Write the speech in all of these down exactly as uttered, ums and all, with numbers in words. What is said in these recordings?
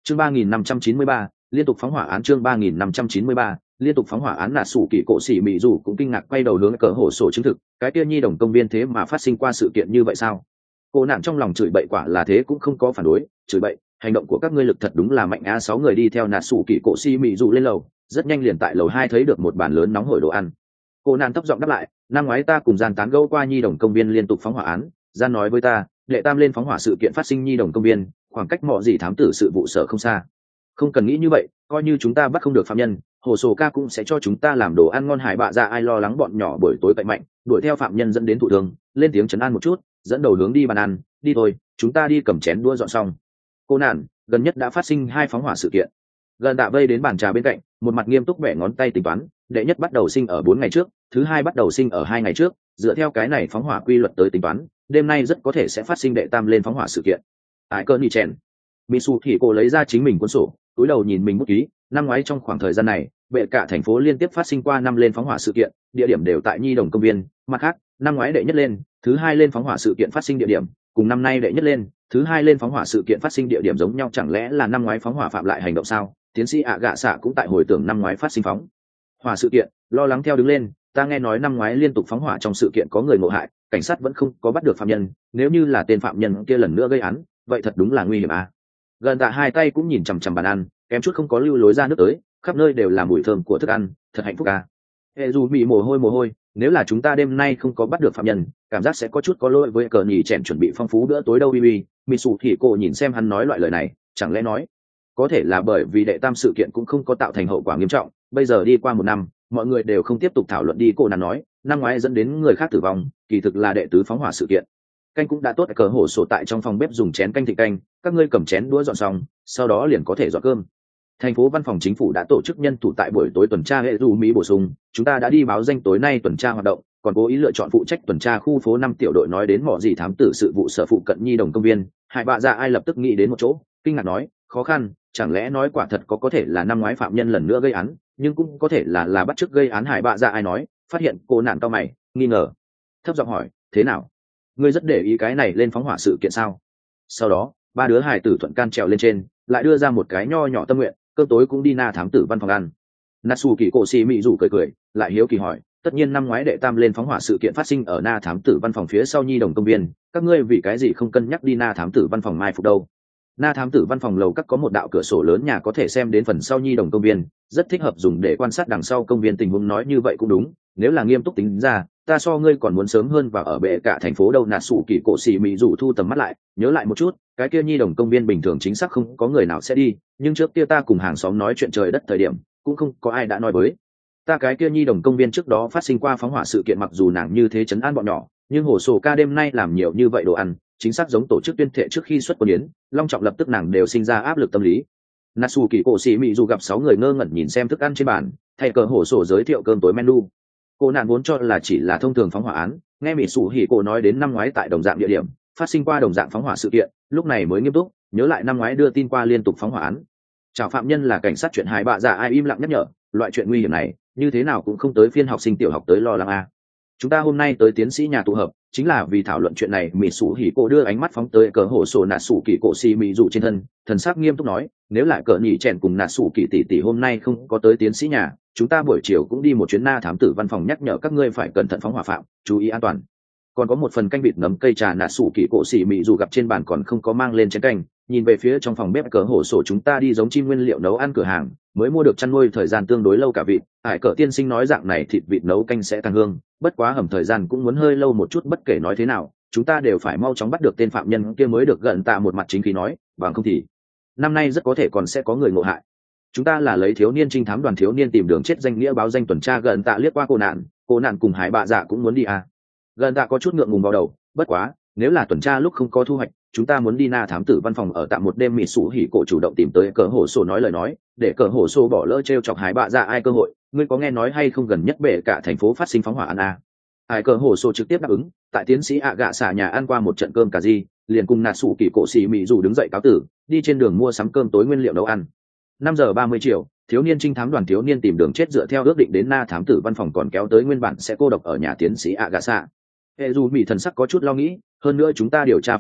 chương ba nghìn năm trăm chín mươi ba liên tục phóng hỏa án chương ba nghìn năm trăm chín mươi ba liên tục phóng hỏa án. Nà sủ kỳ cổ xỉ mị dù cũng kinh ngạc quay đầu hướng cờ hổ sổ chứng thực cái kia nhi đồng công viên thế mà phát sinh qua sự kiện như vậy sao. Cô nạn trong lòng chửi bậy quả là thế cũng không có phản đối, chửi bậy hành động của các ngươi lực thật đúng là mạnh. A sáu người đi theo nà sủ kỳ cổ xỉ mị dù lên lầu, rất nhanh liền tại lầu hai thấy được một bàn lớn nóng hổi đồ ăn. Cô nạn thấp giọng đáp lại, năm ngoái ta cùng gian tán gẫu qua nhi đồng công viên liên tục phóng hỏa án, gian nói với ta đệ tam lên phóng hỏa sự kiện phát sinh nhi đồng công viên, khoảng cách mọi gì thám tử sự vụ sở không xa. Không cần nghĩ như vậy, coi như chúng ta bắt không được phạm nhân, hồ sổ ca cũng sẽ cho chúng ta làm đồ ăn ngon. Hải bạ ra ai lo lắng bọn nhỏ buổi tối cậy mạnh đuổi theo phạm nhân dẫn đến thụ thương, lên tiếng chấn an một chút, dẫn đầu hướng đi bàn ăn. Đi thôi, chúng ta đi cầm chén đũa dọn xong. Cô nạn, gần nhất đã phát sinh hai phóng hỏa sự kiện. Gần tạ vây đến bàn trà bên cạnh, một mặt nghiêm túc bẻ ngón tay tính toán. Đệ nhất bắt đầu sinh ở bốn ngày trước, thứ hai bắt đầu sinh ở hai ngày trước, dựa theo cái này phóng hỏa quy luật tới tính toán, đêm nay rất có thể sẽ phát sinh đệ tam lên phóng hỏa sự kiện. Ai cơn đi chèn Mitsu thì cô lấy ra chính mình cuốn sổ, cúi đầu nhìn mình bút ký. Năm ngoái trong khoảng thời gian này, bệ cả thành phố liên tiếp phát sinh qua năm lên phóng hỏa sự kiện, địa điểm đều tại nhi đồng công viên. Mặt khác, năm ngoái đệ nhất lên, thứ hai lên phóng hỏa sự kiện phát sinh địa điểm cùng năm nay đệ nhất lên, thứ hai lên phóng hỏa sự kiện phát sinh địa điểm giống nhau, chẳng lẽ là năm ngoái phóng hỏa phạm lại hành động sao? Tiến sĩ ạ gạ xạ cũng tại hồi tưởng năm ngoái phát sinh phóng hỏa sự kiện, lo lắng theo đứng lên. Ta nghe nói năm ngoái liên tục phóng hỏa trong sự kiện có người ngộ hại, cảnh sát vẫn không có bắt được phạm nhân, nếu như là tên phạm nhân kia lần nữa gây án, vậy thật đúng là nguy hiểm à. Gần tạ hai tay cũng nhìn chằm chằm bàn ăn, kém chút không có lưu lối ra nước tới, khắp nơi đều là mùi thơm của thức ăn, thật hạnh phúc à. Hệ dù bị mồ hôi mồ hôi, nếu là chúng ta đêm nay không có bắt được phạm nhân, cảm giác sẽ có chút có lỗi với cờ nhì chèn chuẩn bị phong phú bữa tối đâu. Bibi Mitsu thì cô nhìn xem hắn nói loại lời này, chẳng lẽ nói có thể là bởi vì đệ tam sự kiện cũng không có tạo thành hậu quả nghiêm trọng, bây giờ đi qua một năm mọi người đều không tiếp tục thảo luận. Đi cô nàng nói, năm ngoái dẫn đến người khác tử vong kỳ thực là đệ tứ phóng hỏa sự kiện. Canh cũng đã tốt, cờ hổ sổ tại trong phòng bếp dùng chén canh thịt canh, các ngươi cầm chén đũa dọn xong, sau đó liền có thể dọn cơm. Thành phố văn phòng chính phủ đã tổ chức nhân thủ tại buổi tối tuần tra. Hệ dù mỹ bổ sung, chúng ta đã đi báo danh tối nay tuần tra hoạt động, còn cố ý lựa chọn phụ trách tuần tra khu phố năm tiểu đội. Nói đến mỏ gì thám tử sự vụ sở phụ cận nhi đồng công viên, Hải bạ dạ ai lập tức nghĩ đến một chỗ, kinh ngạc nói, khó khăn, chẳng lẽ nói quả thật có có thể là năm ngoái phạm nhân lần nữa gây án, nhưng cũng có thể là là bắt chước gây án. Hải bạ dạ ai nói, phát hiện cô nạn cao mày, nghi ngờ, thấp giọng hỏi, thế nào, ngươi rất để ý cái này lên phóng hỏa sự kiện sao? Sau đó ba đứa hải tử thuận can trèo lên trên, lại đưa ra một cái nho nhỏ tâm nguyện, cơm tối cũng đi na thám tử văn phòng ăn. Natsu kỳ cổ xì mị rủ cười cười, lại hiếu kỳ hỏi, tất nhiên năm ngoái đệ tam lên phóng hỏa sự kiện phát sinh ở na thám tử văn phòng phía sau nhi đồng công viên, các ngươi vì cái gì không cân nhắc đi na thám tử văn phòng mai phục đâu? Na thám tử văn phòng lầu các có một đạo cửa sổ lớn, nhà có thể xem đến phần sau nhi đồng công viên, rất thích hợp dùng để quan sát đằng sau công viên tình huống. Nói như vậy cũng đúng, nếu là nghiêm túc tính ra, ta so ngươi còn muốn sớm hơn và ở bệ cả thành phố đâu. Natsu kỳ cổ xì mị rủ thu tầm mắt lại, nhớ lại một chút, cái kia nhi đồng công viên bình thường chính xác không có người nào sẽ đi, nhưng trước kia ta cùng hàng xóm nói chuyện trời đất thời điểm, cũng không có ai đã nói với ta cái kia nhi đồng công viên trước đó phát sinh qua phóng hỏa sự kiện. Mặc dù nàng như thế chấn an bọn nhỏ, nhưng hồ sổ ca đêm nay làm nhiều như vậy đồ ăn, chính xác giống tổ chức tuyên thệ trước khi xuất quân yến, long trọng, lập tức nàng đều sinh ra áp lực tâm lý. Natsu kỳ cổ xì mị dù gặp sáu người ngơ ngẩn nhìn xem thức ăn trên bàn, thay cờ hồ sổ giới thiệu cơm tối menu. Cô nàng vốn cho là chỉ là thông thường phóng hỏa án, nghe mỹ sủ hỉ cổ nói đến năm ngoái tại đồng dạng địa điểm phát sinh qua đồng dạng phóng hỏa sự kiện, lúc này mới nghiêm túc nhớ lại năm ngoái đưa tin qua liên tục phóng hỏa án. Chào phạm nhân là cảnh sát chuyện hài bạ dạ ai im lặng nhắc nhở, loại chuyện nguy hiểm này như thế nào cũng không tới phiên học sinh tiểu học tới lo lắng a. Chúng ta hôm nay tới tiến sĩ nhà tụ hợp chính là vì thảo luận chuyện này. Mỹ sủ hỉ cổ đưa ánh mắt phóng tới cờ hồ sổ nạt sủ kỳ cổ xì mị dụ trên thân, thần sắc nghiêm túc nói, nếu lại cờ nhỉ chèn cùng nạt sủ kỳ tỷ tỷ hôm nay không có tới tiến sĩ nhà, chúng ta buổi chiều cũng đi một chuyến na thám tử văn phòng, nhắc nhở các ngươi phải cẩn thận phóng hỏa phạm, chú ý an toàn. Còn có một phần canh vịt nấm cây trà. Nạt sủ kỳ cổ xì mị dù gặp trên bàn còn không có mang lên chén canh, nhìn về phía trong phòng bếp, cờ hổ sổ chúng ta đi giống chim nguyên liệu nấu ăn cửa hàng mới mua được, chăn nuôi thời gian tương đối lâu cả vịt. Hải cờ tiên sinh nói dạng này thịt vịt nấu canh sẽ càng hương, bất quá hầm thời gian cũng muốn hơi lâu một chút. Bất kể nói thế nào, chúng ta đều phải mau chóng bắt được tên phạm nhân kia mới được. Gần tạ một mặt chính khí nói, bằng không thì năm nay rất có thể còn sẽ có người ngộ hại. Chúng ta là lấy thiếu niên trinh thám đoàn thiếu niên tìm đường chết danh nghĩa báo danh tuần tra. Gần tạ liếc qua cô nạn, cô nạn cùng hải bạ dạ cũng muốn đi à. Gần tạ có chút ngượng ngùng vào đầu, bất quá nếu là tuần tra lúc không có thu hoạch, chúng ta muốn đi na thám tử văn phòng ở tạm một đêm. Mỹ sủ hỉ cổ chủ động tìm tới cờ hổ sổ nói lời nói, để cờ hổ sổ bỏ lỡ t r e o chọc hải bạ dạ ai cơ hội. Ngươi có nghe nói hay không, gần nhất bể cả thành phố phát sinh phóng hỏa ăn à. Hải cờ hổ sổ trực tiếp đáp ứng, tại tiến sĩ ạ gạ xả nhà ăn qua một trận cơm cà ri, liền cùng nạt sủ kỳ cổ xì mị dù đứng dậy cáo tử, đi trên đường mua sắm cơm tối nguyên liệu nấu ăn. Năm giờ ba mươi chiều, thiếu niên trinh thám đoàn thiếu niên tìm đường chết dựa theo ước định đến na thám tử văn phòng, còn kéo tới nguyên bản sẽ cô độc ở nhà tiến sĩ ạ gạ xạ. Hệ dù mỹ thần sắc có chút lo nghĩ, hơn nữa chúng ta điều tra phát hiện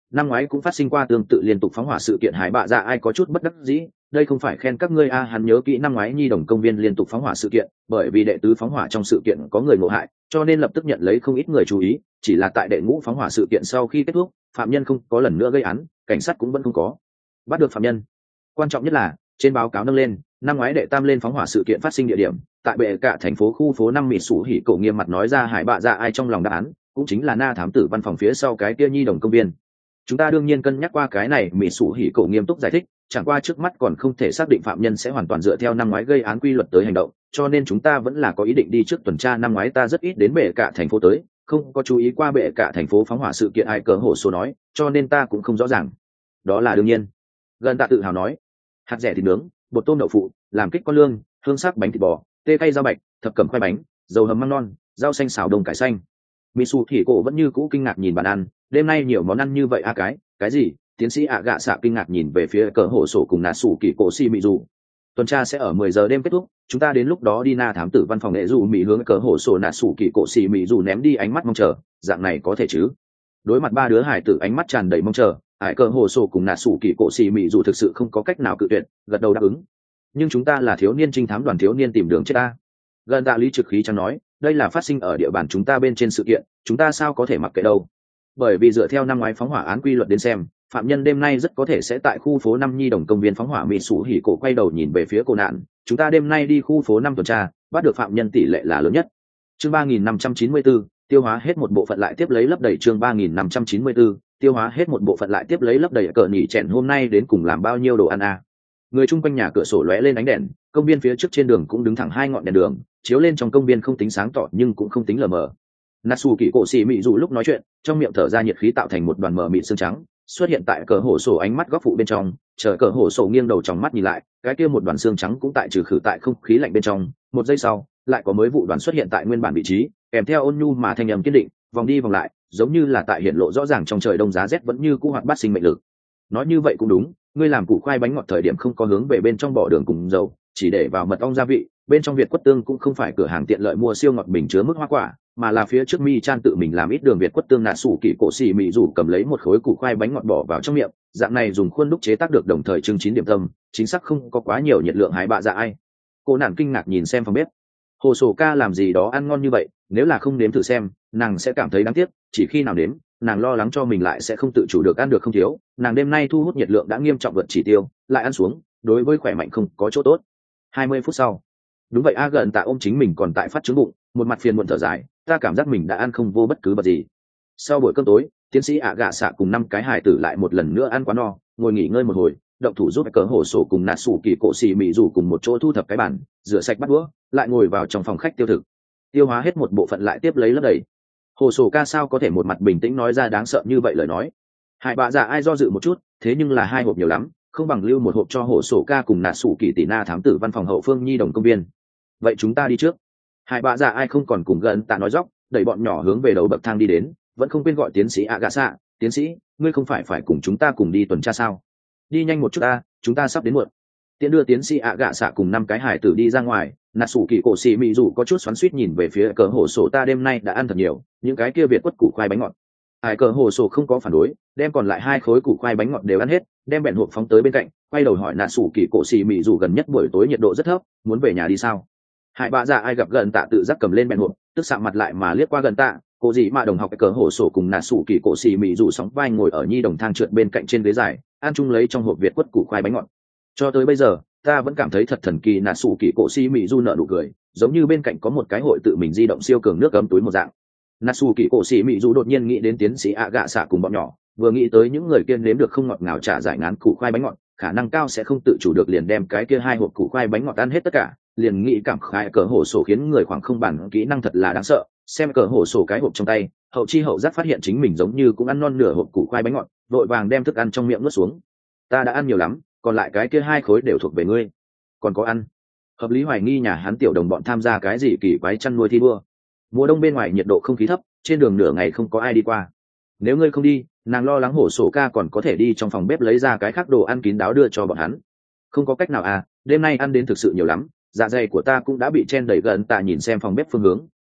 năm ngoái cũng phát sinh qua tương tự liên tục phóng hỏa sự kiện hải bạ dạ ai có chút bất đắc dĩ, đây không phải khen các ngươi a. Hắn nhớ kỹ năm ngoái nhi đồng công viên liên tục phóng hỏa sự kiện, bởi vì đệ tứ phóng hỏa trong sự kiện có người ngộ hại, cho nên lập tức nhận lấy không ít người chú ý, chỉ là tại đệ ngũ phóng hỏa sự kiện sau khi kết thúc, phạm nhân không có lần nữa gây án, cảnh sát cũng vẫn không có bắt được phạm nhân. Quan trọng nhất là trên báo cáo nâng lên năm ngoái đệ tam lên phóng hỏa sự kiện phát sinh địa điểm tại bệ cả thành phố khu phố năm Mị Sủ Hỉ Cổ nghiêm mặt nói ra hải bạ dạ ai trong lòng đáp án cũng chính là na thám tử văn phòng phía sau cái kia nhi đồng công viên. Chúng ta đương nhiên cân nhắc qua cái này, Mị Sủ Hỉ Cổ nghiêm túc giải thích, chẳng qua trước mắt còn không thể xác định phạm nhân sẽ hoàn toàn dựa theo năm ngoái gây án quy luật tới hành động, cho nên chúng ta vẫn là có ý định đi trước tuần tra. Năm ngoái ta rất ít đến bệ cả thành phố tới, không có chú ý qua bệ cả thành phố phóng hỏa sự kiện. Ai cờ hổ số nói, cho nên ta cũng không rõ ràng. Đó là đương nhiên, gần tạ tự hào nói. Hạt rẻ thịt nướng, bột tôm đậu phụ, làm kích con lương, hương sắc bánh thịt bò, tê cay rau bạch, thập cẩm khoai bánh, dầu hầm măng non, rau xanh xào đồng cải xanh. Mị Sủ Hỉ Cổ vẫn như cũ kinh ngạc nhìn bàn ăn, đêm nay nhiều món ăn như vậy a. cái cái gì? Tiến sĩ ạ gạ xạ kinh ngạc nhìn về phía cờ hổ sổ cùng nà sủ kỳ cổ xì mị dù. Tuần tra sẽ ở mười giờ đêm kết thúc, chúng ta đến lúc đó đi na thám tử văn phòng nghệ dù mỹ hướng cờ hổ sổ nà sủ kỳ cổ xì mị dù ném đi ánh mắt mong chờ, dạng này có thể chứ? Đối mặt ba đứa hải tử ánh mắt tràn đầy mong chờ, hải cờ hổ sổ cùng nà sủ kỳ cổ xì mị dù thực sự không có cách nào cự tuyệt, gật đầu đáp ứng. Nhưng chúng ta là thiếu niên trinh thám đoàn, thiếu niên tìm đường chết ta. Gần tạ lý trực khí chẳng nói, đây là phát sinh ở địa bàn chúng ta bên trên sự kiện, chúng ta sao có thể mặc kệ đâu? Bởi vì dựa theo năm ngoái phóng hỏa án quy luật đến xem, phạm nhân đêm nay rất có thể sẽ tại khu phố năm nhi đồng công viên phóng hỏa. Mị Sủ Hỉ Cổ quay đầu nhìn về phía cô nạn, chúng ta đêm nay đi khu phố năm tuần tra, bắt được phạm nhân tỷ lệ là lớn nhất. Chương ba nghìn năm trăm chín mươi tư, tiêu hóa hết một bộ phận lại tiếp lấy lấp đầy. Chương ba nghìn năm trăm chín mươi tư, tiêu hóa hết một bộ phận lại tiếp lấy lấp đầy. Cờ nhỉ chèn hôm nay đến cùng làm bao nhiêu đồ ăn à? Người chung quanh nhà cửa sổ lóe lên ánh đèn, công viên phía trước trên đường cũng đứng thẳng hai ngọn đèn đường, chiếu lên trong công viên không tính sáng tỏ nhưng cũng không tính lờ mờ. Natsu Kỳ Cổ Xỉ Mị Dù lúc nói chuyện, trong miệng thở ra nhiệt khí tạo thành một đoàn mờ mịt xương trắng, xuất hiện tại cờ hổ sổ ánh mắt góc phụ bên trong. Chờ cờ hổ sổ nghiêng đầu trong mắt nhìn lại, cái kia một đoàn xương trắng cũng tại trừ khử tại không khí lạnh bên trong. Một giây sau, lại có mới vụ đoàn xuất hiện tại nguyên bản vị trí, kèm theo ôn nhu mà thanh âm kiên định, vòng đi vòng lại, giống như là tại hiện lộ rõ ràng trong trời đông giá rét vẫn như cũ hoạt bát sinh mệnh lực. Nói như vậy cũng đúng, ngươi làm củ khoai bánh ngọt thời điểm không có hướng về bên trong bỏ đường cùng dầu, chỉ để vào mật ong gia vị. Bên trong Việt Quất Tương cũng không phải cửa hàng tiện lợi mua siêu ngọt bình chứa mức hoa quả, mà là phía trước mi chan tự mình làm ít đường Việt Quất Tương. Nà sủ kỳ cổ xì mị dù cầm lấy một khối củ khoai bánh ngọt bỏ vào trong miệng, dạng này dùng khuôn đúc chế tác được đồng thời trưng chín điểm tâm, chính xác không có quá nhiều nhiệt lượng. Hải bạ dạ ai? Cô nàng kinh ngạc nhìn xem phòng bếp. Hồ sổ ca làm gì đó ăn ngon như vậy, nếu là không nếm thử xem, nàng sẽ cảm thấy đáng tiếc, chỉ khi nào nếm, nàng lo lắng cho mình lại sẽ không tự chủ được ăn được không thiếu. Nàng đêm nay thu hút nhiệt lượng đã nghiêm trọng vượt chỉ tiêu, lại ăn xuống, đối với khỏe mạnh không có chỗ tốt. Hai mươi phút sau, đúng vậy a. Gần tạ ôm chính mình còn tại phát trứng bụng, một mặt phiền muộn thở dài, ta cảm giác mình đã ăn không vô bất cứ vật gì. Sau buổi cơm tối, tiến sĩ ạ gạ xạ cùng năm cái hài tử lại một lần nữa ăn quá no, ngồi nghỉ ngơi một hồi, động thủ giúp cờ hổ sổ cùng nạt sủ kỳ cổ xì mị dù cùng một chỗ thu thập cái bàn, rửa sạch bát đũa, lại ngồi vào trong phòng khách tiêu thực, tiêu hóa hết một bộ phận lại tiếp lấy lấp đầy. Hồ sổ ca sao có thể một mặt bình tĩnh nói ra đáng sợ như vậy lời nói? Hải bạ dạ ai do dự một chút, thế nhưng là hai hộp nhiều lắm, không bằng lưu một hộp cho hồ sổ ca cùng nạt sủ kỳ tỷ na thám tử văn phòng hậu phương nhi đồng công viên. Vậy chúng ta đi trước. Hải bạ dạ ai không còn cùng gần tạ nói dóc, đẩy bọn nhỏ hướng về đầu bậc thang đi đến, vẫn không quên gọi tiến sĩ Agasa, tiến sĩ, ngươi không phải phải cùng chúng ta cùng đi tuần tra sao? Đi nhanh một chút ta, chúng ta sắp đến muộn. Tiện đưa tiến sĩ Agasa cùng năm cái hải tử đi ra ngoài. Nạt sủ kỳ cổ xì mị dù có chút xoắn xuýt nhìn về phía cờ hồ sổ, ta đêm nay đã ăn thật nhiều, những cái kia Việt Quất củ khoai bánh ngọt. Hải cờ hồ sổ không có phản đối, đem còn lại hai khối củ khoai bánh ngọt đều ăn hết, đem bẹn hộp phóng tới bên cạnh, quay đầu hỏi nạt sủ kỳ cổ xì mị dù gần nhất buổi tối nhiệt độ rất thấp, muốn về nhà đi sao? Hải bạ dạ ai gặp gần tạ tự giác cầm lên bẹn hộp, tức sạm mặt lại mà liếc qua gần tạ. Cô gì mà đồng học cờ hồ sổ cùng nạt sủ kỳ cổ xì mị dù sóng vai ngồi ở nhi đồng thang trượt bên cạnh trên ghế dài, ăn chung lấy trong hộp Việt Quất củ khoai bánh ngọt. Cho tới bây giờ, ta vẫn cảm thấy thật thần kỳ. Nạt sủ kỳ cổ xì mị dù nở nụ cười, giống như bên cạnh có một cái hội tự mình di động siêu cường nước cấm túi một dạng. Nạt sủ kỳ cổ xì mị dù đột nhiên nghĩ đến tiến sĩ ạ gạ xạ cùng bọn nhỏ, vừa nghĩ tới những người kia nếm được không ngọt ngào trả giải ngán củ khoai bánh ngọt, khả năng cao sẽ không tự chủ được liền đem cái kia hai hộp củ khoai bánh ngọt ăn hết tất cả, liền nghĩ cảm khái cờ hổ sổ khiến người khoảng không bản kỹ năng thật là đáng sợ. Xem cờ hổ sổ cái hộp trong tay, hậu chi hậu giác phát hiện chính mình giống như cũng ăn non nửa hộp củ khoai bánh ngọt, vội vàng đem thức ăn trong miệng nuốt xuống. Ta đã ăn nhiều lắm, còn lại cái kia hai khối đều thuộc về ngươi. Còn có ăn. Hợp lý hoài nghi nhà hắn tiểu đồng bọn tham gia cái gì kỳ quái chăn nuôi thi đua. Mùa đông bên ngoài nhiệt độ không khí thấp, trên đường nửa ngày không có ai đi qua. Nếu ngươi không đi, nàng lo lắng hổ sổ ca còn có thể đi trong phòng bếp lấy ra cái khác đồ ăn kín đáo đưa cho bọn hắn. Không có cách nào à, đêm nay ăn đến thực sự nhiều lắm, dạ dày của ta cũng đã bị chen đầy. Gần tạ nhìn xem phòng bếp phương hướng,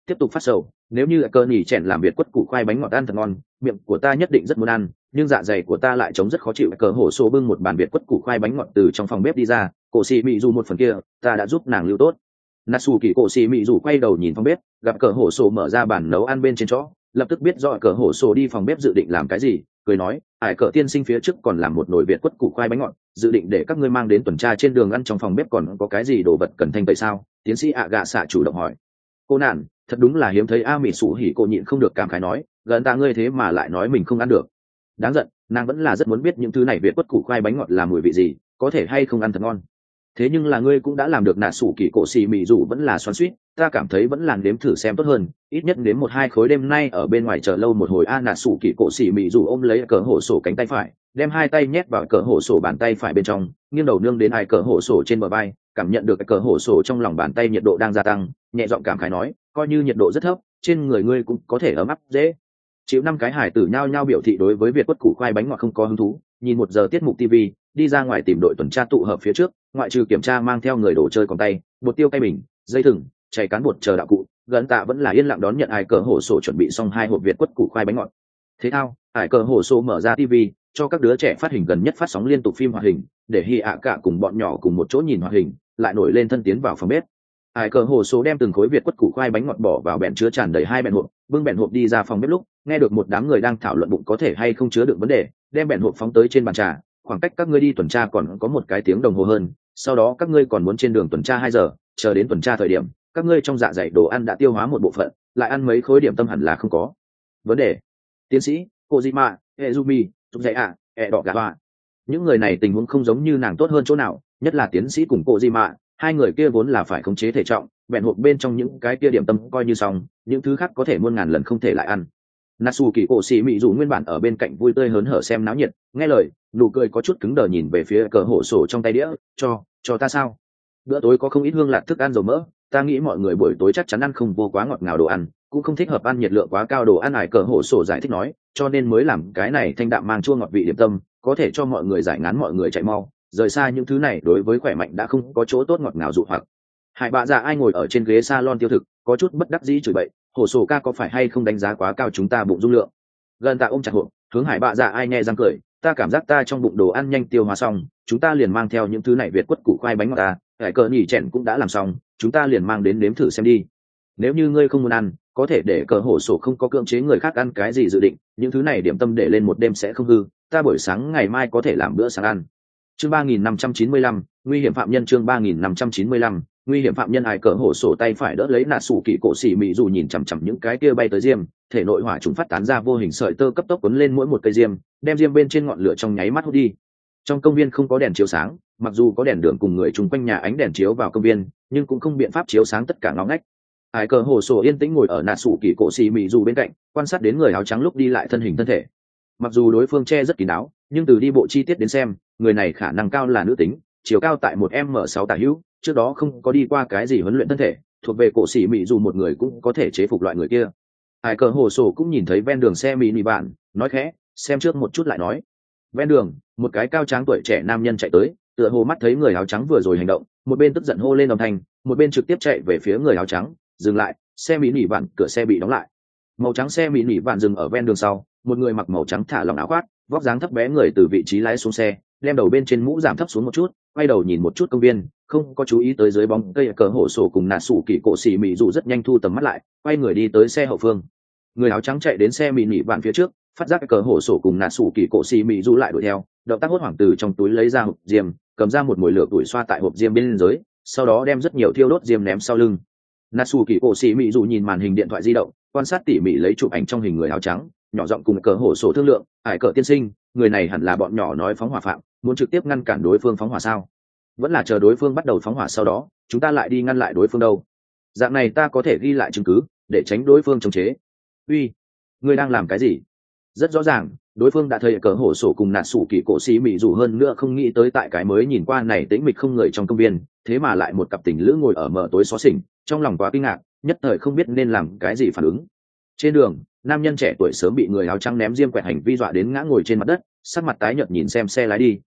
tiếp tục phát sầu. Nếu như cờ nhỉ chèn làm việt quất củ khoai bánh ngọt ăn thật ngon, miệng của ta nhất định rất muốn ăn, nhưng dạ dày của ta lại chống rất khó chịu. Cờ hổ sổ bưng một bàn việt quất củ khoai bánh ngọt từ trong phòng bếp đi ra, cổ xì mị dù một phần kia ta đã giúp nàng lưu tốt. Natsu kỳ cổ xì mị dù quay đầu nhìn phòng bếp, gặp cờ hổ sổ mở ra bàn nấu ăn bên trên chỗ, lập tức biết rõ cờ hổ sổ đi phòng bếp dự định làm cái gì, cười nói, ải cờ tiên sinh phía trước còn làm một nồi việt quất củ khoai bánh ngọt, dự định để các ngươi mang đến tuần tra trên đường ăn. Trong phòng bếp còn có cái gì đồ vật cần thanh tẩy sao? Tiến sĩ ạ gạ xạ chủ động hỏi. Cô nản, thật đúng là hiếm thấy. A mị sủ hỉ cô nhịn không được cảm khái nói, gần ta ngươi thế mà lại nói mình không ăn được. Đáng giận, nàng vẫn là rất muốn biết những thứ này việt quất củ khoai bánh ngọt là mùi vị gì, có thể hay không ăn thật ngon. Thế nhưng là ngươi cũng đã làm được. Nạ sủ kỳ cổ xì mị dù vẫn là xoắn xuýt, ta cảm thấy vẫn là nếm thử xem tốt hơn, ít nhất nếm một hai khối. Đêm nay ở bên ngoài chờ lâu một hồi. A nạ sủ kỳ cổ xì mị dù ôm lấy cờ hổ sổ cánh tay phải, đem hai tay nhét vào cờ hổ sổ bàn tay phải bên trong, nghiêng đầu nương đến hai cờ hổ sổ trên bờ vai, cảm nhận được cái cờ hổ sổ trong lòng bàn tay nhiệt độ đang gia tăng, nhẹ giọng cảm khái nói, coi như nhiệt độ rất thấp, trên người ngươi cũng có thể ấm áp dễ chịu. Năm cái hải tử nhao nhao biểu thị đối với việt quất củ khoai bánh ngọt không có hứng thú, nhìn một giờ tiết mục ti vi, đi ra ngoài tìm đội tuần tra tụ hợp phía trước, ngoại trừ kiểm tra mang theo người đồ chơi còn tay, bột tiêu cây bình, dây thừng, chày cán bột chờ đạo cụ, gần tạ vẫn là yên lặng đón nhận ai cờ hổ sổ chuẩn bị xong hai hộp việt quất củ khoai bánh ngọt. Thế thao, ai cờ hổ sổ mở ra ti vi, cho các đứa trẻ phát hình gần nhất phát sóng liên tục phim hoạt hình, để hi ạ cả cùng bọn nhỏ cùng một chỗ nhìn hoạt hình, lại nổi lên thân tiến vào phòng bếp. Ai cờ hổ sổ đem từng khối việt quất củ khoai bánh ngọt bỏ vào bẹn chứa tràn đầy hai bẹn hộp, bưng bẹn hộp đi ra phòng bếp lúc nghe được một đám người đang thảo luận bụng có thể hay không chứa đựng vấn đề, đem bẹn hộp phóng tới trên bàn trà. Khoảng cách các ngươi đi tuần tra còn có một cái tiếng đồng hồ hơn, sau đó các ngươi còn muốn trên đường tuần tra hai giờ, chờ đến tuần tra thời điểm các ngươi trong dạ dày đồ ăn đã tiêu hóa một bộ phận, lại ăn mấy khối điểm tâm hẳn là không có vấn đề. Tiến sĩ Kojima, Ezumi, dạy ạ, ẹ đỏ gà hoa. Những người này tình huống không giống như nàng tốt hơn chỗ nào, nhất là tiến sĩ cùng Kojima, hai người kia vốn là phải khống chế thể trọng, bẹn hộp bên trong những cái kia điểm tâm coi như xong, những thứ khác có thể muôn ngàn lần không thể lại ăn. Natsu kỳ cổ xì mị dù nguyên bản ở bên cạnh vui tươi hớn hở xem náo nhiệt, nghe lời nụ cười có chút cứng đờ, nhìn về phía cờ hổ sổ trong tay đĩa, cho cho ta sao? Bữa tối có không ít hương lạt thức ăn dầu mỡ, ta nghĩ mọi người buổi tối chắc chắn ăn không vô quá ngọt ngào đồ ăn, cũng không thích hợp ăn nhiệt lượng quá cao đồ ăn. Ải cờ hổ sổ giải thích nói, cho nên mới làm cái này thanh đạm mang chua ngọt vị điểm tâm, có thể cho mọi người giải ngán, mọi người chạy mau rời xa những thứ này đối với khỏe mạnh đã không có chỗ tốt ngọt ngào dụ hoặc. Hải bạ dạ ai ngồi ở trên ghế salon tiêu thực, có chút bất đắc dĩ chửi bậy, hổ sổ ca có phải hay không đánh giá quá cao chúng ta bụng dung lượng? Gần tạ ôm chặt hộp, hướng hải bạ dạ ai nghe răng cười, ta cảm giác ta trong bụng đồ ăn nhanh tiêu hóa xong, chúng ta liền mang theo những thứ này việt quất củ khoai bánh ngọt ta, hải cờ nhỉ chèn cũng đã làm xong, chúng ta liền mang đến nếm thử xem đi. Nếu như ngươi không muốn ăn, có thể để cờ hổ sổ không có cưỡng chế người khác ăn cái gì dự định, những thứ này điểm tâm để lên một đêm sẽ không hư, ta buổi sáng ngày mai có thể làm bữa sáng ăn. Chương ba nghìn năm trăm chín mươi lăm, nguy hiểm phạm nhân. Chương ba nghìn năm trăm chín mươi lăm, nguy hiểm phạm nhân. Ai cờ hổ sổ tay phải đỡ lấy nạ sủ kỳ cổ xỉ mị dù nhìn chằm chằm những cái kia bay tới diêm, thể nội hỏa chúng phát tán ra vô hình sợi tơ cấp tốc cuốn lên mỗi một cây diêm, đem diêm bên trên ngọn lửa trong nháy mắt hút đi. Trong công viên không có đèn chiếu sáng, mặc dù có đèn đường cùng người chung quanh nhà ánh đèn chiếu vào công viên, nhưng cũng không biện pháp chiếu sáng tất cả ngõ ngách. Ai cờ hổ sổ yên tĩnh ngồi ở nạ sủ kỳ cổ xỉ mị dù bên cạnh, quan sát đến người áo trắng lúc đi lại thân hình thân thể. Mặc dù đối phương che rất kín đáo, nhưng từ đi bộ chi tiết đến xem, người này khả năng cao là nữ tính, chiều cao tại một m sáu tả hữu, trước đó không có đi qua cái gì huấn luyện thân thể, thuộc về cổ sĩ mỹ dù một người cũng có thể chế phục loại người kia. Hải cờ hồ sổ cũng nhìn thấy ven đường xe mini bạn, nói khẽ, xem trước một chút lại nói. Ven đường, một cái cao tráng tuổi trẻ nam nhân chạy tới, tựa hồ mắt thấy người áo trắng vừa rồi hành động, một bên tức giận hô lên âm thanh, một bên trực tiếp chạy về phía người áo trắng. Dừng lại, xe mini bạn, cửa xe bị đóng lại. Màu trắng xe mini bạn dừng ở ven đường sau, một người mặc màu trắng thả lỏng áo khoác, vóc dáng thấp bé người từ vị trí lái xuống xe, đem đầu bên trên mũ giảm thấp xuống một chút, quay đầu nhìn một chút công viên, không có chú ý tới dưới bóng cây cờ hổ sổ cùng nạ sủ kỳ cổ xỉ mị dù rất nhanh thu tầm mắt lại, quay người đi tới xe hậu phương. Người áo trắng chạy đến xe mị nỉ bạn phía trước, phát giác cờ hổ sổ cùng nạ sủ kỳ cổ xỉ mị dù lại đuổi theo, động tác hốt hoảng từ trong túi lấy ra hộp diêm, cầm ra một mồi lửa tuổi xoa tại hộp diêm bên dưới, sau đó đem rất nhiều thiêu đốt diêm ném sau lưng. Nạ sủ kỳ cổ xỉ mị dù nhìn màn hình điện thoại di động, quan sát tỉ mỉ lấy chụp ảnh trong hình người áo trắng, nhỏ giọng cùng cờ hổ sổ thương lượng, Hải cờ tiên sinh, người này hẳn là bọn nhỏ nói phóng hỏa phạm, muốn trực tiếp ngăn cản đối phương phóng hỏa sao? Vẫn là chờ đối phương bắt đầu phóng hỏa sau đó chúng ta lại đi ngăn lại đối phương đâu? Dạng này ta có thể ghi lại chứng cứ để tránh đối phương chống chế. Uy, ngươi đang làm cái gì? Rất rõ ràng đối phương đã thấy cờ hổ sổ cùng nạt sủ kỳ cổ xí mị dù hơn nữa không nghĩ tới tại cái mới nhìn qua này tĩnh mịch không người trong công viên, thế mà lại một cặp tình lữ ngồi ở mở tối xó xỉnh, trong lòng quá kinh ngạc, nhất thời không biết nên làm cái gì phản ứng. Trên đường, nam nhân trẻ tuổi sớm bị người áo trắng ném diêm quẹt hành vi dọa đến ngã ngồi trên mặt đất, sắc mặt tái nhợt nhìn xem xe lái đi,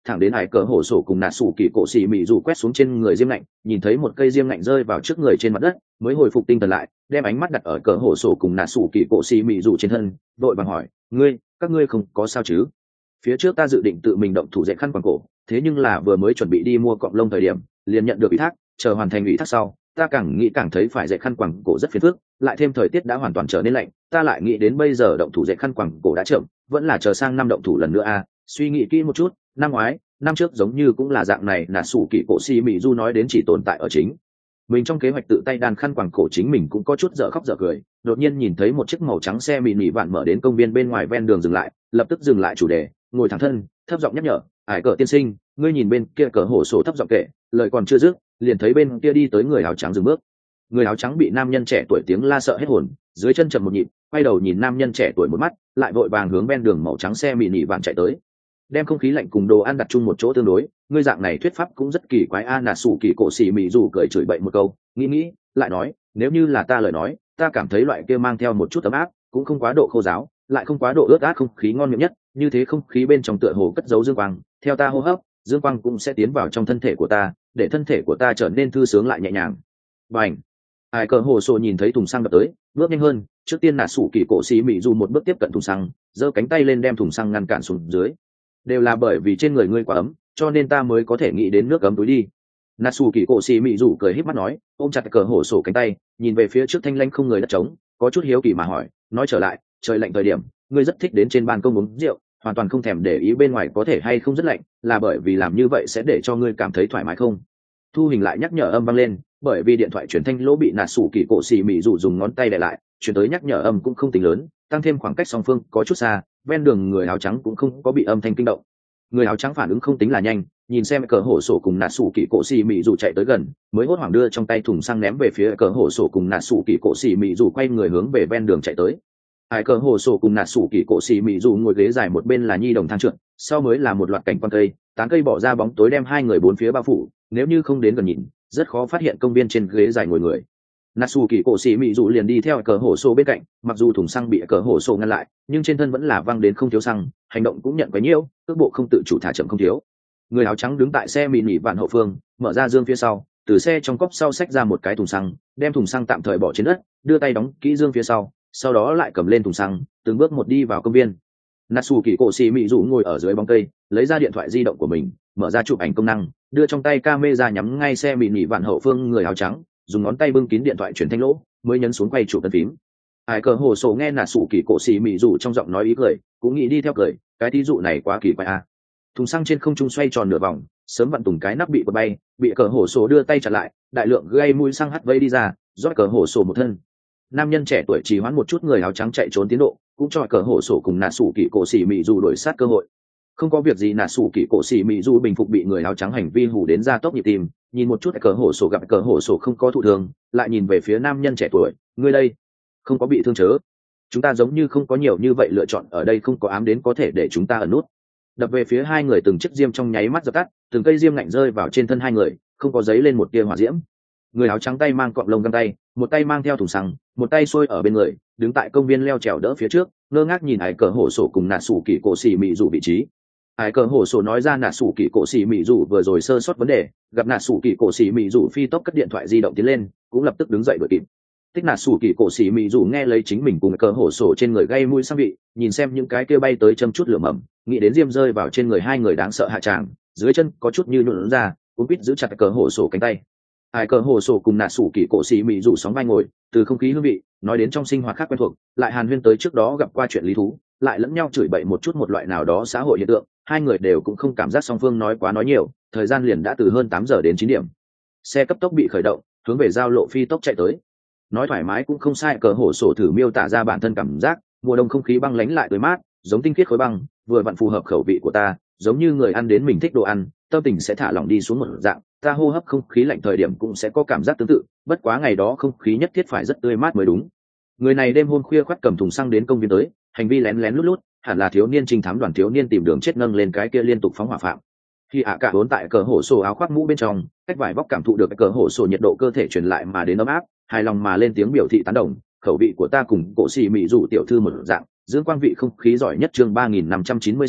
thẳng đến hải cờ hổ sổ cùng nạt sủ kỳ cổ xì mị dù quét xuống trên người diêm lạnh, nhìn thấy một cây diêm lạnh rơi vào trước người trên mặt đất, mới hồi phục tinh thần lại, đem ánh mắt đặt ở cờ hổ sổ cùng nạt sủ kỳ cổ xì mị dù trên thân, đội vàng hỏi, ngươi các ngươi không có sao chứ? Phía trước ta dự định tự mình động thủ dệt khăn quàng cổ, thế nhưng là vừa mới chuẩn bị đi mua cọng lông thời điểm liền nhận được ủy thác, chờ hoàn thành ủy thác sau ta càng nghĩ càng thấy phải dệt khăn quàng cổ rất phiền phức, lại thêm thời tiết đã hoàn toàn trở nên lạnh, ta lại nghĩ đến bây giờ động thủ dệt khăn quàng cổ đã chậm, vẫn là chờ sang năm động thủ lần nữa à. Suy nghĩ kỹ một chút, năm ngoái năm trước giống như cũng là dạng này, là sủ kỳ cổ xì mỹ du nói đến chỉ tồn tại ở chính mình trong kế hoạch tự tay đan khăn quàng cổ, chính mình cũng có chút dở khóc dở cười. Đột nhiên nhìn thấy một chiếc màu trắng xe mini nỉ vạn mở đến công viên bên ngoài ven đường dừng lại, lập tức dừng lại chủ đề, ngồi thẳng thân, thấp giọng nhắc nhở, ải cờ tiên sinh, ngươi nhìn bên kia cờ hổ sổ, thấp giọng kể, lời còn chưa dứt liền thấy bên kia đi tới người áo trắng dừng bước. Người áo trắng bị nam nhân trẻ tuổi tiếng la sợ hết hồn, dưới chân chậm một nhịp, quay đầu nhìn nam nhân trẻ tuổi một mắt, lại vội vàng hướng ven đường màu trắng xe mini vạn chạy tới. Đem không khí lạnh cùng đồ ăn đặt chung một chỗ tương đối, ngươi dạng này thuyết pháp cũng rất kỳ quái a. Nà sủ kỳ cổ xì mị dù cười chửi bậy một câu, nghĩ nghĩ lại nói, nếu như là ta lời nói, ta cảm thấy loại kia mang theo một chút ấm áp, cũng không quá độ khô giáo, lại không quá độ ướt át không khí ngon miệng nhất, như thế không khí bên trong tựa hồ cất giấu dương quang, theo ta hô hấp, dương quang cũng sẽ tiến vào trong thân thể của ta, để thân thể của ta trở nên thư sướng lại nhẹ nhàng. Bành! Ai cờ hồ sổ nhìn thấy thùng xăng đập tới, bước nhanh hơn, trước tiên Nà sủ kỳ cổ xì mị dù một bước tiếp cận thùng xăng, giơ cánh tay lên đem thùng xăng ngăn cản xuống dưới. Đều là bởi vì trên người ngươi quá ấm, cho nên ta mới có thể nghĩ đến nước ấm túi đi. Natsu kỳ cổ xì mị rủ cười híp mắt nói, ôm chặt cờ hổ sổ cánh tay, nhìn về phía trước thanh lãnh không người đất trống, có chút hiếu kỳ mà hỏi, nói trở lại, trời lạnh thời điểm ngươi rất thích đến trên ban công uống rượu, hoàn toàn không thèm để ý bên ngoài có thể hay không rất lạnh, là bởi vì làm như vậy sẽ để cho ngươi cảm thấy thoải mái không? Thu hình lại nhắc nhở âm vang lên, bởi vì điện thoại truyền thanh lỗ bị Natsu kỳ cổ xì mị rủ dùng ngón tay để lại, chuyển tới nhắc nhở âm cũng không tính lớn, tăng thêm khoảng cách song phương có chút xa, ven đường người áo trắng cũng không có bị âm thanh kinh động. Người áo trắng phản ứng không tính là nhanh, nhìn xem cờ hổ sổ cùng nạt sủ kỳ cổ xì mị dù chạy tới gần, mới hốt hoảng đưa trong tay thùng xăng ném về phía cờ hổ sổ cùng nạt sủ kỳ cổ xì mị dù quay người hướng về ven đường chạy tới. Hai cờ hổ sổ cùng nạt sủ kỳ cổ xì mị dù ngồi ghế dài một bên là nhi đồng thang trượt, sau mới là một loạt cảnh quan cây, tán cây bỏ ra bóng tối đem hai người bốn phía bao phủ, nếu như không đến gần nhìn, rất khó phát hiện công viên trên ghế dài ngồi người. Natsu kỳ cổ xì mị dù liền đi theo cờ hổ sổ bên cạnh, mặc dù thùng xăng bị cờ hổ sổ ngăn lại, nhưng trên thân vẫn là văng đến không thiếu xăng, hành động cũng nhận quá nhiêu, cước bộ không tự chủ thả chậm không thiếu. Người áo trắng đứng tại xe mini vạn hậu phương, mở ra dương phía sau, từ xe trong cốc sau xách ra một cái thùng xăng, đem thùng xăng tạm thời bỏ trên đất, đưa tay đóng kỹ dương phía sau, sau đó lại cầm lên thùng xăng, từng bước một đi vào công viên. Natsu kỳ cổ xì mị dù ngồi ở dưới bóng cây, lấy ra điện thoại di động của mình, mở ra chụp ảnh công năng, đưa trong tay camera nhắm ngay xe mini vạn hậu phương người áo trắng, dùng ngón tay bưng kín điện thoại chuyển thanh lỗ, mới nhấn xuống quay chụp tân phím. Ai cờ hồ sổ nghe Natsu kỳ cổ xì mị dù trong giọng nói ý cười, cũng nghĩ đi theo cười, cái thí dụ này quá kỳ quái a. Thùng xăng trên không trung xoay tròn nửa vòng, sớm vặn tùng cái nắp bị bật bay, bị cờ hổ sổ đưa tay chặn lại, đại lượng gây mũi xăng hắt vây đi ra, rót cờ hổ sổ một thân. Nam nhân trẻ tuổi trì hoãn một chút người áo trắng chạy trốn tiến độ, cũng cho cờ hổ sổ cùng Natsu kỳ cổ xì mị dù đổi sát cơ hội. Không có việc gì, Natsu kỳ cổ xì mị dù bình phục bị người áo trắng hành vi hù đến ra tốc nhịp tim, nhìn một chút cờ hổ sổ gặp cờ hổ sổ không có thụ thương, lại nhìn về phía nam nhân trẻ tuổi, ngươi đây không có bị thương chớ? Chúng ta giống như không có nhiều như vậy lựa chọn, ở đây không có ám đến có thể để chúng ta ẩn nút. Đập về phía hai người từng chiếc diêm trong nháy mắt dập tắt, từng cây diêm lạnh rơi vào trên thân hai người, không có giấy lên một tia hỏa diễm. Người áo trắng tay mang cọng lông găng tay, một tay mang theo thùng xăng, một tay xuôi ở bên người, đứng tại công viên leo trèo đỡ phía trước, ngơ ngác nhìn ải cờ hổ sổ cùng Natsu kỳ cổ xì mị dù vị trí. Ải cờ hổ sổ nói ra Natsu kỳ cổ xì mị dù vừa rồi sơ sót vấn đề, gặp Natsu kỳ cổ xì mị dù phi tốc cất điện thoại di động tiến lên, cũng lập tức đứng dậy đuổi kịp. Tích Natsu kỳ cổ xì mị dù nghe lấy chính mình cùng cờ hổ sổ trên người gây mũi sang vị, nhìn xem những cái kia bay tới châm chút lửa mầm, nghĩ đến diêm rơi vào trên người hai người đáng sợ hạ tràng, dưới chân có chút như nhũn ra, cũng biết giữ chặt cờ hổ sổ cánh tay. Ai cờ hổ sổ cùng Natsu kỳ cổ xì mị dù sóng vai ngồi, từ không khí hương vị nói đến trong sinh hoạt khác quen thuộc, lại hàn huyên tới trước đó gặp qua chuyện lý thú, lại lẫn nhau chửi bậy một chút một loại nào đó xã hội hiện tượng, hai người đều cũng không cảm giác song phương nói quá nói nhiều, thời gian liền đã từ hơn tám giờ đến chín điểm. Xe cấp tốc bị khởi động, hướng về giao lộ phi tốc chạy tới. Nói thoải mái cũng không sai, cờ hổ sổ thử miêu tả ra bản thân cảm giác, mùa đông không khí băng lánh lại tươi mát, giống tinh khiết khối băng, vừa vặn phù hợp khẩu vị của ta, giống như người ăn đến mình thích đồ ăn, tâm tình sẽ thả lỏng đi xuống một dạng, ta hô hấp không khí lạnh thời điểm cũng sẽ có cảm giác tương tự, bất quá ngày đó không khí nhất thiết phải rất tươi mát mới đúng. Người này đêm hôm khuya khoắt cầm thùng xăng đến công viên tới, hành vi lén lén lút lút, hẳn là thiếu niên trinh thám đoàn thiếu niên tìm đường chết nâng lên cái kia liên tục phóng hỏa phạm. Khi ạ cả vốn tại cờ hổ sổ áo khoác mũ bên trong, cách vải vóc cảm thụ được cờ hổ sổ nhiệt độ cơ thể truyền lại mà đến ấm áp, hài lòng mà lên tiếng biểu thị tán đồng, khẩu vị của ta cùng cổ xì mị rủ tiểu thư một dạng, dưỡng quang vị không khí giỏi nhất chương ba nghìn năm trăm chín mươi sáu,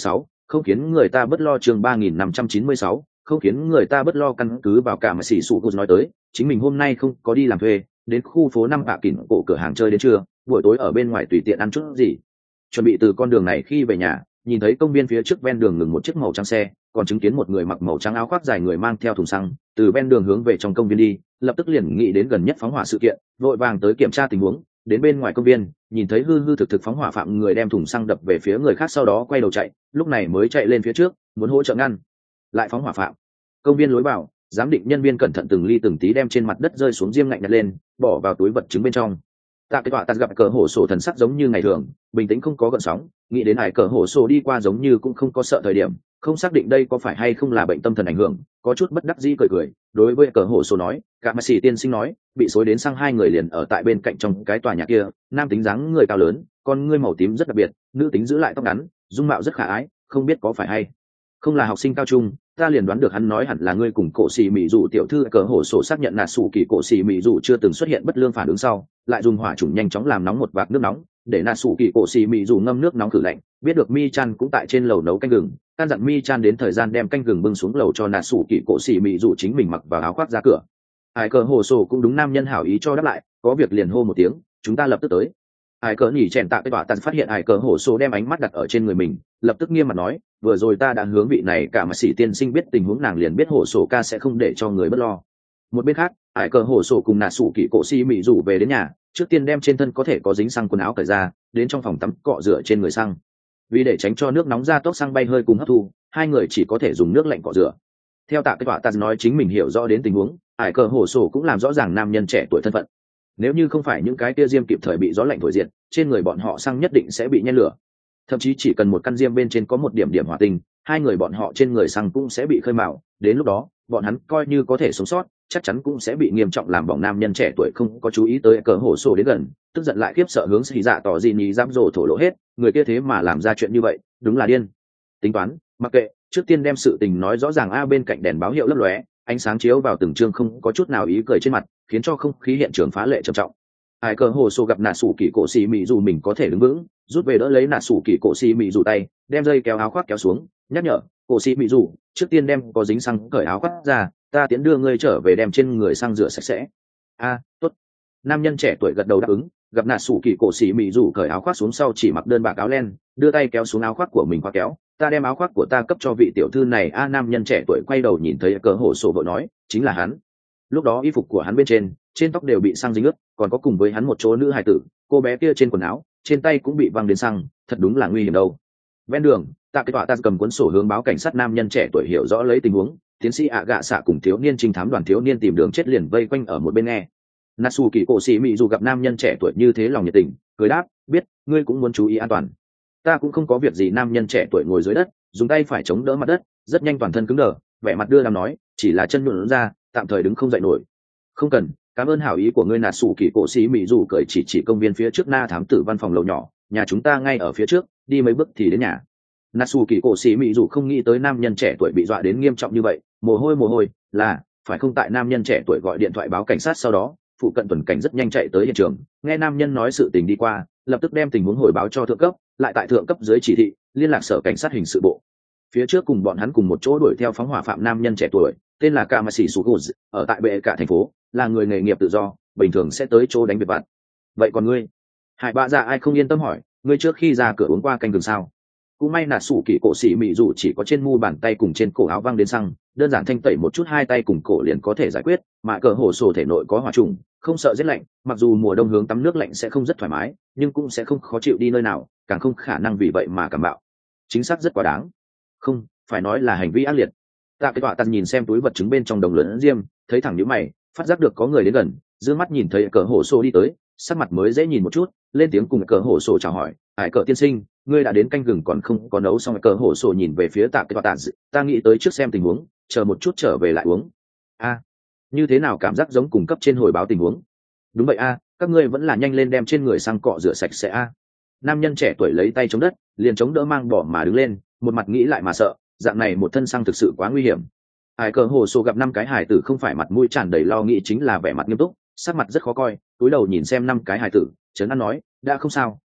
không khiến người ta bất lo. Chương ba nghìn năm trăm chín mươi sáu, không khiến người ta bất lo. Căn cứ vào cả mà sĩ sụ cô nói tới, chính mình hôm nay không có đi làm thuê, đến khu phố năm bạ kỉnh cổ cửa hàng chơi đến trưa, buổi tối ở bên ngoài tùy tiện ăn chút gì. Chuẩn bị từ con đường này khi về nhà, nhìn thấy công viên phía trước ven đường ngừng một chiếc màu trắng xe, còn chứng kiến một người mặc màu trắng áo khoác dài người mang theo thùng xăng từ ven đường hướng về trong công viên đi, lập tức liền nghĩ đến gần nhất phóng hỏa sự kiện, vội vàng tới kiểm tra tình huống. Đến bên ngoài công viên, nhìn thấy hư hư thực thực phóng hỏa phạm người đem thùng xăng đập về phía người khác, sau đó quay đầu chạy, lúc này mới chạy lên phía trước muốn hỗ trợ ngăn lại phóng hỏa phạm. Công viên lối vào, giám định nhân viên cẩn thận từng ly từng tí đem trên mặt đất rơi xuống diêm ngạnh nhặt lên, bỏ vào túi vật chứng bên trong. Tạ cái tọa tạt gặp cờ hổ sổ thần sắc giống như ngày thường, bình tĩnh không có gợn sóng, nghĩ đến hải cờ hổ sổ đi qua giống như cũng không có sợ thời điểm, không xác định đây có phải hay không là bệnh tâm thần ảnh hưởng, có chút bất đắc dĩ cười cười. Đối với cờ hổ sổ nói, cả mà sĩ tiên sinh nói, bị xối đến sang hai người liền ở tại bên cạnh trong cái tòa nhà kia, nam tính dáng người cao lớn, con ngươi màu tím rất đặc biệt, nữ tính giữ lại tóc ngắn, dung mạo rất khả ái, không biết có phải hay không là học sinh cao trung. Ta liền đoán được hắn nói hẳn là ngươi cùng cổ xì mỹ dù tiểu thư. Cờ hổ sổ xác nhận là sủ kỳ cổ xì mỹ dù chưa từng xuất hiện bất lương phản ứng sau, lại dùng hỏa chủng nhanh chóng làm nóng một vạc nước nóng, để nà sủ kỳ cổ xì mỹ dù ngâm nước nóng khử lạnh. Biết được mi chan cũng tại trên lầu nấu canh gừng, căn dặn mi chan đến thời gian đem canh gừng bưng xuống lầu cho nà sủ kỳ cổ xì mỹ dù chính mình mặc vào áo khoác ra cửa. Ai cờ hổ sổ cũng đúng nam nhân hảo ý cho đáp lại, có việc liền hô một tiếng, chúng ta lập tức tới. Ai cờ nhỉ chèn tạ cái tỏa tàn phát hiện ai cờ hổ sổ đem ánh mắt đặt ở trên người mình, lập tức nghiêm mặt nói, vừa rồi ta đã hướng vị này cả mà sĩ tiên sinh biết tình huống, nàng liền biết hổ sổ ca sẽ không để cho người bất lo. Một bên khác, ai cờ hổ sổ cùng nà sủ kỳ cổ xì mỹ rủ về đến nhà, trước tiên đem trên thân có thể có dính xăng quần áo cởi ra, đến trong phòng tắm cọ rửa trên người xăng. Vì để tránh cho nước nóng ra tốc xăng bay hơi cùng hấp thu, hai người chỉ có thể dùng nước lạnh cọ rửa. Theo tạ cái tỏa tàn nói chính mình hiểu rõ đến tình huống, ai cờ hổ sổ cũng làm rõ ràng nam nhân trẻ tuổi thân phận. Nếu như không phải những cái tia diêm kịp thời bị gió lạnh thổi diệt, trên người bọn họ xăng nhất định sẽ bị nhen lửa. Thậm chí chỉ cần một căn diêm bên trên có một điểm điểm hỏa tinh, hai người bọn họ trên người xăng cũng sẽ bị khơi mào. Đến lúc đó bọn hắn coi như có thể sống sót, chắc chắn cũng sẽ bị nghiêm trọng làm bỏng. Nam nhân trẻ tuổi không có chú ý tới cờ hổ sổ đến gần, tức giận lại khiếp sợ hướng xì dạ tỏ gì nhì giáp rồ thổ lộ hết, người kia thế mà làm ra chuyện như vậy, đúng là điên. Tính toán, mặc kệ, trước tiên đem sự tình nói rõ ràng. A bên cạnh đèn báo hiệu lấp lóe, ánh sáng chiếu vào từng chương không có chút nào ý cười trên mặt, khiến cho không khí hiện trường phá lệ trầm trọng. Ai cờ hồ sổ gặp nà sủ kỳ cổ xì mị dù mình có thể đứng vững, rút về đỡ lấy nà sủ kỳ cổ xì mị dù tay, đem dây kéo áo khoác kéo xuống, nhắc nhở cổ xì mị dù, trước tiên đem có dính xăng cởi áo khoác ra, ta tiến đưa ngươi trở về đem trên người xăng rửa sạch sẽ. A, tốt. Nam nhân trẻ tuổi gật đầu đáp ứng. Gặp nà sủ kỳ cổ xì mị dù cởi áo khoác xuống sau chỉ mặc đơn bạc áo len, đưa tay kéo xuống áo khoác của mình khóa kéo, ta đem áo khoác của ta cấp cho vị tiểu thư này. A nam nhân trẻ tuổi quay đầu nhìn thấy cờ hổ sổ vội nói, chính là hắn. Lúc đó y phục của hắn bên trên trên tóc đều bị xăng dính ướt, còn có cùng với hắn một chỗ nữ hài tử, cô bé kia trên quần áo trên tay cũng bị văng đến xăng, thật đúng là nguy hiểm đâu. Ven đường, tạ cái tọa ta cầm cuốn sổ hướng báo cảnh sát. Nam nhân trẻ tuổi hiểu rõ lấy tình huống, tiến sĩ ạ gạ xạ cùng thiếu niên trinh thám đoàn thiếu niên tìm đường chết liền vây quanh ở một bên nghe. Natsu kỳ cổ sĩ mỹ dù gặp nam nhân trẻ tuổi như thế lòng nhiệt tình, cười đáp, biết, ngươi cũng muốn chú ý an toàn. Ta cũng không có việc gì. Nam nhân trẻ tuổi ngồi dưới đất, dùng tay phải chống đỡ mặt đất, rất nhanh toàn thân cứng đờ, vẻ mặt đưa làm nói, chỉ là chân nhuộn ra, tạm thời đứng không dậy nổi. Không cần, cảm ơn hảo ý của ngươi. Natsu kỳ cổ sĩ mỹ dù cười chỉ chỉ công viên phía trước. Na thám tử văn phòng lầu nhỏ, nhà chúng ta ngay ở phía trước, đi mấy bước thì đến nhà. Natsu kỳ cổ sĩ mỹ dù không nghĩ tới nam nhân trẻ tuổi bị dọa đến nghiêm trọng như vậy, mồ hôi mồ hôi, là phải không. Tại nam nhân trẻ tuổi gọi điện thoại báo cảnh sát sau đó, phụ cận tuần cảnh rất nhanh chạy tới hiện trường, nghe nam nhân nói sự tình đi qua, lập tức đem tình huống hồi báo cho thượng cấp, lại tại thượng cấp dưới chỉ thị liên lạc sở cảnh sát hình sự bộ. Phía trước cùng bọn hắn cùng một chỗ đuổi theo phóng hỏa phạm nam nhân trẻ tuổi, tên là Kamashi Suguz, ở tại bệ cả thành phố, là người nghề nghiệp tự do, bình thường sẽ tới chỗ đánh việc vặt. Vậy còn ngươi? Hải bạ dạ ai không yên tâm hỏi, ngươi trước khi ra cửa uống qua canh gừng sao? Cũng may là sủ kỳ cổ sĩ mỹ dù chỉ có trên mu bàn tay cùng trên cổ áo văng đến xăng, đơn giản thanh tẩy một chút hai tay cùng cổ liền có thể giải quyết. Mà cờ hồ sổ thể nội có hỏa trùng, không sợ rét lạnh, mặc dù mùa đông hướng tắm nước lạnh sẽ không rất thoải mái, nhưng cũng sẽ không khó chịu đi nơi nào, càng không khả năng vì vậy mà cảm bạo. Chính xác rất quá đáng, không phải nói là hành vi ác liệt. Tạ cái tọa tàn nhìn xem túi vật chứng bên trong đồng lớn diêm, thấy thẳng nhíu mày, phát giác được có người đến gần, dương mắt nhìn thấy cờ hồ sổ đi tới, sắc mặt mới dễ nhìn một chút, lên tiếng cùng cờ hồ sổ chào hỏi, hải cờ tiên sinh, ngươi đã đến, canh gừng còn không có nấu xong. Cờ hồ sổ nhìn về phía tạ cái tọa tàn, ta nghĩ tới trước xem tình huống, chờ một chút trở về lại uống. A, như thế nào cảm giác giống cung cấp trên hồi báo tình huống? Đúng vậy a, các ngươi vẫn là nhanh lên đem trên người sang cọ rửa sạch sẽ a. Nam nhân trẻ tuổi lấy tay chống đất, liền chống đỡ mang bỏ mà đứng lên, một mặt nghĩ lại mà sợ, dạng này một thân xăng thực sự quá nguy hiểm. Hải cờ hồ sổ gặp năm cái hài tử không phải mặt mũi tràn đầy lo nghĩ chính là vẻ mặt nghiêm túc, sắc mặt rất khó coi, túi đầu nhìn xem năm cái hài tử, trấn an nói, đã không sao,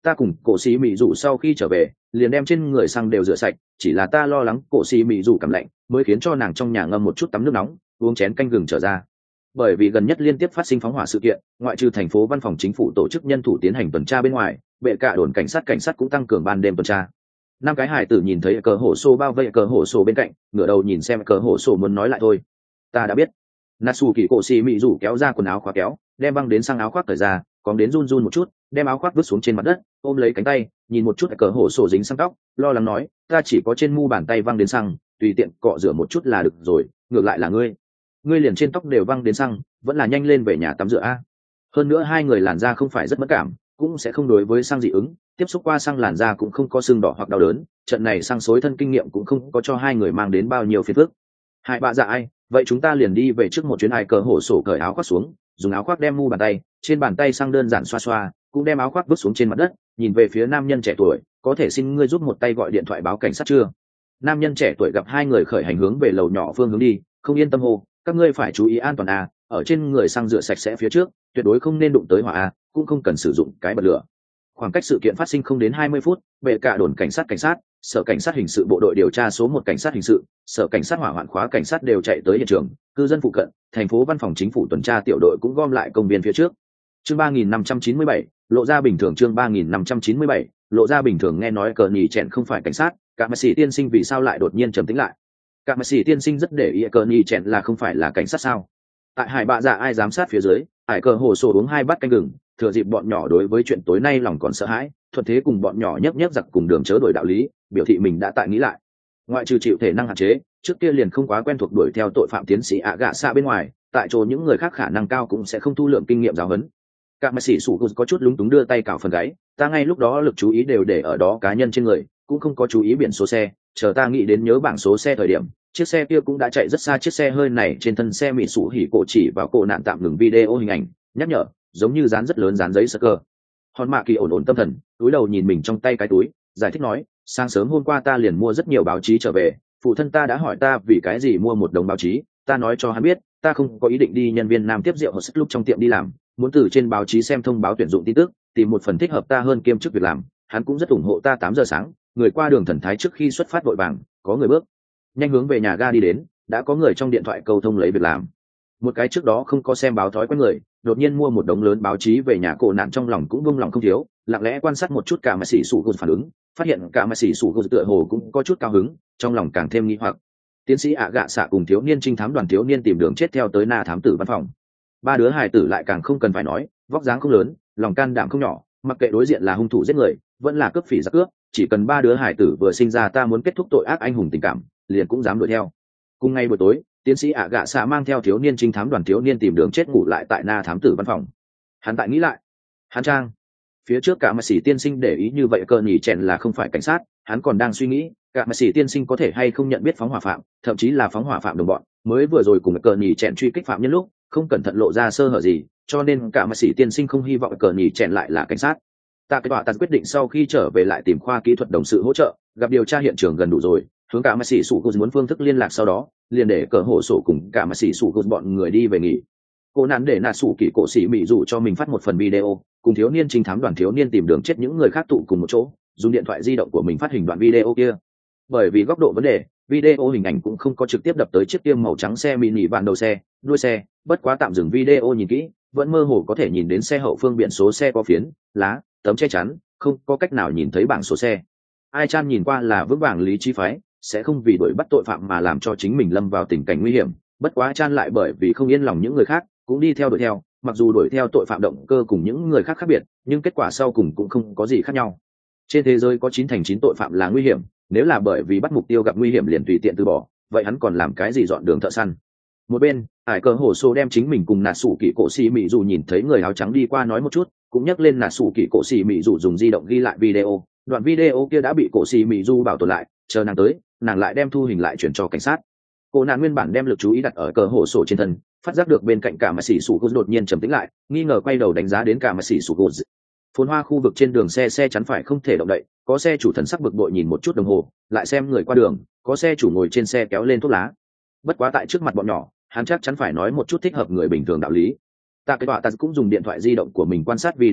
ta cùng cổ xì mị rủ sau khi trở về liền đem trên người xăng đều rửa sạch, chỉ là ta lo lắng cổ xì mị rủ cảm lạnh mới khiến cho nàng trong nhà ngâm một chút tắm nước nóng uống chén canh gừng trở ra. Bởi vì gần nhất liên tiếp phát sinh phóng hỏa sự kiện, ngoại trừ thành phố văn phòng chính phủ tổ chức nhân thủ tiến hành tuần tra bên ngoài, bệ cả đồn cảnh sát cảnh sát cũng tăng cường ban đêm tuần tra. Năm cái hải tử nhìn thấy cờ hổ sổ bao vây cờ hổ sổ bên cạnh, ngửa đầu nhìn xem cờ hổ sổ muốn nói lại thôi. Ta đã biết. Natsu kỳ cổ xì mị rủ kéo ra quần áo khóa kéo, đem băng đến sang áo khoác cởi ra, còn đến run run một chút, đem áo khoác vứt xuống trên mặt đất, ôm lấy cánh tay, nhìn một chút cờ hổ sổ dính sang tóc, lo lắng nói, ta chỉ có trên mu bàn tay văng đến xăng, tùy tiện cọ rửa một chút là được rồi, ngược lại là ngươi, ngươi liền trên tóc đều văng đến xăng, vẫn là nhanh lên về nhà tắm rửa a. Hơn nữa hai người làn da không phải rất mất cảm, cũng sẽ không đối với xăng dị ứng, tiếp xúc qua xăng làn da cũng không có sưng đỏ hoặc đau đớn, trận này xăng xối thân kinh nghiệm cũng không có cho hai người mang đến bao nhiêu phiền phức. Hai bà dạ ai, vậy chúng ta liền đi về trước một chuyến. Ai cờ hổ sổ cởi áo khoác xuống, dùng áo khoác đem mu bàn tay, trên bàn tay xăng đơn giản xoa xoa, cũng đem áo khoác vứt xuống trên mặt đất, nhìn về phía nam nhân trẻ tuổi, có thể xin ngươi giúp một tay gọi điện thoại báo cảnh sát chưa? Nam nhân trẻ tuổi gặp hai người khởi hành hướng về lầu nhỏ phương hướng đi, không yên tâm hô, các ngươi phải chú ý an toàn à, ở trên người xăng rửa sạch sẽ phía trước, tuyệt đối không nên đụng tới hỏa à, cũng không cần sử dụng cái bật lửa. Khoảng cách sự kiện phát sinh không đến hai mươi phút, bệ cả đồn cảnh sát cảnh sát, sở cảnh sát hình sự bộ đội điều tra số một cảnh sát hình sự, sở cảnh sát hỏa hoạn khóa cảnh sát đều chạy tới hiện trường, cư dân phụ cận, thành phố văn phòng chính phủ tuần tra tiểu đội cũng gom lại công viên phía trước. Chương ba nghìn năm trăm chín mươi bảy, lộ ra bình thường. Chương ba nghìn năm trăm chín mươi bảy, lộ ra bình thường. Nghe nói cờ nhì chèn không phải cảnh sát, cả mạc sĩ tiên sinh vì sao lại đột nhiên trầm tĩnh lại? Cả mạc sĩ tiên sinh rất để ý cờ nhì chèn là không phải là cảnh sát sao? Tại hải bạ dạ ai giám sát phía dưới, hải cờ hồ sổ uống hai bát canh gừng, thừa dịp bọn nhỏ đối với chuyện tối nay lòng còn sợ hãi, thuận thế cùng bọn nhỏ nhấp nhấp giặc cùng đường chớ đổi đạo lý, biểu thị mình đã tại nghĩ lại. Ngoại trừ chịu thể năng hạn chế, trước kia liền không quá quen thuộc đuổi theo tội phạm tiến sĩ ạ gạ xạ bên ngoài, tại chỗ những người khác khả năng cao cũng sẽ không thu lượng kinh nghiệm giáo huấn. Cả mạc sĩ sủ có chút lúng túng đưa tay cào phần gáy, ta ngay lúc đó lực chú ý đều để ở đó cá nhân trên người, cũng không có chú ý biển số xe, chờ ta nghĩ đến nhớ bảng số xe thời điểm, chiếc xe kia cũng đã chạy rất xa. Chiếc xe hơi này trên thân xe mỹ sủ hỉ cổ chỉ vào cổ nạn tạm ngừng video hình ảnh, nhắc nhở, giống như dán rất lớn dán giấy sơ cơ. Hòn mạ kỳ ổn ổn tâm thần, túi đầu nhìn mình trong tay cái túi, giải thích nói, sáng sớm hôm qua ta liền mua rất nhiều báo chí trở về, phụ thân ta đã hỏi ta vì cái gì mua một đống báo chí, ta nói cho hắn biết ta không có ý định đi nhân viên nam tiếp rượu hoặc sức lúc trong tiệm đi làm, muốn từ trên báo chí xem thông báo tuyển dụng tin tức, tìm một phần thích hợp ta hơn kiêm chức việc làm. Hắn cũng rất ủng hộ ta. Tám giờ sáng, người qua đường thần thái trước khi xuất phát vội vàng, có người bước nhanh hướng về nhà ga đi đến, đã có người trong điện thoại câu thông lấy việc làm. Một cái trước đó không có xem báo thói quen người, đột nhiên mua một đống lớn báo chí về nhà, cổ nạn trong lòng cũng vung lòng không thiếu, lặng lẽ quan sát một chút cả mạc sĩ sủ gột phản ứng, phát hiện cả mạc sĩ sủ gột tựa hồ cũng có chút cao hứng, trong lòng càng thêm nghi hoặc. Tiến sĩ ạ gạ xạ cùng thiếu niên trinh thám đoàn thiếu niên tìm đường chết theo tới na thám tử văn phòng. Ba đứa hài tử lại càng không cần phải nói, vóc dáng không lớn, lòng can đảm không nhỏ, mặc kệ đối diện là hung thủ giết người vẫn là cướp phỉ giặc cướp, chỉ cần ba đứa hài tử vừa sinh ra ta muốn kết thúc tội ác anh hùng tình cảm, liền cũng dám đuổi theo. Cùng ngày buổi tối, tiến sĩ ạ gạ xạ mang theo thiếu niên trinh thám đoàn thiếu niên tìm đường chết ngủ lại tại na thám tử văn phòng. Hắn tại nghĩ lại, hắn trang phía trước cả mạc sĩ tiên sinh để ý như vậy cờ nhì chèn là không phải cảnh sát, hắn còn đang suy nghĩ cả mạc sĩ tiên sinh có thể hay không nhận biết phóng hỏa phạm, thậm chí là phóng hỏa phạm đồng bọn, mới vừa rồi cùng cờ nhì chèn truy kích phạm nhân lúc không cẩn thận lộ ra sơ hở gì, cho nên cả mạc sĩ tiên sinh không hy vọng cờ nhì chèn lại là cảnh sát. Ta cái tọa tạt quyết định sau khi trở về lại tìm khoa kỹ thuật đồng sự hỗ trợ, gặp điều tra hiện trường gần đủ rồi, hướng cả mạc sĩ sủ cô muốn phương thức liên lạc, sau đó liền để cờ hổ sổ cùng cả mạc sĩ sủ cô bọn người đi về nghỉ. Cô nạn để nạt sủ kỳ cổ sĩ mỹ dụ cho mình phát một phần video, cùng thiếu niên trinh thám đoàn thiếu niên tìm đường chết những người khác tụ cùng một chỗ, dùng điện thoại di động của mình phát hình đoạn video kia. Bởi vì góc độ vấn đề, video hình ảnh cũng không có trực tiếp đập tới chiếc tiêm màu trắng xe mini bản đầu xe, đuôi xe, bất quá tạm dừng video nhìn kỹ, vẫn mơ hồ có thể nhìn đến xe hậu phương biển số xe có phiến, lá, tấm che chắn, không có cách nào nhìn thấy bảng số xe. Ai Chan nhìn qua là vững vàng lý trí phái, sẽ không vì đuổi bắt tội phạm mà làm cho chính mình lâm vào tình cảnh nguy hiểm, bất quá Chan lại bởi vì không yên lòng những người khác, cũng đi theo đuổi theo, mặc dù đuổi theo tội phạm động cơ cùng những người khác khác biệt, nhưng kết quả sau cùng cũng không có gì khác nhau. Trên thế giới có chín thành chín tội phạm là nguy hiểm, nếu là bởi vì bắt mục tiêu gặp nguy hiểm liền tùy tiện từ bỏ, vậy hắn còn làm cái gì dọn đường thợ săn. Một bên, Hải Cờ Hổ Sô đem chính mình cùng nạt sủ kỳ cổ xì mỹ dù nhìn thấy người áo trắng đi qua nói một chút, cũng nhắc lên nạt sủ kỳ cổ xì mỹ dù dùng di động ghi lại video, đoạn video kia đã bị cổ xì mỹ dù bảo tồn lại, chờ nàng tới, nàng lại đem thu hình lại chuyển cho cảnh sát. Cô nàng nguyên bản đem lực chú ý đặt ở Cờ Hổ Sô trên thân, phát giác được bên cạnh cả mạc sĩ sủ cô đột nhiên trầm tĩnh lại, nghi ngờ quay đầu đánh giá đến cả mạc sĩ sủ cô. Phồn hoa khu vực trên đường xe xe chắn phải không thể động đậy, có xe chủ thần sắc bực bội nhìn một chút đồng hồ, lại xem người qua đường, có xe chủ ngồi trên xe kéo lên thuốc lá. Bất quá tại trước mặt bọn nhỏ, hắn chắc chắn phải nói một chút thích hợp người bình thường đạo lý. Ta cái tọa ta cũng dùng điện thoại di động của mình quan sát video,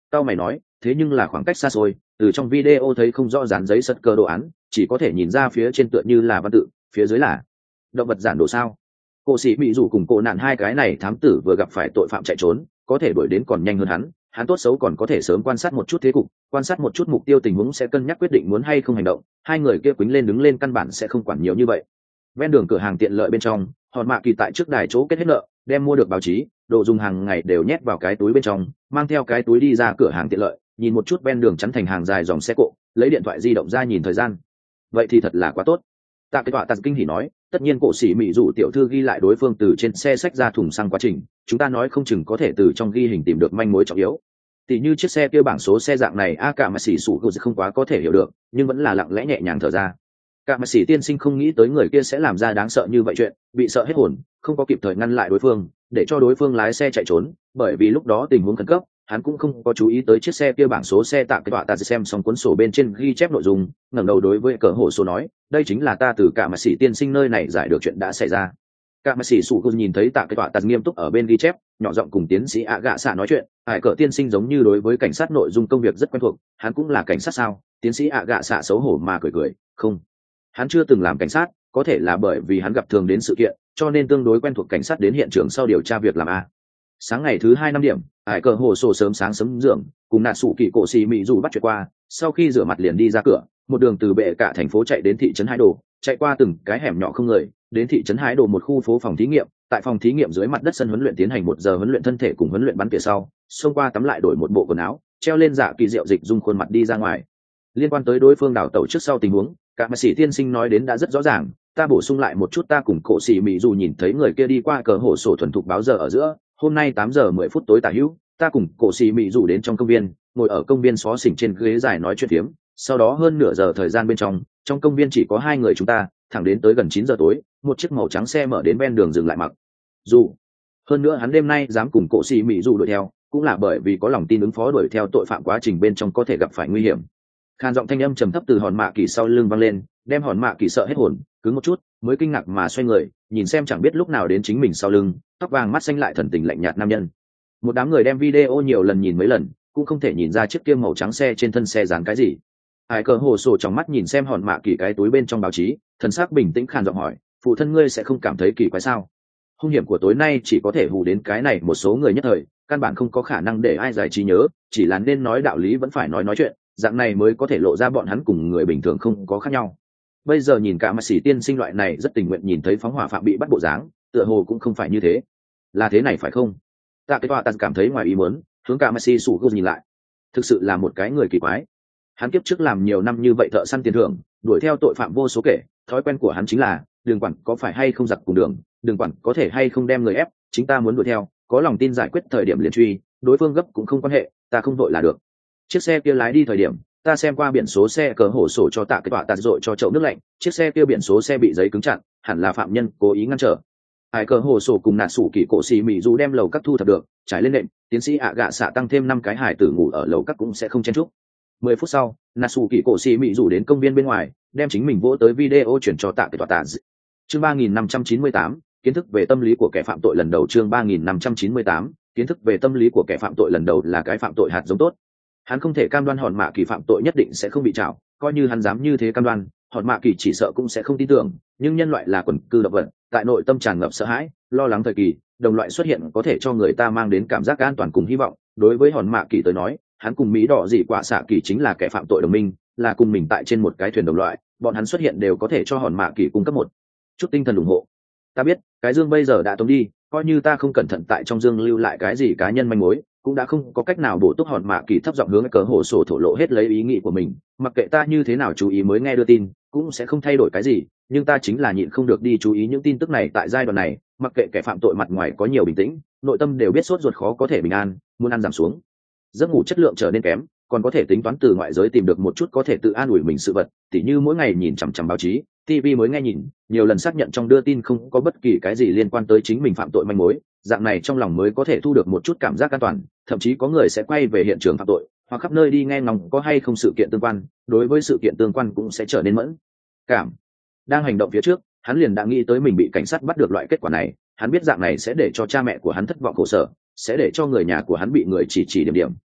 Tao mày nói, thế nhưng là khoảng cách xa xôi, từ trong video thấy không rõ dán giấy sật cơ đồ án, chỉ có thể nhìn ra phía trên tựa như là văn tự, phía dưới là động vật giản đồ sao? Cô sĩ bị rủ cùng cô nạn hai cái này thám tử vừa gặp phải tội phạm chạy trốn, có thể đuổi đến còn nhanh hơn hắn, hắn tốt xấu còn có thể sớm quan sát một chút thế cục, quan sát một chút mục tiêu tình huống sẽ cân nhắc quyết định muốn hay không hành động. Hai người kia quýnh lên đứng lên căn bản sẽ không quản nhiều như vậy. Ven đường cửa hàng tiện lợi bên trong, Hòn Mạ Kỳ tại trước đài chỗ kết hết nợ, đem mua được báo chí, đồ dùng hàng ngày đều nhét vào cái túi bên trong, mang theo cái túi đi ra cửa hàng tiện lợi, nhìn một chút ven đường chắn thành hàng dài dòng xe cộ, lấy điện thoại di động ra nhìn thời gian. Vậy thì thật là quá tốt. Tạ cái tọa tạt kinh hỉ nói, tất nhiên cổ sĩ mỹ dụ tiểu thư ghi lại đối phương từ trên xe xách ra thùng xăng quá trình, chúng ta nói không chừng có thể từ trong ghi hình tìm được manh mối trọng yếu. Tỷ như chiếc xe kia bảng số xe dạng này, a cả mà xỉ sụ không quá có thể hiểu được, nhưng vẫn là lặng lẽ nhẹ nhàng thở ra. Cả mà xỉ tiên sinh không nghĩ tới người kia sẽ làm ra đáng sợ như vậy chuyện, bị sợ hết hồn, không có kịp thời ngăn lại đối phương, để cho đối phương lái xe chạy trốn, bởi vì lúc đó tình huống khẩn cấp, hắn cũng không có chú ý tới chiếc xe kia bảng số xe. Tạ cái tọa ta xem xong cuốn sổ bên trên ghi chép nội dung, ngẩng đầu đối với cờ hồ số nói, đây chính là ta từ cả mà xỉ tiên sinh nơi này giải được chuyện đã xảy ra. Cả mà xỉ sụ nhìn thấy Tạ cái tọa ta nghiêm túc ở bên ghi chép, nhỏ giọng cùng tiến sĩ ạ gạ xạ nói chuyện. Hải cờ tiên sinh giống như đối với cảnh sát nội dung công việc rất quen thuộc, hắn cũng là cảnh sát sao? Tiến sĩ ạ gạ xạ xấu hổ mà cười cười, không, hắn chưa từng làm cảnh sát, có thể là bởi vì hắn gặp thường đến sự kiện, cho nên tương đối quen thuộc cảnh sát đến hiện trường sau điều tra việc làm a. Sáng ngày thứ hai năm điểm, Hải cờ hồ sổ sớm sáng sớm dưỡng, cùng nạt sủ kỳ cổ xì mỹ dù bắt chuyện qua, sau khi rửa mặt liền đi ra cửa, một đường từ bệ cả thành phố chạy đến thị trấn Hải Đồ, chạy qua từng cái hẻm nhỏ không người, đến thị trấn Hải Đồ một khu phố phòng thí nghiệm, tại phòng thí nghiệm dưới mặt đất sân huấn luyện tiến hành một giờ huấn luyện thân thể cùng huấn luyện bắn tỉa sau, xông qua tắm lại đổi một bộ quần áo, treo lên dạ kỳ diệu dịch dung khuôn mặt đi ra ngoài. Liên quan tới đối phương đảo tẩu trước sau tình huống, cả mà sĩ tiên sinh nói đến đã rất rõ ràng, ta bổ sung lại một chút, ta cùng cổ sĩ mỹ dù nhìn thấy người kia đi qua cờ hồ sổ thuần thục báo giờ ở giữa, hôm nay tám giờ mười phút tối tả hữu, ta cùng cổ sĩ mỹ dù đến trong công viên, ngồi ở công viên xó xỉnh trên ghế dài nói chuyện phiếm, sau đó hơn nửa giờ thời gian bên trong, trong công viên chỉ có hai người chúng ta, thẳng đến tới gần chín giờ tối, một chiếc màu trắng xe mở đến ven đường dừng lại mặc dù hơn nữa hắn đêm nay dám cùng cổ sĩ mỹ dù đuổi theo, cũng là bởi vì có lòng tin ứng phó đuổi theo tội phạm quá trình bên trong có thể gặp phải nguy hiểm. Khan giọng thanh âm trầm thấp từ Hòn Mạ Kỳ sau lưng vang lên, đem Hòn Mạ Kỳ sợ hết hồn, cứng một chút, mới kinh ngạc mà xoay người, nhìn xem chẳng biết lúc nào đến chính mình sau lưng, tóc vàng mắt xanh lại thần tình lạnh nhạt nam nhân. Một đám người đem video nhiều lần nhìn mấy lần, cũng không thể nhìn ra chiếc kia màu trắng xe trên thân xe dán cái gì. Ai cờ hồ sổ trong mắt nhìn xem Hòn Mạ Kỳ cái túi bên trong báo chí, thần sắc bình tĩnh khàn giọng hỏi, phụ thân ngươi sẽ không cảm thấy kỳ quái sao? Hung hiểm của tối nay chỉ có thể hù đến cái này một số người nhất thời, căn bản không có khả năng để ai giải trí nhớ, chỉ là nên nói đạo lý vẫn phải nói nói chuyện, dạng này mới có thể lộ ra bọn hắn cùng người bình thường không có khác nhau. Bây giờ nhìn cả mà sĩ tiên sinh loại này rất tình nguyện nhìn thấy phóng hỏa phạm bị bắt bộ dáng, tựa hồ cũng không phải như thế. Là thế này phải không? Tạ cái tọa ta cảm thấy ngoài ý muốn, hướng cả mà sĩ sủ gô nhìn lại. Thực sự là một cái người kỳ quái. Hắn kiếp trước làm nhiều năm như vậy thợ săn tiền thưởng, đuổi theo tội phạm vô số kể, thói quen của hắn chính là đường quản có phải hay không giặc cùng đường, đường quản có thể hay không đem người ép, chính ta muốn đuổi theo, có lòng tin giải quyết thời điểm liền truy, đối phương gấp cũng không quan hệ, ta không vội là được. Chiếc xe kia lái đi thời điểm, ta xem qua biển số xe cờ hổ sổ cho Tạ cái tọa tạt dội cho chậu nước lạnh, chiếc xe kia biển số xe bị giấy cứng chặn, hẳn là phạm nhân cố ý ngăn trở. Ai cờ hổ sổ cùng nạt sủ kỳ cổ xì mỹ dù đem lầu các thu thập được, trải lên nệm, tiến sĩ ạ gạ xạ tăng thêm năm cái hải tử ngủ ở lầu các cũng sẽ không chen chúc. Mười phút sau, nạt sủ kỳ cổ xì mỹ dù đến công viên bên ngoài, đem chính mình vỗ tới video chuyển cho Tạ cái tọa tạt. Chương ba nghìn năm trăm chín mươi tám, kiến thức về tâm lý của kẻ phạm tội lần đầu. Chương ba nghìn năm trăm chín mươi tám, kiến thức về tâm lý của kẻ phạm tội lần đầu là cái phạm tội hạt giống tốt. Hắn không thể cam đoan Hòn Mạ Kỳ phạm tội nhất định sẽ không bị trảo, coi như hắn dám như thế cam đoan, Hòn Mạ Kỳ chỉ sợ cũng sẽ không tin tưởng, nhưng nhân loại là quần cư động vật, tại nội tâm tràn ngập sợ hãi, lo lắng thời kỳ, đồng loại xuất hiện có thể cho người ta mang đến cảm giác an toàn cùng hy vọng. Đối với Hòn Mạ Kỳ tới nói, hắn cùng Mỹ Đỏ Dị Quả Xạ Kỳ chính là kẻ phạm tội đồng minh, là cùng mình tại trên một cái thuyền đồng loại, bọn hắn xuất hiện đều có thể cho Hòn Mạ Kỳ cung cấp một chút tinh thần ủng hộ. Ta biết, cái dương bây giờ đã tống đi, coi như ta không cẩn thận tại trong dương lưu lại cái gì cá nhân manh mối, cũng đã không có cách nào bổ túc. Hòn Mạ Kỳ thấp giọng hướng cờ hồ sổ thổ lộ hết lấy ý nghĩ của mình, mặc kệ ta như thế nào chú ý mới nghe đưa tin, cũng sẽ không thay đổi cái gì, nhưng ta chính là nhịn không được đi chú ý những tin tức này. Tại giai đoạn này, mặc kệ kẻ phạm tội mặt ngoài có nhiều bình tĩnh, nội tâm đều biết sốt ruột khó có thể bình an, muốn ăn giảm xuống, giấc ngủ chất lượng trở nên kém, còn có thể tính toán từ ngoại giới tìm được một chút có thể tự an ủi mình sự vật, tỉ như mỗi ngày nhìn chằm chằm báo chí, ti vi mới nghe nhìn, nhiều lần xác nhận trong đưa tin không có bất kỳ cái gì liên quan tới chính mình phạm tội manh mối, dạng này trong lòng mới có thể thu được một chút cảm giác an toàn. Thậm chí có người sẽ quay về hiện trường phạm tội, hoặc khắp nơi đi nghe ngóng có hay không sự kiện tương quan, đối với sự kiện tương quan cũng sẽ trở nên mẫn cảm. Đang hành động phía trước, hắn liền đã nghĩ tới mình bị cảnh sát bắt được loại kết quả này, hắn biết dạng này sẽ để cho cha mẹ của hắn thất vọng khổ sở, sẽ để cho người nhà của hắn bị người chỉ chỉ điểm điểm,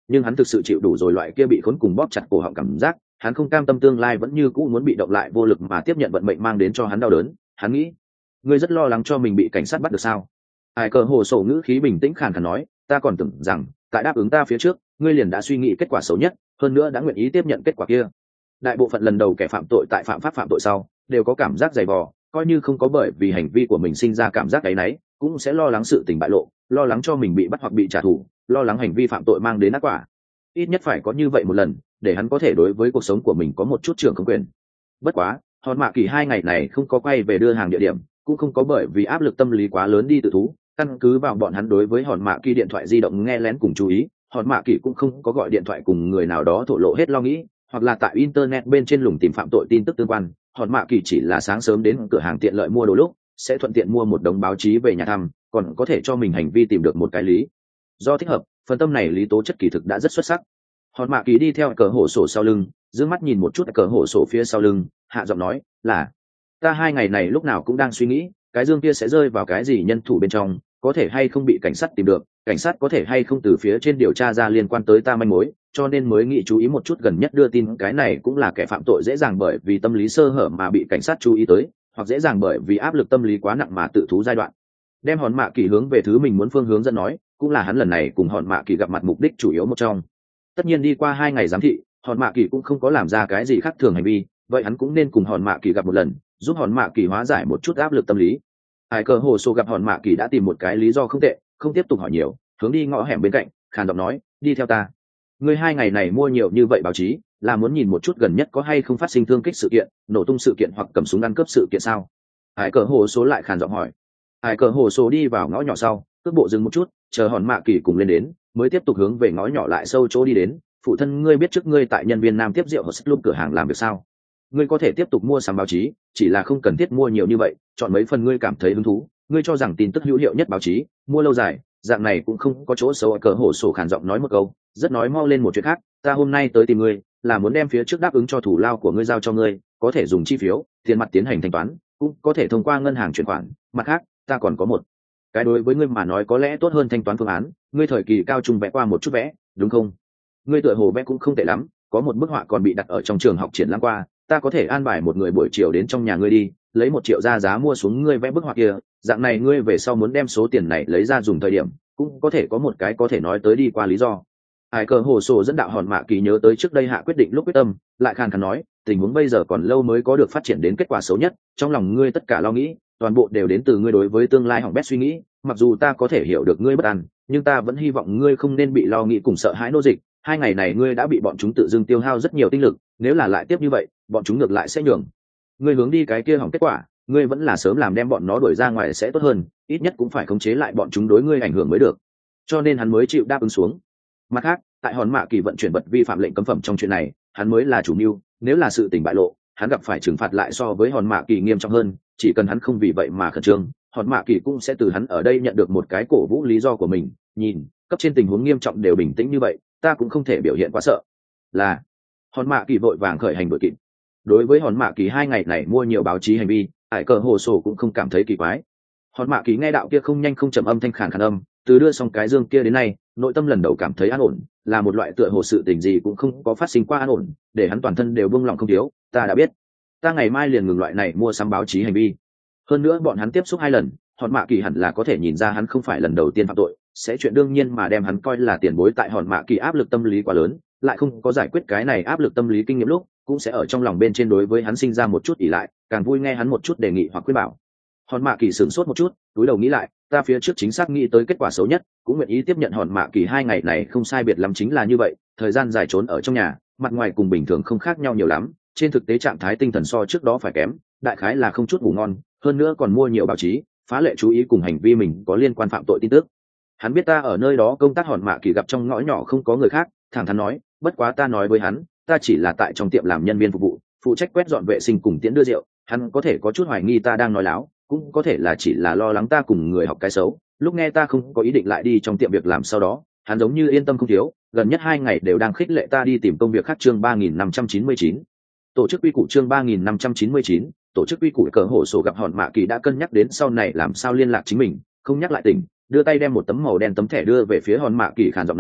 nhưng hắn thực sự chịu đủ rồi loại kia bị khốn cùng bóp chặt cổ họng cảm giác. Hắn không cam tâm tương lai vẫn như cũ muốn bị động lại vô lực mà tiếp nhận vận mệnh mang đến cho hắn đau đớn. Hắn nghĩ, ngươi rất lo lắng cho mình bị cảnh sát bắt được sao? Ai cờ hồ sổ ngữ khí bình tĩnh khàn khàn nói, ta còn tưởng rằng tại đáp ứng ta phía trước ngươi liền đã suy nghĩ kết quả xấu nhất, hơn nữa đã nguyện ý tiếp nhận kết quả kia. Đại bộ phận lần đầu kẻ phạm tội tại phạm pháp phạm tội sau đều có cảm giác dày vò, coi như không có bởi vì hành vi của mình sinh ra cảm giác áy náy, cũng sẽ lo lắng sự tình bại lộ, lo lắng cho mình bị bắt hoặc bị trả thù, lo lắng hành vi phạm tội mang đến ác quả. Ít nhất phải có như vậy một lần, để hắn có thể đối với cuộc sống của mình có một chút trưởng không quyền. Bất quá hòn mạ kỳ hai ngày này không có quay về đưa hàng địa điểm, cũng không có bởi vì áp lực tâm lý quá lớn đi tự thú. Căn cứ vào bọn hắn đối với hòn mạ kỳ điện thoại di động nghe lén cùng chú ý, hòn mạ kỳ cũng không có gọi điện thoại cùng người nào đó thổ lộ hết lo nghĩ, hoặc là tại internet bên trên lùng tìm phạm tội tin tức tương quan. Hòn mạ kỳ chỉ là sáng sớm đến cửa hàng tiện lợi mua đồ lúc sẽ thuận tiện mua một đống báo chí về nhà thăm, còn có thể cho mình hành vi tìm được một cái lý do thích hợp. Phần tâm này lý tố chất kỳ thực đã rất xuất sắc. Hòn mạ kỳ đi theo cờ hổ sổ sau lưng, giữ mắt nhìn một chút cờ hổ sổ phía sau lưng, hạ giọng nói là, ta hai ngày này lúc nào cũng đang suy nghĩ cái dương kia sẽ rơi vào cái gì nhân thủ bên trong, có thể hay không bị cảnh sát tìm được, cảnh sát có thể hay không từ phía trên điều tra ra liên quan tới ta manh mối, cho nên mới nghĩ chú ý một chút gần nhất đưa tin cái này cũng là kẻ phạm tội dễ dàng bởi vì tâm lý sơ hở mà bị cảnh sát chú ý tới, hoặc dễ dàng bởi vì áp lực tâm lý quá nặng mà tự thú giai đoạn. Đem hòn mạ kỳ hướng về thứ mình muốn phương hướng dẫn nói, cũng là hắn lần này cùng hòn mạ kỳ gặp mặt mục đích chủ yếu một trong. Tất nhiên đi qua hai ngày giám thị, hòn mạ kỳ cũng không có làm ra cái gì khác thường hành vi, vậy hắn cũng nên cùng hòn mạ kỳ gặp một lần, giúp hòn mạ kỳ hóa giải một chút áp lực tâm lý. Ai cờ hồ sổ gặp hòn mạ kỳ đã tìm một cái lý do không tệ, không tiếp tục hỏi nhiều, hướng đi ngõ hẻm bên cạnh, khàn giọng nói, đi theo ta. Ngươi hai ngày này mua nhiều như vậy báo chí, là muốn nhìn một chút gần nhất có hay không phát sinh thương kích sự kiện, nổ tung sự kiện hoặc cầm súng ăn cướp sự kiện sao? Ai cờ hồ số lại khàn giọng hỏi. Ai cờ hồ số đi vào ngõ nhỏ sau, cước bộ dừng một chút, chờ hòn mạ kỳ cùng lên đến, mới tiếp tục hướng về ngõ nhỏ lại sâu chỗ đi đến. Phụ thân ngươi biết trước ngươi tại nhân viên nam tiếp rượu ở lúc cửa hàng làm việc sao? Ngươi có thể tiếp tục mua sắm báo chí, chỉ là không cần thiết mua nhiều như vậy, chọn mấy phần ngươi cảm thấy hứng thú. Ngươi cho rằng tin tức hữu hiệu nhất báo chí, mua lâu dài, dạng này cũng không có chỗ xấu. Cờ hổ sổ khàn giọng nói một câu, rất nói mau lên một chuyện khác, ta hôm nay tới tìm ngươi là muốn đem phía trước đáp ứng cho thủ lao của ngươi giao cho ngươi, có thể dùng chi phiếu, tiền mặt tiến hành thanh toán, cũng có thể thông qua ngân hàng chuyển khoản. Mặt khác, ta còn có một cái đối với ngươi mà nói có lẽ tốt hơn thanh toán phương án. Ngươi thời kỳ cao trung vẽ qua một chút vẽ, đúng không? Ngươi tựa hồ vẽ cũng không tệ lắm, có một bức họa còn bị đặt ở trong trường học triển lãm qua, ta có thể an bài một người buổi chiều đến trong nhà ngươi đi, lấy một triệu ra giá mua xuống ngươi vẽ bức họa kia, dạng này ngươi về sau muốn đem số tiền này lấy ra dùng thời điểm, cũng có thể có một cái có thể nói tới đi qua lý do. Ai cờ hồ sổ dẫn đạo hòn mạ kỳ nhớ tới trước đây hạ quyết định lúc quyết tâm, lại khàn khàn nói, tình huống bây giờ còn lâu mới có được phát triển đến kết quả xấu nhất, trong lòng ngươi tất cả lo nghĩ, toàn bộ đều đến từ ngươi đối với tương lai hỏng bét suy nghĩ. Mặc dù ta có thể hiểu được ngươi bất an, nhưng ta vẫn hy vọng ngươi không nên bị lo nghĩ cùng sợ hãi nô dịch. Hai ngày này ngươi đã bị bọn chúng tự dưng tiêu hao rất nhiều tinh lực, nếu là lại tiếp như vậy, bọn chúng ngược lại sẽ nhường ngươi hướng đi cái kia hỏng kết quả. Ngươi vẫn là sớm làm đem bọn nó đuổi ra ngoài sẽ tốt hơn, ít nhất cũng phải khống chế lại bọn chúng đối ngươi ảnh hưởng mới được. Cho nên hắn mới chịu đáp ứng xuống. Mặt khác, tại hòn mạ kỳ vận chuyển vật vi phạm lệnh cấm phẩm trong chuyện này, hắn mới là chủ mưu, nếu là sự tình bại lộ, hắn gặp phải trừng phạt lại so với hòn mạ kỳ nghiêm trọng hơn. Chỉ cần hắn không vì vậy mà khẩn trương, hòn mạ kỳ cũng sẽ từ hắn ở đây nhận được một cái cổ vũ lý do của mình. Nhìn cấp trên tình huống nghiêm trọng đều bình tĩnh như vậy, ta cũng không thể biểu hiện quá sợ. Là hòn mạ kỳ vội vàng khởi hành đội kịp. Đối với hòn mạ kỳ hai ngày này mua nhiều báo chí hành vi, ải cờ hồ sổ cũng không cảm thấy kỳ quái. Hòn mạ kỳ nghe đạo kia không nhanh không chậm âm thanh khàn khàn âm, từ đưa xong cái dương kia đến nay, nội tâm lần đầu cảm thấy an ổn, là một loại tựa hồ sự tình gì cũng không có phát sinh qua an ổn, để hắn toàn thân đều buông lòng không thiếu. Ta đã biết, ta ngày mai liền ngừng loại này mua sắm báo chí hành vi. Hơn nữa bọn hắn tiếp xúc hai lần, hòn mạ kỳ hẳn là có thể nhìn ra hắn không phải lần đầu tiên phạm tội, sẽ chuyện đương nhiên mà đem hắn coi là tiền bối. Tại hòn mạ kỳ áp lực tâm lý quá lớn, lại không có giải quyết cái này áp lực tâm lý kinh nghiệm lúc, cũng sẽ ở trong lòng bên trên đối với hắn sinh ra một chút ỷ lại, càng vui nghe hắn một chút đề nghị hoặc khuyên bảo. Hòn mạ kỳ sửng sốt một chút, túi đầu nghĩ lại, ta phía trước chính xác nghĩ tới kết quả xấu nhất, cũng nguyện ý tiếp nhận hòn mạ kỳ hai ngày này không sai biệt lắm chính là như vậy, thời gian dài trốn ở trong nhà, mặt ngoài cùng bình thường không khác nhau nhiều lắm, trên thực tế trạng thái tinh thần so trước đó phải kém, đại khái là không chút ngủ ngon, hơn nữa còn mua nhiều báo chí, phá lệ chú ý cùng hành vi mình có liên quan phạm tội tin tức. Hắn biết ta ở nơi đó công tác. Hòn mạ kỳ gặp trong ngõ nhỏ không có người khác, thẳng thắn nói, bất quá ta nói với hắn, ta chỉ là tại trong tiệm làm nhân viên phục vụ, phụ trách quét dọn vệ sinh cùng tiễn đưa rượu. Hắn có thể có chút hoài nghi ta đang nói láo, cũng có thể là chỉ là lo lắng ta cùng người học cái xấu. Lúc nghe ta không có ý định lại đi trong tiệm việc làm sau đó, hắn giống như yên tâm không thiếu, gần nhất hai ngày đều đang khích lệ ta đi tìm công việc khác. Chương ba nghìn năm trăm chín mươi chín, tổ chức quy củ. Chương ba nghìn năm trăm chín mươi chín, tổ chức quy củ. Cờ hổ sổ gặp hòn mạ kỳ đã cân nhắc đến sau này làm sao liên lạc chính mình, không nhắc lại tình, đưa tay đem một tấm màu đen tấm thẻ đưa về phía hòn mạ kỳ, khàn giọng nói,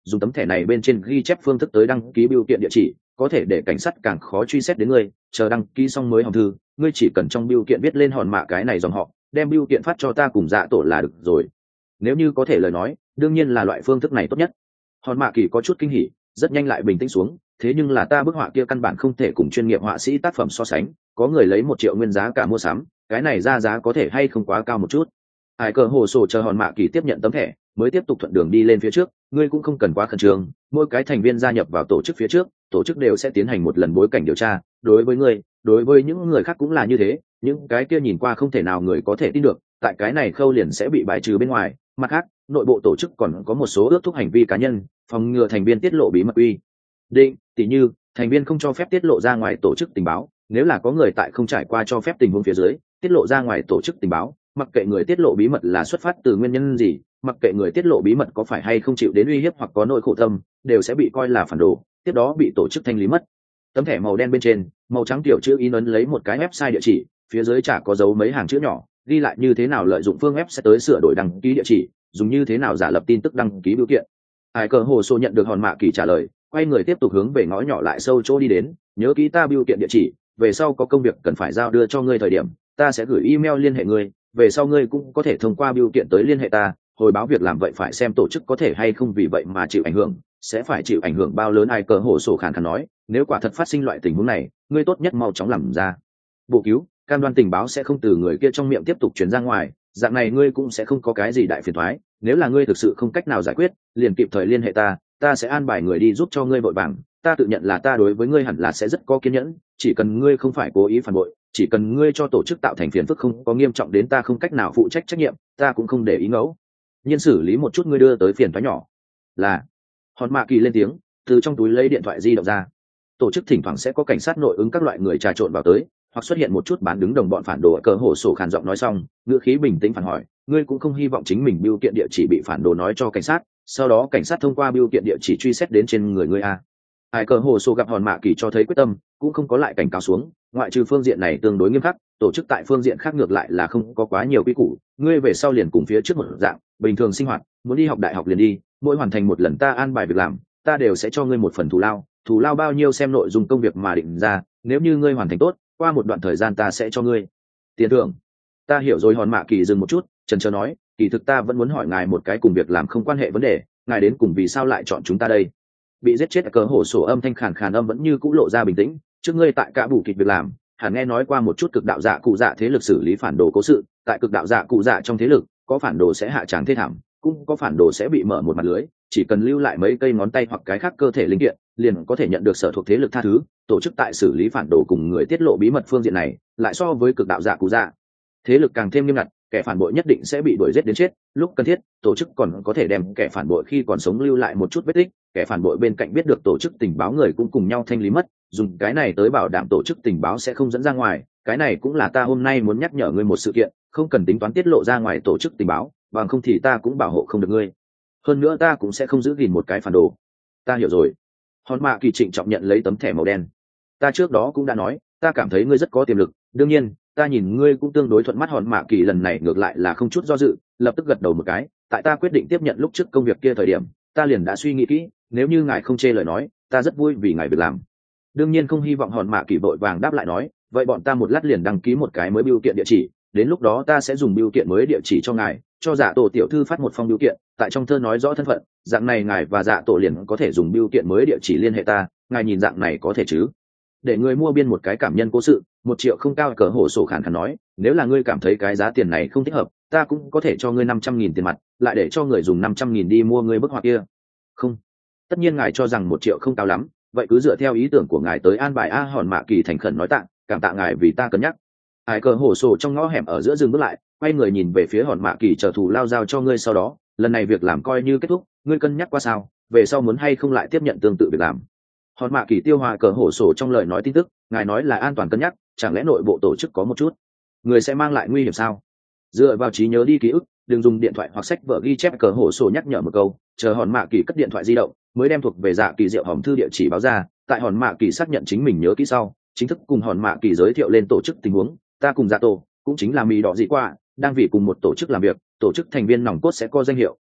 dùng tấm thẻ này bên trên ghi chép phương thức tới đăng ký bưu kiện địa chỉ, có thể để cảnh sát càng khó truy xét đến ngươi. Chờ đăng ký xong mới hòm thư, ngươi chỉ cần trong bưu kiện viết lên hòn mạ cái này dòng họ, đem bưu kiện phát cho ta cùng Dạ Tổ là được rồi. Nếu như có thể lời nói, đương nhiên là loại phương thức này tốt nhất. Hòn mạ kỳ có chút kinh hỉ, rất nhanh lại bình tĩnh xuống. Thế nhưng là ta bức họa kia căn bản không thể cùng chuyên nghiệp họa sĩ tác phẩm so sánh, có người lấy một triệu nguyên giá cả mua sắm, cái này ra giá có thể hay không quá cao một chút. Hải cờ hồ sổ chờ hòn mạ kỳ tiếp nhận tấm thẻ, mới tiếp tục thuận đường đi lên phía trước. Ngươi cũng không cần quá khẩn trương, mỗi cái thành viên gia nhập vào tổ chức phía trước, tổ chức đều sẽ tiến hành một lần bối cảnh điều tra. Đối với ngươi, đối với những người khác cũng là như thế, những cái kia nhìn qua không thể nào người có thể tin được, tại cái này khâu liền sẽ bị bài trừ bên ngoài. Mặt khác, nội bộ tổ chức còn có một số ước thúc hành vi cá nhân, phòng ngừa thành viên tiết lộ bí mật uy định, tỉ như thành viên không cho phép tiết lộ ra ngoài tổ chức tình báo. Nếu là có người tại không trải qua cho phép tình huống phía dưới tiết lộ ra ngoài tổ chức tình báo, mặc kệ người tiết lộ bí mật là xuất phát từ nguyên nhân gì, mặc kệ người tiết lộ bí mật có phải hay không chịu đến uy hiếp hoặc có nỗi khổ tâm, đều sẽ bị coi là phản đồ, tiếp đó bị tổ chức thanh lý mất. Tấm thẻ màu đen bên trên, màu trắng tiểu chữ in ấn lấy một cái website địa chỉ, phía dưới chả có dấu mấy hàng chữ nhỏ, ghi lại như thế nào lợi dụng phương web sẽ tới sửa đổi đăng ký địa chỉ, dùng như thế nào giả lập tin tức đăng ký biểu kiện. Hải cờ hồ sô nhận được hòn mạ kỳ trả lời, quay người tiếp tục hướng về ngõ nhỏ lại sâu chỗ đi đến. Nhớ ký ta biểu kiện địa chỉ, về sau có công việc cần phải giao đưa cho ngươi thời điểm, ta sẽ gửi email liên hệ ngươi, về sau ngươi cũng có thể thông qua biểu kiện tới liên hệ ta. Hồi báo việc làm vậy phải xem tổ chức có thể hay không vì vậy mà chịu ảnh hưởng, sẽ phải chịu ảnh hưởng bao lớn. Ai cờ hồ sổ khàn khàn nói, nếu quả thật phát sinh loại tình huống này, ngươi tốt nhất mau chóng làm ra bộ cứu, cam đoan tình báo sẽ không từ người kia trong miệng tiếp tục truyền ra ngoài, dạng này ngươi cũng sẽ không có cái gì đại phiền toái. Nếu là ngươi thực sự không cách nào giải quyết, liền kịp thời liên hệ ta, ta sẽ an bài người đi giúp cho ngươi vội vàng. Ta tự nhận là ta đối với ngươi hẳn là sẽ rất có kiên nhẫn, chỉ cần ngươi không phải cố ý phản bội, chỉ cần ngươi cho tổ chức tạo thành phiền phức không có nghiêm trọng đến ta không cách nào phụ trách trách nhiệm, ta cũng không để ý ngẫu nhiên xử lý một chút ngươi đưa tới phiền toái nhỏ. Là. Hòn mạ kỳ lên tiếng, từ trong túi lấy điện thoại di động ra. Tổ chức thỉnh thoảng sẽ có cảnh sát nội ứng các loại người trà trộn vào tới, hoặc xuất hiện một chút bán đứng đồng bọn phản đồ. Cờ hổ sổ khàn giọng nói xong, ngữ khí bình tĩnh phản hỏi, ngươi cũng không hy vọng chính mình bưu kiện địa chỉ bị phản đồ nói cho cảnh sát, sau đó cảnh sát thông qua bưu kiện địa chỉ truy xét đến trên người ngươi a? Ai cờ hồ sổ gặp hòn mạ kỳ cho thấy quyết tâm, cũng không có lại cảnh cáo xuống. Ngoại trừ phương diện này tương đối nghiêm khắc, tổ chức tại phương diện khác ngược lại là không có quá nhiều quy củ. Ngươi về sau liền cùng phía trước một dạng, bình thường sinh hoạt, muốn đi học đại học liền đi, mỗi hoàn thành một lần ta an bài việc làm, ta đều sẽ cho ngươi một phần thù lao. Thù lao bao nhiêu xem nội dung công việc mà định ra, nếu như ngươi hoàn thành tốt, qua một đoạn thời gian ta sẽ cho ngươi tiền thưởng. Ta hiểu rồi. Hòn mạ kỳ dừng một chút, chần chờ nói, kỳ thực ta vẫn muốn hỏi ngài một cái cùng việc làm không quan hệ vấn đề, ngài đến cùng vì sao lại chọn chúng ta đây? Bị giết chết. Cờ hổ sổ âm thanh khàn khàn âm vẫn như cũ lộ ra bình tĩnh. Trước ngươi tại cả bù kịch việc làm, hẳn nghe nói qua một chút cực đạo dạ cụ dạ thế lực xử lý phản đồ cố sự. Tại cực đạo dạ cụ dạ trong thế lực, có phản đồ sẽ hạ tràng thê thảm, cũng có phản đồ sẽ bị mở một mặt lưới, chỉ cần lưu lại mấy cây ngón tay hoặc cái khác cơ thể linh kiện, liền có thể nhận được sở thuộc thế lực tha thứ. Tổ chức tại xử lý phản đồ cùng người tiết lộ bí mật phương diện này, lại so với cực đạo dạ cụ dạ thế lực càng thêm nghiêm ngặt, kẻ phản bội nhất định sẽ bị đuổi giết đến chết. Lúc cần thiết, tổ chức còn có thể đem kẻ phản bội khi còn sống lưu lại một chút vết tích, kẻ phản bội bên cạnh biết được tổ chức tình báo người cũng cùng nhau thanh lý mất, dùng cái này tới bảo đảm tổ chức tình báo sẽ không dẫn ra ngoài. Cái này cũng là ta hôm nay muốn nhắc nhở ngươi một sự kiện, không cần tính toán tiết lộ ra ngoài tổ chức tình báo, bằng không thì ta cũng bảo hộ không được ngươi. Hơn nữa ta cũng sẽ không giữ gìn một cái phản đồ. Ta hiểu rồi. Hòn mạ kỳ trịnh trọng nhận lấy tấm thẻ màu đen. Ta trước đó cũng đã nói, ta cảm thấy ngươi rất có tiềm lực, đương nhiên ta nhìn ngươi cũng tương đối thuận mắt. Hòn mạ kỳ lần này ngược lại là không chút do dự, lập tức gật đầu một cái. Tại ta quyết định tiếp nhận lúc trước công việc kia thời điểm, ta liền đã suy nghĩ kỹ, nếu như ngài không chê lời nói, ta rất vui vì ngài việc làm. Đương nhiên không hy vọng. Hòn mạ kỳ vội vàng đáp lại nói, vậy bọn ta một lát liền đăng ký một cái mới bưu kiện địa chỉ, đến lúc đó ta sẽ dùng bưu kiện mới địa chỉ cho ngài, cho dạ tổ tiểu thư phát một phong bưu kiện, tại trong thơ nói rõ thân phận, dạng này ngài và dạ tổ liền có thể dùng bưu kiện mới địa chỉ liên hệ ta. Ngài nhìn dạng này có thể chứ? Để người mua biên một cái cảm nhân cố sự, một triệu không cao. Cờ hổ sổ khàn khàn nói, nếu là ngươi cảm thấy cái giá tiền này không thích hợp, ta cũng có thể cho ngươi năm trăm nghìn tiền mặt, lại để cho người dùng năm trăm nghìn đi mua ngươi bức họa kia. Không, tất nhiên ngài cho rằng một triệu không cao lắm, vậy cứ dựa theo ý tưởng của ngài tới an bài a. Hòn mạ kỳ thành khẩn nói tạ, cảm tạ ngài vì ta cân nhắc. Hải cờ hổ sổ trong ngõ hẻm ở giữa dừng bước lại, quay người nhìn về phía hòn mạ kỳ, chờ thù lao giao cho ngươi sau đó, lần này việc làm coi như kết thúc, ngươi cân nhắc qua sao, về sau muốn hay không lại tiếp nhận tương tự việc làm? Hòn mạ kỳ tiêu hòa cờ hổ sổ trong lời nói tin tức, ngài nói là an toàn cân nhắc, chẳng lẽ nội bộ tổ chức có một chút người sẽ mang lại nguy hiểm sao? Dựa vào trí nhớ đi ký ức, đừng dùng điện thoại hoặc sách vở ghi chép. Cờ hổ sổ nhắc nhở một câu, chờ hòn mạ kỳ cất điện thoại di động, mới đem thuộc về dạ kỳ diệu hòm thư địa chỉ báo ra. Tại hòn mạ kỳ xác nhận chính mình nhớ kỹ sau, chính thức cùng hòn mạ kỳ giới thiệu lên tổ chức tình huống. Ta cùng dạ tổ, cũng chính là mì đỏ dị qua, đang vì cùng một tổ chức làm việc, tổ chức thành viên nòng cốt sẽ có danh hiệu,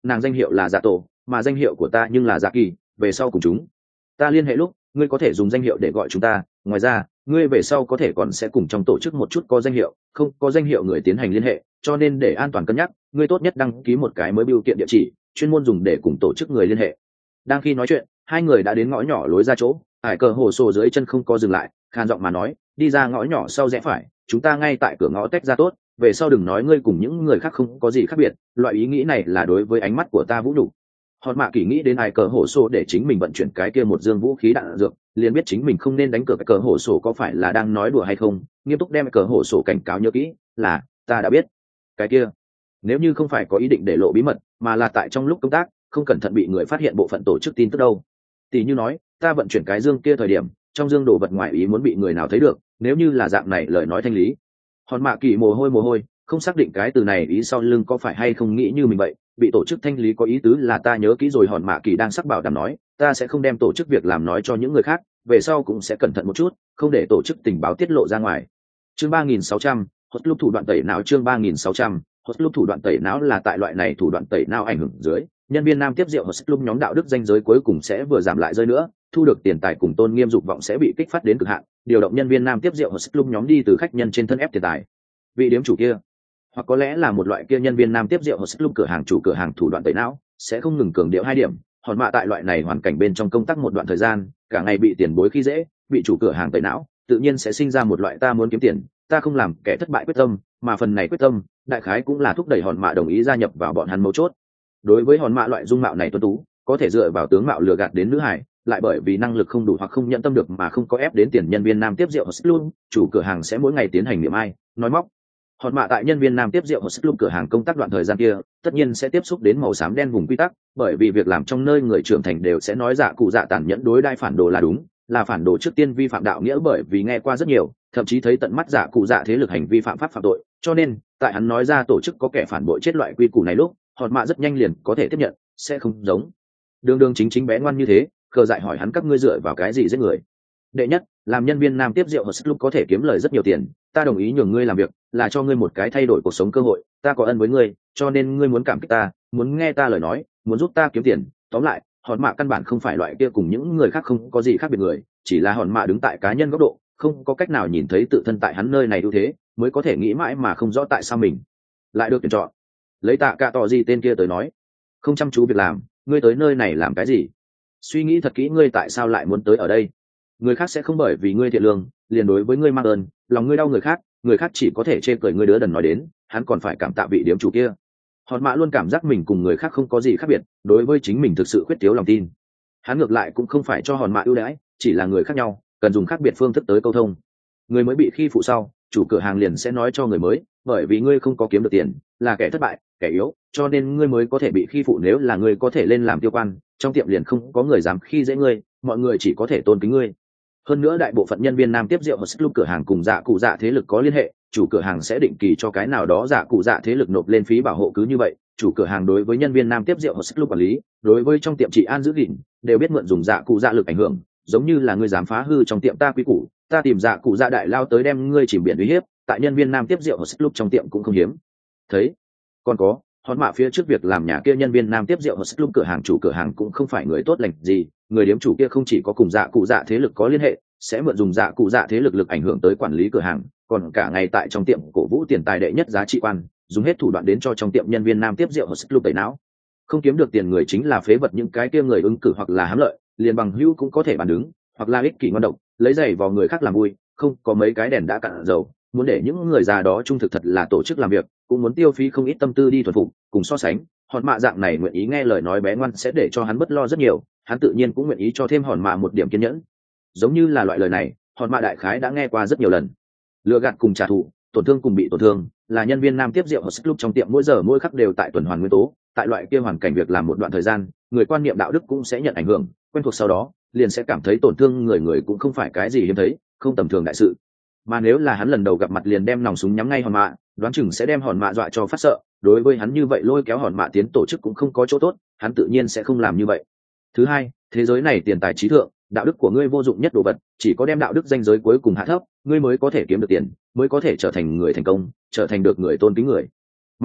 nàng danh hiệu là dạ tổ, mà danh hiệu của ta nhưng là dạ kỳ, về sau cùng chúng ta liên hệ lúc ngươi có thể dùng danh hiệu để gọi chúng ta, ngoài ra ngươi về sau có thể còn sẽ cùng trong tổ chức một chút có danh hiệu không có danh hiệu người tiến hành liên hệ, cho nên để an toàn cân nhắc ngươi tốt nhất đăng ký một cái mới biểu kiện địa chỉ chuyên môn dùng để cùng tổ chức người liên hệ. Đang khi nói chuyện hai người đã đến ngõ nhỏ lối ra chỗ, hải cờ hồ sổ dưới chân không có dừng lại, khan giọng mà nói, đi ra ngõ nhỏ sau rẽ phải, chúng ta ngay tại cửa ngõ tách ra tốt, về sau đừng nói ngươi cùng những người khác không có gì khác biệt, loại ý nghĩ này là đối với ánh mắt của ta vũ nhục. Hòn mạ kỳ nghĩ đến hải cờ hồ sổ để chính mình vận chuyển cái kia một dương vũ khí đạn dược, liền biết chính mình không nên đánh cược. Cái cờ hồ sổ có phải là đang nói đùa hay không, nghiêm túc đem cờ hồ sổ cảnh cáo nhớ kỹ, là ta đã biết cái kia, nếu như không phải có ý định để lộ bí mật mà là tại trong lúc công tác không cẩn thận bị người phát hiện bộ phận tổ chức tin tức đâu. Tỷ như nói ta vận chuyển cái dương kia thời điểm trong dương đồ vật ngoài ý muốn bị người nào thấy được, nếu như là dạng này lời nói thanh lý. Hòn mạ kỳ mồ hôi mồ hôi không xác định cái từ này ý sau lưng có phải hay không nghĩ như mình vậy, bị tổ chức thanh lý có ý tứ là ta nhớ kỹ rồi. Hòn mạ kỳ đang sắc bảo đảm nói, ta sẽ không đem tổ chức việc làm nói cho những người khác, về sau cũng sẽ cẩn thận một chút, không để tổ chức tình báo tiết lộ ra ngoài. Chương ba nghìn sáu trăm, hốt lúc thủ đoạn tẩy não. Chương ba nghìn sáu trăm, hốt lúc thủ đoạn tẩy não là tại loại này thủ đoạn tẩy não ảnh hưởng dưới, nhân viên nam tiếp rượu hốt lúc nhóm đạo đức danh giới cuối cùng sẽ vừa giảm lại rơi nữa, thu được tiền tài cùng tôn nghiêm dục vọng sẽ bị kích phát đến cực hạn, điều động nhân viên nam tiếp rượu hốt lúc nhóm đi từ khách nhân trên thân ép tiền tài. Vị điếm chủ kia, hoặc có lẽ là một loại kia nhân viên nam tiếp rượu hốt lúc cửa hàng chủ cửa hàng thủ đoạn tẩy não sẽ không ngừng cường điệu hai điểm. Hòn mạ tại loại này hoàn cảnh bên trong công tác một đoạn thời gian, cả ngày bị tiền bối khi dễ, bị chủ cửa hàng tẩy não, tự nhiên sẽ sinh ra một loại ta muốn kiếm tiền, ta không làm kẻ thất bại quyết tâm, mà phần này quyết tâm đại khái cũng là thúc đẩy hòn mạ đồng ý gia nhập vào bọn hắn mấu chốt. Đối với hòn mạ loại dung mạo này tuấn tú, có thể dựa vào tướng mạo lừa gạt đến nữ hải, lại bởi vì năng lực không đủ hoặc không nhận tâm được mà không có ép đến tiền nhân viên nam tiếp rượu luôn, chủ cửa hàng sẽ mỗi ngày tiến hành niệm ai nói móc. Hòn mạ tại nhân viên nam tiếp rượu luôn cửa hàng công tác đoạn thời gian kia tất nhiên sẽ tiếp xúc đến màu xám đen vùng quy tắc, bởi vì việc làm trong nơi người trưởng thành đều sẽ nói dạ cụ dạ tàn nhẫn đối đai phản đồ là đúng, là phản đồ trước tiên vi phạm đạo nghĩa, bởi vì nghe qua rất nhiều, thậm chí thấy tận mắt dạ cụ dạ thế lực hành vi phạm pháp phạm tội, cho nên tại hắn nói ra tổ chức có kẻ phản bội chết loại quy củ này lúc, hòn mạ rất nhanh liền có thể tiếp nhận, sẽ không giống đường đường chính chính bé ngoan như thế khờ dại hỏi hắn các ngươi dựa vào cái gì giết người. Đệ nhất, làm nhân viên nam tiếp rượu lúc có thể kiếm lời rất nhiều tiền, ta đồng ý nhường ngươi làm việc là cho ngươi một cái thay đổi cuộc sống cơ hội, ta có ân với ngươi, cho nên ngươi muốn cảm kích ta, muốn nghe ta lời nói, muốn giúp ta kiếm tiền. Tóm lại, hòn mạ căn bản không phải loại kia cùng những người khác không có gì khác biệt người, chỉ là hòn mạ đứng tại cá nhân góc độ, không có cách nào nhìn thấy tự thân tại hắn nơi này ưu thế, mới có thể nghĩ mãi mà không rõ tại sao mình lại được tuyển chọn. Lấy tạ cả tỏ gì tên kia tới nói, không chăm chú việc làm, ngươi tới nơi này làm cái gì? Suy nghĩ thật kỹ ngươi tại sao lại muốn tới ở đây. Người khác sẽ không bởi vì ngươi thiện lương liền đối với ngươi mang ơn, lòng ngươi đau người khác, người khác chỉ có thể chê cười ngươi đứa đần nói đến, hắn còn phải cảm tạ vị điếm chủ kia. Hòn mạ luôn cảm giác mình cùng người khác không có gì khác biệt, đối với chính mình thực sự khuyết thiếu lòng tin. Hắn ngược lại cũng không phải cho hòn mạ ưu đãi, chỉ là người khác nhau, cần dùng khác biệt phương thức tới câu thông. Người mới bị khi phụ sau, chủ cửa hàng liền sẽ nói cho người mới, bởi vì ngươi không có kiếm được tiền, là kẻ thất bại, kẻ yếu, cho nên ngươi mới có thể bị khi phụ. Nếu là ngươi có thể lên làm tiêu quan, trong tiệm liền không có người dám khi dễ ngươi, mọi người chỉ có thể tôn kính ngươi. Hơn nữa đại bộ phận nhân viên nam tiếp rượu ở lúc cửa hàng cùng dạ cụ dạ thế lực có liên hệ, chủ cửa hàng sẽ định kỳ cho cái nào đó dạ cụ dạ thế lực nộp lên phí bảo hộ. Cứ như vậy, chủ cửa hàng đối với nhân viên nam tiếp rượu ở lúc quản lý, đối với trong tiệm trị an giữ gìn, đều biết mượn dùng dạ cụ dạ lực ảnh hưởng, giống như là ngươi dám phá hư trong tiệm ta quý củ, ta tìm dạ cụ dạ đại lao tới đem ngươi chìm biển uy hiếp, tại nhân viên nam tiếp rượu ở lúc trong tiệm cũng không hiếm thấy. Còn có hòn mạ phía trước việc làm nhà kia nhân viên nam tiếp rượu ở lúc cửa hàng chủ cửa hàng cũng không phải người tốt lành gì, người điếm chủ kia không chỉ có cùng dạ cụ dạ thế lực có liên hệ, sẽ mượn dùng dạ cụ dạ thế lực lực ảnh hưởng tới quản lý cửa hàng, còn cả ngày tại trong tiệm cổ vũ tiền tài đệ nhất giá trị quan, dùng hết thủ đoạn đến cho trong tiệm nhân viên nam tiếp rượu ở lúc tẩy não. Không kiếm được tiền người chính là phế vật, những cái kia người ứng cử hoặc là hám lợi, liền bằng hữu cũng có thể bàn đứng, hoặc là ích kỷ ngon độc, lấy giày vào người khác làm vui, không có mấy cái đèn đã cạn dầu, muốn để những người già đó trung thực thật là tổ chức làm việc, cũng muốn tiêu phí không ít tâm tư đi thuần phục. Cùng so sánh, hòn mạ dạng này nguyện ý nghe lời nói bé ngoan sẽ để cho hắn bất lo rất nhiều, hắn tự nhiên cũng nguyện ý cho thêm hòn mạ một điểm kiên nhẫn. Giống như là loại lời này, hòn mạ đại khái đã nghe qua rất nhiều lần. Lừa gạt cùng trả thù, tổn thương cùng bị tổn thương, là nhân viên nam tiếp rượu ở lúc trong tiệm mỗi giờ mỗi khắc đều tại tuần hoàn nguyên tố. Tại loại kia hoàn cảnh việc làm một đoạn thời gian, người quan niệm đạo đức cũng sẽ nhận ảnh hưởng, quen thuộc sau đó liền sẽ cảm thấy tổn thương người người cũng không phải cái gì hiếm thấy, không tầm thường đại sự. Mà nếu là hắn lần đầu gặp mặt liền đem nòng súng nhắm ngay hòn mạ, đoán chừng sẽ đem hòn mạ dọa cho phát sợ. Đối với hắn như vậy lôi kéo hòn mạ tiến tổ chức cũng không có chỗ tốt, hắn tự nhiên sẽ không làm như vậy. Thứ hai, thế giới này tiền tài trí thượng, đạo đức của ngươi vô dụng nhất đồ vật, chỉ có đem đạo đức danh giới cuối cùng hạ thấp, ngươi mới có thể kiếm được tiền, mới có thể trở thành người thành công, trở thành được người tôn kính người. Mặt khác,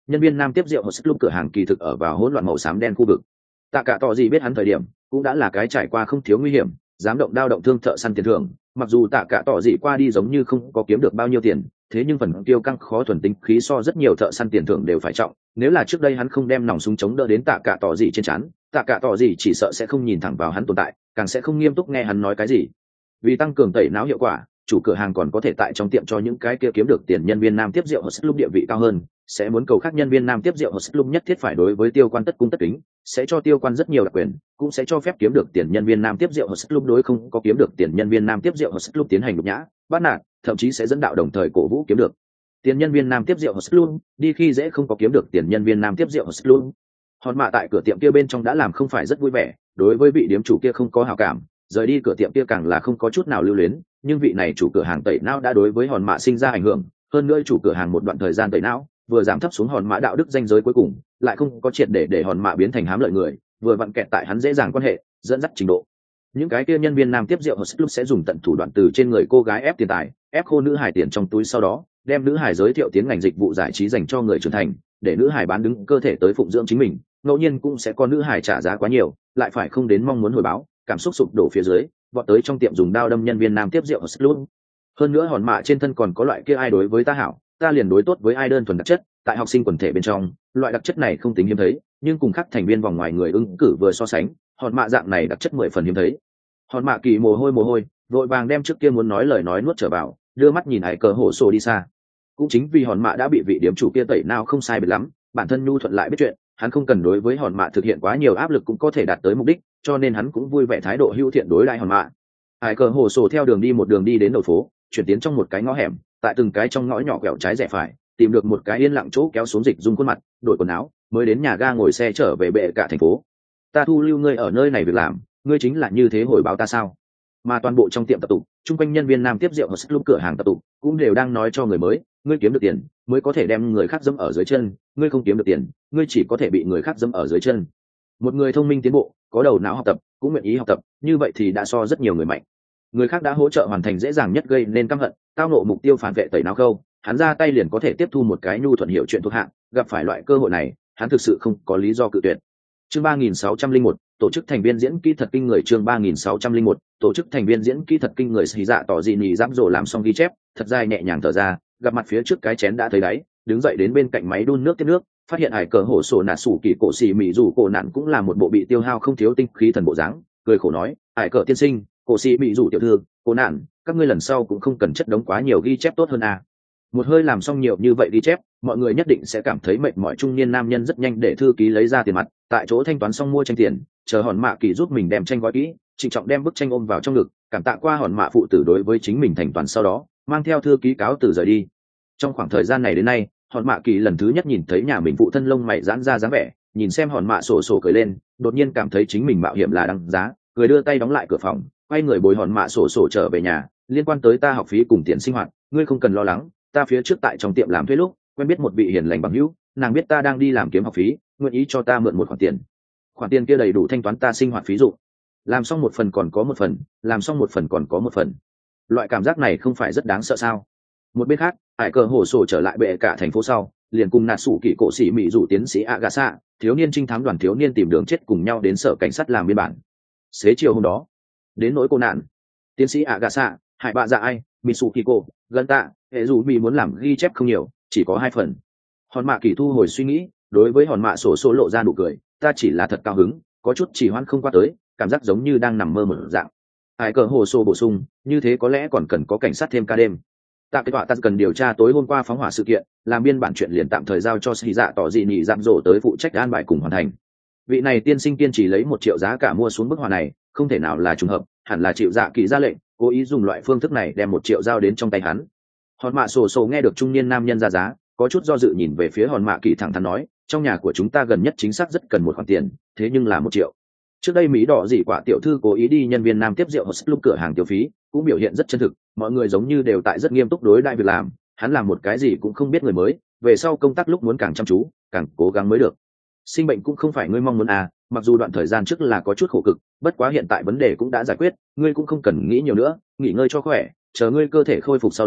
nhân viên nam tiếp rượu hot club cửa hàng kỳ thực ở vào hỗn loạn màu xám đen khu vực. Tạ Cả Tỏ gì biết hắn thời điểm cũng đã là cái trải qua không thiếu nguy hiểm, dám động đao động thương thợ săn tiền thưởng. Mặc dù Tạ Cả Tỏ gì qua đi giống như không có kiếm được bao nhiêu tiền, thế nhưng phần tiêu căng khó thuần tính khí so rất nhiều thợ săn tiền thưởng đều phải trọng. Nếu là trước đây hắn không đem nòng súng chống đỡ đến Tạ Cả Tỏ gì trên trán, Tạ Cả Tỏ gì chỉ sợ sẽ không nhìn thẳng vào hắn tồn tại, càng sẽ không nghiêm túc nghe hắn nói cái gì. Vì tăng cường tẩy não hiệu quả, chủ cửa hàng còn có thể tại trong tiệm cho những cái kia kiếm được tiền nhân viên nam tiếp rượu hot club địa vị cao hơn, sẽ muốn cầu khác nhân viên nam tiếp rượu hot club nhất thiết phải đối với tiêu quan tất cung tất kính, sẽ cho tiêu quan rất nhiều đặc quyền, cũng sẽ cho phép kiếm được tiền nhân viên nam tiếp rượu hot club đối không có kiếm được tiền nhân viên nam tiếp rượu hot club tiến hành nhục nhã, bắt nạt, thậm chí sẽ dẫn đạo đồng thời cổ vũ kiếm được tiền nhân viên nam tiếp rượu hot club đi khi dễ không có kiếm được tiền nhân viên nam tiếp rượu hot club. Hòn mạ tại cửa tiệm kia bên trong đã làm không phải rất vui vẻ, đối với vị điếm chủ kia không có hảo cảm, rời đi cửa tiệm kia càng là không có chút nào lưu luyến. Nhưng vị này chủ cửa hàng tẩy não đã đối với hòn mạ sinh ra ảnh hưởng, hơn nữa chủ cửa hàng một đoạn thời gian tẩy não vừa giảm thấp xuống hòn mạ đạo đức danh giới cuối cùng, lại không có triệt để để hòn mạ biến thành hám lợi người, vừa vặn kẹt tại hắn dễ dàng quan hệ dẫn dắt trình độ. Những cái kia nhân viên nam tiếp rượu hot club sẽ dùng tận thủ đoạn từ trên người cô gái ép tiền tài, ép khô nữ hài tiền trong túi, sau đó đem nữ hài giới thiệu tiến ngành dịch vụ giải trí dành cho người trưởng thành, để nữ hài bán đứng cơ thể tới phụng dưỡng chính mình. Ngẫu nhiên cũng sẽ có nữ hài trả giá quá nhiều, lại phải không đến mong muốn hồi báo, cảm xúc sụp đổ phía dưới, vọt tới trong tiệm dùng đao đâm nhân viên nam tiếp rượu hot club. Hơn nữa hòn mạ trên thân còn có loại kia ai đối với ta hảo, ta liền đối tốt với ai đơn thuần đặc chất. Tại học sinh quần thể bên trong, loại đặc chất này không tính hiếm thấy, nhưng cùng các thành viên vòng ngoài người ứng cử vừa so sánh, hòn mạ dạng này đặc chất mười phần hiếm thấy. Hòn mạ kỳ mồ hôi mồ hôi, vội vàng đem trước kia muốn nói lời nói nuốt trở vào, đưa mắt nhìn Hải Cờ Hổ Sổ đi xa. Cũng chính vì hòn mạ đã bị vị điểm chủ kia tẩy nào không sai biệt lắm, bản thân nhu thuận lại biết chuyện, hắn không cần đối với hòn mạ thực hiện quá nhiều áp lực cũng có thể đạt tới mục đích, cho nên hắn cũng vui vẻ thái độ hữu thiện đối lại hòn mạ. Hải Cờ Hổ Sổ theo đường đi một đường đi đến đầu phố, chuyển tiến trong một cái ngõ hẻm, tại từng cái trong ngõ nhỏ quẹo trái rẽ phải, tìm được một cái yên lặng chỗ kéo xuống dịch dung khuôn mặt, đổi quần áo, mới đến nhà ga ngồi xe trở về bệ cả thành phố. Ta thu lưu ngươi ở nơi này việc làm, ngươi chính là như thế hồi báo ta sao? Mà toàn bộ trong tiệm tập tụ, chung quanh nhân viên nam tiếp rượu ở lúc cửa hàng tập tụ cũng đều đang nói cho người mới, ngươi kiếm được tiền mới có thể đem người khác dẫm ở dưới chân, ngươi không kiếm được tiền, ngươi chỉ có thể bị người khác dẫm ở dưới chân. Một người thông minh tiến bộ, có đầu não học tập, cũng nguyện ý học tập, như vậy thì đã so rất nhiều người mạnh. Người khác đã hỗ trợ hoàn thành dễ dàng nhất gây nên căm hận, tao nộ mục tiêu phản vệ tẩy não khâu, hắn ra tay liền có thể tiếp thu một cái nhu thuận hiểu chuyện thuộc hạng, gặp phải loại cơ hội này, hắn thực sự không có lý do cự tuyệt. Chương ba nghìn sáu trăm lẻ một, tổ chức thành viên diễn kỹ thật kinh người. Chương ba nghìn sáu trăm lẻ một, tổ chức thành viên diễn kỹ thật kinh người. Xì dạ tỏ gì nhì giáp rồ làm xong ghi chép, thật dài nhẹ nhàng thở ra, gặp mặt phía trước cái chén đã thấy đáy, đứng dậy đến bên cạnh máy đun nước tiếp nước, phát hiện Hải Cờ Hổ Sổ nạ sủ kỳ cổ xì mị rủ cổ nạn cũng là một bộ bị tiêu hao không thiếu tinh khí thần bộ dáng, cười khổ nói, Hải Cờ tiên sinh, cổ xì mị rủ tiểu thư, cổ nạn, các ngươi lần sau cũng không cần chất đống quá nhiều ghi chép tốt hơn à. Một hơi làm xong nhiều như vậy ghi chép, mọi người nhất định sẽ cảm thấy mệt mỏi. Trung niên nam nhân rất nhanh để thư ký lấy ra tiền mặt, tại chỗ thanh toán xong mua tranh tiền, chờ hòn mạ kỳ giúp mình đem tranh gói kỹ, trịnh trọng đem bức tranh ôm vào trong ngực, cảm tạ qua hòn mạ phụ tử đối với chính mình thành toàn, sau đó mang theo thư ký cáo từ rời đi. Trong khoảng thời gian này đến nay, hòn mạ kỳ lần thứ nhất nhìn thấy nhà mình phụ thân lông mày giãn ra dáng vẻ, nhìn xem hòn mạ sổ sổ cười lên, đột nhiên cảm thấy chính mình mạo hiểm là đăng giá, cười đưa tay đóng lại cửa phòng, quay người bồi hòn mạ sổ sổ trở về nhà. Liên quan tới ta học phí cùng tiền sinh hoạt, ngươi không cần lo lắng, ta phía trước tại trong tiệm làm thuê lúc quen biết một vị hiền lành bằng hữu, nàng biết ta đang đi làm kiếm học phí, nguyện ý cho ta mượn một khoản tiền. Khoản tiền kia đầy đủ thanh toán ta sinh hoạt phí dụng. Làm xong một phần còn có một phần, làm xong một phần còn có một phần. Loại cảm giác này không phải rất đáng sợ sao? Một bên khác, Hải Cờ Hổ Sổ trở lại bệ cả thành phố sau, liền cùng nạt sủ kỳ cổ sĩ mỹ rủ tiến sĩ Agasa, thiếu niên trinh thám đoàn thiếu niên tìm đường chết cùng nhau đến sở cảnh sát làm biên bản. Xế chiều hôm đó, đến nỗi cô nạn, tiến sĩ Agasa, Hải Bạ Dạ Ai, Mitsukiko, gần tạ, hệ dù mỹ muốn làm ghi chép không nhiều, chỉ có hai phần. Hòn mạ kỳ thu hồi suy nghĩ, đối với hòn mạ sổ sổ lộ ra nụ cười, ta chỉ là thật cao hứng, có chút chỉ hoan không qua tới, cảm giác giống như đang nằm mơ một dạng. Hải Cờ Hồ Sổ bổ sung, như thế có lẽ còn cần có cảnh sát thêm ca đêm. Ta kết quả ta cần điều tra tối hôm qua phóng hỏa sự kiện, làm biên bản chuyện liền tạm thời giao cho sĩ dạ tỏ dị nhị giam rổ tới phụ trách an bài cùng hoàn thành. Vị này tiên sinh kiên trì lấy một triệu giá cả mua xuống bức họa này, không thể nào là trùng hợp, hẳn là chịu dạ kỳ ra lệnh, cố ý dùng loại phương thức này đem một triệu giao đến trong tay hắn. Hòn mạ sổ sổ nghe được trung niên nam nhân ra giá, có chút do dự nhìn về phía hòn mạ kỳ, thẳng thắn nói, trong nhà của chúng ta gần nhất chính xác rất cần một khoản tiền, thế nhưng là một triệu. Trước đây Mỹ đỏ dị quả tiểu thư cố ý đi nhân viên nam tiếp rượu hot lúc cửa hàng tiêu phí, cũng biểu hiện rất chân thực, mọi người giống như đều tại rất nghiêm túc đối đại việc làm, hắn làm một cái gì cũng không biết người mới, về sau công tác lúc muốn càng chăm chú, càng cố gắng mới được. Sinh bệnh cũng không phải ngươi mong muốn à, mặc dù đoạn thời gian trước là có chút khổ cực, bất quá hiện tại vấn đề cũng đã giải quyết, ngươi cũng không cần nghĩ nhiều nữa, nghỉ ngơi cho khỏe, chờ ngươi cơ thể khôi phục sau đó,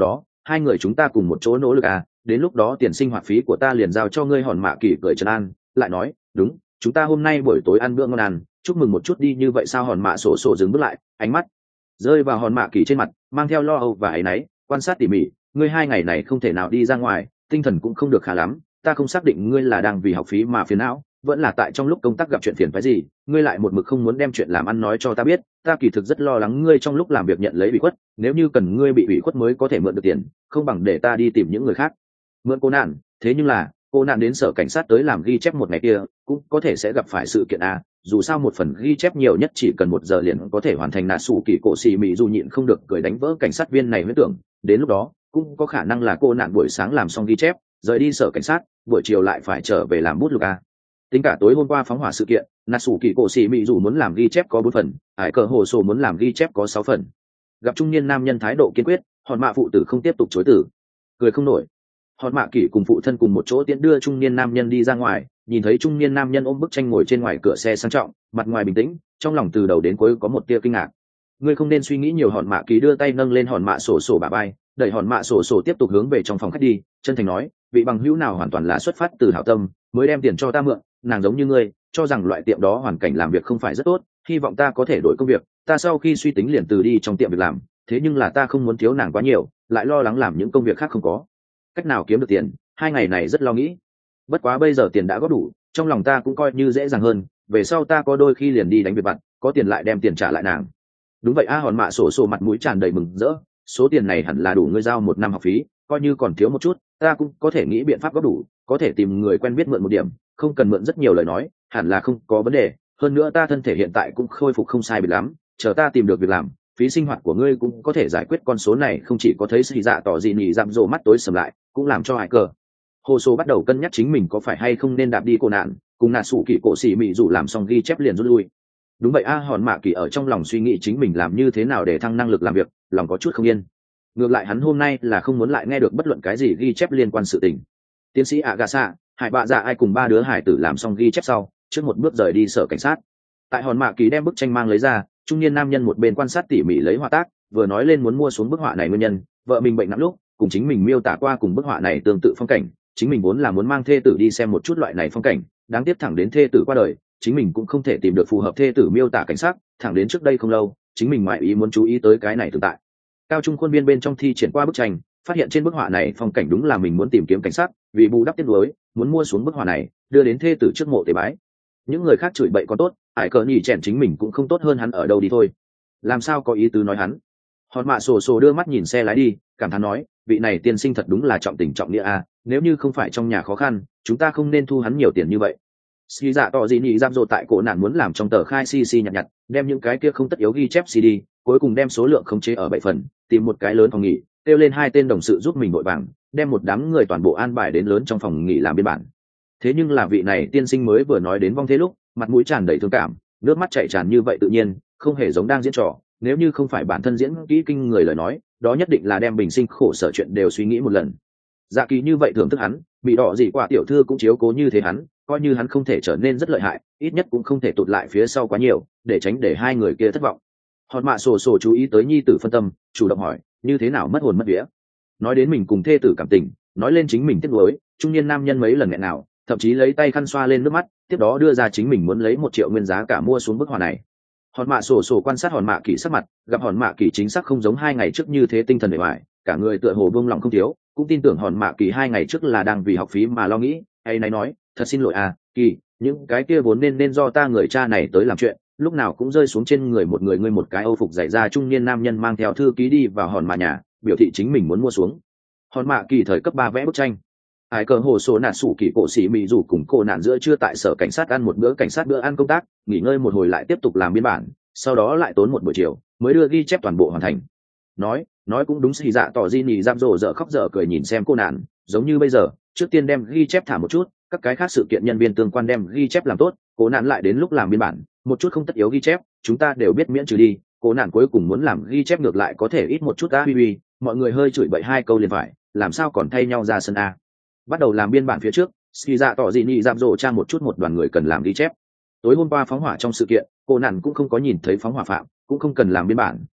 hai người chúng ta cùng một chỗ nỗ lực à, đến lúc đó tiền sinh hoạt phí của ta liền giao cho ngươi. Hòn mạ kỳ cười trấn an lại nói, đúng, chúng ta hôm nay buổi tối ăn bữa ngon ăn, chúc mừng một chút đi. Như vậy sao? Hòn mạ sổ sổ dừng bước lại, ánh mắt rơi vào hòn mạ kỳ trên mặt, mang theo lo âu và áy náy, quan sát tỉ mỉ. Ngươi hai ngày này không thể nào đi ra ngoài, tinh thần cũng không được khá lắm, ta không xác định ngươi là đang vì học phí mà phiền não, vẫn là tại trong lúc công tác gặp chuyện phiền phái gì, ngươi lại một mực không muốn đem chuyện làm ăn nói cho ta biết. Ta kỳ thực rất lo lắng ngươi trong lúc làm việc nhận lấy bị khuất, nếu như cần ngươi bị ủy khuất mới có thể mượn được tiền, không bằng để ta đi tìm những người khác mượn. Cô nạn, thế nhưng là cô nạn đến sở cảnh sát tới làm ghi chép một ngày kia cũng có thể sẽ gặp phải sự kiện a, dù sao một phần ghi chép nhiều nhất chỉ cần một giờ liền có thể hoàn thành. Nà sủ kỳ cổ xì mị dù nhịn không được cười đánh vỡ cảnh sát viên này huyết tưởng, đến lúc đó cũng có khả năng là cô nạn buổi sáng làm xong ghi chép rời đi sở cảnh sát, buổi chiều lại phải trở về làm bút lục a. Tính cả tối hôm qua phóng hỏa sự kiện, nà sủ kỳ cổ xì mị dù muốn làm ghi chép có bốn phần, ải cờ hồ sổ muốn làm ghi chép có sáu phần. Gặp trung niên nam nhân thái độ kiên quyết, hòn mạ phụ tử không tiếp tục chối từ, cười không nổi. Hòn mạ kỷ cùng phụ thân cùng một chỗ tiễn đưa trung niên nam nhân đi ra ngoài, nhìn thấy trung niên nam nhân ôm bức tranh ngồi trên ngoài cửa xe sang trọng, mặt ngoài bình tĩnh, trong lòng từ đầu đến cuối có một tia kinh ngạc. Ngươi không nên suy nghĩ nhiều. Hòn mạ kỷ đưa tay nâng lên hòn mạ sổ sổ bả vai, đẩy hòn mạ sổ sổ tiếp tục hướng về trong phòng khách đi, chân thành nói, vị bằng hữu nào hoàn toàn là xuất phát từ hảo tâm mới đem tiền cho ta mượn, nàng giống như ngươi, cho rằng loại tiệm đó hoàn cảnh làm việc không phải rất tốt, hy vọng ta có thể đổi công việc. Ta sau khi suy tính liền từ đi trong tiệm việc làm, thế nhưng là ta không muốn thiếu nàng quá nhiều, lại lo lắng làm những công việc khác không có cách nào kiếm được tiền, hai ngày này rất lo nghĩ. Bất quá bây giờ tiền đã góp đủ, trong lòng ta cũng coi như dễ dàng hơn, về sau ta có đôi khi liền đi đánh việc vặt, có tiền lại đem tiền trả lại nàng. Đúng vậy a. Hòn mạ sổ sổ mặt mũi tràn đầy mừng rỡ, số tiền này hẳn là đủ ngươi giao một năm học phí, coi như còn thiếu một chút ta cũng có thể nghĩ biện pháp góp đủ, có thể tìm người quen biết mượn một điểm, không cần mượn rất nhiều lời nói, hẳn là không có vấn đề. Hơn nữa ta thân thể hiện tại cũng khôi phục không sai biệt lắm, chờ ta tìm được việc làm, phí sinh hoạt của ngươi cũng có thể giải quyết. Con số này không chỉ có thấy xì dạ tỏ gì nhì dặm rộ mắt tối sầm lại, cũng làm cho hải cờ hồ sô bắt đầu cân nhắc chính mình có phải hay không nên đạp đi cô nạn, cùng nà sủ kỳ cổ xỉ mị dù làm xong ghi chép liền rút lui. Đúng vậy a. Hòn mạ kỳ ở trong lòng suy nghĩ chính mình làm như thế nào để thăng năng lực làm việc, lòng có chút không yên. Ngược lại hắn hôm nay là không muốn lại nghe được bất luận cái gì ghi chép liên quan sự tình. Tiến sĩ Agasa, hải bạ dạ ai cùng ba đứa hải tử làm xong ghi chép sau, trước một bước rời đi sở cảnh sát. Tại hòn mạ kỳ đem bức tranh mang lấy ra, trung niên nam nhân một bên quan sát tỉ mỉ lấy họa tác, vừa nói lên muốn mua xuống bức họa này nguyên nhân, vợ mình bệnh nặng lúc cùng chính mình miêu tả qua cùng bức họa này tương tự phong cảnh, chính mình vốn là muốn mang thê tử đi xem một chút loại này phong cảnh, đáng tiếc thẳng đến thê tử qua đời, chính mình cũng không thể tìm được phù hợp thê tử miêu tả cảnh sắc, thẳng đến trước đây không lâu, chính mình ngoại ý muốn chú ý tới cái này tồn tại. Cao trung khuôn viên bên trong thi triển qua bức tranh, phát hiện trên bức họa này phong cảnh đúng là mình muốn tìm kiếm cảnh sắc, vì bù đắp tiếc nuối, muốn mua xuống bức họa này, đưa đến thê tử trước mộ tế bái. Những người khác chửi bậy có tốt, ải cờ nhỉ chèn chính mình cũng không tốt hơn hắn ở đâu đi thôi. Làm sao có ý tứ nói hắn. Hòn mạ sổ sổ đưa mắt nhìn xe lái đi, cảm thán nói, vị này tiên sinh thật đúng là trọng tình trọng nghĩa a, nếu như không phải trong nhà khó khăn, chúng ta không nên thu hắn nhiều tiền như vậy. Ski dạ tỏ gì nhỉ giam rộ tại cổ nạn muốn làm trong tờ khai cc nhặt nhặt, đem những cái kia không tất yếu ghi chép xê đê, cuối cùng đem số lượng khống chế ở bảy phần, tìm một cái lớn phòng nghỉ, kêu lên hai tên đồng sự giúp mình vội vàng, đem một đám người toàn bộ an bài đến lớn trong phòng nghỉ làm biên bản. Thế nhưng là vị này tiên sinh mới vừa nói đến vong thế lúc, mặt mũi tràn đầy thương cảm, nước mắt chảy tràn như vậy tự nhiên, không hề giống đang diễn trò, nếu như không phải bản thân diễn kỹ kinh người lời nói, đó nhất định là đem bình sinh khổ sở chuyện đều suy nghĩ một lần. Dạ kỳ như vậy thưởng thức hắn, bị đỏ gì quả tiểu thư cũng chiếu cố như thế hắn, coi như hắn không thể trở nên rất lợi hại, ít nhất cũng không thể tụt lại phía sau quá nhiều, để tránh để hai người kia thất vọng. Hòn mạ sổ sổ chú ý tới nhi tử phân tâm, chủ động hỏi, như thế nào mất hồn mất vía. Nói đến mình cùng thê tử cảm tình, nói lên chính mình tiếc nuối, trung niên nam nhân mấy lần nghẹn nào, thậm chí lấy tay khăn xoa lên nước mắt, tiếp đó đưa ra chính mình muốn lấy một triệu nguyên giá cả mua xuống bức họa này. Hòn mạ sổ sổ quan sát hòn mạ kỳ sắc mặt, gặp hòn mạ kỳ chính xác không giống hai ngày trước như thế tinh thần bề ngoài, cả người tựa hồ buông lòng không thiếu, cũng tin tưởng hòn mạ kỳ hai ngày trước là đang vì học phí mà lo nghĩ, hay nấy nói, thật xin lỗi à, kỳ, những cái kia vốn nên nên do ta người cha này tới làm chuyện, lúc nào cũng rơi xuống trên người một người ngươi. Một cái âu phục dày ra trung niên nam nhân mang theo thư ký đi vào hòn mạ nhà, biểu thị chính mình muốn mua xuống. Hòn mạ kỳ thời cấp ba vẽ bức tranh. Hải cờ hồ số nạt sủ kỳ cổ xỉ mị rủ cùng cô nạn giữa trưa tại sở cảnh sát ăn một bữa cảnh sát bữa ăn công tác, nghỉ ngơi một hồi lại tiếp tục làm biên bản, sau đó lại tốn một buổi chiều mới đưa ghi chép toàn bộ hoàn thành. Nói, nói cũng đúng. Xì dạ tỏ di nhì giam rồ dở khóc dở cười nhìn xem cô nạn, giống như bây giờ, trước tiên đem ghi chép thả một chút, các cái khác sự kiện nhân viên tương quan đem ghi chép làm tốt, cô nạn lại đến lúc làm biên bản, một chút không tất yếu ghi chép, chúng ta đều biết miễn trừ đi. Cô nạn cuối cùng muốn làm ghi chép ngược lại có thể ít một chút a. Huy huy, mọi người hơi chửi bậy hai câu liền phải, làm sao còn thay nhau ra sân a. Bắt đầu làm biên bản phía trước, Ski dạ tỏ dị nhị giam rồ tra một chút một đoàn người cần làm ghi chép. Tối hôm qua phóng hỏa trong sự kiện, cô nạn cũng không có nhìn thấy phóng hỏa phạm, cũng không cần làm biên bản,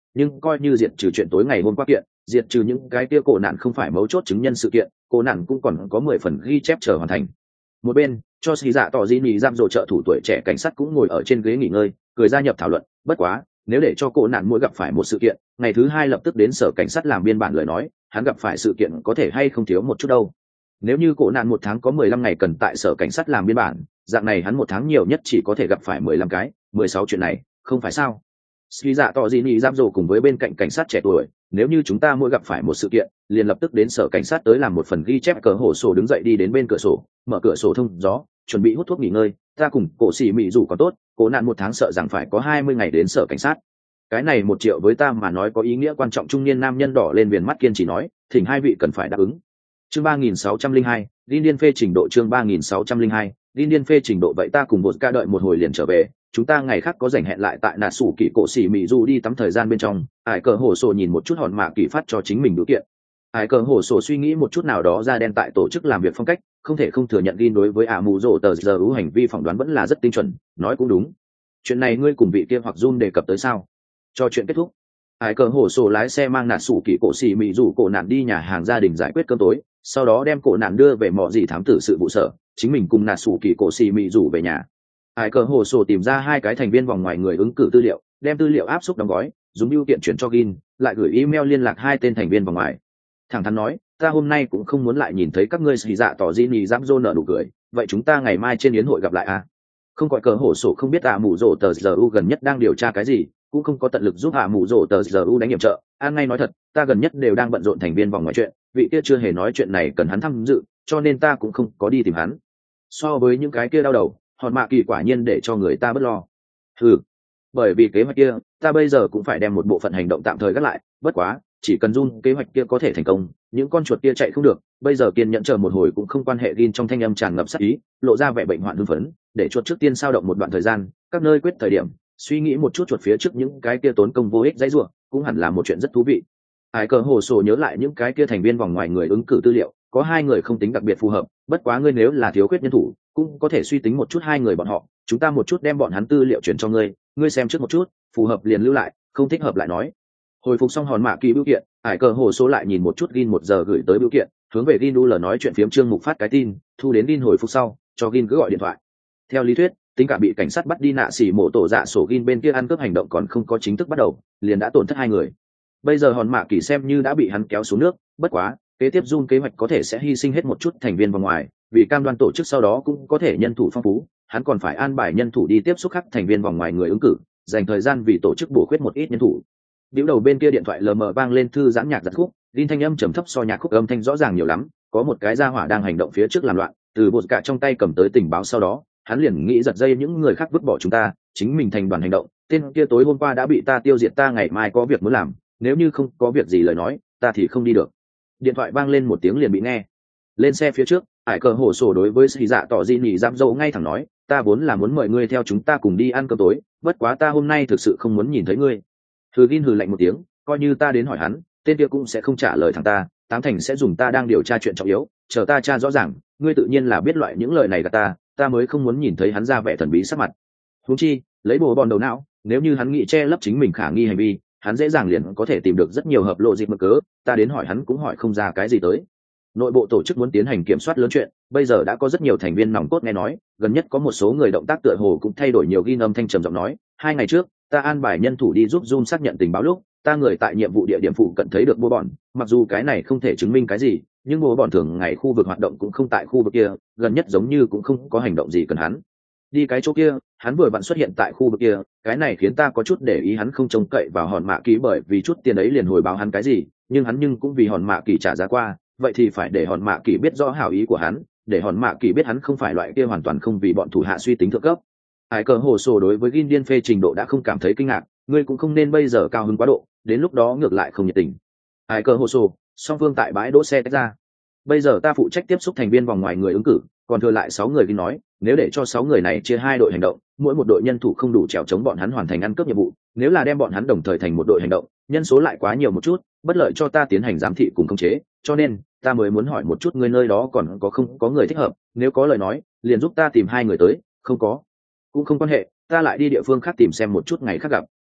nhưng coi như diệt trừ chuyện tối ngày hôm qua kiện, diệt trừ những cái kia cổ nạn không phải mấu chốt chứng nhân sự kiện, cổ nạn cũng còn có mười phần ghi chép chờ hoàn thành. Một bên, cho xì dạ tỏ di nhì giam rộ trợ thủ tuổi trẻ cảnh sát cũng ngồi ở trên ghế nghỉ ngơi, cười gia nhập thảo luận. Bất quá, nếu để cho cổ nạn mỗi gặp phải một sự kiện, ngày thứ hai lập tức đến sở cảnh sát làm biên bản lời nói, hắn gặp phải sự kiện có thể hay không thiếu một chút đâu. Nếu như cổ nạn một tháng có mười lăm ngày cần tại sở cảnh sát làm biên bản, dạng này hắn một tháng nhiều nhất chỉ có thể gặp phải mười lăm cái, mười sáu chuyện này, không phải sao? Suy dạ tỏ gì nhị giam rồ cùng với bên cạnh cảnh sát trẻ tuổi, nếu như chúng ta mỗi gặp phải một sự kiện, liền lập tức đến sở cảnh sát tới làm một phần ghi chép. Cờ hổ sổ đứng dậy đi đến bên cửa sổ, mở cửa sổ thông gió, chuẩn bị hút thuốc nghỉ ngơi. Ta cùng cổ xỉ mị rủ có tốt, cổ nạn một tháng sợ rằng phải có hai mươi ngày đến sở cảnh sát. Cái này một triệu với ta mà nói có ý nghĩa quan trọng. Trung niên nam nhân đỏ lên viền mắt kiên trì nói, thỉnh hai vị cần phải đáp ứng. Chương ba nghìn sáu trăm linh hai, Linh Điên phê trình độ. Chương ba nghìn sáu trăm linh hai, Linh Điên phê trình độ. Vậy ta cùng một ca đợi một hồi liền trở về, chúng ta ngày khác có rảnh hẹn lại tại nà sủ kỳ cổ xỉ mị du đi tắm thời gian bên trong. Ải cờ hổ sổ nhìn một chút hòn mạ kỳ phát cho chính mình biểu kiện. Ải cờ hổ sổ suy nghĩ một chút nào đó ra đen tại tổ chức làm việc phong cách, không thể không thừa nhận Gin đối với ả mù rổ tờ giờ ưu hành vi phỏng đoán vẫn là rất tinh chuẩn, nói cũng đúng. Chuyện này ngươi cùng vị kia hoặc Jun đề cập tới sao? Cho chuyện kết thúc, Ải cờ hổ sổ lái xe mang nà sủ kỳ cổ xỉ mị du cổ nạn đi nhà hàng gia đình giải quyết cơm tối, sau đó đem cổ nạn đưa về mọ gì thám tử sự vụ sở, chính mình cùng nà sủ kỳ cổ xỉ mị du về nhà. Ải cờ hồ sổ tìm ra hai cái thành viên vòng ngoài người ứng cử tư liệu, đem tư liệu áp xúc đóng gói, dùng bưu kiện chuyển cho Gin, lại gửi email liên lạc hai tên thành viên vòng ngoài. Thẳng thắn nói, ta hôm nay cũng không muốn lại nhìn thấy các ngươi xì dạ tỏ di nhì dám dô nợ nụ cười, vậy chúng ta ngày mai trên yến hội gặp lại à? Không gọi cờ hổ sổ không biết à mù rổ tờ giờ u gần nhất đang điều tra cái gì, cũng không có tận lực giúp à mù rổ tờ giờ u đánh nhiệm trợ. An ngay nói thật, ta gần nhất đều đang bận rộn thành viên vòng ngoài chuyện, vị kia chưa hề nói chuyện này cần hắn tham dự, cho nên ta cũng không có đi tìm hắn. So với những cái kia đau đầu, hòn mạ kỳ quả nhiên để cho người ta bớt lo. Ừ, bởi vì kế hoạch kia, ta bây giờ cũng phải đem một bộ phận hành động tạm thời gác lại. Bất quá, chỉ cần Jun kế hoạch kia có thể thành công, những con chuột kia chạy không được. Bây giờ kiên nhẫn chờ một hồi cũng không quan hệ. Gin trong thanh âm tràn ngập sát ý, lộ ra vẻ bệnh hoạn hưng phấn, để chuột trước tiên sao động một đoạn thời gian, các nơi quyết thời điểm, suy nghĩ một chút chuột phía trước những cái kia tốn công vô ích dãy rủa, cũng hẳn là một chuyện rất thú vị. Ải cờ hồ sổ nhớ lại những cái kia thành viên vòng ngoài người ứng cử tư liệu, có hai người không tính đặc biệt phù hợp, bất quá ngươi nếu là thiếu khuyết nhân thủ, cũng có thể suy tính một chút hai người bọn họ, chúng ta một chút đem bọn hắn tư liệu chuyển cho ngươi, ngươi xem trước một chút, phù hợp liền lưu lại, không thích hợp lại nói. Hồi phục xong hòn mạ kỳ bưu kiện, Ải cờ hồ số lại nhìn một chút Gin một giờ gửi tới bưu kiện, hướng về Gin lờ nói chuyện phiếm Trương Mục phát cái tin, thu đến Gin hồi phục sau, cho Gin cứ gọi điện thoại. Theo lý thuyết, tính cả bị cảnh sát bắt đi nạ xỉ mổ tổ dạ sổ Gin bên kia ăn cướp hành động còn không có chính thức bắt đầu, liền đã tổn thất hai người. Bây giờ hòn mạ kỳ xem như đã bị hắn kéo xuống nước, bất quá, kế tiếp Jun kế hoạch có thể sẽ hy sinh hết một chút thành viên vòng ngoài, vì cam đoan tổ chức sau đó cũng có thể nhân thủ phong phú, hắn còn phải an bài nhân thủ đi tiếp xúc khắc thành viên vòng ngoài người ứng cử, dành thời gian vì tổ chức bổ khuyết một ít nhân thủ. Điếu đầu bên kia điện thoại lờ mờ vang lên thư giãn nhạc giật khúc, Linh thanh âm trầm thấp so nhạc khúc âm thanh rõ ràng nhiều lắm, có một cái gia hỏa đang hành động phía trước làm loạn, từ bột cả trong tay cầm tới tình báo sau đó, hắn liền nghĩ giật dây những người khác vứt bỏ chúng ta, chính mình thành đoàn hành động, tên kia tối hôm qua đã bị ta tiêu diệt, ta ngày mai có việc muốn làm, nếu như không có việc gì lời nói, ta thì không đi được. Điện thoại vang lên một tiếng liền bị nghe. Lên xe phía trước, Ải cờ hổ sổ đối với xì dạ tỏ di nhì giam dâu ngay thẳng nói, ta vốn là muốn mời ngươi theo chúng ta cùng đi ăn cơm tối, bất quá ta hôm nay thực sự không muốn nhìn thấy ngươi. Hừ. Gin hừ lạnh một tiếng, coi như ta đến hỏi hắn, tên kia cũng sẽ không trả lời thằng ta, tám thành sẽ dùng ta đang điều tra chuyện trọng yếu, chờ ta tra rõ ràng, ngươi tự nhiên là biết loại những lời này gạt ta, ta mới không muốn nhìn thấy hắn ra vẻ thần bí sắc mặt. Huống chi, lấy bồ bòn đầu não, nếu như hắn nghĩ che lấp chính mình khả nghi hành vi, hắn dễ dàng liền có thể tìm được rất nhiều hợp lộ dịp mực cớ, ta đến hỏi hắn cũng hỏi không ra cái gì tới. Nội bộ tổ chức muốn tiến hành kiểm soát lớn chuyện, bây giờ đã có rất nhiều thành viên nòng cốt nghe nói, gần nhất có một số người động tác tựa hồ cũng thay đổi nhiều. Ghi âm thanh trầm giọng nói, hai ngày trước, ta an bài nhân thủ đi giúp Zoom xác nhận tình báo lúc, ta người tại nhiệm vụ địa điểm phụ cận thấy được bố bọn, mặc dù cái này không thể chứng minh cái gì, nhưng bố bọn thường ngày khu vực hoạt động cũng không tại khu vực kia, gần nhất giống như cũng không có hành động gì cần hắn đi cái chỗ kia, hắn vừa vặn xuất hiện tại khu vực kia, cái này khiến ta có chút để ý hắn không trông cậy vào hòn mạ kỳ, bởi vì chút tiền ấy liền hồi báo hắn cái gì, nhưng hắn nhưng cũng vì hòn mạ kỳ trả giá qua, vậy thì phải để hòn mạ kỳ biết rõ hảo ý của hắn, để hòn mạ kỳ biết hắn không phải loại kia hoàn toàn không vì bọn thủ hạ suy tính thượng cấp. Ải cờ hồ sổ đối với Gin điên phê trình độ đã không cảm thấy kinh ngạc, ngươi cũng không nên bây giờ cao hứng quá độ, đến lúc đó ngược lại không nhiệt tình. Ải cờ hồ sổ, song phương tại bãi đỗ xe tách ra. Bây giờ ta phụ trách tiếp xúc thành viên vòng ngoài người ứng cử, còn thừa lại sáu người. Gin nói, nếu để cho sáu người này chia hai đội hành động, mỗi một đội nhân thủ không đủ trèo chống bọn hắn hoàn thành ăn cướp nhiệm vụ, nếu là đem bọn hắn đồng thời thành một đội hành động, nhân số lại quá nhiều một chút, bất lợi cho ta tiến hành giám thị cùng khống chế, cho nên ta mới muốn hỏi một chút ngươi nơi đó còn có không có người thích hợp, nếu có lời nói, liền giúp ta tìm hai người tới, không có cũng không quan hệ, ta lại đi địa phương khác tìm xem một chút ngày khác gặp.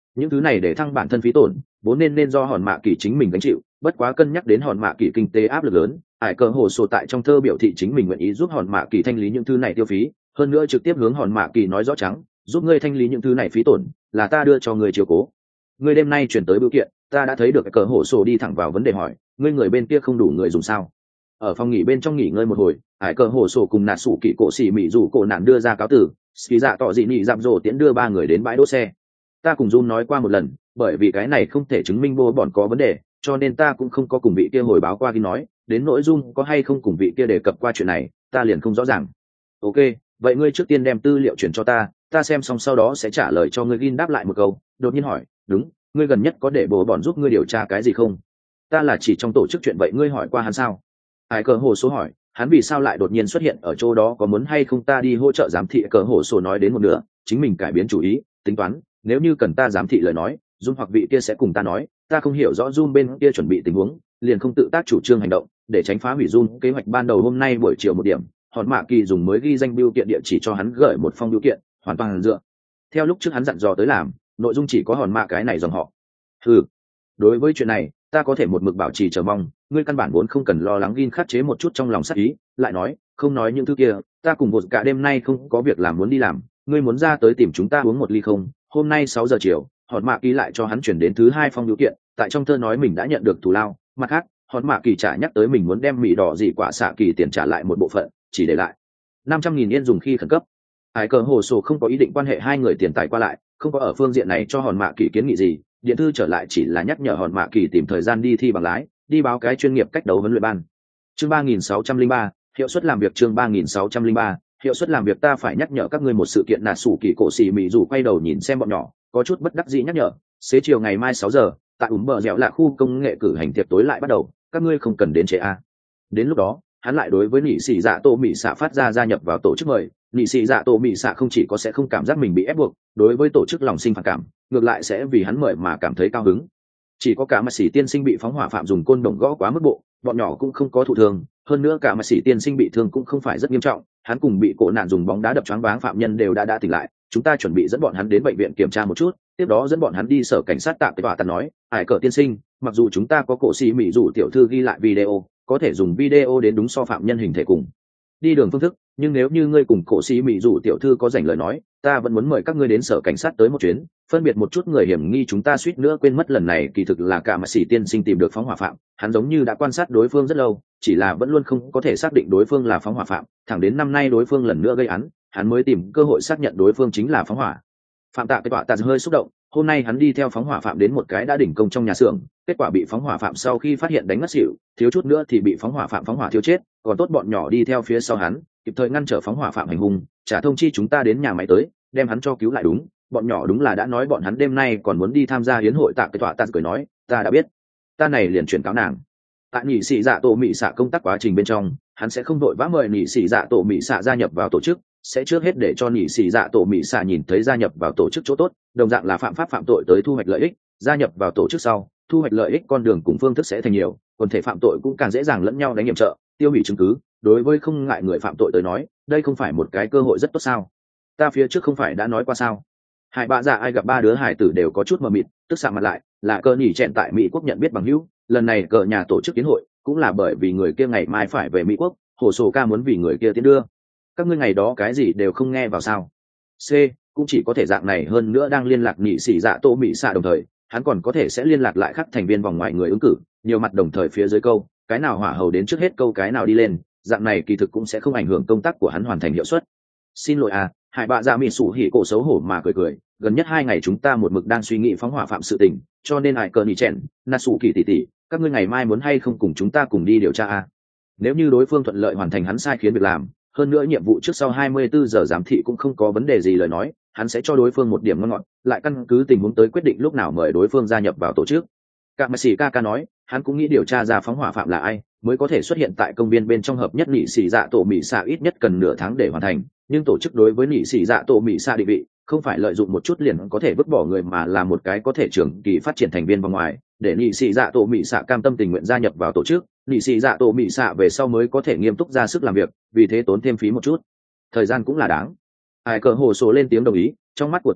những thứ này để thăng bản thân phí tổn vốn nên nên do hòn mạ kỳ chính mình gánh chịu, bất quá cân nhắc đến hòn mạ kỳ kinh tế áp lực lớn, ải cờ hồ sổ tại trong thơ biểu thị chính mình nguyện ý giúp hòn mạ kỳ thanh lý những thứ này tiêu phí, hơn nữa trực tiếp hướng hòn mạ kỳ nói rõ trắng, giúp ngươi thanh lý những thứ này phí tổn là ta đưa cho ngươi chiều cố. Ngươi đêm nay chuyển tới bưu kiện, ta đã thấy được cờ hồ sổ đi thẳng vào vấn đề hỏi, ngươi người bên kia không đủ người dùng sao? Ở phòng nghỉ bên trong nghỉ ngơi một hồi, ải cờ hồ sổ cùng nạt sủ kỵ cổ xỉ mị rủ cổ nạn đưa ra cáo tử, ski dạ tỏ dị nị dạm dỗ tiễn đưa ba người đến bãi đỗ xe. Ta cùng Jun nói qua một lần, bởi vì cái này không thể chứng minh vô bọn có vấn đề, cho nên ta cũng không có cùng vị kia hồi báo qua khi nói, đến nỗi Jun có hay không cùng vị kia đề cập qua chuyện này, ta liền không rõ ràng. Ok, vậy ngươi trước tiên đem tư liệu chuyển cho ta, ta xem xong sau đó sẽ trả lời cho ngươi. Gin đáp lại một câu, đột nhiên hỏi, đúng, ngươi gần nhất có để bố bọn giúp ngươi điều tra cái gì không? Ta là chỉ trong tổ chức chuyện, vậy ngươi hỏi qua hắn sao? Ai cờ hồ số hỏi, hắn vì sao lại đột nhiên xuất hiện ở chỗ đó, có muốn hay không ta đi hỗ trợ giám thị? Cờ hồ số nói đến một nửa, chính mình cải biến chủ ý, tính toán, nếu như cần ta giám thị lời nói, Dung hoặc vị kia sẽ cùng ta nói, ta không hiểu rõ Dung bên kia chuẩn bị tình huống, liền không tự tác chủ trương hành động, để tránh phá hủy Dung kế hoạch ban đầu. Hôm nay buổi chiều một điểm, hòn mạ kỳ dùng mới ghi danh bưu kiện địa chỉ cho hắn gửi một phong bưu kiện, hoàn toàn dựa theo lúc trước hắn dặn dò tới làm, nội dung chỉ có hòn mạ cái này dòng họ. Ừ, đối với chuyện này ta có thể một mực bảo trì chờ mong, ngươi căn bản vốn không cần lo lắng. Gin khắc chế một chút trong lòng sắc ý, lại nói, không nói những thứ kia, ta cùng một cả đêm nay không có việc làm muốn đi làm, ngươi muốn ra tới tìm chúng ta uống một ly không? Hôm nay sáu giờ chiều, hòn mạ kỳ lại cho hắn chuyển đến thứ hai phong bưu kiện, tại trong thơ nói mình đã nhận được thù lao. Mặt khác, hòn mạ kỳ trả nhắc tới mình muốn đem mì đỏ dị quả xạ kỳ tiền trả lại một bộ phận, chỉ để lại năm trăm nghìn yên dùng khi khẩn cấp. Hải cờ hồ sổ không có ý định quan hệ hai người tiền tài qua lại, không có ở phương diện này cho hòn mạ kỳ kiến nghị gì. Điện thư trở lại chỉ là nhắc nhở hòn mạ kỳ tìm thời gian đi thi bằng lái, đi báo cái chuyên nghiệp cách đấu huấn luyện ban. Chương ba nghìn sáu trăm lẻ ba, hiệu suất làm việc. Chương ba nghìn sáu trăm lẻ ba, hiệu suất làm việc. Ta phải nhắc nhở các ngươi một sự kiện. Nà sủ kỳ cổ xì mị rủ quay đầu nhìn xem bọn nhỏ, có chút bất đắc dĩ nhắc nhở, xế chiều ngày mai sáu giờ, tại ủm bờ dẻo là khu công nghệ cử hành tiệc tối lại bắt đầu, các ngươi không cần đến trễ a. Đến lúc đó, hắn lại đối với nị sĩ dạ tô mỹ xạ phát ra gia nhập vào tổ chức mời. Nị sĩ dạ tô mỹ xạ không chỉ có sẽ không cảm giác mình bị ép buộc, đối với tổ chức lòng sinh phản cảm, ngược lại sẽ vì hắn mời mà cảm thấy cao hứng. Chỉ có cả mà sĩ tiên sinh bị phóng hỏa phạm dùng côn đồng gõ quá mức bộ, bọn nhỏ cũng không có thụ thương, hơn nữa cả mà sĩ tiên sinh bị thương cũng không phải rất nghiêm trọng, hắn cùng bị cổ nạn dùng bóng đá đập choáng váng phạm nhân đều đã đã tỉnh lại. Chúng ta chuẩn bị dẫn bọn hắn đến bệnh viện kiểm tra một chút, tiếp đó dẫn bọn hắn đi sở cảnh sát tạm. Cái tòa ta nói, Hải cờ tiên sinh, mặc dù chúng ta có cổ sĩ mỹ rủ tiểu thư ghi lại video, có thể dùng video đến đúng so phạm nhân hình thể cùng đi đường phương thức, nhưng nếu như ngươi cùng cổ sĩ mỹ rủ tiểu thư có dành lời nói, ta vẫn muốn mời các ngươi đến sở cảnh sát tới một chuyến, phân biệt một chút người hiểm nghi. Chúng ta suýt nữa quên mất, lần này kỳ thực là cả mà sĩ tiên sinh tìm được phóng hỏa phạm, hắn giống như đã quan sát đối phương rất lâu, chỉ là vẫn luôn không có thể xác định đối phương là phóng hỏa phạm, thẳng đến năm nay đối phương lần nữa gây án, hắn mới tìm cơ hội xác nhận đối phương chính là phóng hỏa phạm. Tạ cái tọa tạ hơi xúc động, hôm nay hắn đi theo phóng hỏa phạm đến một cái đã đỉnh công trong nhà xưởng, kết quả bị phóng hỏa phạm sau khi phát hiện đánh ngất xỉu, thiếu chút nữa thì bị phóng hỏa phạm phóng hỏa thiêu chết, còn tốt bọn nhỏ đi theo phía sau hắn, kịp thời ngăn trở phóng hỏa phạm hành hung, trả thông chi chúng ta đến nhà máy tới đem hắn cho cứu lại. Đúng, bọn nhỏ đúng là đã nói bọn hắn đêm nay còn muốn đi tham gia hiến hội. Tạ cái tọa tạ cười nói, ta đã biết, ta này liền chuyển cáo nàng. Tại nhị sĩ dạ tổ mỹ xạ công tác quá trình bên trong, hắn sẽ không đội vã mời nhị sĩ dạ tổ mỹ xạ gia nhập vào tổ chức, sẽ trước hết để cho nhị sĩ dạ tổ mỹ xạ nhìn thấy gia nhập vào tổ chức chỗ tốt, đồng dạng là phạm pháp phạm tội tới thu hoạch lợi ích. Gia nhập vào tổ chức sau, thu hoạch lợi ích con đường cùng phương thức sẽ thành nhiều, quần thể phạm tội cũng càng dễ dàng lẫn nhau đánh nghiệm trợ, tiêu hủy chứng cứ. Đối với không ngại người phạm tội tới nói, đây không phải một cái cơ hội rất tốt sao? Ta phía trước không phải đã nói qua sao? Hải bạ dạ ai gặp ba đứa hải tử đều có chút mờ mịt, tức sạm mặt lại, là cờ nhỉ chẹn tại Mỹ quốc nhận biết bằng hữu, lần này cờ nhà tổ chức tiến hội cũng là bởi vì người kia ngày mai phải về Mỹ quốc, hồ sổ ca muốn vì người kia tiến đưa. Các ngươi ngày đó cái gì đều không nghe vào sao? C, cũng chỉ có thể dạng này. Hơn nữa đang liên lạc nhị sĩ dạ tô mỹ xạ đồng thời, hắn còn có thể sẽ liên lạc lại các thành viên vòng ngoài người ứng cử, nhiều mặt đồng thời phía dưới câu, cái nào hỏa hầu đến trước hết câu cái nào đi lên, dạng này kỳ thực cũng sẽ không ảnh hưởng công tác của hắn hoàn thành hiệu suất. Xin lỗi à, Hải bạ dạ mỹ sủ hỉ cổ xấu hổ mà cười cười, gần nhất hai ngày chúng ta một mực đang suy nghĩ phóng hỏa phạm sự tình, cho nên Hải cờ nhỉ chèn Natsu kỳ tỷ tỷ, các ngươi ngày mai muốn hay không cùng chúng ta cùng đi điều tra à? Nếu như đối phương thuận lợi hoàn thành hắn sai khiến việc làm, hơn nữa nhiệm vụ trước sau hai mươi bốn giờ giám thị cũng không có vấn đề gì lời nói, hắn sẽ cho đối phương một điểm ngon ngọt, lại căn cứ tình huống tới quyết định lúc nào mời đối phương gia nhập vào tổ chức. Cả mà sĩ ca ca nói, hắn cũng nghĩ điều tra ra phóng hỏa phạm là ai, mới có thể xuất hiện tại công viên bên trong. Hợp nhất nhị sĩ dạ tổ mỹ xạ ít nhất cần nửa tháng để hoàn thành, nhưng tổ chức đối với nhị sĩ dạ tổ mỹ xạ định vị không phải lợi dụng một chút liền có thể vứt bỏ người, mà là một cái có thể trưởng kỳ phát triển thành viên vòng ngoài, để nhị sĩ dạ tổ mỹ xạ cam tâm tình nguyện gia nhập vào tổ chức. Nhị sĩ dạ tổ mỹ xạ về sau mới có thể nghiêm túc ra sức làm việc, vì thế tốn thêm phí một chút thời gian cũng là đáng. Ai cờ hồ số lên tiếng đồng ý, trong mắt của ta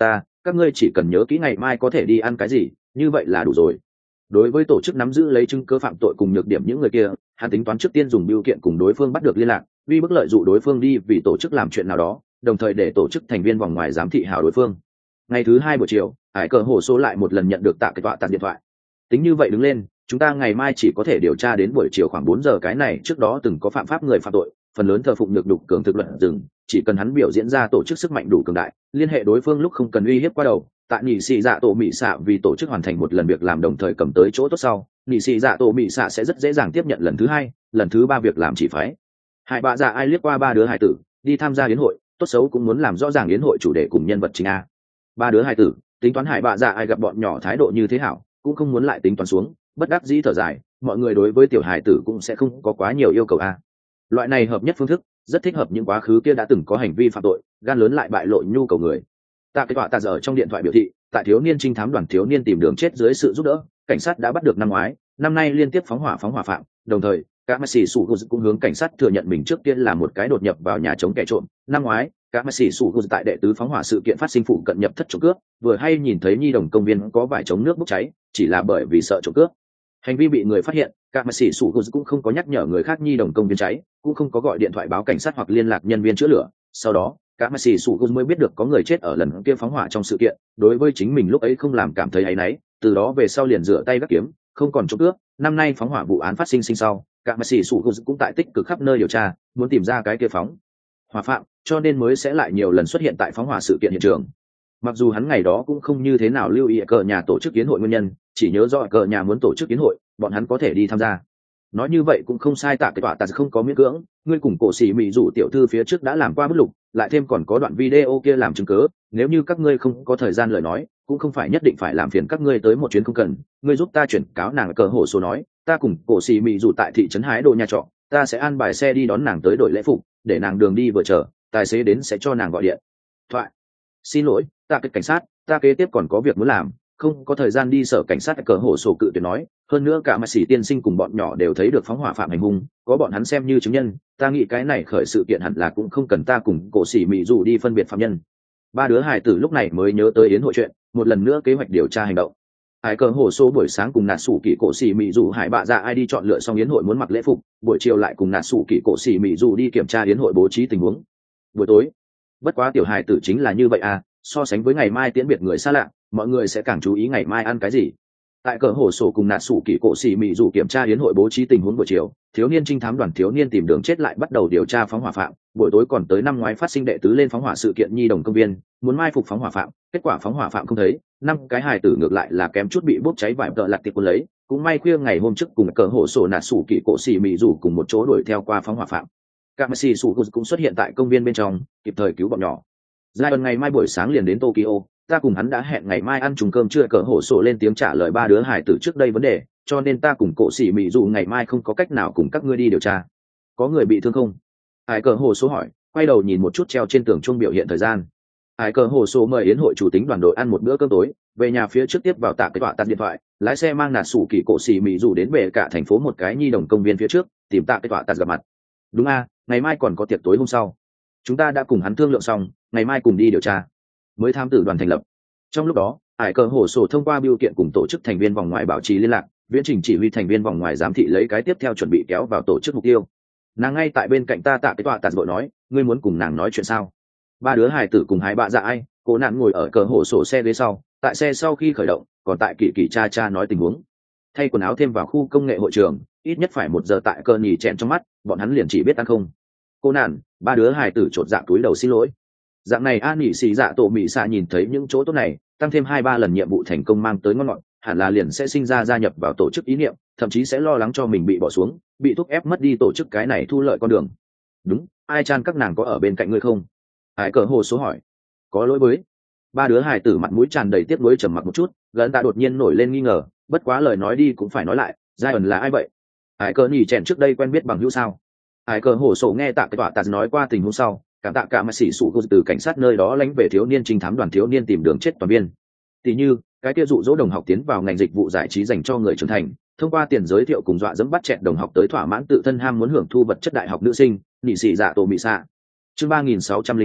các ngươi chỉ cần nhớ kỹ ngày mai có thể đi ăn cái gì, như vậy là đủ rồi. Đối với tổ chức nắm giữ lấy chứng cứ phạm tội cùng nhược điểm những người kia, hắn tính toán trước tiên dùng biểu kiện cùng đối phương bắt được liên lạc, uy bức lợi dụ đối phương đi vì tổ chức làm chuyện nào đó, đồng thời để tổ chức thành viên vòng ngoài giám thị hảo đối phương. Ngày thứ hai buổi chiều, Hải Cờ Hổ số lại một lần nhận được Tạ Cái Tọa tạt điện thoại. Tính như vậy đứng lên, chúng ta ngày mai chỉ có thể điều tra đến buổi chiều khoảng bốn giờ, cái này trước đó từng có phạm pháp người phạm tội, phần lớn thờ phụng nhược đục cường thực luật dừng, chỉ cần hắn biểu diễn ra tổ chức sức mạnh đủ cường đại, liên hệ đối phương lúc không cần uy hiếp qua đầu. Tại nhị sĩ dạ tổ mị xạ vì tổ chức hoàn thành một lần việc làm đồng thời cầm tới chỗ tốt sau, nhị sĩ dạ tổ mị xạ sẽ rất dễ dàng tiếp nhận lần thứ hai, lần thứ ba việc làm chỉ phái Hải Bạ Dạ Ai liếc qua ba đứa hải tử đi tham gia yến hội, tốt xấu cũng muốn làm rõ ràng yến hội chủ đề cùng nhân vật chính a. Ba đứa hải tử tính toán Hải Bạ Dạ Ai gặp bọn nhỏ thái độ như thế hảo, cũng không muốn lại tính toán xuống, bất đắc dĩ thở dài, mọi người đối với tiểu hải tử cũng sẽ không có quá nhiều yêu cầu a. Loại này hợp nhất phương thức rất thích hợp những quá khứ kia đã từng có hành vi phạm tội, gan lớn lại bại lộ nhu cầu người. Tạ Cái Tọa tạt ở trong điện thoại biểu thị, tại thiếu niên trinh thám đoàn thiếu niên tìm đường chết dưới sự giúp đỡ, cảnh sát đã bắt được năm ngoái, năm nay liên tiếp phóng hỏa phóng hỏa phạm, đồng thời các mẹ sĩ sủ cũng hướng cảnh sát thừa nhận mình trước tiên là một cái đột nhập vào nhà chống kẻ trộm. Năm ngoái các mẹ sĩ sủ tại đệ tứ phóng hỏa sự kiện phát sinh phụ cận nhập thất trộm cướp, vừa hay nhìn thấy nhi đồng công viên có vài chống nước bốc cháy, chỉ là bởi vì sợ trộm cướp hành vi bị người phát hiện, các mẹ sĩ sủ cũng không có nhắc nhở người khác nhi đồng công viên cháy, cũng không có gọi điện thoại báo cảnh sát hoặc liên lạc nhân viên chữa lửa. Sau đó các mẹ sĩ sủ mới biết được có người chết ở lần kia phóng hỏa trong sự kiện, đối với chính mình lúc ấy không làm cảm thấy áy náy, từ đó về sau liền rửa tay gác kiếm, không còn trộm cướp. Năm nay phóng hỏa vụ án phát sinh sinh sau, các mẹ sĩ sủ cũng tại tích cực khắp nơi điều tra, muốn tìm ra cái kia phóng hỏa phạm, cho nên mới sẽ lại nhiều lần xuất hiện tại phóng hỏa sự kiện hiện trường. Mặc dù hắn ngày đó cũng không như thế nào lưu ý cờ nhà tổ chức yến hội nguyên nhân, chỉ nhớ rõ cờ nhà muốn tổ chức yến hội, bọn hắn có thể đi tham gia. Nói như vậy cũng không sai, Tạ Cái Tọa tạt không có miễn cưỡng, ngươi cùng cổ sĩ mỹ dụ tiểu thư phía trước đã làm qua bút lục, lại thêm còn có đoạn video kia làm chứng cớ, nếu như các ngươi không có thời gian lời nói, cũng không phải nhất định phải làm phiền các ngươi tới một chuyến không cần, ngươi giúp ta chuyển cáo nàng. Cờ Hổ số nói, ta cùng cổ sĩ mỹ dụ tại thị trấn hái đồ nhà trọ, ta sẽ an bài xe đi đón nàng tới đội lễ phục, để nàng đường đi vừa chờ, tài xế đến sẽ cho nàng gọi điện thoại. Xin lỗi, ta cái cảnh sát, ta kế tiếp còn có việc muốn làm, không có thời gian đi sở cảnh sát. Cờ Hổ sổ cự tuyệt nói, hơn nữa cả mẹ sĩ tiên sinh cùng bọn nhỏ đều thấy được phóng hỏa phạm hành hung, có bọn hắn xem như chứng nhân, ta nghĩ cái này khởi sự kiện hẳn là cũng không cần ta cùng cổ sĩ mỹ dù đi phân biệt phạm nhân. Ba đứa hài tử lúc này mới nhớ tới yến hội chuyện, một lần nữa kế hoạch điều tra hành động. Hải Cờ Hổ số buổi sáng cùng nạt sủ kỷ cổ sĩ mỹ dù Hải Bạ Dạ Ai đi chọn lựa xong yến hội muốn mặc lễ phục, buổi chiều lại cùng nạt sủ kỷ cổ sĩ mỹ dù đi kiểm tra yến hội bố trí tình huống. Buổi tối, bất quá tiểu hài tử chính là như vậy à, so sánh với ngày mai tiễn biệt người xa lạ, mọi người sẽ càng chú ý ngày mai ăn cái gì. Tại Cờ Hổ sổ cùng nạt sủ kỷ cổ sĩ mỹ dù kiểm tra yến hội bố trí tình huống buổi chiều, thiếu niên trinh thám đoàn thiếu niên tìm đường chết lại bắt đầu điều tra phóng hỏa phạm. Buổi tối còn tới năm ngoái phát sinh đệ tứ lên phóng hỏa sự kiện nhi đồng công viên, muốn mai phục phóng hỏa phạm, kết quả phóng hỏa phạm không thấy, năm cái hài tử ngược lại là kém chút bị bốc cháy vải tợ lạc tiệp quân lấy. Cũng may khuya ngày hôm trước cùng Cờ Hổ sổ nạt sủ kỷ cổ sĩ mỹ dù cùng một chỗ đuổi theo qua phóng hỏa phạm. Các mẹ sĩ sủ cũng xuất hiện tại công viên bên trong, kịp thời cứu bọn nhỏ. Giai đoạn ngày mai buổi sáng liền đến Tokyo, ta cùng hắn đã hẹn ngày mai ăn trùng cơm trưa. Cờ Hổ sổ lên tiếng trả lời ba đứa hải tử trước đây vấn đề, cho nên ta cùng cổ sĩ mỹ dù ngày mai không có cách nào cùng các ngươi đi điều tra. Có người bị thương không? Hải Cờ Hổ sổ hỏi, quay đầu nhìn một chút treo trên tường chuông biểu hiện thời gian. Hải Cờ Hổ sổ mời yến hội chủ tính đoàn đội ăn một bữa cơm tối, về nhà phía trước tiếp vào Tạ Cái Tọa tắt điện thoại, lái xe mang nạt sủ kỳ cổ sĩ mỹ dù đến về cả thành phố một cái nhi đồng công viên phía trước, tìm Tạ Cái Tọa tắt gặp mặt. Đúng a, ngày mai còn có tiệc tối hôm sau, chúng ta đã cùng hắn thương lượng xong, ngày mai cùng đi điều tra. Mới tham tử đoàn thành lập. Trong lúc đó, Hải Cờ Hổ sổ thông qua bưu kiện cùng tổ chức thành viên vòng ngoài bảo trì liên lạc, viễn trình chỉ huy thành viên vòng ngoài giám thị lấy cái tiếp theo chuẩn bị kéo vào tổ chức mục tiêu. Nàng ngay tại bên cạnh ta. Tạ Cái Tọa tạt vội nói, ngươi muốn cùng nàng nói chuyện sao? Ba đứa hài tử cùng Hải Bạ Dạ Ai, cô nạn ngồi ở Cờ Hổ sổ xe ghế sau, tại xe sau khi khởi động, còn tại kỳ kỳ cha cha nói tình huống. Thay quần áo thêm vào khu công nghệ hội trường, ít nhất phải một giờ. Tại Cờ nhì chẹn trong mắt, bọn hắn liền chỉ biết ăn không. Cô nạn, ba đứa hài tử chột dạ túi đầu xin lỗi. Dạng này an nhị xì dạ tổ mỹ xạ nhìn thấy những chỗ tốt này, tăng thêm hai ba lần nhiệm vụ thành công mang tới ngon ngọt, hẳn là liền sẽ sinh ra gia nhập vào tổ chức ý niệm, thậm chí sẽ lo lắng cho mình bị bỏ xuống, bị thúc ép mất đi tổ chức cái này thu lợi con đường. Đúng, ai chan các nàng có ở bên cạnh ngươi không? Hải Cờ Hồ số hỏi. Có lỗi với. Ba đứa hài tử mặt mũi tràn đầy tiếc nuối trầm mặc một chút, gần ta đột nhiên nổi lên nghi ngờ, bất quá lời nói đi cũng phải nói lại, giai ẩn là ai vậy? Hải Cờ nhỉ chèn trước đây quen biết bằng hữu sao? Hải Cờ Hồ sổ nghe Tạ Cái Tọa tạt nói qua tình huống sau, cảm tạ cả mà sĩ sủ từ cảnh sát nơi đó lánh về thiếu niên trinh thám đoàn thiếu niên tìm đường chết toàn viên. Tỷ như cái kia dụ dỗ đồng học tiến vào ngành dịch vụ giải trí dành cho người trưởng thành, thông qua tiền giới thiệu cùng dọa dẫm bắt chẹt đồng học tới thỏa mãn tự thân ham muốn hưởng thu vật chất đại học nữ sinh, nhị sĩ dạ tổ mị xạ. Chương ba nghìn sáu trăm linh bốn,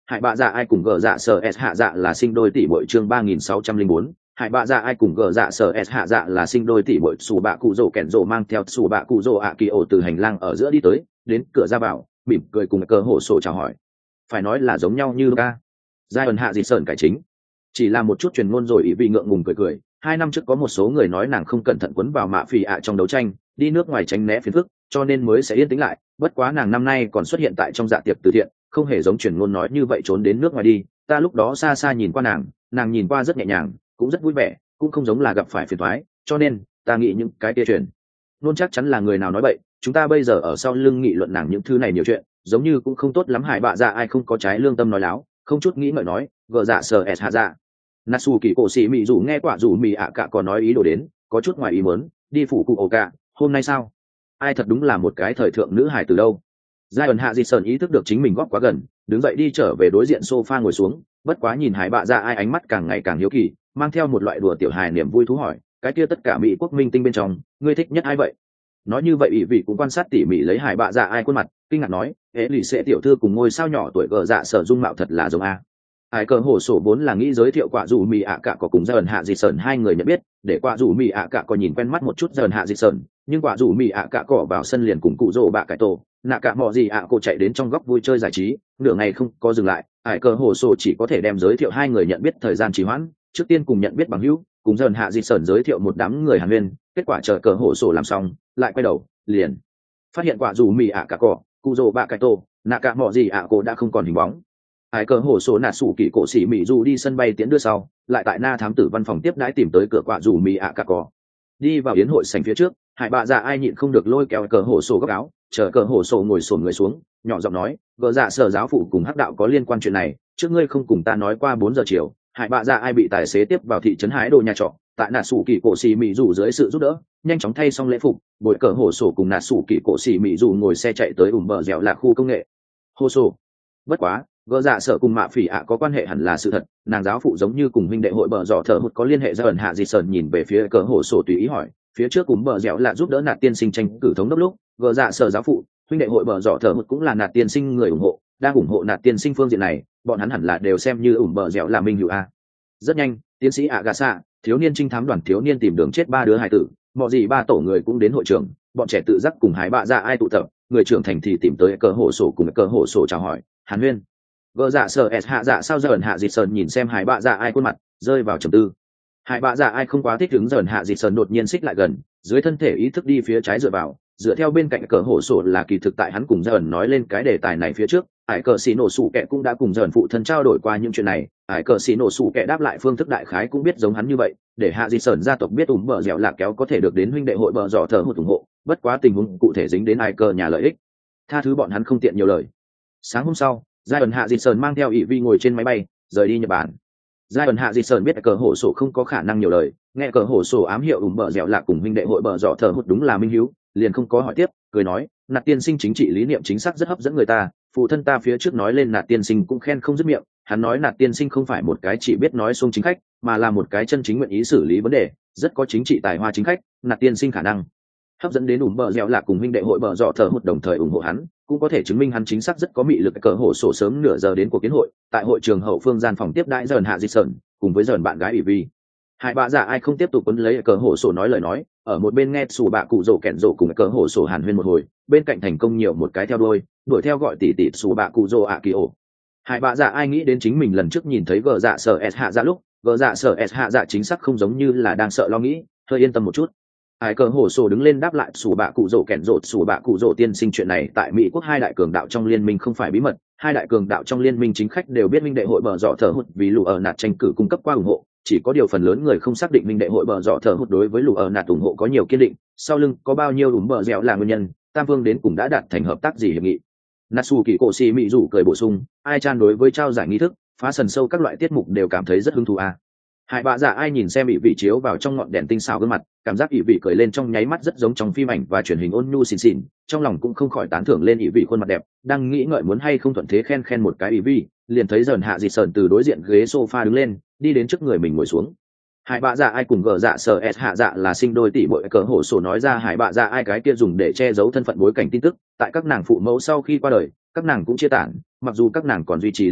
Hải Bạ Dạ Ai cùng gờ dạ sở S hạ dạ là sinh đôi tỷ muội chương ba nghìn sáu trăm lẻ bốn. Hải Bạ Dạ Ai cùng gờ dạ sở S hạ dạ là sinh đôi tỷ muội. Sủ Bạ Cụ Rồ Kẻn Rồ mang theo Sủ Bạ Cụ Rồ ạ kỳ ổ từ hành lang ở giữa đi tới, đến cửa ra vào, mỉm cười cùng cờ hổ sổ chào hỏi. Phải nói là giống nhau như ca. Giai ẩn hạ gì sờn cải chính, chỉ là một chút truyền ngôn rồi ý vị ngượng ngùng cười cười. Hai năm trước có một số người nói nàng không cẩn thận quấn vào mạ phỉ ạ trong đấu tranh, đi nước ngoài tránh né phiền phức, cho nên mới sẽ yên tĩnh lại. Bất quá nàng năm nay còn xuất hiện tại trong dạ tiệc từ thiện, không hề giống truyền ngôn nói như vậy trốn đến nước ngoài đi. Ta lúc đó xa xa nhìn qua nàng, nàng nhìn qua rất nhẹ nhàng, cũng rất vui vẻ, cũng không giống là gặp phải phiền toái, cho nên ta nghĩ những cái kia truyền ngôn chắc chắn là người nào nói bậy. Chúng ta bây giờ ở sau lưng nghị luận nàng những thứ này nhiều chuyện, giống như cũng không tốt lắm. Hải Bạ Dạ Ai không có trái lương tâm nói láo, không chút nghĩ ngợi nói, gờ dạ sờ s hạ dạ. Natsu kỳ cổ sĩ mị dù nghe quả dù mị ạ cả còn nói ý đồ đến, có chút ngoài ý muốn, đi phủ cụ ổ cả, hôm nay sao? Ai thật đúng là một cái thời thượng nữ hài từ đâu. Giai ẩn hạ di sơn ý thức được chính mình góp quá gần, đứng dậy đi trở về đối diện sofa ngồi xuống. Bất quá nhìn Hải Bạ Dạ Ai ánh mắt càng ngày càng hiếu kỳ, mang theo một loại đùa tiểu hài niềm vui thú hỏi, cái kia tất cả mỹ quốc minh tinh bên trong, ngươi thích nhất ai vậy? Nói như vậy ỷ vị cũng quan sát tỉ mỉ lấy Hải Bạ Dạ Ai khuôn mặt, kinh ngạc nói, hễ lì sẽ tiểu thư cùng ngôi sao nhỏ tuổi gờ dạ sở dung mạo thật là giống a. Hải cờ hổ sổ vốn là nghĩ giới thiệu quả dù mì ạ cả có cùng Giai ẩn hạ di sơn hai người nhận biết, để quả dù mì ạ cả có nhìn quen mắt một chút Giai ẩn hạ di sơn, nhưng quả dù mì ạ cả cỏ vào sân liền cùng cụ rồ bạ cải tổ nạ cả mò gì ạ cô chạy đến trong góc vui chơi giải trí, nửa ngày không có dừng lại. Hải cờ hổ sổ chỉ có thể đem giới thiệu hai người nhận biết thời gian trì hoãn, trước tiên cùng nhận biết bằng hữu, cùng Giai ẩn hạ di sơn giới thiệu một đám người Hàn Huyên, kết quả chờ cờ hổ sổ làm xong, lại quay đầu liền phát hiện quả dù mì ạ cả cỏ cụ rồ bạ cải tổ nạ cả mò gì ạ cô đã không còn hình bóng. Hải cờ hổ sổ nạ sủ kỳ cổ sĩ mỹ dù đi sân bay tiễn đưa sau, lại tại na thám tử văn phòng tiếp đãi tìm tới cửa quả dù mì ạ cả cỏ. Đi vào yến hội sảnh phía trước, Hải Bạ Dạ Ai nhịn không được lôi kéo cờ hổ sổ góc áo, chờ cờ hổ sổ ngồi xổm người xuống, nhỏ giọng nói, gờ dạ sở giáo phụ cùng hắc đạo có liên quan chuyện này, trước ngươi không cùng ta nói qua bốn giờ chiều. Hải Bạ Dạ Ai bị tài xế tiếp vào thị trấn hái đồ nhà trọ, tại nạ sủ kỳ cổ sĩ mỹ dù dưới sự giúp đỡ, nhanh chóng thay xong lễ phục, bồi cờ hổ sổ cùng nạ sủ kỳ cổ sĩ mỹ dù ngồi xe chạy tới ủm bờ dẻo là khu công nghệ. Hổ sổ. Bất quá, gỡ dạ sợ cùng mạ phỉ ạ có quan hệ hẳn là sự thật, nàng giáo phụ giống như cùng huynh đệ hội bờ dọ thở hụt có liên hệ. Ra ẩn hạ di sơn nhìn về phía cờ hổ sổ tùy ý hỏi, phía trước cùng bờ dẻo là giúp đỡ nạt tiên sinh tranh cử thống đốc lúc, gỡ dạ sợ giáo phụ huynh đệ hội bờ dọ thở hụt cũng là nạt tiên sinh người ủng hộ, đang ủng hộ nạt tiên sinh phương diện này, bọn hắn hẳn là đều xem như ủng bờ dẻo là minh hữu a. Rất nhanh, tiến sĩ ạ gà xạ thiếu niên trinh thám đoàn thiếu niên tìm đường chết ba đứa hài tử, mọi gì ba tổ người cũng đến hội trường, bọn trẻ tự giác cùng Hải Bạ Dạ Ai tụ tập, người trưởng thành thì tìm tới cờ hổ sổ cùng cờ hổ sổ chào hỏi, Hàn Huyên. Gờ dạ sở s hạ dạ sao Giai ẩn hạ di sơn nhìn xem Hải Bạ Dạ Ai khuôn mặt, rơi vào trầm tư. Hải Bạ Dạ Ai không quá thích ứng. Giai ẩn hạ di sơn đột nhiên xích lại gần, dưới thân thể ý thức đi phía trái dựa vào, dựa theo bên cạnh cờ hổ sổ là kỳ thực tại hắn cùng Giai ẩn nói lên cái đề tài này phía trước, Hải cờ xì nổ sủ kẹ cũng đã cùng Giai ẩn phụ thân trao đổi qua những chuyện này. Hải cờ xì nổ sủ kẹ đáp lại phương thức đại khái cũng biết giống hắn như vậy, để hạ di sơn gia tộc biết ủng bờ dẻo lạc kéo có thể được đến huynh đệ hội bờ dọ thở hụt ủng hộ, bất quá tình huống cụ thể dính đến Hải cờ nhà lợi ích, tha thứ bọn hắn không tiện nhiều lời. Sáng hôm sau, Giai ẩn hạ di sơn mang theo ỷ vi ngồi trên máy bay rời đi Nhật Bản. Giai ẩn hạ di sơn biết cờ hổ sổ không có khả năng nhiều lời, nghe cờ hổ sổ ám hiệu ủng bờ dẻo lạc cùng huynh đệ hội bờ dọ thở hụt đúng là minh hiếu, liền không có hỏi tiếp, cười nói, nạt tiên sinh chính trị lý niệm chính xác rất hấp dẫn người ta, phụ thân ta phía trước nói lên nạt tiên sinh cũng khen không dứt miệng. Hắn nói nạt tiên sinh không phải một cái chỉ biết nói xuông chính khách, mà là một cái chân chính nguyện ý xử lý vấn đề, rất có chính trị tài hoa chính khách. Nạt tiên sinh khả năng hấp dẫn đến ủng bờ dẻo lạc cùng huynh đệ hội bờ dọ thở hụt đồng thời ủng hộ hắn, cũng có thể chứng minh hắn chính xác rất có mị lực. Cờ hổ sổ sớm nửa giờ đến cuộc kiến hội, tại hội trường hậu phương gian phòng tiếp đãi Giai ẩn hạ di sơn cùng với Giai ẩn bạn gái ỷ vi. Hải Bạ Dạ Ai không tiếp tục quấn lấy cờ hổ sổ nói lời nói, ở một bên nghe Sủ Bạ Cụ Rồ Kẻn Rồ cùng cờ hổ sổ Hàn Huyên một hồi, bên cạnh thành công nhiều một cái theo đuôi, đuổi theo gọi tỷ tỷ Sủ Bạ Cụ Rồ ạ kỳ ổ. Hải Bạ Dạ Ai nghĩ đến chính mình lần trước nhìn thấy gờ dạ sở s hạ dạ lúc, gờ dạ sở s hạ dạ chính xác không giống như là đang sợ lo nghĩ, hơi yên tâm một chút. Hải cờ hổ sổ đứng lên đáp lại, Sủ Bạ Cụ Rồ Kẻn Rồ Sủ Bạ Cụ Rồ tiên sinh chuyện này tại Mỹ quốc hai đại cường đạo trong liên minh không phải bí mật, hai đại cường đạo trong liên minh chính khách đều biết minh đệ hội bờ dọ thở hụt vì lù ở nạt tranh cử cung cấp qua ủng hộ, chỉ có điều phần lớn người không xác định minh đệ hội bờ dọ thở hụt đối với lù ở nạt ủng hộ có nhiều kiên định, sau lưng có bao nhiêu ủng bờ dẻo là nguyên nhân, tam vương đến cùng đã đạt thành hợp tác gì hiệp nghị. Natsu kỳ cổ xì mỹ rủ cười bổ sung, ai chan đối với trao giải nghi thức, phá sần sâu các loại tiết mục đều cảm thấy rất hứng thú à. Hải Bạ Dạ Ai nhìn xem ỷ vị chiếu vào trong ngọn đèn tinh xảo gương mặt, cảm giác ỷ vị cười lên trong nháy mắt rất giống trong phim ảnh và truyền hình ôn nhu xinh xinh, trong lòng cũng không khỏi tán thưởng lên ỷ vị khuôn mặt đẹp, đang nghĩ ngợi muốn hay không thuận thế khen khen một cái ỷ vị, liền thấy Dởn Hạ Dị Sởn từ đối diện ghế sofa đứng lên, đi đến trước người mình ngồi xuống. Hải Bạ Dạ Ai cùng gờ dạ sở s hạ dạ là sinh đôi tỷ muội. Cờ hổ sổ nói ra Hải Bạ Dạ Ai cái kia dùng để che giấu thân phận bối cảnh tin tức, tại các nàng phụ mẫu sau khi qua đời, các nàng cũng chia tản, mặc dù các nàng còn duy trì liên hệ,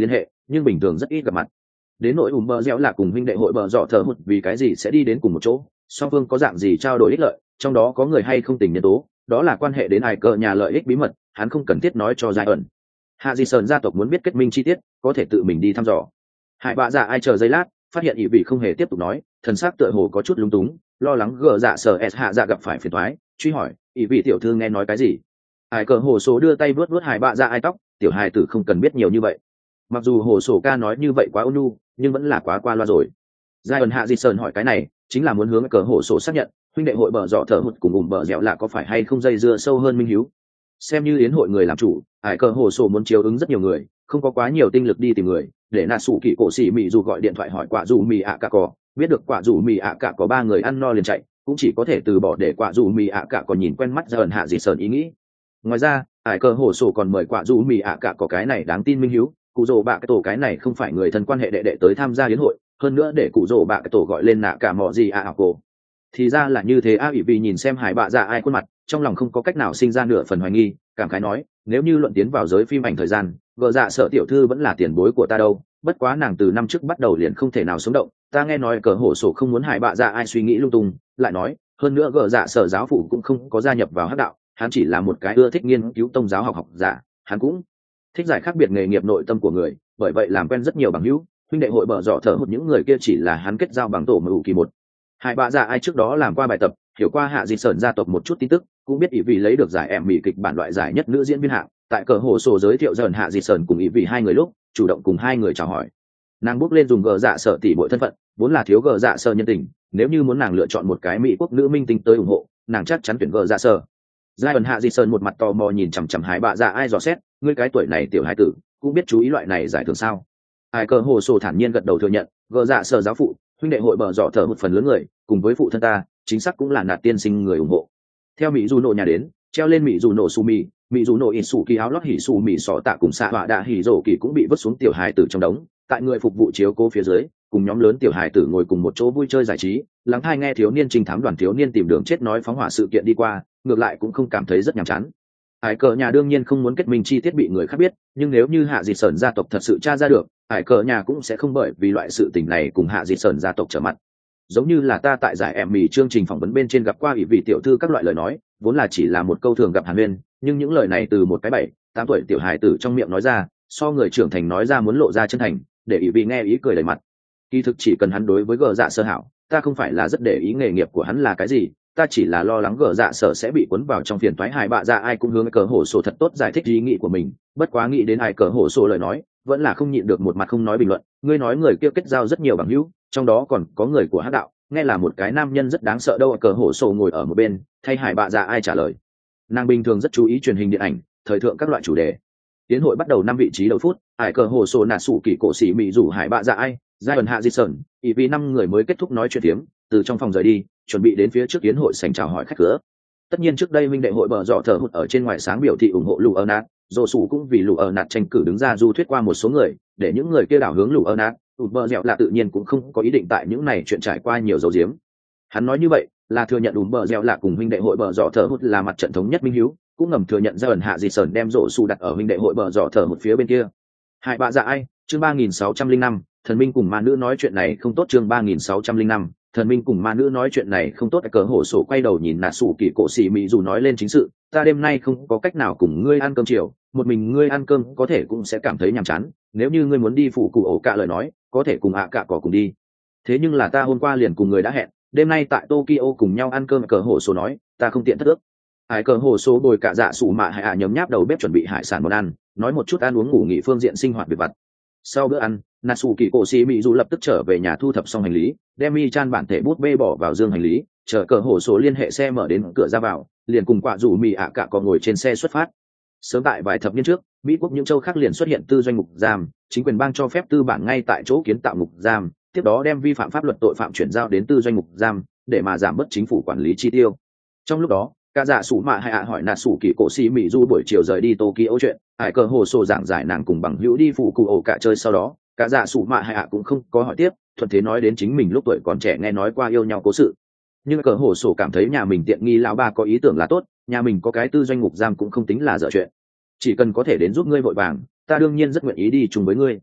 nhưng bình thường rất ít gặp mặt. Đến nỗi ùm bờ dẻo là cùng huynh đệ hội bờ dọ thờ hụt vì cái gì sẽ đi đến cùng một chỗ, song phương có dạng gì trao đổi ích lợi, trong đó có người hay không tình nhân tố, đó là quan hệ đến ai cờ nhà lợi ích bí mật, hắn không cần thiết nói cho giai ẩn. Hạ Di Sơn gia tộc muốn biết kết minh chi tiết, có thể tự mình đi thăm dò. Hải bạ dạ ai chờ giây lát, phát hiện ý vị không hề tiếp tục nói, thần sắc tựa hồ có chút lúng túng, lo lắng gờ dạ sở s hạ dạ gặp phải phiền toái, truy hỏi ý vị tiểu thư nghe nói cái gì. Hải cờ hồ số đưa tay vuốt vuốt hải bạ dạ ai tóc, tiểu hài tử không cần biết nhiều như vậy. Mặc dù hồ sổ ca nói như vậy quá ôn nhu, nhưng vẫn là quá qua loa rồi. giai ẩn Hạ Di Sơn hỏi cái này chính là muốn hướng cờ hồ sổ xác nhận huynh đệ hội bờ dọ thở hụt cùng ủng bờ dẻo là có phải hay không dây dưa sâu hơn minh hiếu. Xem như yến hội người làm chủ, hải cờ hồ sổ muốn chiếu ứng rất nhiều người, không có quá nhiều tinh lực đi tìm người, để nà sủ kỳ cổ xỉ mị dù gọi điện thoại hỏi quả dù mì ạ cả cỏ, biết được quả dù mì ạ cả có ba người ăn no liền chạy, cũng chỉ có thể từ bỏ để quả dù mì ạ cả còn nhìn quen mắt giai ẩn Hạ Di Sơn ý nghĩ. Ngoài ra hải cờ hồ sổ còn mời quả dù mì ạ cả có cái này đáng tin minh hiếu, cụ rồ bạ cái tổ cái này không phải người thân quan hệ đệ đệ tới tham gia yến hội, hơn nữa để cụ rồ bạ cái tổ gọi lên nạ cả mọ gì ạ à cổ. Thì ra là như thế. A ủy vì nhìn xem hải bạ dạ ai khuôn mặt, trong lòng không có cách nào sinh ra nửa phần hoài nghi, cảm khái nói nếu như luận tiến vào giới phim ảnh thời gian, vợ dạ sợ tiểu thư vẫn là tiền bối của ta đâu, bất quá nàng từ năm trước bắt đầu liền không thể nào sống động, ta nghe nói cờ hổ sổ không muốn hải bạ dạ ai suy nghĩ lung tung, lại nói hơn nữa gờ dạ sở giáo phụ cũng không có gia nhập vào hắc đạo, hắn chỉ là một cái ưa thích nghiên cứu tông giáo học học giả, hắn cũng thích giải khác biệt nghề nghiệp nội tâm của người, bởi vậy làm quen rất nhiều bằng hữu, huynh đệ hội bờ dọ thở hụt những người kia chỉ là hắn kết giao bằng tổ mưu kỳ một. Hai bạ dạ ai trước đó làm qua bài tập, hiểu qua Hạ Di Sơn gia tộc một chút tin tức, cũng biết ý vị lấy được giải em mỹ kịch bản loại giải nhất nữ diễn viên hạng, tại cờ hồ sổ giới thiệu dần Hạ Di Sơn cùng ý vị hai người lúc, chủ động cùng hai người chào hỏi. Nàng bước lên dùng gờ dạ sợ tỷ bội thân phận, vốn là thiếu gờ dạ sợ nhân tình, nếu như muốn nàng lựa chọn một cái mỹ quốc nữ minh tinh tới ủng hộ, nàng chắc chắn tuyển gờ dạ sợ. giai ẩn Hạ Di Sơn một mặt tò mò nhìn chằm chằm hai bạ dạ ai dò xét, ngươi cái tuổi này tiểu hải tử cũng biết chú ý loại này giải thưởng sao? Ai cờ hồ sổ thản nhiên gật đầu thừa nhận, gờ dạ sở giáo phụ huynh đệ hội bờ dọ thở một phần lớn người cùng với phụ thân ta chính xác cũng là nạt tiên sinh người ủng hộ. Theo mỹ du nổ nhà đến treo lên mỹ du nổ su mì, mỹ du nổ in su kỳ áo lót hỉ su mì sọ tạ cùng xạ họa đạ hỉ rổ kỳ cũng bị vứt xuống tiểu hải tử trong đống, tại người phục vụ chiếu cố phía dưới cùng nhóm lớn tiểu hải tử ngồi cùng một chỗ vui chơi giải trí, lắng tai nghe thiếu niên trinh thám đoàn thiếu niên tìm đường chết nói phóng hỏa sự kiện đi qua, ngược lại cũng không cảm thấy rất nhàm chán. Hải cờ nhà đương nhiên không muốn kết minh chi tiết bị người khác biết, nhưng nếu như Hạ Di Sơn gia tộc thật sự tra ra được, hải cờ nhà cũng sẽ không bởi vì loại sự tình này cùng Hạ Di Sơn gia tộc trở mặt. Giống như là ta tại giải Emmy chương trình phỏng vấn bên trên gặp qua ủy vị tiểu thư các loại lời nói, vốn là chỉ là một câu thường gặp hàn huyên, nhưng những lời này từ một cái bảy, tám tuổi tiểu hài tử trong miệng nói ra, so người trưởng thành nói ra muốn lộ ra chân thành, để ủy vị nghe ý cười đầy mặt. Kỳ thực chỉ cần hắn đối với gờ dạ sơ hảo, ta không phải là rất để ý nghề nghiệp của hắn là cái gì, ta chỉ là lo lắng gờ dạ sở sẽ bị cuốn vào trong phiền toái. Hài bạ dạ ai cũng hướng cờ hổ sổ thật tốt giải thích ý nghĩ của mình, bất quá nghĩ đến ai cờ hổ sổ lời nói, vẫn là không nhịn được một mặt không nói bình luận. Ngươi nói người kia kết giao rất nhiều bằng hữu, trong đó còn có người của hắc đạo, nghe là một cái nam nhân rất đáng sợ đâu. Cờ hổ sổ ngồi ở một bên thay hải bạ dạ ai trả lời. Nàng bình thường rất chú ý truyền hình điện ảnh, thời thượng các loại chủ đề. Tiến hội bắt đầu năm vị trí đầu phút, hải cờ hổ sổ nà sủ kỳ cổ xỉ mị rủ hải bạ dạ ai giai ẩn Hạ Di Sơn ý vì năm người mới kết thúc nói chuyện tiếm, từ trong phòng rời đi, chuẩn bị đến phía trước yến hội sảnh chào hỏi khách cửa. Tất nhiên trước đây minh đệ hội bờ dọ thở hụt ở trên ngoài sáng biểu thị ủng hộ lù ơ nạt, dồ sủ cũng vì lù ơ nạt tranh cử đứng ra du thuyết qua một số người, để những người kia đảo hướng lù ơ nạt. Tụt bờ dẻo là tự nhiên cũng không có ý định tại những này chuyện trải qua nhiều dấu diếm. Hắn nói như vậy là thừa nhận ủng bờ dẻo là cùng minh đệ hội bờ dọ thở hụt là mặt trận thống nhất minh hiếu, cũng ngầm thừa nhận ra ẩn Hạ Di Sơn đem dồ sủ đặt ở minh đệ hội bờ dọ thở hụt phía bên kia. Hai bạ dạ ai chương ba nghìn sáu trăm linh năm thần minh cùng ma nữ nói chuyện này không tốt. Chương ba nghìn sáu trăm linh năm thần minh cùng ma nữ nói chuyện này không tốt. Cờ hổ sổ quay đầu nhìn nà sủ kỳ cổ xỉ mị dù nói lên chính sự, ta đêm nay không có cách nào cùng ngươi ăn cơm chiều, một mình ngươi ăn cơm có thể cũng sẽ cảm thấy nhàm chán, nếu như ngươi muốn đi phụ cụ ổ cạ lời nói có thể cùng ạ cạ cỏ cùng đi, thế nhưng là ta hôm qua liền cùng người đã hẹn đêm nay tại Tokyo cùng nhau ăn cơm. Cờ hổ sổ nói ta không tiện thất ước. Hải cờ hổ sổ bồi cả dạ sủ mạ hải ạ nhấm nháp đầu bếp chuẩn bị hải sản món ăn, nói một chút ăn uống ngủ nghỉ phương diện sinh hoạt việc vặt. Sau bữa ăn, Natsu kỳ cổ xì mỹ dù lập tức trở về nhà thu thập xong hành lý, đem mi chan bản thể bút bê bỏ vào dương hành lý, chờ cờ hổ số liên hệ xe mở đến cửa ra vào, liền cùng quạ rủ mì ạ cả còn ngồi trên xe xuất phát. Sớm tại vài thập niên trước, Mỹ quốc những châu khác liền xuất hiện tư doanh ngục giam, chính quyền bang cho phép tư bản ngay tại chỗ kiến tạo ngục giam, tiếp đó đem vi phạm pháp luật tội phạm chuyển giao đến tư doanh ngục giam, để mà giảm bớt chính phủ quản lý chi tiêu. Trong lúc đó, cả dạ sủ mạ hay ạ hỏi nà sủ kỳ cổ xì mỹ du buổi chiều rời đi Tokyo chuyện, hải cờ hồ sổ giảng giải nàng cùng bằng hữu đi phụ cụ ổ cả chơi. Sau đó cả dạ sủ mạ hay ạ cũng không có hỏi tiếp, thuận thế nói đến chính mình lúc tuổi còn trẻ nghe nói qua yêu nhau cố sự. Nhưng cờ hồ sổ cảm thấy nhà mình tiện nghi lão ba có ý tưởng là tốt, nhà mình có cái tư doanh ngục giam cũng không tính là dở chuyện, chỉ cần có thể đến giúp ngươi vội vàng, ta đương nhiên rất nguyện ý đi chung với ngươi.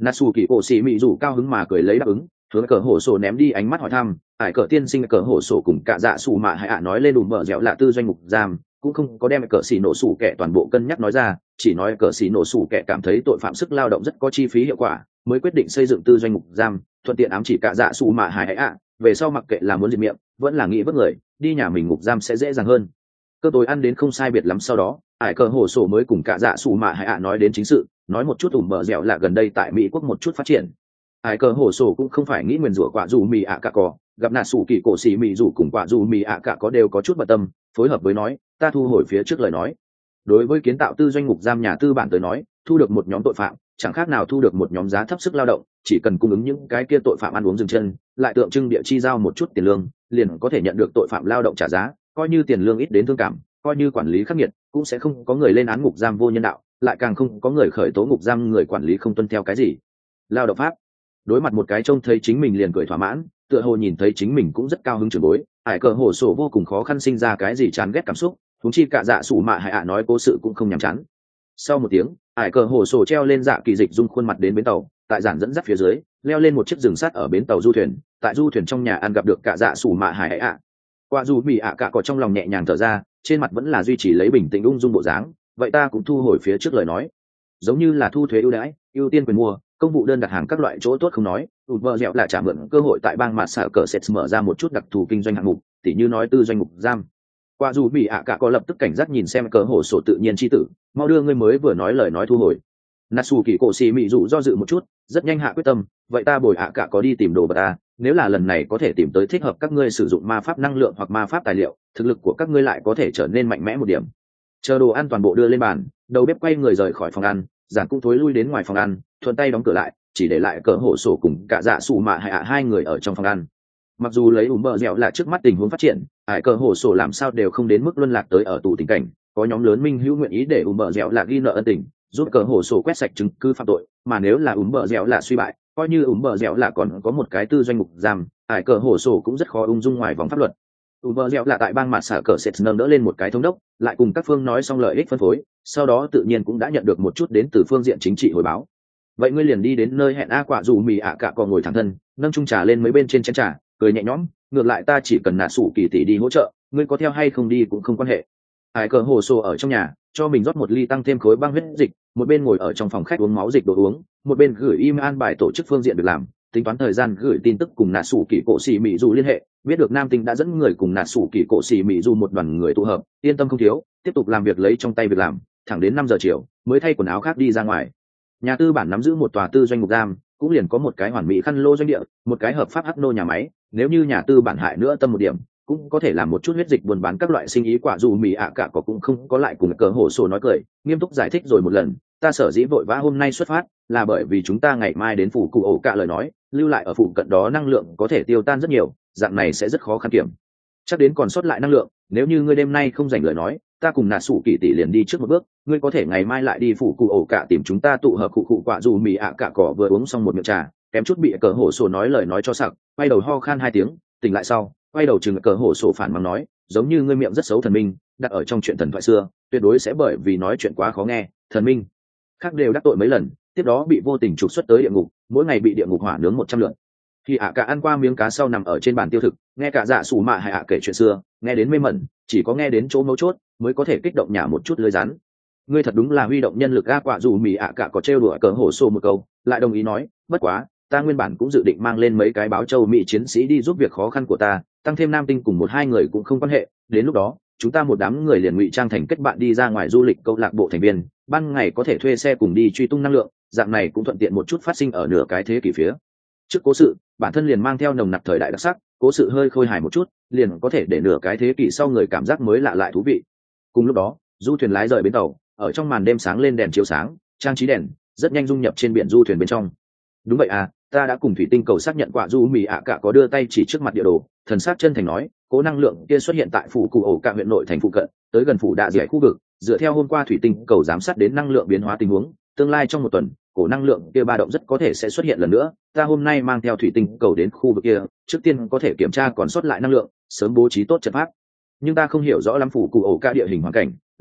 Natsu kỳ cổ sĩ mỹ dù cao hứng mà cười lấy đáp ứng, hướng cờ hổ sổ ném đi ánh mắt hỏi thăm. Ải cờ tiên sinh cờ hổ sổ cùng cả dạ sủ mạ hay ạ nói lên đùm bờ dẻo là tư doanh ngục giam, cũng không có đem cờ xì nổ sủ kẻ toàn bộ cân nhắc nói ra, chỉ nói cờ xì nổ sủ kẻ cảm thấy tội phạm sức lao động rất có chi phí hiệu quả, mới quyết định xây dựng tư doanh ngục giam, thuận tiện ám chỉ cả dạ sủ mạ hay ạ, về sau mặc kệ là muốn diệt miệng, vẫn là nghĩ vớt người, đi nhà mình ngục giam sẽ dễ dàng hơn. Cơ tối ăn đến không sai biệt lắm sau đó, Ải cờ hổ sổ mới cùng cả dạ sủ mạ hay ạ nói đến chính sự, nói một chút ủm bờ dẻo là gần đây tại Mỹ quốc một chút phát triển. Ải cờ hổ sổ cũng không phải nghĩ nguyền rủa quả dù mì ạ cả có, gặp nạt sủ kỳ cổ xì mì dù cùng quả dù mì ạ cả có đều có chút bận tâm, phối hợp với nói, ta thu hồi phía trước lời nói. Đối với kiến tạo tư doanh ngục giam nhà tư bản tới nói, thu được một nhóm tội phạm, chẳng khác nào thu được một nhóm giá thấp sức lao động, chỉ cần cung ứng những cái kia tội phạm ăn uống dừng chân, lại tượng trưng địa chi giao một chút tiền lương, liền có thể nhận được tội phạm lao động trả giá, coi như tiền lương ít đến thương cảm, coi như quản lý khắc nghiệt, cũng sẽ không có người lên án ngục giam vô nhân đạo, lại càng không có người khởi tố ngục giam người quản lý không tuân theo cái gì lao động pháp. Đối mặt một cái trông thấy chính mình liền cười thỏa mãn, tựa hồ nhìn thấy chính mình cũng rất cao hứng trưởng bối, Ải cờ hổ sổ vô cùng khó khăn sinh ra cái gì chán ghét cảm xúc, thúng chi cả dạ sủ mạ hay ạ nói cố sự cũng không nhàm chán. Sau một tiếng, Ải cờ hổ sổ treo lên dạ kỳ dịch dung khuôn mặt đến bến tàu, tại giản dẫn dắt phía dưới leo lên một chiếc rừng sắt ở bến tàu du thuyền, tại du thuyền trong nhà ăn gặp được cả dạ sủ mạ hay ạ. Qua dù bị ạ cả có trong lòng nhẹ nhàng thở ra, trên mặt vẫn là duy trì lấy bình tĩnh ung dung bộ dáng, vậy ta cũng thu hồi phía trước lời nói, giống như là thu thuế ưu đãi, ưu tiên quyền mua, công vụ đơn đặt hàng các loại chỗ tốt không nói, ụt vợ dẹo là trả mượn cơ hội tại bang mặt sở cờ sẽ mở ra một chút đặc thù kinh doanh hạng mục, tỉ như nói tư doanh mục giam. Qua dù bị ạ cả có lập tức cảnh giác nhìn xem cờ hổ sổ tự nhiên chi tử, mau đưa ngươi mới vừa nói lời nói thu hồi. Natsu kỳ cổ xì mị dụ do dự một chút, rất nhanh hạ quyết tâm, vậy ta bồi ạ cả có đi tìm đồ vật ta, nếu là lần này có thể tìm tới thích hợp các ngươi sử dụng ma pháp năng lượng hoặc ma pháp tài liệu, thực lực của các ngươi lại có thể trở nên mạnh mẽ một điểm. Chờ đồ ăn toàn bộ đưa lên bàn, đầu bếp quay người rời khỏi phòng ăn, giản cũng thối lui đến ngoài phòng ăn, thuận tay đóng cửa lại, chỉ để lại cờ hổ sổ cùng cả dạ sủ mạ hay ạ hai người ở trong phòng ăn. Mặc dù lấy ủm bờ dẻo là trước mắt tình huống phát triển, ải cờ hổ sổ làm sao đều không đến mức luân lạc tới ở tù tình cảnh, có nhóm lớn minh hữu nguyện ý để ủm bờ dẻo là ghi nợ ân tình, giúp cờ hổ sổ quét sạch chứng cứ phạm tội, mà nếu là ủm bờ dẻo là suy bại, coi như ủm bờ dẻo là còn có một cái tư doanh mục giam, ải cờ hổ sổ cũng rất khó ung dung ngoài vòng pháp luật. ủm bờ dẻo là tại bang mạt xả cờ sệt nâng đỡ lên một cái thống đốc, lại cùng các phương nói xong lợi ích phân phối, sau đó tự nhiên cũng đã nhận được một chút đến từ phương diện chính trị hồi báo. Vậy ngươi liền đi đến nơi hẹn a quả dù mì ạ cả còn ngồi thẳng thân, nâng chung trà lên mấy bên trên chén trà, cười nhẹ nhõm, ngược lại ta chỉ cần nạ sủ kỳ tỷ đi hỗ trợ, ngươi có theo hay không đi cũng không quan hệ. Hải cờ hồ sô ở trong nhà cho mình rót một ly tăng thêm khối băng huyết dịch, một bên ngồi ở trong phòng khách uống máu dịch đồ uống, một bên gửi email an bài tổ chức phương diện việc làm, tính toán thời gian gửi tin tức cùng nạ sủ kỳ cổ xì mỹ dù liên hệ, biết được nam tinh đã dẫn người cùng nạ sủ kỳ cổ xì mỹ dù một đoàn người tụ hợp, yên tâm không thiếu, tiếp tục làm việc lấy trong tay việc làm, thẳng đến năm giờ chiều mới thay quần áo khác đi ra ngoài. Nhà tư bản nắm giữ một tòa tư doanh ngục giam, cũng liền có một cái hoàn mỹ khăn lô doanh địa, một cái hợp pháp hắc nô nhà máy, nếu như nhà tư bản hại nữa tâm một điểm, cũng có thể làm một chút huyết dịch buôn bán các loại sinh ý. Quả dù mì ạ cả có cũng không có lại cùng cờ hổ sổ nói cười, nghiêm túc giải thích rồi một lần, ta sở dĩ vội vã hôm nay xuất phát là bởi vì chúng ta ngày mai đến phủ cụ ổ cả lời nói, lưu lại ở phủ cận đó năng lượng có thể tiêu tan rất nhiều, dạng này sẽ rất khó khăn kiểm chắc đến còn sót lại năng lượng. Nếu như ngươi đêm nay không dành lời nói, ta cùng nạ sủ kỳ tỷ liền đi trước một bước, ngươi có thể ngày mai lại đi phủ cụ ổ cả tìm chúng ta tụ hợp cụ cụ. Quả dù mì ạ cả cỏ vừa uống xong một miệng trà, kém chút bị cờ hổ sổ nói lời nói cho sặc, quay đầu ho khan hai tiếng, tỉnh lại sau quay đầu chừng cờ hổ sổ phản mắng nói, giống như ngươi miệng rất xấu thần minh, đặt ở trong chuyện thần thoại xưa tuyệt đối sẽ bởi vì nói chuyện quá khó nghe, thần minh khác đều đắc tội mấy lần, tiếp đó bị vô tình trục xuất tới địa ngục, mỗi ngày bị địa ngục hỏa nướng một trăm lượt. Khi ạ cả ăn qua miếng cá sau nằm ở trên bàn tiêu thực, nghe cả dạ sủ mạ hay ạ kể chuyện xưa, nghe đến mê mẩn, chỉ có nghe đến chỗ mấu chốt mới có thể kích động nhả một chút lưới rắn. Ngươi thật đúng là huy động nhân lực a. Quả dù mì ạ cả có trêu đùa cờ hổ sổ một câu, lại đồng ý nói, bất quá ta nguyên bản cũng dự định mang lên mấy cái báo châu mỹ chiến sĩ đi giúp việc khó khăn của ta, tăng thêm nam tinh cùng một hai người cũng không quan hệ, đến lúc đó chúng ta một đám người liền ngụy trang thành kết bạn đi ra ngoài du lịch câu lạc bộ thành viên, ban ngày có thể thuê xe cùng đi truy tung năng lượng, dạng này cũng thuận tiện một chút phát sinh ở nửa cái thế kỷ phía trước cố sự, bản thân liền mang theo nồng nặc thời đại đặc sắc, cố sự hơi khôi hài một chút, liền có thể để nửa cái thế kỷ sau người cảm giác mới lạ lại thú vị. Cùng lúc đó, du thuyền lái rời bến tàu, ở trong màn đêm sáng lên đèn chiếu sáng, trang trí đèn rất nhanh dung nhập trên biển du thuyền bên trong. Đúng vậy à, ta đã cùng thủy tinh cầu xác nhận. Quả du mì ạ cả có đưa tay chỉ trước mặt địa đồ, thần sắc chân thành nói, cố năng lượng kia xuất hiện tại phủ cụ ổ cả huyện nội thành phụ cận, tới gần phủ đạ dẻ khu vực, dựa theo hôm qua thủy tinh cầu giám sát đến năng lượng biến hóa tình huống, tương lai trong một tuần cổ năng lượng kia ba động rất có thể sẽ xuất hiện lần nữa. Ta hôm nay mang theo thủy tinh cầu đến khu vực kia, trước tiên có thể kiểm tra còn sót lại năng lượng, sớm bố trí tốt trận pháp. Nhưng ta không hiểu rõ lắm phủ cụ ổ cả địa hình hoàn cảnh,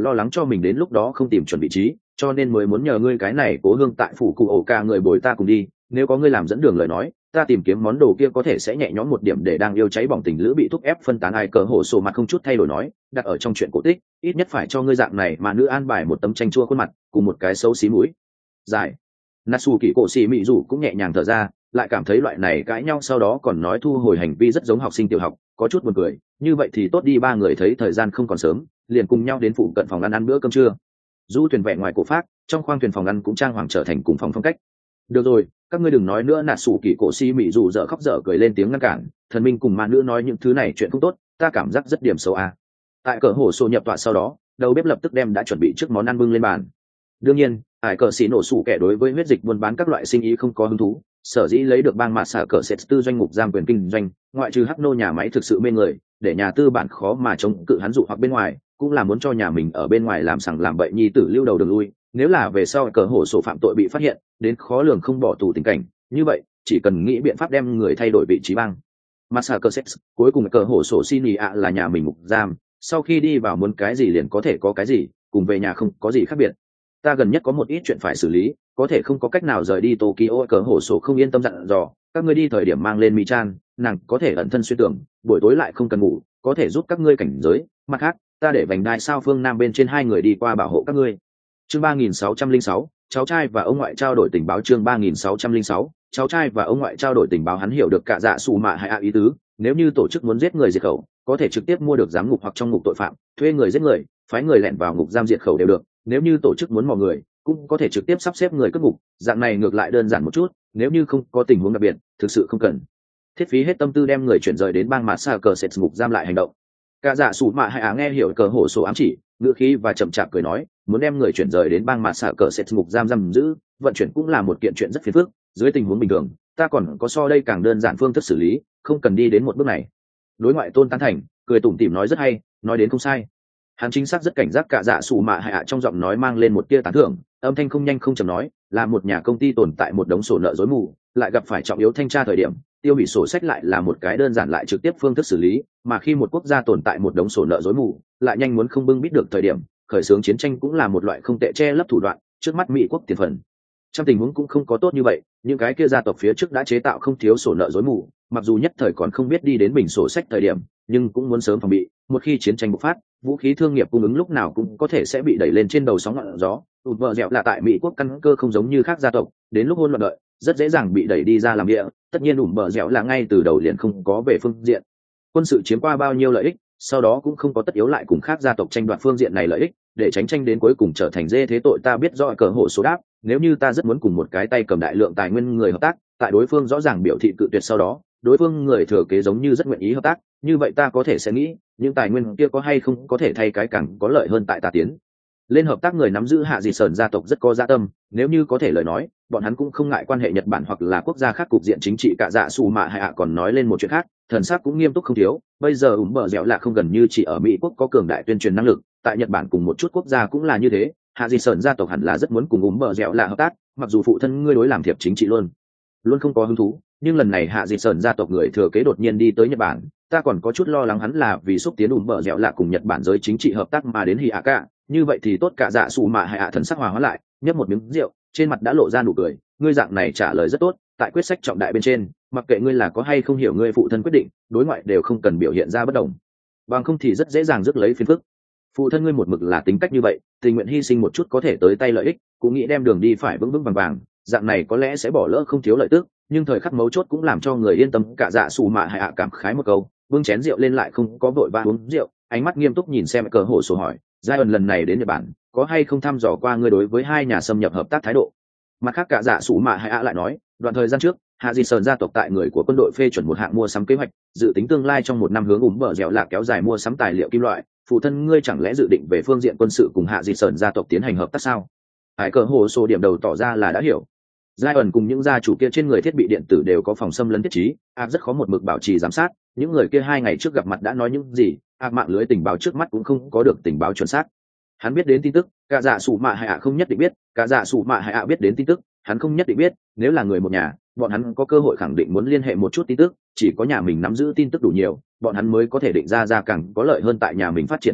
lo lắng cho mình đến lúc đó không tìm chuẩn vị trí, cho nên mới muốn nhờ ngươi cái này cố hương tại phủ cụ ổ cả người bồi ta cùng đi. Nếu có ngươi làm dẫn đường lời nói, ta tìm kiếm món đồ kia có thể sẽ nhẹ nhõm một điểm để đang yêu cháy bỏng tình lữ bị thúc ép phân tán. Ai cờ hổ sổ mặt không chút thay đổi nói, đặt ở trong chuyện cổ tích, ít nhất phải cho ngươi dạng này mà nữ an bài một tấm tranh chua khuôn mặt cùng một cái xấu xí mũi dài. Natsu kỳ cổ xì mị dù cũng nhẹ nhàng thở ra, lại cảm thấy loại này cãi nhau sau đó còn nói thu hồi hành vi rất giống học sinh tiểu học, có chút buồn cười. Như vậy thì tốt đi. Ba người thấy thời gian không còn sớm, liền cùng nhau đến phụ cận phòng ăn ăn bữa cơm trưa. Du thuyền vẹn ngoài cổ phát, trong khoang thuyền phòng ăn cũng trang hoàng trở thành cùng phòng phong cách. Được rồi, các ngươi đừng nói nữa. Natsu kỳ cổ xì mị dù dở khóc dở cười lên tiếng ngăn cản. Thần minh cùng ma nữ nói những thứ này chuyện không tốt, ta cảm giác rất điểm xấu à. Tại cờ hổ sổ nhập tọa sau đó, đầu bếp lập tức đem đã chuẩn bị trước món ăn bưng lên bàn. Đương nhiên, ải cờ xì nổ sủ kẻ đối với huyết dịch buôn bán các loại sinh ý không có hứng thú, sở dĩ lấy được bang mạt xả cờ sệt tư doanh ngục giam quyền kinh doanh, ngoại trừ hắc nô nhà máy thực sự mê người, để nhà tư bản khó mà chống cự hắn dụ hoặc bên ngoài, cũng là muốn cho nhà mình ở bên ngoài làm sằng làm bậy nhi tử lưu đầu đường lui. Nếu là về sau cờ hổ sổ phạm tội bị phát hiện, đến khó lường không bỏ tù tình cảnh, như vậy chỉ cần nghĩ biện pháp đem người thay đổi vị trí bang mạt xả cờ sệt. Cuối cùng cờ hổ sổ xin ý ạ là nhà mình ngục giam, sau khi đi vào muốn cái gì liền có thể có cái gì, cùng về nhà không có gì khác biệt. Ta gần nhất có một ít chuyện phải xử lý, có thể không có cách nào rời đi Tokyo. Cờ hổ sổ không yên tâm dặn dò, các ngươi đi thời điểm mang lên mi chan, nàng có thể ẩn thân xuyên tưởng, buổi tối lại không cần ngủ, có thể giúp các ngươi cảnh giới. Mặt khác, ta để vành đai sao phương nam bên trên hai người đi qua bảo hộ các ngươi. Chương ba nghìn sáu trăm linh sáu, cháu trai và ông ngoại trao đổi tình báo. Chương ba nghìn sáu trăm linh sáu, cháu trai và ông ngoại trao đổi tình báo. Hắn hiểu được cả dạ sủ mạ hay ạ ý tứ, nếu như tổ chức muốn giết người diệt khẩu, có thể trực tiếp mua được giám ngục hoặc trong ngục tội phạm, thuê người giết người, phái người lẻn vào ngục giam diệt khẩu đều được. Nếu như tổ chức muốn mò người, cũng có thể trực tiếp sắp xếp người cất ngục, dạng này ngược lại đơn giản một chút. Nếu như không có tình huống đặc biệt, thực sự không cần thiết phí hết tâm tư đem người chuyển rời đến bang mạt xả cờ sệt ngục giam lại hành động. Cả dạ sủ mạ hay á nghe hiểu cờ hổ sổ ám chỉ, ngữ khí và chậm chạp cười nói, muốn đem người chuyển rời đến bang mạt xả cờ sệt ngục giam giam giữ, vận chuyển cũng là một kiện chuyện rất phiền phức. Dưới tình huống bình thường, ta còn có so đây càng đơn giản phương thức xử lý, không cần đi đến một bước này. Đối ngoại tôn tán thành, cười tủm tỉm nói rất hay, nói đến không sai. Hắn chính xác rất cảnh giác. Cả dạ sủ mạ hay ạ trong giọng nói mang lên một tia tán thưởng, âm thanh không nhanh không chậm nói, là một nhà công ty tồn tại một đống sổ nợ rối mù, lại gặp phải trọng yếu thanh tra thời điểm, tiêu hủy sổ sách lại là một cái đơn giản lại trực tiếp phương thức xử lý. Mà khi một quốc gia tồn tại một đống sổ nợ rối mù, lại nhanh muốn không bưng bít được thời điểm, khởi xướng chiến tranh cũng là một loại không tệ che lấp thủ đoạn. Trước mắt Mỹ quốc tiền phần trong tình huống cũng không có tốt như vậy, những cái kia gia tộc phía trước đã chế tạo không thiếu sổ nợ rối mù, mặc dù nhất thời còn không biết đi đến bình sổ sách thời điểm, nhưng cũng muốn sớm phòng bị, một khi chiến tranh bộc phát, vũ khí thương nghiệp cung ứng lúc nào cũng có thể sẽ bị đẩy lên trên đầu sóng ngọn gió. Tụt vợ dẻo là tại Mỹ quốc căn cơ không giống như khác gia tộc, đến lúc hôn loạn đợi, rất dễ dàng bị đẩy đi ra làm địa. Tất nhiên ủm bờ dẻo là ngay từ đầu liền không có về phương diện quân sự chiếm qua bao nhiêu lợi ích, sau đó cũng không có tất yếu lại cùng khác gia tộc tranh đoạt phương diện này lợi ích, để tránh tranh đến cuối cùng trở thành dê thế tội. Ta biết rõ cờ hộ số đáp, nếu như ta rất muốn cùng một cái tay cầm đại lượng tài nguyên người hợp tác, tại đối phương rõ ràng biểu thị cự tuyệt sau đó, đối phương người thừa kế giống như rất nguyện ý hợp tác, như vậy ta có thể sẽ nghĩ, những tài nguyên kia có hay không có thể thay cái càng có lợi hơn tại ta tiến lên hợp tác. Người nắm giữ hạ dị sởn gia tộc rất có dạ tâm, nếu như có thể lời nói, bọn hắn cũng không ngại quan hệ Nhật Bản hoặc là quốc gia khác cục diện chính trị. Cả dạ sủ mạ hay ạ còn nói lên một chuyện khác, thần sắc cũng nghiêm túc không thiếu. Bây giờ ủm bờ dẻo là không gần như chỉ ở Mỹ quốc có cường đại tuyên truyền năng lực, tại Nhật Bản cùng một chút quốc gia cũng là như thế. Hạ dị sởn gia tộc hẳn là rất muốn cùng ủm bờ dẻo là hợp tác, mặc dù phụ thân ngươi đối làm thiệp chính trị luôn luôn không có hứng thú, nhưng lần này hạ dị sởn gia tộc người thừa kế đột nhiên đi tới Nhật Bản, ta còn có chút lo lắng hắn là vì xúc tiến ủm bờ dẻo là cùng Nhật Bản giới chính trị hợp tác mà đến Hỉ ạ cả. Như vậy thì tốt. Cả dạ sủ mạ hay ạ thần sắc hòa hóa lại, nhấp một miếng rượu, trên mặt đã lộ ra nụ cười. Ngươi dạng này trả lời rất tốt, tại quyết sách trọng đại bên trên, mặc kệ ngươi là có hay không hiểu ngươi phụ thân quyết định, đối ngoại đều không cần biểu hiện ra bất đồng, bằng không thì rất dễ dàng rước lấy phiền phức. Phụ thân ngươi một mực là tính cách như vậy, tình nguyện hy sinh một chút có thể tới tay lợi ích, cũng nghĩ đem đường đi phải vững vững vàng vàng, dạng này có lẽ sẽ bỏ lỡ không thiếu lợi tức, nhưng thời khắc mấu chốt cũng làm cho người yên tâm. Cả dạ sủ mạ hay ạ cảm khái một câu, vương chén rượu lên lại không có vội vã uống rượu, ánh mắt nghiêm túc nhìn xem cờ hổ sổ hỏi, giai ẩn lần này đến Nhật Bản có hay không thăm dò qua ngươi đối với hai nhà xâm nhập hợp tác thái độ. Mặt khác cả dạ sủ mạ hay ạ lại nói, đoạn thời gian trước hạ dị sờn gia tộc tại người của quân đội phê chuẩn một hạng mua sắm kế hoạch, dự tính tương lai trong một năm hướng ủm bờ dẻo lạc kéo dài mua sắm tài liệu kim loại. Phụ thân ngươi chẳng lẽ dự định về phương diện quân sự cùng hạ dị sờn gia tộc tiến hành hợp tác sao? Hải cờ hồ sổ điểm đầu tỏ ra là đã hiểu. Giai ẩn cùng những gia chủ kia trên người thiết bị điện tử đều có phòng xâm lấn thiết trí, áp rất khó một mực bảo trì giám sát. Những người kia hai ngày trước gặp mặt đã nói những gì, áp mạng lưới tình báo trước mắt cũng không có được tình báo chuẩn xác. Hắn biết đến tin tức, cả dạ sủ mạ hay ạ không nhất định biết, cả dạ sủ mạ hay ạ biết đến tin tức, hắn không nhất định biết. Nếu là người một nhà, bọn hắn có cơ hội khẳng định muốn liên hệ một chút tin tức, chỉ có nhà mình nắm giữ tin tức đủ nhiều, bọn hắn mới có thể định ra ra càng có lợi hơn tại nhà mình phát triển kế hoạch.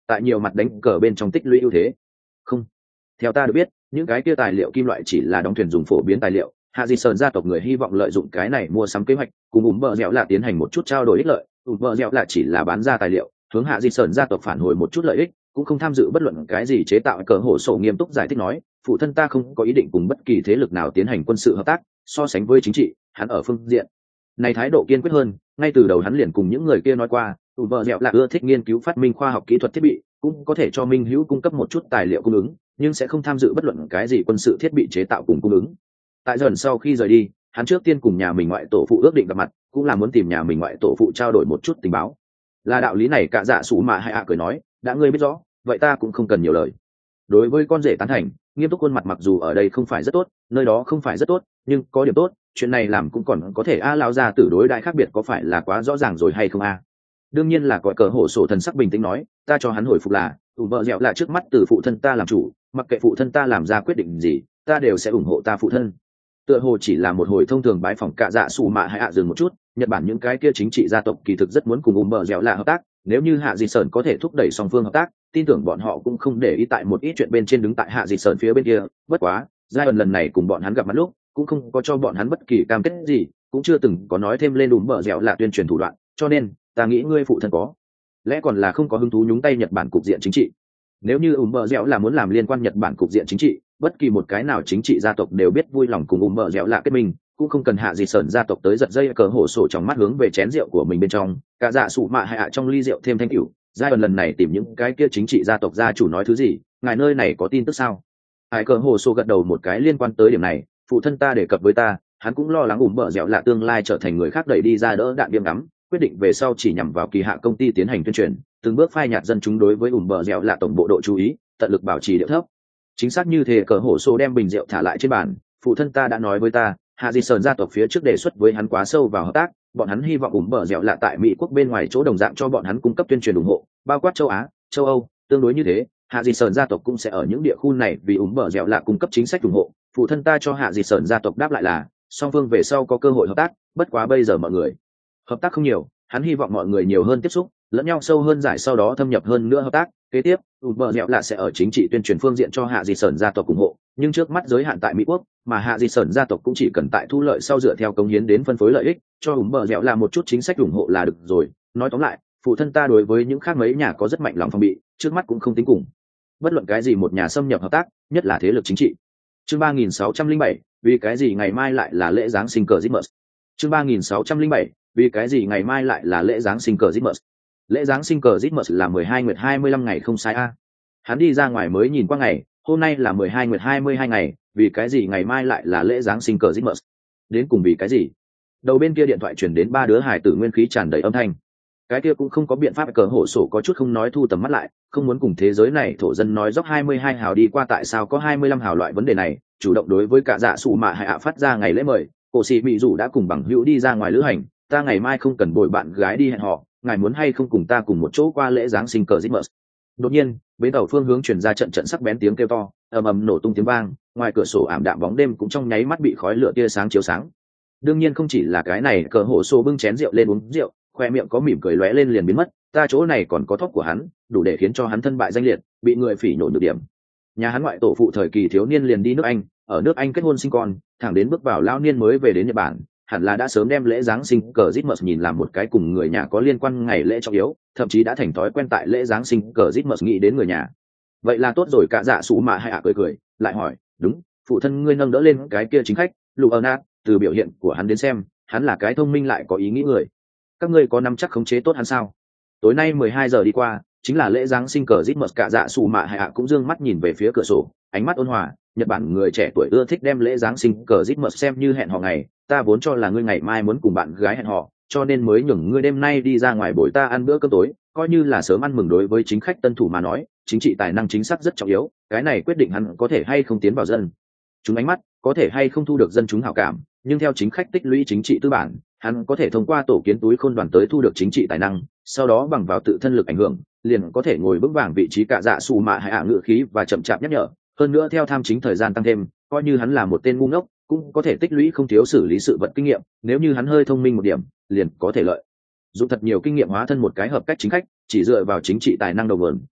tại nhiều mặt đánh cờ bên trong tích lũy ưu thế. Không, theo ta được biết, những cái kia tài liệu kim loại chỉ là đóng thuyền dùng phổ biến tài liệu. Hạ Dị Sơn gia tộc người hy vọng lợi dụng cái này mua sắm kế hoạch, cùng ủm bờ dẻo là tiến hành một chút trao đổi ích lợi. ủm bờ dẻo là chỉ là bán ra tài liệu, hướng Hạ Dị Sơn gia tộc phản hồi một chút lợi ích, cũng không tham dự bất luận cái gì chế tạo cờ hổ sổ. Nghiêm túc giải thích nói, phụ thân ta không có ý định cùng bất kỳ thế lực nào tiến hành quân sự hợp tác, so sánh với chính trị, hắn ở phương diện này thái độ kiên quyết hơn. Ngay từ đầu hắn liền cùng những người kia nói qua, ủm bờ dẻo là ưa thích nghiên cứu phát minh khoa học kỹ thuật thiết bị, cũng có thể cho Minh Hữu cung cấp một chút tài liệu cung ứng, nhưng sẽ không tham dự bất luận cái gì quân sự thiết bị chế tạo cùng cung ứng. Tại dần sau khi rời đi, hắn trước tiên cùng nhà mình ngoại tổ phụ ước định gặp mặt, cũng là muốn tìm nhà mình ngoại tổ phụ trao đổi một chút tình báo. Là đạo lý này, cả dạ sủ mà hay ạ cười nói, đã ngươi biết rõ, vậy ta cũng không cần nhiều lời. Đối với con rể tán thành, Nghiêm Túc khuôn mặt mặc dù ở đây không phải rất tốt, nơi đó không phải rất tốt, nhưng có điểm tốt, chuyện này làm cũng còn có thể. A lão gia tử đối đại khác biệt có phải là quá rõ ràng rồi hay không a? Đương nhiên là. Cõi cờ hổ sổ thần sắc bình tĩnh nói, ta cho hắn hồi phục là, ủ vợ dẻo là trước mắt từ phụ thân ta làm chủ, mặc kệ phụ thân ta làm ra quyết định gì, ta đều sẽ ủng hộ ta phụ thân. Tựa hồ chỉ là một hồi thông thường bái phỏng cả dạ sủ mạ hay ạ dừng một chút. Nhật Bản những cái kia chính trị gia tộc kỳ thực rất muốn cùng ủ vợ dẻo là hợp tác, nếu như Hạ Dị Sơn có thể thúc đẩy song phương hợp tác, tin tưởng bọn họ cũng không để ý tại một ít chuyện bên trên đứng tại Hạ Dị Sơn phía bên kia. Bất quá giai đoạn lần này cùng bọn hắn gặp mặt lúc, cũng không có cho bọn hắn bất kỳ cam kết gì, cũng chưa từng có nói thêm lên ủ vợ dẻo là tuyên truyền thủ đoạn, cho nên ta nghĩ ngươi phụ thân có lẽ còn là không có hứng thú nhúng tay Nhật Bản cục diện chính trị. Nếu như ủng bờ dẻo là muốn làm liên quan Nhật Bản cục diện chính trị, bất kỳ một cái nào chính trị gia tộc đều biết vui lòng cùng ủng bờ dẻo là kết minh, cũng không cần Hạ Dị Sơn gia tộc tới giật dây cờ hổ sổ trong mắt hướng về chén rượu của mình bên trong. Cả dạ sủ mạ hay ạ trong ly rượu thêm thanh cửu. Giai đoạn lần này tìm những cái kia chính trị gia tộc gia chủ nói thứ gì, ngài nơi này có tin tức sao? Ai cờ hổ sổ gật đầu một cái liên quan tới điểm này, phụ thân ta đề cập với ta, hắn cũng lo lắng ủng bờ dẻo là tương lai trở thành người khác đẩy đi ra đỡ đạn biếm ngắm, quyết định về sau chỉ nhằm vào kỳ hạ công ty tiến hành tuyên truyền, từng bước phai nhạt dân chúng đối với ủm bờ dẻo là tổng bộ độ chú ý, tận lực bảo trì điệu thấp. Chính xác như thế. Cờ hổ sổ đem bình rượu thả lại trên bàn, phụ thân ta đã nói với ta, Hạ Dị Sơn gia tộc phía trước đề xuất với hắn quá sâu vào hợp tác, bọn hắn hy vọng ủm bờ dẻo là tại Mỹ quốc bên ngoài chỗ đồng dạng cho bọn hắn cung cấp tuyên truyền ủng hộ, bao quát châu Á, châu Âu, tương đối như thế, Hạ Dị Sơn gia tộc cũng sẽ ở những địa khu này vì ủm bờ dẻo là cung cấp chính sách ủng hộ. Phụ thân ta cho Hạ Dị Sơn gia tộc đáp lại là, song phương về sau có cơ hội hợp tác, bất quá bây giờ mọi người hợp tác không nhiều, hắn hy vọng mọi người nhiều hơn tiếp xúc lẫn nhau, sâu hơn giải, sau đó thâm nhập hơn nữa hợp tác. Kế tiếp ủm bờ dẻo là sẽ ở chính trị tuyên truyền phương diện cho Hạ Dị Sơn gia tộc ủng hộ, nhưng trước mắt giới hạn tại Mỹ quốc, mà Hạ Dị Sơn gia tộc cũng chỉ cần tại thu lợi sau dựa theo cống hiến đến phân phối lợi ích, cho ủm bờ dẻo là một chút chính sách ủng hộ là được rồi. Nói tóm lại, phụ thân ta đối với những khác mấy nhà có rất mạnh lòng phòng bị, trước mắt cũng không tính cùng bất luận cái gì một nhà xâm nhập hợp tác, nhất là thế lực chính trị. Chương ba nghìn sáu trăm lẻ bảy, vì cái gì ngày mai lại là lễ giáng sinh cờ Christmas? Chương ba nghìn sáu trăm lẻ bảy, vì cái gì ngày mai lại là lễ giáng sinh cờ Christmas? Lễ giáng sinh cờ Christmas là mười hai nguyệt hai mươi lăm ngày không sai a. Hắn đi ra ngoài mới nhìn qua ngày, hôm nay là mười hai nguyệt hai mươi hai ngày, vì cái gì ngày mai lại là lễ giáng sinh cờ Christmas? Đến cùng vì cái gì? Đầu bên kia điện thoại truyền đến ba đứa hài tử nguyên khí tràn đầy âm thanh. Cái kia cũng không có biện pháp. Cờ hổ sổ có chút không nói, thu tầm mắt lại, không muốn cùng thế giới này thổ dân nói dốc hai mươi hai hào đi qua tại sao có hai mươi lăm hào loại vấn đề này, chủ động đối với cả dạ sủ mạ hay ạ phát ra ngày lễ mời. Cổ sĩ bị rủ đã cùng bằng hữu đi ra ngoài lữ hành, ta ngày mai không cần bồi bạn gái đi hẹn hò, ngài muốn hay không cùng ta cùng một chỗ qua lễ giáng sinh cờ Christmas? Đột nhiên bến tàu phương hướng truyền ra trận trận sắc bén tiếng kêu to, ầm ầm nổ tung tiếng vang, ngoài cửa sổ ảm đạm bóng đêm cũng trong nháy mắt bị khói lửa tia sáng chiếu sáng. Đương nhiên không chỉ là cái này. Cờ hổ sổ bưng chén rượu lên uống rượu, khoe miệng có mỉm cười lóe lên liền biến mất. Ta chỗ này còn có thóc của hắn, đủ để khiến cho hắn thân bại danh liệt, bị người phỉ nhổ nhược điểm. Nhà hắn ngoại tổ phụ thời kỳ thiếu niên liền đi nước Anh, ở nước Anh kết hôn sinh con, thẳng đến bước vào lao niên mới về đến Nhật Bản, hẳn là đã sớm đem lễ giáng sinh cờ Christmas nhìn làm một cái cùng người nhà có liên quan ngày lễ trọng yếu, thậm chí đã thành thói quen tại lễ giáng sinh cờ Christmas nghĩ đến người nhà. Vậy là tốt rồi. Cả dạ sủ mạ hay ạ cười cười lại hỏi, đúng, phụ thân ngươi nâng đỡ lên cái kia chính khách Luana, từ biểu hiện của hắn đến xem, hắn là cái thông minh lại có ý nghĩ người, các ngươi có nắm chắc khống chế tốt hắn sao? Tối nay mười hai giờ đi qua, chính là lễ giáng sinh cờ Christmas. Cả dạ sủ mạ hay ạ cũng dương mắt nhìn về phía cửa sổ, ánh mắt ôn hòa. Nhật Bản người trẻ tuổi ưa thích đem lễ giáng sinh cờ Christmas xem như hẹn hò ngày, ta vốn cho là ngươi ngày mai muốn cùng bạn gái hẹn hò, cho nên mới nhường ngươi đêm nay đi ra ngoài bồi ta ăn bữa cơm tối, coi như là sớm ăn mừng. Đối với chính khách tân thủ mà nói, chính trị tài năng chính xác rất trọng yếu, cái này quyết định hắn có thể hay không tiến vào dân chúng ánh mắt, có thể hay không thu được dân chúng hảo cảm, nhưng theo chính khách tích lũy chính trị tư bản, hắn có thể thông qua tổ kiến túi khôn đoàn tới thu được chính trị tài năng, sau đó bằng vào tự thân lực ảnh hưởng, liền có thể ngồi vững vàng vị trí. Cả dạ sủ mạ hay ạ ngự khí và chậm chạp nhắc nhở, hơn nữa theo tham chính thời gian tăng thêm, coi như hắn là một tên ngu ngốc, cũng có thể tích lũy không thiếu xử lý sự vật kinh nghiệm, nếu như hắn hơi thông minh một điểm, liền có thể lợi dụng thật nhiều kinh nghiệm hóa thân một cái hợp cách chính khách. Chỉ dựa vào chính trị tài năng đầu nguồn,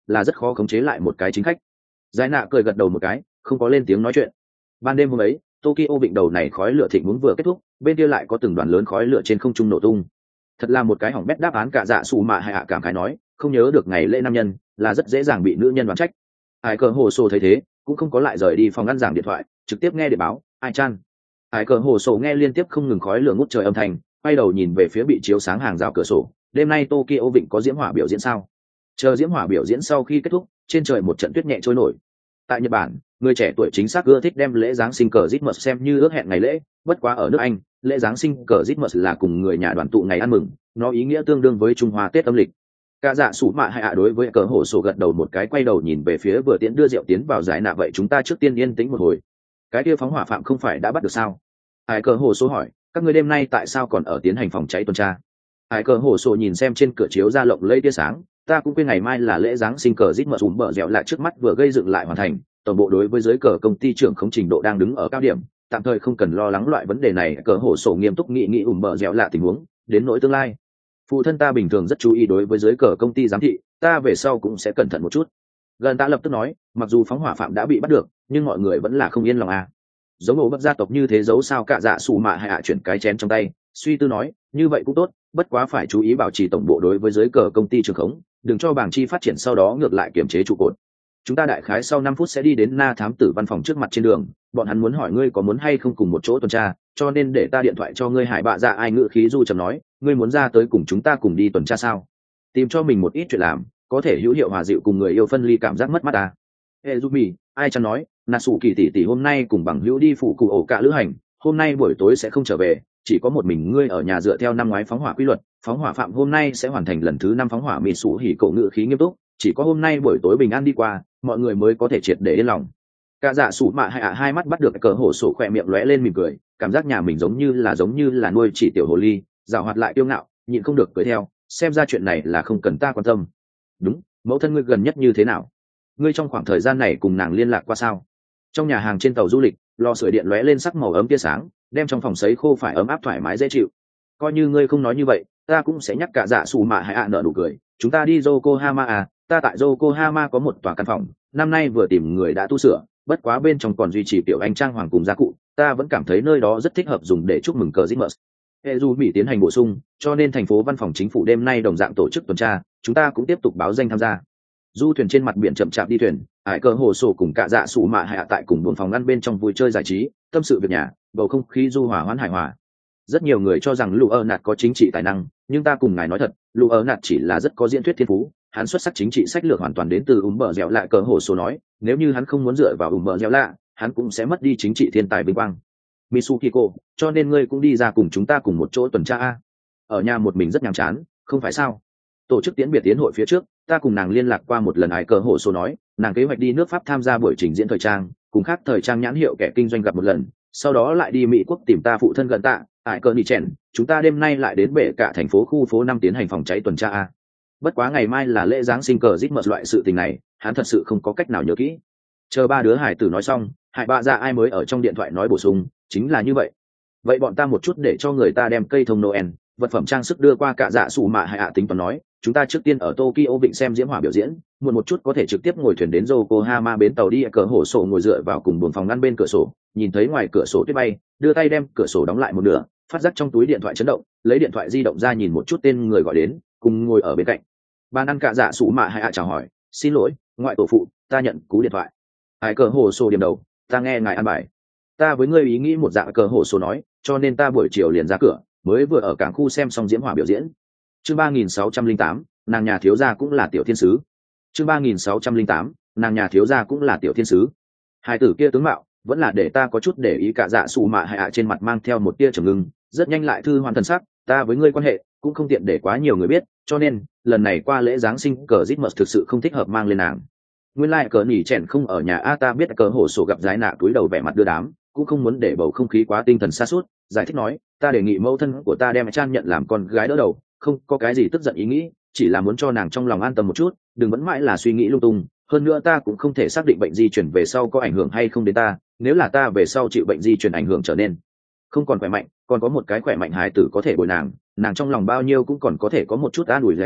là rất khó khống chế lại một cái chính khách. Giải nạ cười gật đầu một cái, không có lên tiếng nói chuyện. Ban đêm hôm ấy, Tokyo vịnh đầu này khói lửa thịnh muốn vừa kết thúc, bên kia lại có từng đoàn lớn khói lửa trên không trung nổ tung. Thật là một cái hỏng bét đáp án cả dạ sủ mạ hay hạ cảm khái nói, không nhớ được ngày lễ nam nhân, là rất dễ dàng bị nữ nhân đoán trách. Ai cờ hồ sổ thấy thế, cũng không có lại rời đi phòng ngăn giảng điện thoại, trực tiếp nghe điện báo, ai chan. Ai cờ hồ sổ nghe liên tiếp không ngừng khói lửa ngút trời âm thanh, quay đầu nhìn về phía bị chiếu sáng hàng rào cửa sổ, đêm nay Tokyo vịnh có diễm hỏa biểu diễn sao? Chờ diễm hỏa biểu diễn sau khi kết thúc, trên trời một trận tuyết nhẹ trôi nổi. Tại Nhật Bản, người trẻ tuổi chính xác ưa thích đem lễ giáng sinh cờ Christmas xem như ước hẹn ngày lễ, bất quá ở nước Anh, lễ giáng sinh cờ Christmas là cùng người nhà đoàn tụ ngày ăn mừng, nó ý nghĩa tương đương với Trung Hoa Tết âm lịch. Cả dạ sủ mạ hay ạ đối với cờ hổ sổ gật đầu một cái, quay đầu nhìn về phía vừa tiễn đưa rượu tiến vào giải nạ, vậy chúng ta trước tiên yên tĩnh một hồi. Cái kia phóng hỏa phạm không phải đã bắt được sao? Ai cờ hổ sổ hỏi, các người đêm nay tại sao còn ở tiến hành phòng cháy tuần tra? Ai cờ hổ sổ nhìn xem trên cửa chiếu ra lộng lẫy tia sáng, ta cũng quên ngày mai là lễ giáng sinh cờ Christmas, ùm bờ dẻo lại trước mắt vừa gây dựng lại hoàn thành, toàn bộ đối với giới cờ công ty trưởng không trình độ đang đứng ở cao điểm, tạm thời không cần lo lắng loại vấn đề này. Cờ hổ sổ nghiêm túc nghĩ nghĩ ùm bờ dẻo lạ tình huống, đến nỗi tương lai, phụ thân ta bình thường rất chú ý đối với giới cờ công ty giám thị, ta về sau cũng sẽ cẩn thận một chút. Gần ta lập tức nói, mặc dù phóng hỏa phạm đã bị bắt được, nhưng mọi người vẫn là không yên lòng à. Giống ổ bất gia tộc như thế giấu sao? Cả dạ xù mạ hay hạ chuyển cái chén trong tay, suy tư nói, như vậy cũng tốt, bất quá phải chú ý bảo trì tổng bộ đối với giới cờ công ty trường khống, đừng cho bảng chi phát triển sau đó ngược lại kiểm chế trụ cột. Chúng ta đại khái sau năm phút sẽ đi đến Na thám tử văn phòng trước mặt trên đường, bọn hắn muốn hỏi ngươi có muốn hay không cùng một chỗ tuần tra, cho nên để ta điện thoại cho ngươi. Hải bạ dạ ai ngự khí du trầm nói, ngươi muốn ra tới cùng chúng ta cùng đi tuần tra sao? Tìm cho mình một ít chuyện làm, có thể hữu hiệu hòa dịu cùng người yêu phân ly cảm giác mất mát ta. Ezumi, ai chẳng nói, nà sủ kỳ tỷ tỷ hôm nay cùng bằng hữu đi phụ cụ ổ cả lữ hành, hôm nay buổi tối sẽ không trở về, chỉ có một mình ngươi ở nhà dựa theo năm ngoái phóng hỏa quy luật, phóng hỏa phạm hôm nay sẽ hoàn thành lần thứ năm phóng hỏa. Mị sủ hỉ cổ ngự khí nghiêm túc, chỉ có hôm nay buổi tối bình an đi qua, mọi người mới có thể triệt để yên lòng. Cả dạ sủ mạ hay ạ hai mắt bắt được cờ hổ sổ, khỏe miệng lóe lên mỉm cười, cảm giác nhà mình giống như là giống như là nuôi chỉ tiểu hồ ly, giảo hoạt lại kiêu ngạo, nhịn không được cười theo, xem ra chuyện này là không cần ta quan tâm. Đúng, mẫu thân ngươi gần nhất như thế nào? Ngươi trong khoảng thời gian này cùng nàng liên lạc qua sao? Trong nhà hàng trên tàu du lịch, lò sưởi điện lóe lên sắc màu ấm tia sáng, đem trong phòng sấy khô phải ấm áp thoải mái dễ chịu. Coi như ngươi không nói như vậy, ta cũng sẽ nhắc. Cả dạ sủ mạ hay ạ nở nụ cười, chúng ta đi Yokohama à? Ta tại Yokohama có một tòa căn phòng, năm nay vừa tìm người đã tu sửa, bất quá bên trong còn duy trì tiểu anh trang hoàng cùng gia cụ, ta vẫn cảm thấy nơi đó rất thích hợp dùng để chúc mừng cờ Christmas. Eju Mỹ tiến hành bổ sung, cho nên thành phố văn phòng chính phủ đêm nay đồng dạng tổ chức tuần tra, chúng ta cũng tiếp tục báo danh tham gia. Du thuyền trên mặt biển chậm chạp đi thuyền, hải cờ hồ sổ cùng cả dạ sủ mạ hạ tại cùng buồng phòng ngăn bên trong vui chơi giải trí, tâm sự việc nhà, bầu không khí du hòa hoãn hài hòa. Rất nhiều người cho rằng Lù ơ nạt có chính trị tài năng, nhưng ta cùng ngài nói thật, Lù ơ nạt chỉ là rất có diễn thuyết thiên phú, hắn xuất sắc chính trị sách lược hoàn toàn đến từ ùm bờ dẻo lạ. Cờ hồ sổ nói, nếu như hắn không muốn dựa vào ùm bờ dẻo lạ, hắn cũng sẽ mất đi chính trị thiên tài vinh quang. Mitsukiko, cho nên ngươi cũng đi ra cùng chúng ta cùng một chỗ tuần tra a. Ở nhà một mình rất nhàm chán, không phải sao? Tổ chức tiễn biệt tiến hội phía trước, ta cùng nàng liên lạc qua một lần. Ai cờ hồ số nói, nàng kế hoạch đi nước Pháp tham gia buổi trình diễn thời trang, cùng khác thời trang nhãn hiệu kẻ kinh doanh gặp một lần, sau đó lại đi Mỹ quốc tìm ta phụ thân gần tạ. Ai cờ nỉ chèn, chúng ta đêm nay lại đến bể cả thành phố khu phố năm tiến hành phòng cháy tuần tra a. Bất quá ngày mai là lễ giáng sinh cờ rít mật, loại sự tình này hắn thật sự không có cách nào nhớ kỹ. Chờ ba đứa hải tử nói xong, hải bạ ra ai mới ở trong điện thoại nói bổ sung, chính là như vậy. Vậy bọn ta một chút để cho người ta đem cây thông Noel, vật phẩm trang sức đưa qua. Cả dạ sủ mạ hay ạ tính toán nói, chúng ta trước tiên ở Tokyo vịnh xem diễm hỏa biểu diễn, muộn một chút có thể trực tiếp ngồi thuyền đến Yokohama bến tàu đi. Cờ hổ sổ ngồi dựa vào cùng buồng phòng ngăn bên cửa sổ, nhìn thấy ngoài cửa sổ tuyết bay, đưa tay đem cửa sổ đóng lại một nửa, phát giác trong túi điện thoại chấn động, lấy điện thoại di động ra nhìn một chút tên người gọi đến, cùng ngồi ở bên cạnh bàn ăn. Cả dạ sủ mạ hay ạ chào hỏi, xin lỗi ngoại tổ phụ, ta nhận cú điện thoại. Ai cờ hổ sổ điểm đầu, ta nghe ngài ăn bài. Ta với ngươi ý nghĩ một dạng. Cờ hổ sổ nói, cho nên ta buổi chiều liền ra cửa, mới vừa ở cảng khu xem xong diễm hỏa biểu diễn. Chương ba nghìn sáu trăm linh tám, nàng nhà thiếu gia cũng là tiểu thiên sứ. Chương ba nghìn sáu trăm linh tám, nàng nhà thiếu gia cũng là tiểu thiên sứ. Hai tử kia tướng mạo vẫn là để ta có chút để ý. Cả dạ sủ mạ hay ạ trên mặt mang theo một tia trầm ngưng, rất nhanh lại thư hoàn thần sắc, ta với ngươi quan hệ cũng không tiện để quá nhiều người biết, cho nên lần này qua lễ giáng sinh cờ Christmas thực sự không thích hợp mang lên nàng. Nguyên lai like cờ nỉ chèn không ở nhà a. Ta biết. Cờ hổ sổ gặp giái nạ túi đầu vẻ mặt đưa đám, cũng không muốn để bầu không khí quá tinh thần xa suốt, giải thích nói, ta đề nghị mẫu thân của ta đem Chan nhận làm con gái đỡ đầu, không có cái gì tức giận ý nghĩ, chỉ là muốn cho nàng trong lòng an tâm một chút, đừng vẫn mãi là suy nghĩ lung tung. Hơn nữa ta cũng không thể xác định bệnh di chuyển về sau có ảnh hưởng hay không đến ta, nếu là ta về sau chịu bệnh di chuyển ảnh hưởng trở nên không còn khỏe mạnh, còn có một cái khỏe mạnh hài tử có thể bồi nàng, nàng trong lòng bao nhiêu cũng còn có thể có một chút an ủi. Giải nạ,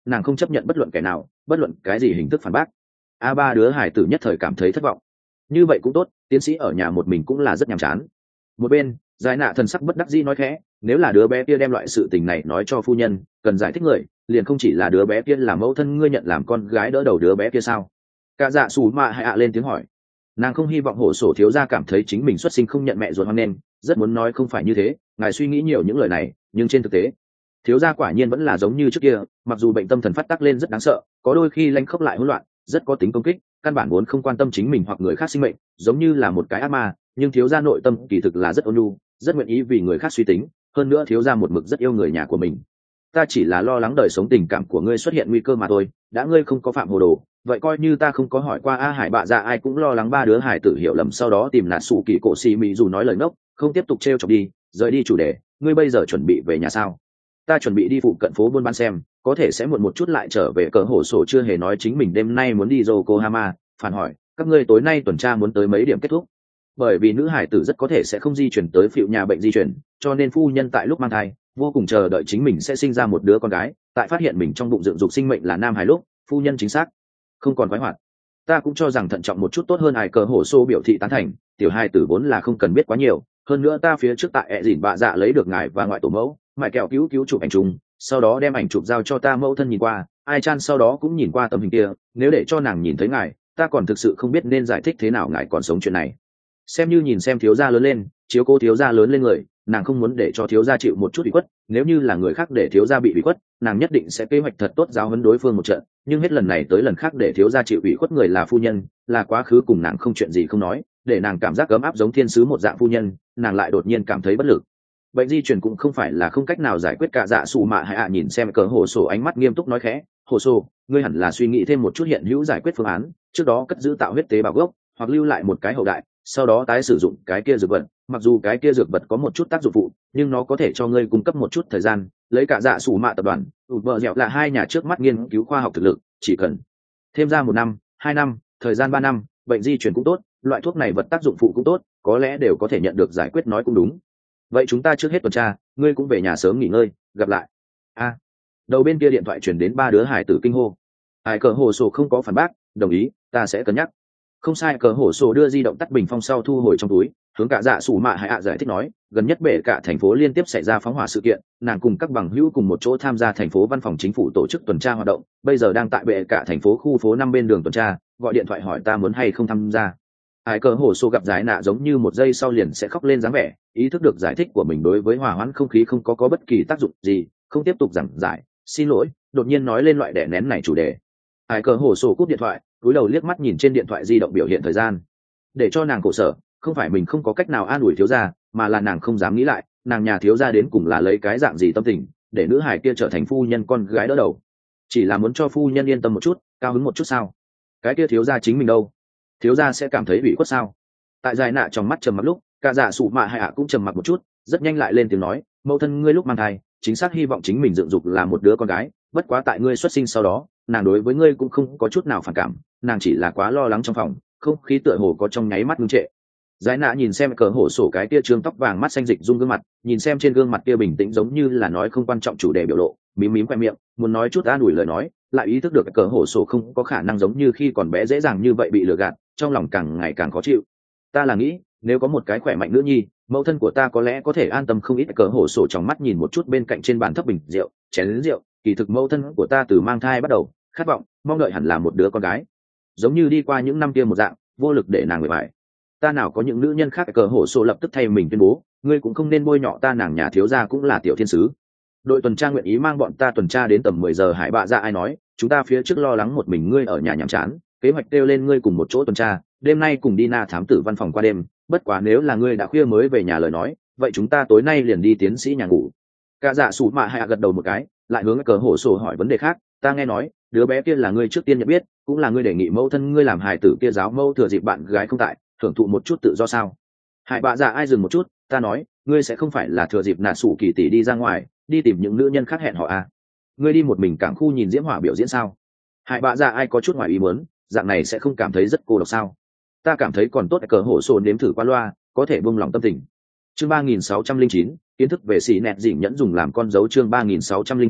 nàng không chấp nhận bất luận kẻ nào bất luận cái gì hình thức phản bác. A ba đứa hải tử nhất thời cảm thấy thất vọng. Như vậy cũng tốt, tiến sĩ ở nhà một mình cũng là rất nhàm chán. Một bên giải nạ thần sắc bất đắc dĩ nói khẽ, nếu là đứa bé kia đem loại sự tình này nói cho phu nhân, cần giải thích người liền không chỉ là đứa bé kia là mẫu thân ngươi nhận làm con gái đỡ đầu đứa bé kia sao? Cả dạ xù mạ hay ạ lên tiếng hỏi. Nàng không hy vọng hổ sổ thiếu gia cảm thấy chính mình xuất sinh không nhận mẹ ruột, hoang nên rất muốn nói không phải như thế, ngài suy nghĩ nhiều những lời này, nhưng trên thực tế thiếu gia quả nhiên vẫn là giống như trước kia, mặc dù bệnh tâm thần phát tác lên rất đáng sợ, có đôi khi lanh khốc lại hỗn loạn, rất có tính công kích, căn bản vốn không quan tâm chính mình hoặc người khác sinh mệnh, giống như là một cái ác ma. Nhưng thiếu gia nội tâm kỳ thực là rất ôn nhu, rất nguyện ý vì người khác suy tính, hơn nữa thiếu gia một mực rất yêu người nhà của mình. Ta chỉ là lo lắng đời sống tình cảm của ngươi xuất hiện nguy cơ mà thôi, đã ngươi không có phạm hồ đồ, vậy coi như ta không có hỏi qua. A Hải bạ dạ ai cũng lo lắng ba đứa hải tử hiểu lầm, sau đó tìm nạt sủ kỳ cổ xì mị dù nói lời ngốc, không tiếp tục trêu chọc đi, rời đi chủ đề. Ngươi bây giờ chuẩn bị về nhà sao? Ta chuẩn bị đi phụ cận phố buôn bán xem, có thể sẽ muộn một chút lại trở về. Cờ hổ sổ chưa hề nói chính mình đêm nay muốn đi Yokohama, phản hỏi các ngươi tối nay tuần tra muốn tới mấy điểm kết thúc. Bởi vì nữ hải tử rất có thể sẽ không di chuyển tới phiệu nhà bệnh di chuyển, cho nên phu nhân tại lúc mang thai vô cùng chờ đợi chính mình sẽ sinh ra một đứa con gái. Tại phát hiện mình trong bụng dựng dục sinh mệnh là nam hải lúc, phu nhân chính xác không còn khoái hoạt. Ta cũng cho rằng thận trọng một chút tốt hơn. Ai cờ hổ xô biểu thị tán thành, tiểu hai tử vốn là không cần biết quá nhiều, hơn nữa ta phía trước tại ẹ dỉn bạ dạ lấy được ngài và ngoại tổ mẫu mại kẹo cứu cứu chụp ảnh chung, sau đó đem ảnh chụp giao cho ta mẫu thân nhìn qua. Ai chan sau đó cũng nhìn qua tấm hình kia, nếu để cho nàng nhìn thấy ngài, ta còn thực sự không biết nên giải thích thế nào ngài còn sống chuyện này. Xem như nhìn xem thiếu gia lớn lên, chiếu cố thiếu gia lớn lên người, nàng không muốn để cho thiếu gia chịu một chút ủy khuất. Nếu như là người khác để thiếu gia bị ủy khuất, nàng nhất định sẽ kế hoạch thật tốt giáo huấn đối phương một trận, nhưng hết lần này tới lần khác để thiếu gia chịu ủy khuất người là phu nhân, là quá khứ cùng nàng không chuyện gì không nói, để nàng cảm giác ấm áp giống thiên sứ một dạng phu nhân, nàng lại đột nhiên cảm thấy bất lực. Bệnh di truyền cũng không phải là không cách nào giải quyết. Cả dạ sủ mạ hay ạ nhìn xem cờ hồ sổ, ánh mắt nghiêm túc nói khẽ, hồ sổ, ngươi hẳn là suy nghĩ thêm một chút hiện hữu giải quyết phương án, trước đó cất giữ tạo huyết tế bào gốc, hoặc lưu lại một cái hậu đại, sau đó tái sử dụng cái kia dược vật. Mặc dù cái kia dược vật có một chút tác dụng phụ, nhưng nó có thể cho ngươi cung cấp một chút thời gian. Lấy cả dạ sủ mạ tập đoàn tụt vợ dẻo là hai nhà trước mắt nghiên cứu khoa học thực lực, chỉ cần thêm ra một năm hai năm thời gian ba năm, bệnh di truyền cũng tốt, loại thuốc này vật tác dụng phụ cũng tốt, có lẽ đều có thể nhận được giải quyết. Nói cũng đúng, vậy chúng ta trước hết tuần tra, ngươi cũng về nhà sớm nghỉ ngơi, gặp lại. A đầu bên kia điện thoại chuyển đến ba đứa hải tử kinh hô. Ai cờ hồ sổ không có phản bác, đồng ý, ta sẽ cân nhắc. Không sai. Cờ hổ sổ đưa di động tắt bình phong sau thu hồi trong túi, hướng cả dạ sủ mạ hay ạ giải thích nói, gần nhất bể cả thành phố liên tiếp xảy ra phóng hỏa sự kiện, nàng cùng các bằng hữu cùng một chỗ tham gia thành phố văn phòng chính phủ tổ chức tuần tra hoạt động, bây giờ đang tại bể cả thành phố khu phố năm bên đường tuần tra, gọi điện thoại hỏi ta muốn hay không tham gia. Ai cờ hổ sổ gặp giải nạ giống như một giây sau liền sẽ khóc lên dáng vẻ, ý thức được giải thích của mình đối với hòa hoãn không khí không có có bất kỳ tác dụng gì, không tiếp tục giảng giải. Xin lỗi, đột nhiên nói lên loại đẻ nén này chủ đề. Ai cờ hổ sổ cúp điện thoại, cúi đầu liếc mắt nhìn trên điện thoại di động biểu hiện thời gian. Để cho nàng khổ sở, không phải mình không có cách nào an ủi thiếu gia, mà là nàng không dám nghĩ lại, nàng nhà thiếu gia đến cùng là lấy cái dạng gì tâm tình để nữ hải kia trở thành phu nhân con gái đỡ đầu. Chỉ là muốn cho phu nhân yên tâm một chút, cao hứng một chút sao? Cái kia thiếu gia chính mình đâu? Thiếu gia sẽ cảm thấy bị khuất sao? Tại dài nạ trong mắt trầm mặc lúc, cả dạ sụ mạ hay ạ cũng trầm mặc một chút, rất nhanh lại lên tiếng nói, mẫu thân ngươi lúc mang thai chính xác hy vọng chính mình dựng dục là một đứa con gái, bất quá tại ngươi xuất sinh sau đó, nàng đối với ngươi cũng không có chút nào phản cảm, nàng chỉ là quá lo lắng. Trong phòng không khí tựa hồ có trong nháy mắt ngưng trệ. Giải nạ nhìn xem cờ hổ sổ cái kia trương tóc vàng mắt xanh dịch rung gương mặt, nhìn xem trên gương mặt kia bình tĩnh giống như là nói không quan trọng chủ đề biểu lộ, mím mím khoe miệng, muốn nói chút an ủi lời nói, lại ý thức được cờ hổ sổ không có khả năng giống như khi còn bé dễ dàng như vậy bị lừa gạt, trong lòng càng ngày càng khó chịu. Ta là nghĩ, nếu có một cái khỏe mạnh nữ nhi, mẫu thân của ta có lẽ có thể an tâm không ít. Cờ hổ sổ trong mắt nhìn một chút bên cạnh trên bàn thấp bình rượu, chén lớn rượu, kỳ thực mẫu thân của ta từ mang thai bắt đầu khát vọng mong đợi hẳn là một đứa con gái, giống như đi qua những năm kia một dạng, vô lực để nàng người bại. Ta nào có những nữ nhân khác. Cờ hổ sổ lập tức thay mình tuyên bố, ngươi cũng không nên bôi nhọ ta, nàng nhà thiếu gia cũng là tiểu thiên sứ. Đội tuần tra nguyện ý mang bọn ta tuần tra đến tầm mười giờ. Hải bạ dạ ai nói, chúng ta phía trước lo lắng một mình ngươi ở nhà nhàm chán, kế hoạch kêu lên ngươi cùng một chỗ tuần tra, đêm nay cùng đi na thám tử văn phòng qua đêm, bất quá nếu là ngươi đã khuya mới về nhà lời nói, vậy chúng ta tối nay liền đi tiến sĩ nhà ngủ. Cả dạ sủ mạ hay gật đầu một cái, lại hướng cờ hổ sổ hỏi vấn đề khác. Ta nghe nói đứa bé kia là ngươi trước tiên nhận biết, cũng là ngươi đề nghị mẫu thân ngươi làm hài tử kia giáo mẫu thừa dịp bạn gái không tại thưởng thụ một chút tự do sao? Hải bạ dạ ai dừng một chút, ta nói, ngươi sẽ không phải là thừa dịp nà sủ kỳ tỷ đi ra ngoài đi tìm những nữ nhân khác hẹn họ à? Ngươi đi một mình cảng khu nhìn diễm hỏa biểu diễn sao? Hải bạ dạ ai có chút ngoài ý muốn, dạng này sẽ không cảm thấy rất cô độc sao? Ta cảm thấy còn tốt. Cờ hổ sổ nếm thử qua loa, có thể buông lòng tâm tình. Chương ba nghìn sáu trăm linh chín, kiến thức về xì nẹt dỉnh nhẫn dùng làm con dấu. Chương ba nghìn sáu trăm linh chín,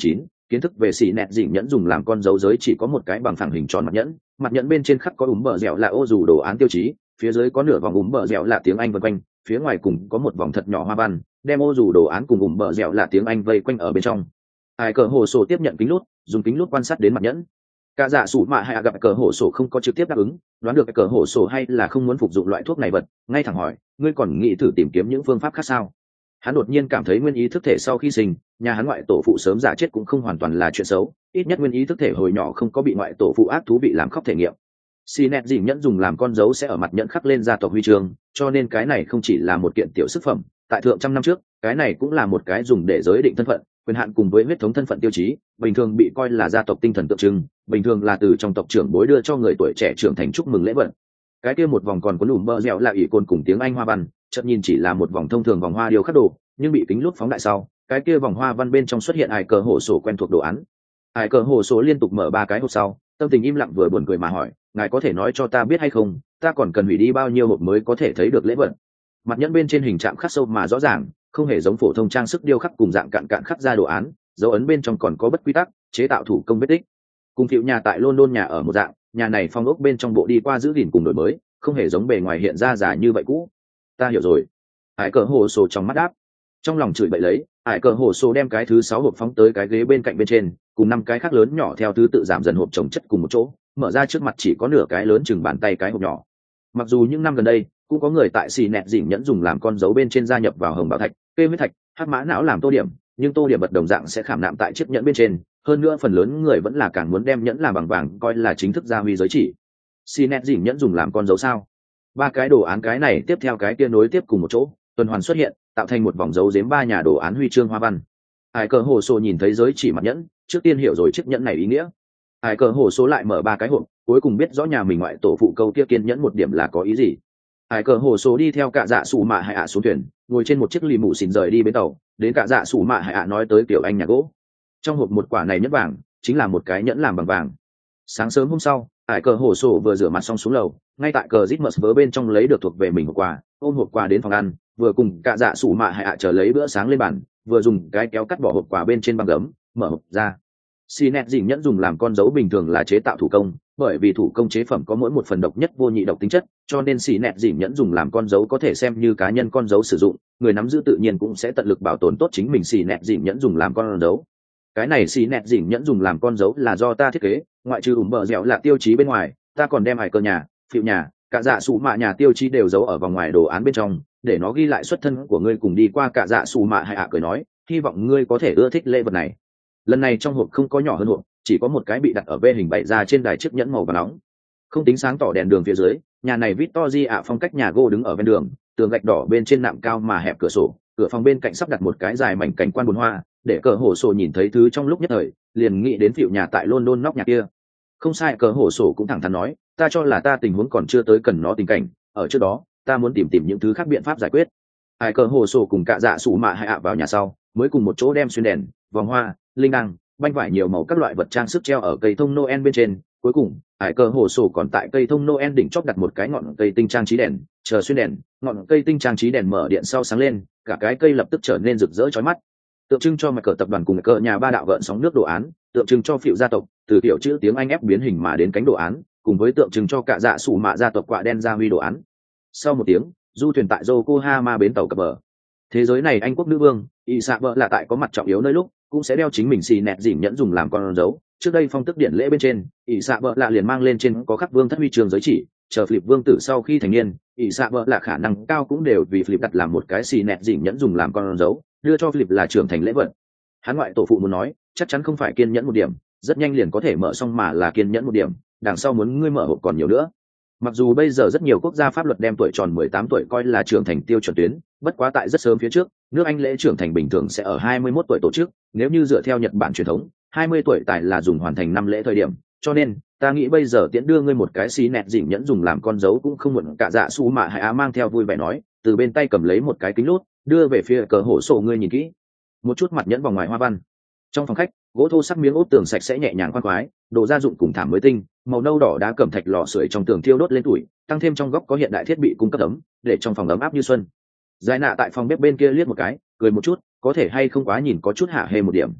kiến thức về xì nẹt dỉm nhẫn dùng làm con dấu giới chỉ có một cái bằng phẳng hình tròn mặt nhẫn, mặt nhẫn bên trên khắc có úm bờ dẻo là ô dù đồ án tiêu chí, phía dưới có nửa vòng úm bờ dẻo là tiếng Anh vân quanh, phía ngoài cùng có một vòng thật nhỏ hoa văn, đem ô dù đồ án cùng úm bờ dẻo là tiếng Anh vây quanh ở bên trong. Ai cờ hồ sổ tiếp nhận kính lút, dùng kính lút quan sát đến mặt nhẫn. Cả dạ sủ mạ hay gặp cờ hồ sổ không có trực tiếp đáp ứng, đoán được cờ hồ sổ hay là không muốn phục dụng loại thuốc này vật, ngay thẳng hỏi, ngươi còn nghĩ thử tìm kiếm những phương pháp khác sao? Hắn đột nhiên cảm thấy nguyên ý thức thể sau khi sinh, nhà hắn ngoại tổ phụ sớm giả chết cũng không hoàn toàn là chuyện xấu, ít nhất nguyên ý thức thể hồi nhỏ không có bị ngoại tổ phụ ác thú vị làm khóc thể nghiệm. Xì nẹt dỉm nhẫn dùng làm con dấu sẽ ở mặt nhẫn khắc lên gia tộc huy chương, cho nên cái này không chỉ là một kiện tiểu sức phẩm, tại thượng trăm năm trước, cái này cũng là một cái dùng để giới định thân phận, quyền hạn cùng với huyết thống thân phận tiêu chí, bình thường bị coi là gia tộc tinh thần tượng trưng, bình thường là từ trong tộc trưởng bối đưa cho người tuổi trẻ trưởng thành chúc mừng lễ vật. Cái kia một vòng còn có lùm bơ dẻo là ỷ côn cùng tiếng Anh hoa văn, chợt nhìn chỉ là một vòng thông thường vòng hoa điêu khắc đồ, nhưng bị kính lúp phóng đại sau, cái kia vòng hoa văn bên trong xuất hiện ải cờ hồ sổ quen thuộc đồ án. Ải cờ hồ sổ liên tục mở ba cái hộp sau, tâm tình im lặng vừa buồn cười mà hỏi, ngài có thể nói cho ta biết hay không, ta còn cần hủy đi bao nhiêu hộp mới có thể thấy được lễ vật? Mặt nhẫn bên trên hình trạng khắc sâu mà rõ ràng, không hề giống phổ thông trang sức điêu khắc cùng dạng cạn cạn khắc ra đồ án, dấu ấn bên trong còn có bất quy tắc chế tạo thủ công vết tích. Cùng phiệu nhà tại London nhà ở một dạng, nhà này phong ốc bên trong bộ đi qua giữ gìn cùng đổi mới, không hề giống bề ngoài hiện ra giả như vậy cũ. Ta hiểu rồi. Hải cờ hồ sổ trong mắt đáp, trong lòng chửi bậy lấy, Hải cờ hồ sổ đem cái thứ sáu hộp phóng tới cái ghế bên cạnh bên trên, cùng năm cái khác lớn nhỏ theo thứ tự giảm dần hộp chồng chất cùng một chỗ, mở ra trước mặt chỉ có nửa cái lớn chừng bàn tay cái hộp nhỏ. Mặc dù những năm gần đây cũng có người tại xì nẹt dỉm nhẫn dùng làm con dấu bên trên gia nhập vào hồng bảo thạch, kê huyết thạch, hắc mã não làm tô điểm, nhưng tô điểm bật đồng dạng sẽ khảm nạm tại chiếc nhẫn bên trên, hơn nữa phần lớn người vẫn là càng muốn đem nhẫn làm bằng vàng coi là chính thức gia huy giới chỉ. Xì nẹt dỉm nhẫn dùng làm con dấu sao? Ba cái đồ án cái này tiếp theo cái kia nối tiếp cùng một chỗ, tuần hoàn xuất hiện, tạo thành một vòng dấu giếm ba nhà đồ án huy chương hoa văn. Ai cờ hồ sổ nhìn thấy giới chỉ mặt nhẫn, trước tiên hiểu rồi chiếc nhẫn này ý nghĩa. Ai cờ hồ số lại mở ba cái hộp, cuối cùng biết rõ nhà mình ngoại tổ phụ câu kia kiên nhẫn một điểm là có ý gì. Ai cờ hồ số đi theo cả dạ sủ mạ hải ạ xuống thuyền, ngồi trên một chiếc lì mù xỉn rời đi bến tàu, đến cả dạ sủ mạ hải ạ nói tới kiểu anh nhà gỗ. Trong hộp một quả này nhẫn vàng, chính là một cái nhẫn làm bằng vàng. Sáng sớm hôm sau, Ai cờ hồ sổ vừa rửa mặt xong xuống lầu, ngay tại cờ rít mật vớ bên trong lấy được thuộc về mình hộp quà, ôm hộp quà đến phòng ăn, vừa cùng cả dạ sủ mạ hải ạ chờ lấy bữa sáng lên bàn, vừa dùng cái kéo cắt bỏ hộp quà bên trên băng gấm, mở hộp ra. Xì nẹt dỉm nhẫn dùng làm con dấu bình thường là chế tạo thủ công, bởi vì thủ công chế phẩm có mỗi một phần độc nhất vô nhị độc tính chất, cho nên xì nẹt dỉm nhẫn dùng làm con dấu có thể xem như cá nhân con dấu sử dụng, người nắm giữ tự nhiên cũng sẽ tận lực bảo tồn tốt chính mình xì nẹt dỉm nhẫn dùng làm con dấu. Cái này xì nẹt dỉm nhẫn dùng làm con dấu là do ta thiết kế, ngoại trừ ủm bờ dẻo là tiêu chí bên ngoài, ta còn đem hải cơ nhà, phiệu nhà, cả dạ sủ mạ nhà tiêu chí đều giấu ở vòng ngoài đồ án bên trong, để nó ghi lại xuất thân của ngươi cùng đi qua cả dạ sủ mạ hải ạ cười nói, hy vọng ngươi có thể ưa thích lễ vật này. Lần này trong hộp không có nhỏ hơn hộp, chỉ có một cái bị đặt ở vê hình bày ra trên đài chiếc nhẫn màu vàng nóng, không tính sáng tỏ đèn đường phía dưới. Nhà này Victory ạ phong cách nhà gỗ đứng ở ven đường, tường gạch đỏ bên trên nạm cao mà hẹp cửa sổ, cửa phòng bên cạnh sắp đặt một cái dài mảnh cảnh quan bồn hoa, để cờ hổ sổ nhìn thấy thứ trong lúc nhất thời liền nghĩ đến phiệu nhà tại London nóc nhà kia. Không sai, cờ hổ sổ cũng thẳng thắn nói, ta cho là ta tình huống còn chưa tới cần nó tình cảnh, ở trước đó ta muốn tìm tìm những thứ khác biện pháp giải quyết. Ai cờ hổ sổ cùng cả dạ sủ mạ hải ạ vào nhà sau, mới cùng một chỗ đem xuyên đèn, vòng hoa, linh đăng, banh vải nhiều màu các loại vật trang sức treo ở cây thông Noel bên trên. Cuối cùng Hải cờ hồ sổ còn tại cây thông Noel đỉnh chóp đặt một cái ngọn cây tinh trang trí đèn, chờ xuyên đèn, ngọn cây tinh trang trí đèn mở điện sau sáng lên, cả cái cây lập tức trở nên rực rỡ chói mắt, tượng trưng cho mặt cờ tập đoàn cùng cờ nhà ba đạo gợn sóng nước đồ án, tượng trưng cho phiệu gia tộc từ kiểu chữ tiếng Anh ép biến hình mà đến cánh đồ án, cùng với tượng trưng cho cả dạ sủ mạ gia tộc quạ đen gia huy đồ án. Sau một tiếng, du thuyền tại Yokohama bến tàu cập bờ. Thế giới này Anh quốc nữ vương y xạ vợ là tại có mặt trọng yếu nơi lúc cũng sẽ đeo chính mình xì nẹt dỉm nhẫn dùng làm con dấu. Trước đây phong tức điện lễ bên trên, ỷ xạ vợ lạ liền mang lên trên có khắc vương thất huy chương giới chỉ, chờ Philip vương tử sau khi thành niên, ỷ xạ vợ lạ khả năng cao cũng đều vì Philip đặt làm một cái xì nẹt dỉm nhẫn dùng làm con dấu, đưa cho Philip là trưởng thành lễ vật. Hắn ngoại tổ phụ muốn nói, chắc chắn không phải kiên nhẫn một điểm, rất nhanh liền có thể mở xong mà là kiên nhẫn một điểm, đằng sau muốn ngươi mở hộp còn nhiều nữa. Mặc dù bây giờ rất nhiều quốc gia pháp luật đem tuổi tròn mười tám tuổi coi là trưởng thành tiêu chuẩn tuyến, bất quá tại rất sớm phía trước, nước Anh lễ trưởng thành bình thường sẽ ở hai mươi mốt tuổi tổ chức, nếu như dựa theo Nhật Bản truyền thống, hai mươi tuổi tại là dùng hoàn thành năm lễ thời điểm, cho nên ta nghĩ bây giờ tiễn đưa ngươi một cái xí nẹt dỉm nhẫn dùng làm con dấu cũng không muộn. Cả dạ su mạ hải á mang theo vui vẻ nói, từ bên tay cầm lấy một cái kính lút, đưa về phía cờ hổ sổ, ngươi nhìn kỹ một chút mặt nhẫn vòng ngoài hoa văn. Trong phòng khách, gỗ thô sắc miếng ốp tường sạch sẽ nhẹ nhàng khoan khoái, đồ gia dụng cùng thảm mới tinh, màu nâu đỏ đá cẩm thạch lò sưởi trong tường thiêu đốt lên tuổi, tăng thêm trong góc có hiện đại thiết bị cung cấp ấm, để trong phòng ấm áp như xuân. Giải nạ tại phòng bếp bên kia liếc một cái, cười một chút, có thể hay không quá nhìn có chút hạ hê một điểm.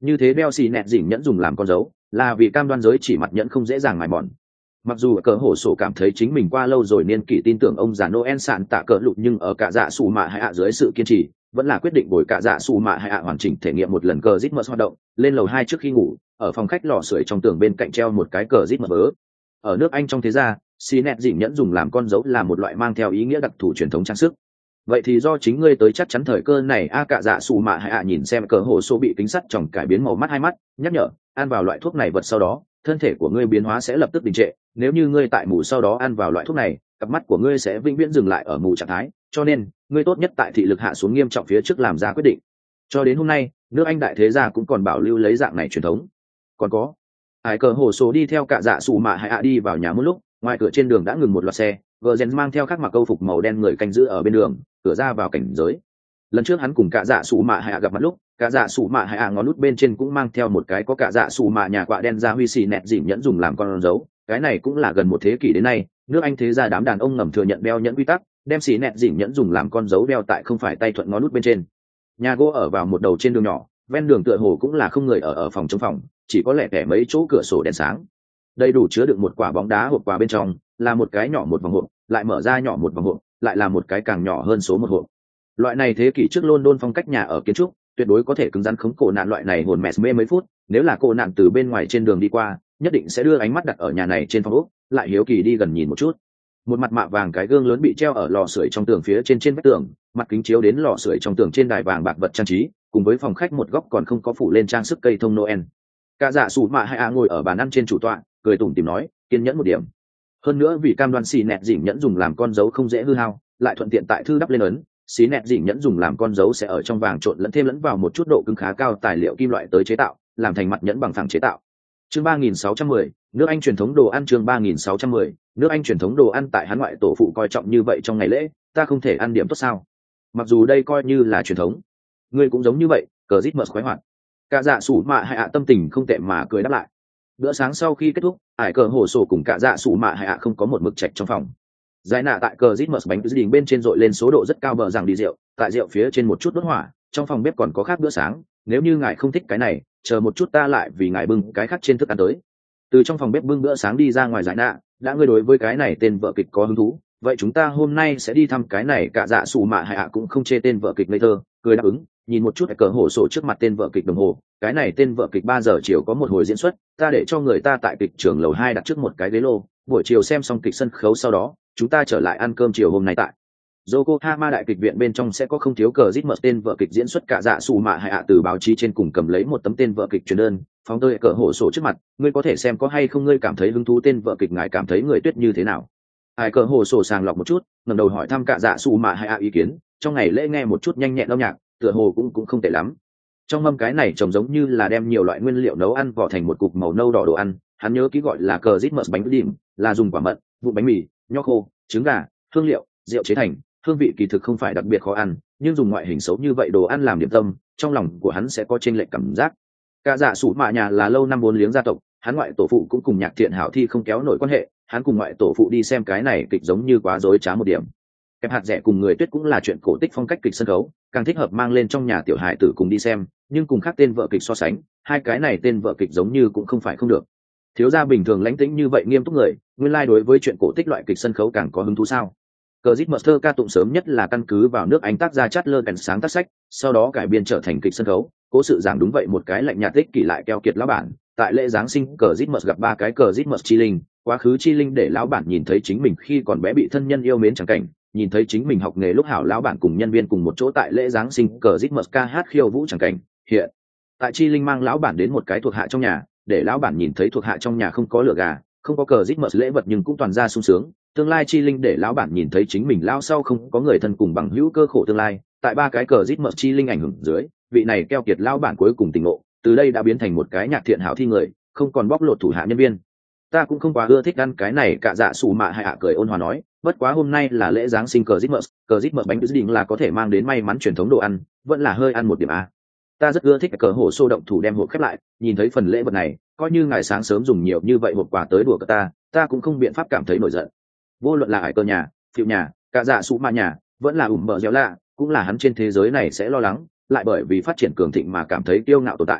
Như thế đeo xì nẹt dỉn nhẫn dùng làm con dấu là vì cam đoan giới chỉ mặt nhẫn không dễ dàng mài mòn. Mặc dù cờ hổ sổ cảm thấy chính mình qua lâu rồi niên kỷ tin tưởng ông già Noel sạn tạ cờ lụt, nhưng ở cả dạ sủ mạ hay ạ dưới sự kiên trì vẫn là quyết định bồi cả dạ sủ mạ hay ạ hoàn chỉnh thể nghiệm một lần cờ rít mật hoạt động. Lên lầu hai trước khi ngủ, ở phòng khách lò sưởi trong tường bên cạnh treo một cái cờ rít mật vớ. Ở nước Anh trong thế gia, xì nẹt dỉn nhẫn dùng làm con dấu là một loại mang theo ý nghĩa đặc thù truyền thống trang sức. Vậy thì do chính ngươi tới chắc chắn thời cơ này a. Cả dạ sủ mạ hay ạ nhìn xem cờ hổ sổ bị kính sắt tròng cải biến màu mắt hai mắt, nhắc nhở, ăn vào loại thuốc này vật sau đó thân thể của ngươi biến hóa sẽ lập tức đình trệ. Nếu như ngươi tại mù sau đó ăn vào loại thuốc này, cặp mắt của ngươi sẽ vĩnh viễn dừng lại ở mù trạng thái, cho nên ngươi tốt nhất tại thị lực hạ xuống nghiêm trọng phía trước làm ra quyết định. Cho đến hôm nay, nước Anh đại thế gia cũng còn bảo lưu lấy dạng này truyền thống. Còn có, Hải cờ hồ số đi theo cả dạ sủ mạ hay ạ đi vào nhà một lúc, ngoài cửa trên đường đã ngừng một loạt xe, gờ rèn mang theo các mặc câu phục màu đen người canh giữ ở bên đường, cửa ra vào cảnh giới. Lần trước hắn cùng cả dạ sủ mạ hay ạ gặp mặt lúc, cả dạ sủ mạ hay ạ ngón nút bên trên cũng mang theo một cái có cả dạ sủ mạ nhà quạ đen ra huy xì nẹt dỉm nhẫn dùng làm con dấu. Cái này cũng là gần một thế kỷ đến nay, nước Anh thế gia đám đàn ông ngầm thừa nhận đeo nhẫn quy tắc, đem xì nẹt dỉm nhẫn dùng làm con dấu đeo tại không phải tay thuận ngón nút bên trên. Nhà gỗ ở vào một đầu trên đường nhỏ, ven đường tựa hồ cũng là không người ở ở phòng trong phòng, chỉ có lẻ tẻ mấy chỗ cửa sổ đèn sáng. Đầy đủ chứa đựng một quả bóng đá hộp quà, bên trong là một cái nhỏ một vòng hộp, lại mở ra nhỏ một vòng hộp, lại là một cái càng nhỏ hơn số một hộp. Loại này thế kỷ trước London phong cách nhà ở kiến trúc, tuyệt đối có thể cứng rắn khống cổ nạn loại này hồn mẹ mê mấy phút. Nếu là cổ nạn từ bên ngoài trên đường đi qua, nhất định sẽ đưa ánh mắt đặt ở nhà này trên phòng ốc, lại hiếu kỳ đi gần nhìn một chút. Một mặt mạ vàng cái gương lớn bị treo ở lò sưởi trong tường phía trên trên vách tường, mặt kính chiếu đến lò sưởi trong tường trên đài vàng bạc vật trang trí, cùng với phòng khách một góc còn không có phủ lên trang sức cây thông Noel. Cả dạ sủ mạ hay ạ ngồi ở bàn ăn trên chủ tọa, cười tủm tỉm nói, kiên nhẫn một điểm. Hơn nữa vì cam đoan xì nẹt dỉm nhẫn dùng làm con dấu không dễ hư hao, lại thuận tiện tại thư đắp lên ấn, xí nẹt dỉm nhẫn dùng làm con dấu sẽ ở trong vàng trộn lẫn thêm lẫn vào một chút độ cứng khá cao tài liệu kim loại tới chế tạo, làm thành mặt nhẫn bằng phẳng chế tạo. Chương ba nghìn sáu trăm mười, nước Anh truyền thống đồ ăn. Chương ba nghìn sáu trăm mười, nước Anh truyền thống đồ ăn. Tại hắn ngoại tổ phụ coi trọng như vậy trong ngày lễ, ta không thể ăn điểm tốt sao? Mặc dù đây coi như là truyền thống, ngươi cũng giống như vậy. Cờ rít mật khoái hoạt. Cả dạ sủ mạ hay ạ tâm tình không tệ mà cười đáp lại. Bữa sáng sau khi kết thúc, Hải cờ hồ sổ cùng cả dạ sủ mạ hay ạ không có một mực trạch trong phòng. Giải nạ tại cờ rít mật bánh đình bên trên dội lên số độ rất cao bờ rằng đi rượu, tại rượu phía trên một chút đốt hỏa. Trong phòng bếp còn có khác bữa sáng, nếu như ngài không thích cái này, chờ một chút ta lại vì ngài bưng cái khác trên thức ăn tới. Từ trong phòng bếp bưng bữa sáng đi ra ngoài giải nạ, đã ngươi đối với cái này tên vợ kịch có hứng thú, vậy chúng ta hôm nay sẽ đi thăm cái này. Cả dạ sủ mạ hay ạ cũng không chê tên vợ kịch ngây thơ, cười đáp ứng. Nhìn một chút cờ hổ sổ trước mặt tên vợ kịch đồng hồ, cái này tên vợ kịch ba giờ chiều có một hồi diễn xuất, ta để cho người ta tại kịch trường lầu hai đặt trước một cái ghế lô, buổi chiều xem xong kịch sân khấu sau đó chúng ta trở lại ăn cơm chiều hôm nay tại Yokohama đại kịch viện bên trong sẽ có không thiếu cờ rít mật tên vợ kịch diễn xuất. Cả dạ sủ mạ hay ạ từ báo chí trên cùng cầm lấy một tấm tên vợ kịch truyền đơn, phóng tới cờ hổ sổ trước mặt, ngươi có thể xem có hay không, ngươi cảm thấy hứng thú tên vợ kịch, ngài cảm thấy người tuyết như thế nào? Ai cờ hổ sổ sàng lọc một chút, ngẩng đầu hỏi thăm cả dạ sủ mạ hay ạ ý kiến. Trong ngày lễ nghe một chút nhanh nhẹn âm nhạc, tựa hồ cũng cũng không tệ lắm. Trong mâm cái này trông giống như là đem nhiều loại nguyên liệu nấu ăn vỏ thành một cục màu nâu đỏ đồ ăn, hắn nhớ kỹ gọi là cờ rít mật bánh đìm, là dùng quả mận, vụ bánh mì, nho khô, trứng gà, hương liệu, rượu chế thành. Hương vị kỳ thực không phải đặc biệt khó ăn, nhưng dùng ngoại hình xấu như vậy đồ ăn làm điểm tâm, trong lòng của hắn sẽ có chênh lệch cảm giác. Cả dạ sủ mạ nhà là lâu năm bốn liếng gia tộc, hắn ngoại tổ phụ cũng cùng nhạc thiện hảo thi không kéo nổi quan hệ, hắn cùng ngoại tổ phụ đi xem cái này kịch giống như quá dối trá một điểm. Kẹp hạt rẻ cùng người tuyết cũng là chuyện cổ tích phong cách kịch sân khấu, càng thích hợp mang lên trong nhà tiểu hài tử cùng đi xem, nhưng cùng khác tên vợ kịch so sánh, hai cái này tên vợ kịch giống như cũng không phải không được. Thiếu gia bình thường lãnh tĩnh như vậy nghiêm túc người, nguyên lai like đối với chuyện cổ tích loại kịch sân khấu càng có hứng thú sao? Cờ Dít Mật ca tụng sớm nhất là căn cứ vào nước Anh tác gia Chatler Pen sáng tác sách, sau đó cải biên trở thành kịch sân khấu. Cố sự giảng đúng vậy một cái lạnh nhạt tích kỷ lại keo kiệt lão bản. Tại lễ giáng sinh, Cờ Dít Mật gặp ba cái Cờ Dít Mật chi linh, quá khứ chi linh để lão bản nhìn thấy chính mình khi còn bé bị thân nhân yêu mến chẳng cảnh, nhìn thấy chính mình học nghề lúc hảo lão bản cùng nhân viên cùng một chỗ tại lễ giáng sinh, Cờ Dít Mật ca hát khiêu vũ chẳng cảnh. Hiện tại chi linh mang lão bản đến một cái thuộc hạ trong nhà, để lão bản nhìn thấy thuộc hạ trong nhà không có lửa gà, không có Cờ Dít Mật lễ vật nhưng cũng toàn ra sung sướng. Tương lai chi linh để lão bản nhìn thấy chính mình lao sau không có người thân cùng bằng hữu cơ khổ tương lai. Tại ba cái Cờ Dít Mật chi linh ảnh hưởng dưới, vị này keo kiệt lão bản cuối cùng tỉnh ngộ, từ đây đã biến thành một cái nhạc thiện hảo thi người, không còn bóc lột thủ hạ nhân viên. Ta cũng không quá ưa thích ăn cái này. Cả dạ sủ mạ hay ạ cười ôn hòa nói, bất quá hôm nay là lễ giáng sinh Cờ Dít Mật, Cờ Dít Mật bánh định là có thể mang đến may mắn truyền thống đồ ăn, vẫn là hơi ăn một điểm a. Ta rất ưa thích cờ hổ xô động thủ đem hộp khép lại, nhìn thấy phần lễ vật này, coi như ngài sáng sớm dùng nhiều như vậy hộp quà tới đùa cợt ta, ta cũng không biện pháp cảm thấy nổi giận. Vô luận là hải cơ nhà, phiệu nhà, cả dạ sủ mạ nhà, vẫn là ủm bờ dẻo lạ, cũng là hắn trên thế giới này sẽ lo lắng, lại bởi vì phát triển cường thịnh mà cảm thấy kiêu ngạo tồn tại.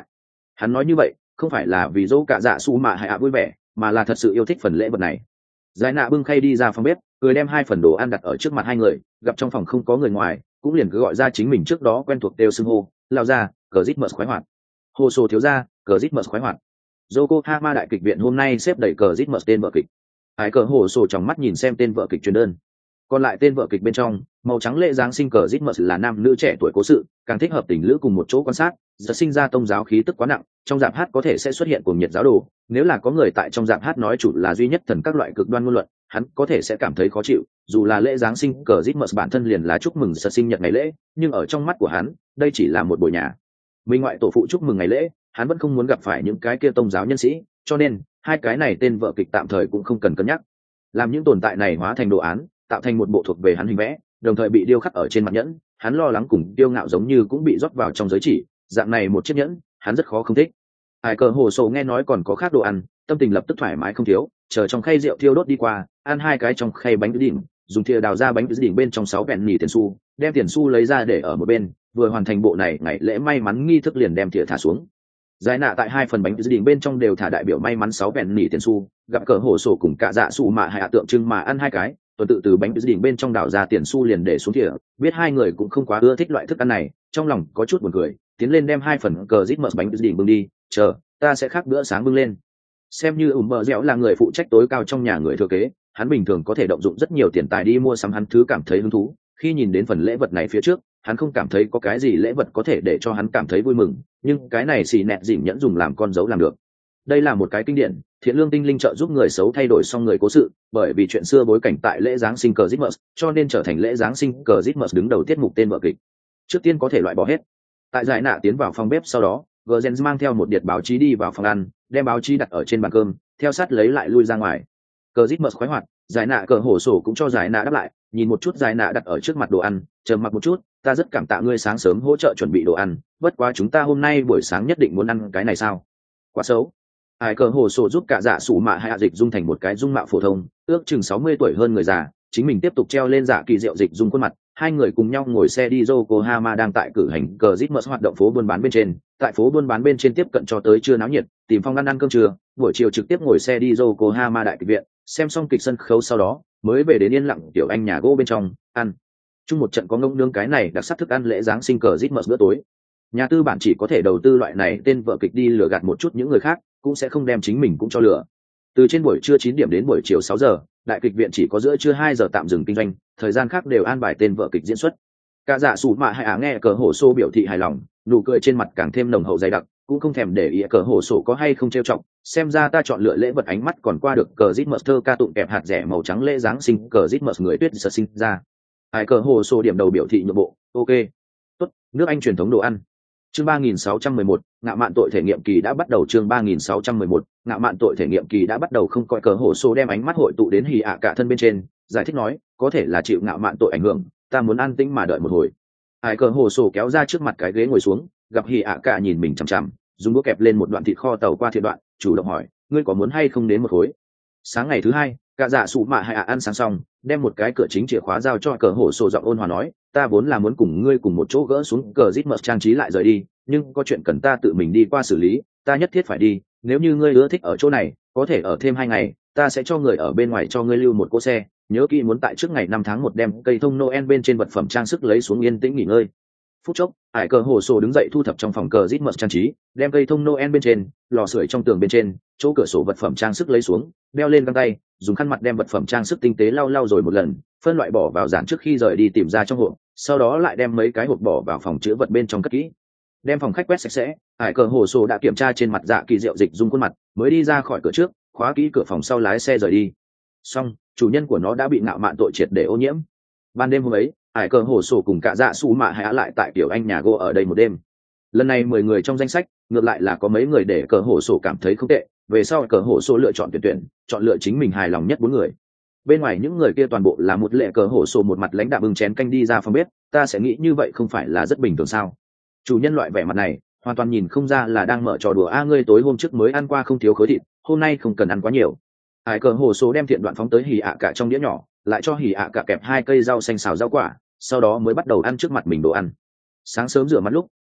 Hắn nói như vậy không phải là vì dỗ cả dạ su mạ hay ạ vui vẻ, mà là thật sự yêu thích phần lễ vật này. Giải nạ bưng khay đi ra phòng bếp, cười đem hai phần đồ ăn đặt ở trước mặt hai người, gặp trong phòng không có người ngoài cũng liền cứ gọi ra chính mình trước đó quen thuộc đều xưng hô, lao ra cờ rít mờ khoái hoạt, hồ sô thiếu ra cờ rít mờ khoái hoạt. Yokohama đại kịch viện hôm nay xếp đầy cờ rít mờ tên vợ kịch. Hải cờ hồ sô trong mắt nhìn xem tên vợ kịch truyền đơn, còn lại tên vợ kịch bên trong màu trắng lễ giáng sinh cờ rít mờ là nam nữ trẻ tuổi cố sự, càng thích hợp tình lữ cùng một chỗ quan sát. Giờ sinh ra tông giáo khí tức quá nặng, trong dạp hát có thể sẽ xuất hiện cuồng nhiệt giáo đồ, nếu là có người tại trong dạp hát nói chủ là duy nhất thần các loại cực đoan ngôn luận, hắn có thể sẽ cảm thấy khó chịu. Dù là lễ giáng sinh cờ rít mờ bản thân liền là chúc mừng giờ sinh nhật ngày lễ, nhưng ở trong mắt của hắn đây chỉ là một buổi nhà mình ngoại tổ phụ chúc mừng ngày lễ, hắn vẫn không muốn gặp phải những cái kia tông giáo nhân sĩ, cho nên hai cái này tên vợ kịch tạm thời cũng không cần cân nhắc. Làm những tồn tại này hóa thành đồ án, tạo thành một bộ thuộc về hắn hình vẽ, đồng thời bị điêu khắc ở trên mặt nhẫn, hắn lo lắng cùng tiêu ngạo giống như cũng bị rót vào trong giới chỉ, dạng này một chiếc nhẫn hắn rất khó không thích. Hải cờ hồ sổ nghe nói còn có khác đồ ăn, tâm tình lập tức thoải mái không thiếu, chờ trong khay rượu thiêu đốt đi qua, ăn hai cái trong khay bánh đỉnh, dùng thìa đào ra bánh đỉnh bên trong sáu vẹn nhì tiền xu, đem tiền xu lấy ra để ở một bên, vừa hoàn thành bộ này ngày lễ may mắn nghi thức liền đem thìa thả xuống. Giải nạ tại hai phần bánh đỉnh bên trong đều thả đại biểu may mắn sáu vẹn nhì tiền xu, gặp cờ hồ sổ cùng cả dạ sụ mà hạ tượng trưng mà ăn hai cái, tuần tự từ bánh đỉnh bên trong đào ra tiền xu liền để xuống thìa, biết hai người cũng không quá ưa thích loại thức ăn này, trong lòng có chút buồn cười, tiến lên đem hai phần cờ rít mờ bánh đỉnh bưng đi, chờ ta sẽ khác bữa sáng bưng lên. Xem như ủng bờ dẻo là người phụ trách tối cao trong nhà người thừa kế, hắn bình thường có thể động dụng rất nhiều tiền tài đi mua sắm hắn thứ cảm thấy hứng thú, khi nhìn đến phần lễ vật này phía trước hắn không cảm thấy có cái gì lễ vật có thể để cho hắn cảm thấy vui mừng, nhưng cái này xì nẹt dỉm nhẫn dùng làm con dấu làm được. Đây là một cái kinh điển thiện lương tinh linh trợ giúp người xấu thay đổi xong người cố sự, bởi vì chuyện xưa bối cảnh tại lễ giáng sinh cờ Christmas, cho nên trở thành lễ giáng sinh cờ Christmas đứng đầu tiết mục tên vở kịch. Trước tiên có thể loại bỏ hết. Tại giải nạ tiến vào phòng bếp sau đó, Gergens mang theo một điệp báo chí đi vào phòng ăn, đem báo chí đặt ở trên bàn cơm, theo sát lấy lại lui ra ngoài. Cờ Christmas khoái hoạt, giải nạ cờ hổ sổ cũng cho giải nạ đáp lại, nhìn một chút giải nạ đặt ở trước mặt đồ ăn, trầm mặc một chút, ta rất cảm tạ ngươi sáng sớm hỗ trợ chuẩn bị đồ ăn, bất quá chúng ta hôm nay buổi sáng nhất định muốn ăn cái này sao? Quá xấu. Ai cờ hồ sổ giúp cả dạ sủ mạ hạ dịch dung thành một cái dung mạo phổ thông, ước chừng sáu mươi tuổi hơn người già, chính mình tiếp tục treo lên dạ kỳ diệu dịch dung khuôn mặt, hai người cùng nhau ngồi xe đi Yokohama đang tại cử hành cờ Christmas hoạt động phố buôn bán bên trên, tại phố buôn bán bên trên tiếp cận cho tới trưa náo nhiệt, tìm phong ăn ăn cơm trưa, buổi chiều trực tiếp ngồi xe đi Yokohama đại kịch viện, xem xong kịch sân khấu sau đó, mới về đến yên lặng tiểu anh nhà gỗ bên trong, ăn chung một trận có ngông nương cái này đặc sắc thức ăn lễ giáng sinh cờ Christmas bữa tối. Nhà tư bản chỉ có thể đầu tư loại này tên vợ kịch đi lừa gạt một chút những người khác, cũng sẽ không đem chính mình cũng cho lừa. Từ trên buổi trưa chín điểm đến buổi chiều sáu giờ, đại kịch viện chỉ có giữa trưa hai giờ tạm dừng kinh doanh, thời gian khác đều an bài tên vợ kịch diễn xuất. Cả dạ sủ mạ hay à nghe cờ hổ sô biểu thị hài lòng, nụ cười trên mặt càng thêm nồng hậu dày đặc, cũng không thèm để ý cờ hổ sổ có hay không trêu trọng, xem ra ta chọn lựa lễ vật ánh mắt còn qua được cờ Christmas thơ ca tụng kẹp hạt rẻ màu trắng lễ giáng sinh cờ Christmas người tuyết sơ sinh ra. Ai cờ hổ sổ điểm đầu biểu thị nhượng bộ, ok. Tốt, nước Anh truyền thống đồ ăn. Chương ba nghìn sáu trăm mười một, ngạo mạn tội thể nghiệm kỳ đã bắt đầu. Chương ba nghìn sáu trăm mười một, ngạo mạn tội thể nghiệm kỳ đã bắt đầu. Không coi cờ hổ sổ đem ánh mắt hội tụ đến hì ạ cả thân bên trên, giải thích nói, có thể là chịu ngạo mạn tội ảnh hưởng, ta muốn an tĩnh mà đợi một hồi. Ai cờ hổ sổ kéo ra trước mặt cái ghế ngồi xuống, gặp hì ạ cả nhìn mình chằm chằm, dùng đũa kẹp lên một đoạn thịt kho tàu qua thiệt đoạn, chủ động hỏi, ngươi có muốn hay không đến một khối? Sáng ngày thứ hai, cả dạ sủ mạ hay ạ ăn sáng xong, đem một cái cửa chính chìa khóa giao cho cờ hổ sổ, giọng ôn hòa nói, ta vốn là muốn cùng ngươi cùng một chỗ gỡ xuống cờ Christmas trang trí lại rời đi, nhưng có chuyện cần ta tự mình đi qua xử lý, ta nhất thiết phải đi, nếu như ngươi ưa thích ở chỗ này, có thể ở thêm hai ngày, ta sẽ cho người ở bên ngoài cho ngươi lưu một cỗ xe, nhớ kỹ muốn tại trước ngày năm tháng một đem cây thông Noel bên trên vật phẩm trang sức lấy xuống yên tĩnh nghỉ ngơi. Phút chốc, Hải cờ hồ sổ đứng dậy thu thập trong phòng cờ Christmas trang trí, đem cây thông Noel bên trên, lò sưởi trong tường bên trên, chỗ cửa sổ vật phẩm trang sức lấy xuống, đeo lên găng tay, dùng khăn mặt đem vật phẩm trang sức tinh tế lau lau rồi một lần, phân loại bỏ vào giản trước khi rời đi tìm ra trong hộp, sau đó lại đem mấy cái hộp bỏ vào phòng chứa vật bên trong cất kỹ. Đem phòng khách quét sạch sẽ, Hải cờ hồ sổ đã kiểm tra trên mặt dạ kỳ diệu dịch dung khuôn mặt, mới đi ra khỏi cửa trước, khóa kỹ cửa phòng sau lái xe rời đi. Xong, chủ nhân của nó đã bị ngạo mạn tội triệt để ô nhiễm. Ban đêm hôm ấy, Hải cờ hồ sổ cùng cả dạ su mạ hạ lại tại tiểu anh nhà gỗ ở đây một đêm. Lần này mười người trong danh sách, ngược lại là có mấy người để cờ hồ sổ cảm thấy không tệ, về sau cờ hồ sổ lựa chọn tuyển tuyển, chọn lựa chính mình hài lòng nhất bốn người. Bên ngoài những người kia toàn bộ là một lệ cờ hồ sổ một mặt lãnh đạm bưng chén canh đi ra phòng bếp, ta sẽ nghĩ như vậy không phải là rất bình thường sao? Chủ nhân loại vẻ mặt này, hoàn toàn nhìn không ra là đang mở trò đùa. A ngươi tối hôm trước mới ăn qua không thiếu khối thịt, hôm nay không cần ăn quá nhiều. Hải cờ hồ sổ đem thiện đoạn phóng tới hỉ ạ cả trong đĩa nhỏ, lại cho hỉ ạ cả kẹp hai cây rau xanh xào rau quả, sau đó mới bắt đầu ăn trước mặt mình đồ ăn. Sáng sớm rửa mặt lúc,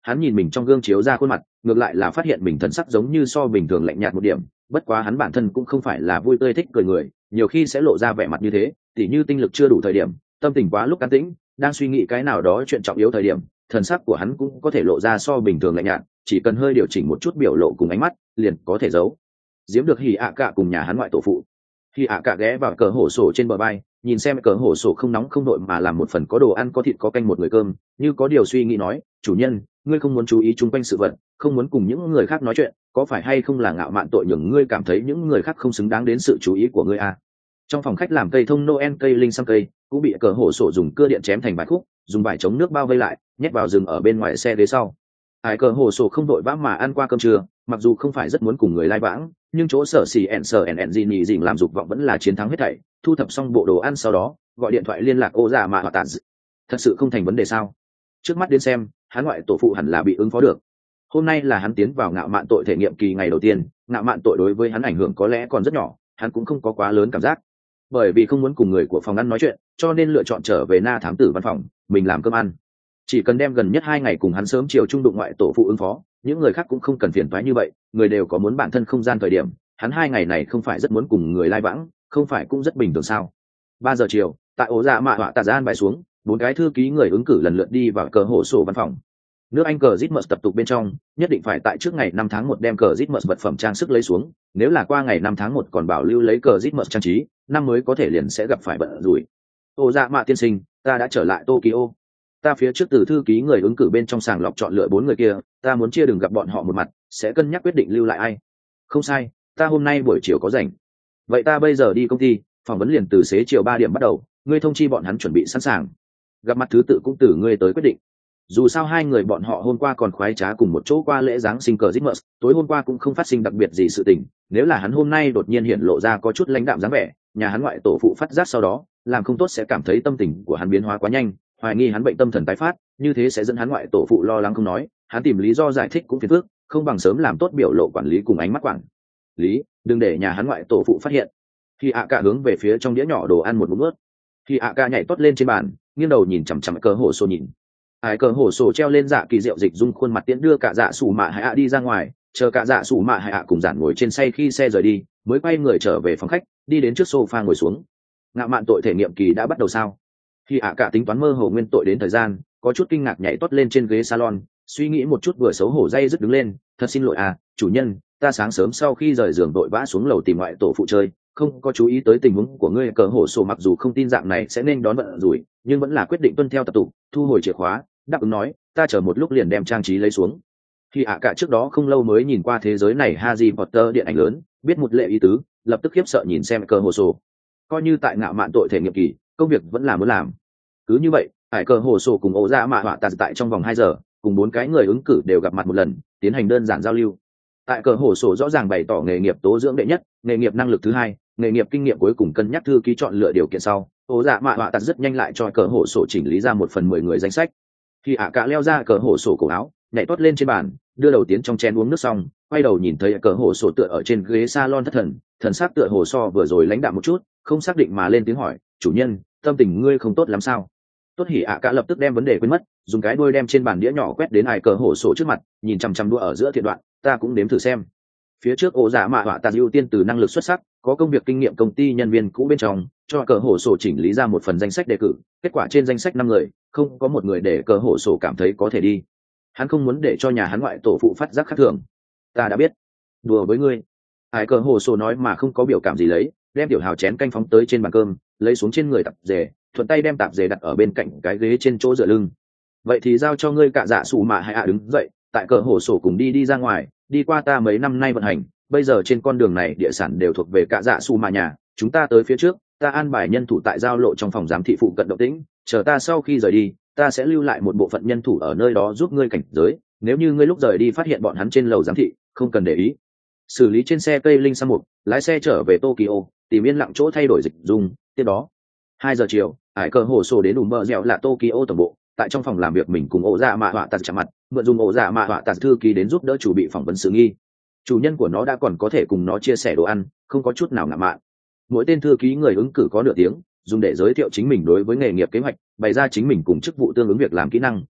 hắn nhìn mình trong gương chiếu ra khuôn mặt, ngược lại là phát hiện mình thần sắc giống như so bình thường lạnh nhạt một điểm. Bất quá hắn bản thân cũng không phải là vui tươi thích cười người, nhiều khi sẽ lộ ra vẻ mặt như thế, tỉ như tinh lực chưa đủ thời điểm, tâm tình quá lúc an tĩnh, đang suy nghĩ cái nào đó chuyện trọng yếu thời điểm, thần sắc của hắn cũng có thể lộ ra so bình thường lạnh nhạt, chỉ cần hơi điều chỉnh một chút biểu lộ cùng ánh mắt, liền có thể giấu giếm được Hỉ ạ cả cùng nhà hắn ngoại tổ phụ. Hỉ ạ cả ghé vào cờ hổ sổ trên bờ bay, nhìn xem cờ hổ sổ không nóng không nội mà làm một phần có đồ ăn có thịt có canh một người cơm, như có điều suy nghĩ nói, chủ nhân, ngươi không muốn chú ý chung quanh sự vật, không muốn cùng những người khác nói chuyện, có phải hay không là ngạo mạn tội nhường ngươi cảm thấy những người khác không xứng đáng đến sự chú ý của ngươi à? Trong phòng khách làm cây thông Noel cây linh xăm cây cũng bị cờ hổ sổ dùng cưa điện chém thành vài khúc, dùng vải chống nước bao vây lại, nhét vào rừng ở bên ngoài xe ghế sau. Ai cờ hổ sổ không đội vã mà ăn qua cơm trưa, mặc dù không phải rất muốn cùng người lai vãng, nhưng chỗ sở xì ẹn sở ẹn ẹn gì nhì dình làm dục vọng vẫn là chiến thắng hết thảy. Thu thập xong bộ đồ ăn sau đó, gọi điện thoại liên lạc ô dạ mạ hoặc tàn dị. Thật sự không thành vấn đề sao? Trước mắt đến xem, hắn ngoại tổ phụ hẳn là bị ứng phó được. Hôm nay là hắn tiến vào ngạo mạn tội thể nghiệm kỳ ngày đầu tiên, ngạo mạn tội đối với hắn ảnh hưởng có lẽ còn rất nhỏ, hắn cũng không có quá lớn cảm giác. Bởi vì không muốn cùng người của phòng ăn nói chuyện, cho nên lựa chọn trở về na thám tử văn phòng, mình làm cơm ăn. Chỉ cần đem gần nhất hai ngày cùng hắn sớm chiều trung đụng ngoại tổ phụ ứng phó, những người khác cũng không cần phiền toái như vậy, người đều có muốn bản thân không gian thời điểm, hắn hai ngày này không phải rất muốn cùng người lai vãng, không phải cũng rất bình thường sao? Ba giờ chiều, tại ổ dạ mạ họa tà gian bài xuống, bốn cái thư ký người ứng cử lần lượt đi vào cờ hổ sổ văn phòng. Nước Anh cờ Christmas tập tục bên trong, nhất định phải tại trước ngày năm tháng một đem cờ Christmas vật phẩm trang sức lấy xuống, nếu là qua ngày năm tháng một còn bảo lưu lấy cờ Christmas trang trí, năm mới có thể liền sẽ gặp phải bận rủi. Ổ dạ mạ tiên sinh, ta đã trở lại Tokyo. Ta phía trước từ thư ký người ứng cử bên trong sàng lọc chọn lựa bốn người kia, ta muốn chia đừng gặp bọn họ một mặt, sẽ cân nhắc quyết định lưu lại ai. Không sai, ta hôm nay buổi chiều có rảnh. Vậy ta bây giờ đi công ty, phỏng vấn liền từ xế chiều ba điểm bắt đầu, ngươi thông chi bọn hắn chuẩn bị sẵn sàng. Gặp mặt thứ tự cũng từ ngươi tới quyết định. Dù sao hai người bọn họ hôm qua còn khoái trá cùng một chỗ qua lễ giáng sinh cờ Christmas, tối hôm qua cũng không phát sinh đặc biệt gì sự tình, nếu là hắn hôm nay đột nhiên hiện lộ ra có chút lãnh đạm dáng vẻ, nhà hắn ngoại tổ phụ phát giác sau đó, làm không tốt sẽ cảm thấy tâm tình của hắn biến hóa quá nhanh, hoài nghi hắn bệnh tâm thần tái phát, như thế sẽ dẫn hắn ngoại tổ phụ lo lắng không nói, hắn tìm lý do giải thích cũng phiền phức, không bằng sớm làm tốt biểu lộ quản lý cùng ánh mắt quản lý, đừng để nhà hắn ngoại tổ phụ phát hiện. Khi ạ cả hướng về phía trong đĩa nhỏ đồ ăn một ngụm ướt, khi ạ cả nhảy tót lên trên bàn, nghiêng đầu nhìn chằm chằm cờ hổ sổ nhìn. Ai cờ hổ sổ treo lên dạ kỳ rượu dịch dung khuôn mặt tiễn đưa cả dạ sủ mạ hải ạ đi ra ngoài, chờ cả dạ sủ mạ hải ạ cùng giản ngồi trên xe khi xe rời đi, mới quay người trở về phòng khách, đi đến trước sofa ngồi xuống. Ngạo mạn tội thể nghiệm kỳ đã bắt đầu sao? Khi ạ cả tính toán mơ hồ nguyên tội đến thời gian, có chút kinh ngạc nhảy tót lên trên ghế salon, suy nghĩ một chút vừa xấu hổ dây dứt đứng lên, thật xin lỗi à, chủ nhân, ta sáng sớm sau khi rời giường đội vã xuống lầu tìm ngoại tổ phụ chơi, không có chú ý tới tình huống của ngươi. Cờ hổ sổ mặc dù không tin dạng này sẽ nên đón vận rủi, nhưng vẫn là quyết định tuân theo tập tục, thu hồi chìa khóa, đáp ứng nói, ta chờ một lúc liền đem trang trí lấy xuống. Khi ạ cả trước đó không lâu mới nhìn qua thế giới này Harry Potter điện ảnh lớn, biết một lệ ý tứ, lập tức khiếp sợ nhìn xem cờ hổ sổ. Coi như tại ngạo mạn tội thể nghiệm kỳ, công việc vẫn là muốn làm. Cứ như vậy, hải cờ hồ sổ cùng ổ dạ mạ họa tạt tại trong vòng hai giờ, cùng bốn cái người ứng cử đều gặp mặt một lần, tiến hành đơn giản giao lưu. Tại cờ hồ sổ rõ ràng bày tỏ nghề nghiệp tố dưỡng đệ nhất, nghề nghiệp năng lực thứ hai, nghề nghiệp kinh nghiệm cuối cùng cân nhắc thư ký chọn lựa điều kiện sau, ổ dạ mạ họa tạt rất nhanh lại cho cờ hồ sổ chỉnh lý ra một phần mười người danh sách. Khi ạ cả leo ra cờ hồ sổ cổ áo, nhảy toát lên trên bàn, đưa đầu tiến trong chén uống nước xong, quay đầu nhìn thấy cờ hồ sổ tựa ở trên ghế salon thất thần, thần sắc tựa hồ so vừa rồi lãnh đạm một chút, không xác định mà lên tiếng hỏi, chủ nhân, tâm tình ngươi không tốt lắm sao? Tốt hỉ ạ cả lập tức đem vấn đề quên mất, dùng cái đuôi đem trên bàn đĩa nhỏ quét đến ai cờ hổ sổ trước mặt, nhìn chằm chằm đũa ở giữa thiện đoạn, ta cũng nếm thử xem. Phía trước ổ giả mạ họa tạt ưu tiên từ năng lực xuất sắc, có công việc kinh nghiệm công ty nhân viên cũ bên trong, cho cờ hổ sổ chỉnh lý ra một phần danh sách đề cử, kết quả trên danh sách năm người, không có một người để cờ hổ sổ cảm thấy có thể đi. Hắn không muốn để cho nhà hắn ngoại tổ phụ phát giác khác thường. Ta đã biết. Đùa với ngươi. Ai cờ hổ sổ nói mà không có biểu cảm gì lấy, đem tiểu hào chén canh phóng tới trên bàn cơm, lấy xuống trên người tạp dề, thuận tay đem tạp dề đặt ở bên cạnh cái ghế trên chỗ dựa lưng. Vậy thì giao cho ngươi cả dạ sủ mạ hay ạ đứng dậy, tại cờ hổ sổ cùng đi đi ra ngoài, đi qua ta mấy năm nay vận hành, bây giờ trên con đường này địa sản đều thuộc về cả dạ sủ mạ nhà, chúng ta tới phía trước, ta an bài nhân thủ tại giao lộ trong phòng giám thị phụ cận động tĩnh, chờ ta sau khi rời đi, ta sẽ lưu lại một bộ phận nhân thủ ở nơi đó giúp ngươi cảnh giới, nếu như ngươi lúc rời đi phát hiện bọn hắn trên lầu giám thị, không cần để ý. Xử lý trên xe cây linh sang mục, lái xe trở về Tokyo, tìm yên lặng chỗ thay đổi dịch dung, tiếp đó hai giờ chiều, hải cờ hồ sổ đến đủ mơ dẻo là Tokyo tổng bộ, tại trong phòng làm việc mình cùng ổ dạ mạ họa tạt chạm mặt, mượn dùng ổ dạ mạ họa tạt thư ký đến giúp đỡ chủ bị phỏng vấn sự nghi. Chủ nhân của nó đã còn có thể cùng nó chia sẻ đồ ăn, không có chút nào ngạo mạn. Mỗi tên thư ký người ứng cử có nửa tiếng, dùng để giới thiệu chính mình đối với nghề nghiệp kế hoạch, bày ra chính mình cùng chức vụ tương ứng việc làm kỹ năng,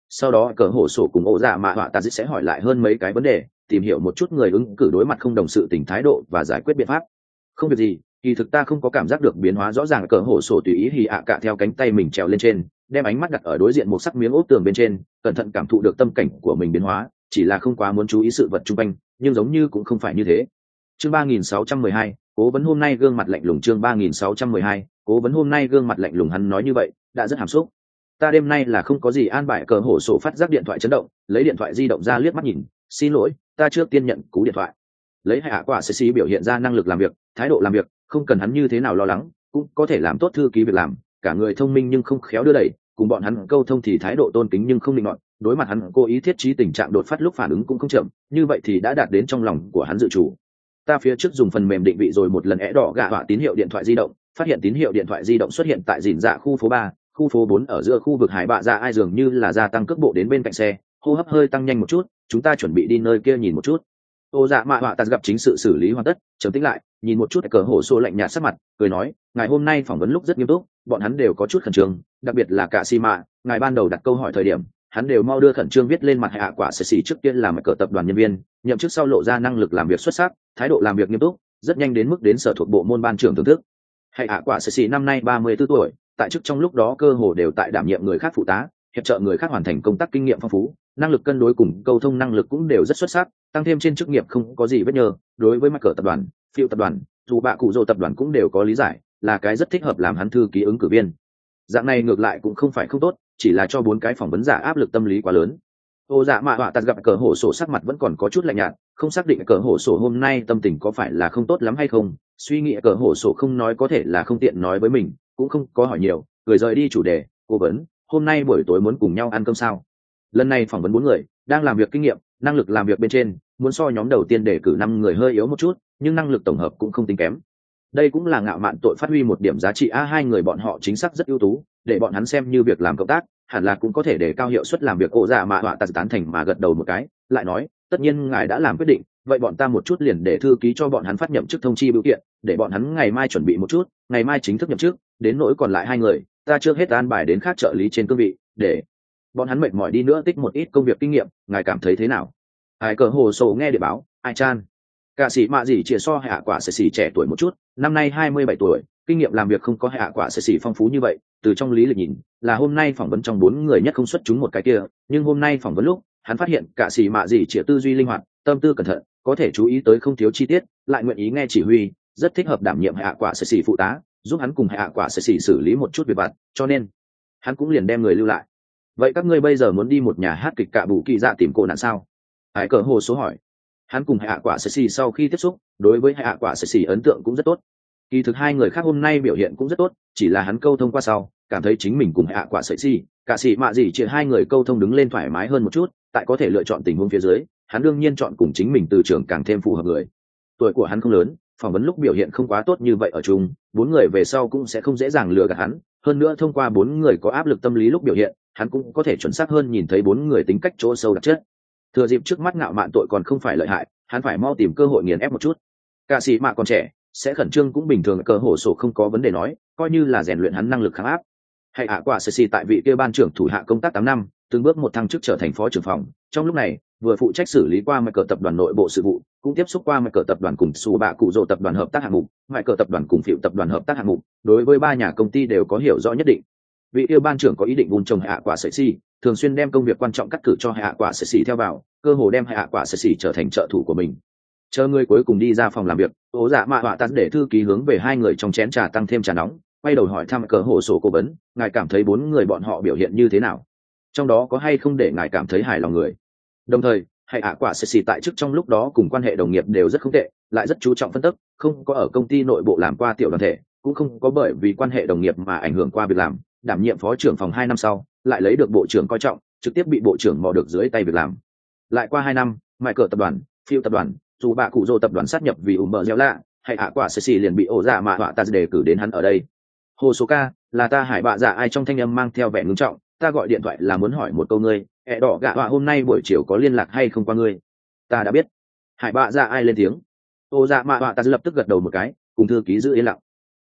sau đó cờ hổ sổ cùng ổ dạ mạ họa tạ sẽ hỏi lại hơn mấy cái vấn đề, tìm hiểu một chút người ứng cử đối mặt không đồng sự tình thái độ và giải quyết biện pháp. Không việc gì, kỳ thực ta không có cảm giác được biến hóa rõ ràng. Cờ hổ sổ tùy ý hì ạ cả theo cánh tay mình trèo lên trên, đem ánh mắt đặt ở đối diện một sắc miếng ốp tường bên trên, cẩn thận cảm thụ được tâm cảnh của mình biến hóa, chỉ là không quá muốn chú ý sự vật chung quanh, nhưng giống như cũng không phải như thế. Chương ba nghìn sáu trăm mười hai, cố vấn hôm nay gương mặt lạnh lùng. Chương ba nghìn sáu trăm mười hai, cố vấn hôm nay gương mặt lạnh lùng. Hắn nói như vậy đã rất hàm xúc. Ta đêm nay là không có gì an bài. Cờ hổ sổ phát giác điện thoại chấn động, lấy điện thoại di động ra liếc mắt nhìn. Xin lỗi, ta trước tiên nhận cú điện thoại. Lấy hạ quả sẽ xí biểu hiện ra năng lực làm việc, thái độ làm việc, không cần hắn như thế nào lo lắng, cũng có thể làm tốt thư ký việc làm. Cả người thông minh nhưng không khéo đưa đẩy, cùng bọn hắn câu thông thì thái độ tôn kính nhưng không định nọt. Đối mặt hắn cố ý thiết trí tình trạng đột phát lúc phản ứng cũng không chậm, như vậy thì đã đạt đến trong lòng của hắn dự chủ. Ta phía trước dùng phần mềm định vị rồi một lần é đỏ gạ họa tín hiệu điện thoại di động, phát hiện tín hiệu điện thoại di động xuất hiện tại dìn dạ khu phố ba, khu phố bốn ở giữa khu vực hải bạ dạ ai dường như là gia tăng cước bộ đến bên cạnh xe, hô hấp hơi tăng nhanh một chút, chúng ta chuẩn bị đi nơi kia nhìn một chút. Ô dạ mạ họa ta gặp chính sự xử lý hoàn tất, trầm tĩnh lại, nhìn một chút cờ hổ xô lạnh nhạt sắc mặt, cười nói, ngài hôm nay phỏng vấn lúc rất nghiêm túc, bọn hắn đều có chút khẩn trương, đặc biệt là cả si mạ, ngài ban đầu đặt câu hỏi thời điểm, hắn đều mau đưa khẩn trương viết lên mặt. Hạ quả sẽ xỉ trước tiên làm cờ tập đoàn nhân viên, nhậm chức sau lộ ra năng lực làm việc xuất sắc, thái độ làm việc nghiêm túc, rất nhanh đến mức đến sở thuộc bộ môn ban trưởng thưởng thức. Hạ quả sẽ xỉ năm nay ba mươi tư tuổi, tại chức trong lúc đó cơ hồ đều tại đảm nhiệm người khác phụ tá, hiệp trợ người khác hoàn thành công tác, kinh nghiệm phong phú, năng lực cân đối cùng câu thông năng lực cũng đều rất xuất sắc, tăng thêm trên chức nghiệp không có gì vết nhơ. Đối với mặt cờ tập đoàn, phiêu tập đoàn, dù bạ cụ rồ tập đoàn cũng đều có lý giải, là cái rất thích hợp làm hắn thư ký ứng cử viên. Dạng này ngược lại cũng không phải không tốt, chỉ là cho bốn cái phỏng vấn giả áp lực tâm lý quá lớn. Ô dạ mạ họa tạt gặp cờ hổ sổ sắc mặt vẫn còn có chút lạnh nhạt, không xác định cờ hổ sổ hôm nay tâm tình có phải là không tốt lắm hay không. Suy nghĩ cờ hổ sổ không nói có thể là không tiện nói với mình, cũng không có hỏi nhiều, cười rời đi chủ đề. Cố vấn, hôm nay buổi tối muốn cùng nhau ăn cơm sao? Lần này phỏng vấn bốn người, đang làm việc kinh nghiệm, năng lực làm việc bên trên, muốn so nhóm đầu tiên đề cử năm người hơi yếu một chút, nhưng năng lực tổng hợp cũng không tính kém. Đây cũng là ngạo mạn tội phát huy một điểm giá trị. A hai người bọn họ chính xác rất ưu tú, để bọn hắn xem như việc làm cộng tác, hẳn là cũng có thể để cao hiệu suất làm việc. Ổ dạ mạ họa tạt tán thành mà gật đầu một cái, lại nói, tất nhiên ngài đã làm quyết định, vậy bọn ta một chút liền để thư ký cho bọn hắn phát nhậm chức thông chi biểu kiện, để bọn hắn ngày mai chuẩn bị một chút, ngày mai chính thức nhậm chức. Đến nỗi còn lại hai người, ta chưa hết an bài đến khác trợ lý trên cương vị, để bọn hắn mệt mỏi đi nữa tích một ít công việc kinh nghiệm. Ngài cảm thấy thế nào? Ai cờ hồ sổ nghe địa báo, ai chan cả sĩ mạ gì chia so hạ quả sẽ xỉ trẻ tuổi một chút, năm nay hai mươi bảy tuổi, kinh nghiệm làm việc không có hạ quả sẽ xỉ phong phú như vậy. Từ trong lý lịch nhìn, là hôm nay phỏng vấn trong bốn người nhất không xuất chúng một cái kia, nhưng hôm nay phỏng vấn lúc, hắn phát hiện cả sĩ mạ gì chia tư duy linh hoạt, tâm tư cẩn thận, có thể chú ý tới không thiếu chi tiết, lại nguyện ý nghe chỉ huy, rất thích hợp đảm nhiệm hạ quả sẽ xỉ phụ tá, giúp hắn cùng hạ quả sẽ xỉ xử lý một chút việc vặt, cho nên hắn cũng liền đem người lưu lại. Vậy các ngươi bây giờ muốn đi một nhà hát kịch cạ bù kỳ dạ tìm cô nạn sao? Hải cờ hồ số hỏi. Hắn cùng hạ quả sẽ xì sau khi tiếp xúc, đối với hạ quả sẽ xì ấn tượng cũng rất tốt. Kỳ thực hai người khác hôm nay biểu hiện cũng rất tốt, chỉ là hắn câu thông qua sau, cảm thấy chính mình cùng hạ quả sẽ xì, cả xì mạ gì chỉ hai người câu thông đứng lên thoải mái hơn một chút, tại có thể lựa chọn tình huống phía dưới, hắn đương nhiên chọn cùng chính mình từ trường càng thêm phù hợp người. Tuổi của hắn không lớn, phỏng vấn lúc biểu hiện không quá tốt như vậy ở chung, bốn người về sau cũng sẽ không dễ dàng lừa gạt hắn. Hơn nữa thông qua bốn người có áp lực tâm lý lúc biểu hiện, hắn cũng có thể chuẩn xác hơn nhìn thấy bốn người tính cách chỗ sâu đặc chất. Thừa dịp trước mắt ngạo mạn tội còn không phải lợi hại, hắn phải mau tìm cơ hội nghiền ép một chút. Cả sĩ mạ còn trẻ, sẽ khẩn trương cũng bình thường. Cờ hổ sổ không có vấn đề nói, coi như là rèn luyện hắn năng lực kháng áp. Hay hạ quả sẽ xì tại vị kia ban trưởng thủ hạ công tác tám năm, từng bước một thăng chức trở thành phó trưởng phòng. Trong lúc này, vừa phụ trách xử lý qua mạch cờ tập đoàn nội bộ sự vụ, cũng tiếp xúc qua mạch cờ tập đoàn cùng su bạ cụ rồ tập đoàn hợp tác hạng mục, mạch cờ tập đoàn cùng phiệu tập đoàn hợp tác hạng mục, đối với ba nhà công ty đều có hiểu rõ nhất định. Vị yêu ban trưởng có ý định vun trồng hạ quả sợi xì, thường xuyên đem công việc quan trọng cắt cử cho hạ quả sợi xì theo vào, cơ hồ đem hạ quả sợi xì trở thành trợ thủ của mình. Chờ người cuối cùng đi ra phòng làm việc, ố dạ mạ họa tắt để thư ký hướng về hai người trong chén trà tăng thêm trà nóng, quay đầu hỏi thăm cờ hồ sổ cố vấn, ngài cảm thấy bốn người bọn họ biểu hiện như thế nào, trong đó có hay không để ngài cảm thấy hài lòng người. Đồng thời hạ quả sợi xì tại chức trong lúc đó cùng quan hệ đồng nghiệp đều rất không tệ, lại rất chú trọng phân tích, không có ở công ty nội bộ làm qua tiểu đoàn thể, cũng không có bởi vì quan hệ đồng nghiệp mà ảnh hưởng qua việc làm. Đảm nhiệm phó trưởng phòng hai năm sau, lại lấy được bộ trưởng coi trọng, trực tiếp bị bộ trưởng mò được dưới tay việc làm. Lại qua hai năm, mại cờ tập đoàn, phiêu tập đoàn, dù bạ cụ rồ tập đoàn sát nhập vì ủng bờ gieo lạ, hay hạ quả sợi xì liền bị ổ dạ mạ họa ta đề cử đến hắn ở đây. Hồ số ca, là ta hải bạ dạ ai trong thanh âm mang theo vẻ ngưng trọng, ta gọi điện thoại là muốn hỏi một câu ngươi, ẹ đỏ gạ họa hôm nay buổi chiều có liên lạc hay không qua ngươi? Ta đã biết. Hải bạ dạ ai lên tiếng. Ổ dạ mạ họa ta lập tức gật đầu một cái, cùng thư ký giữ yên lặng.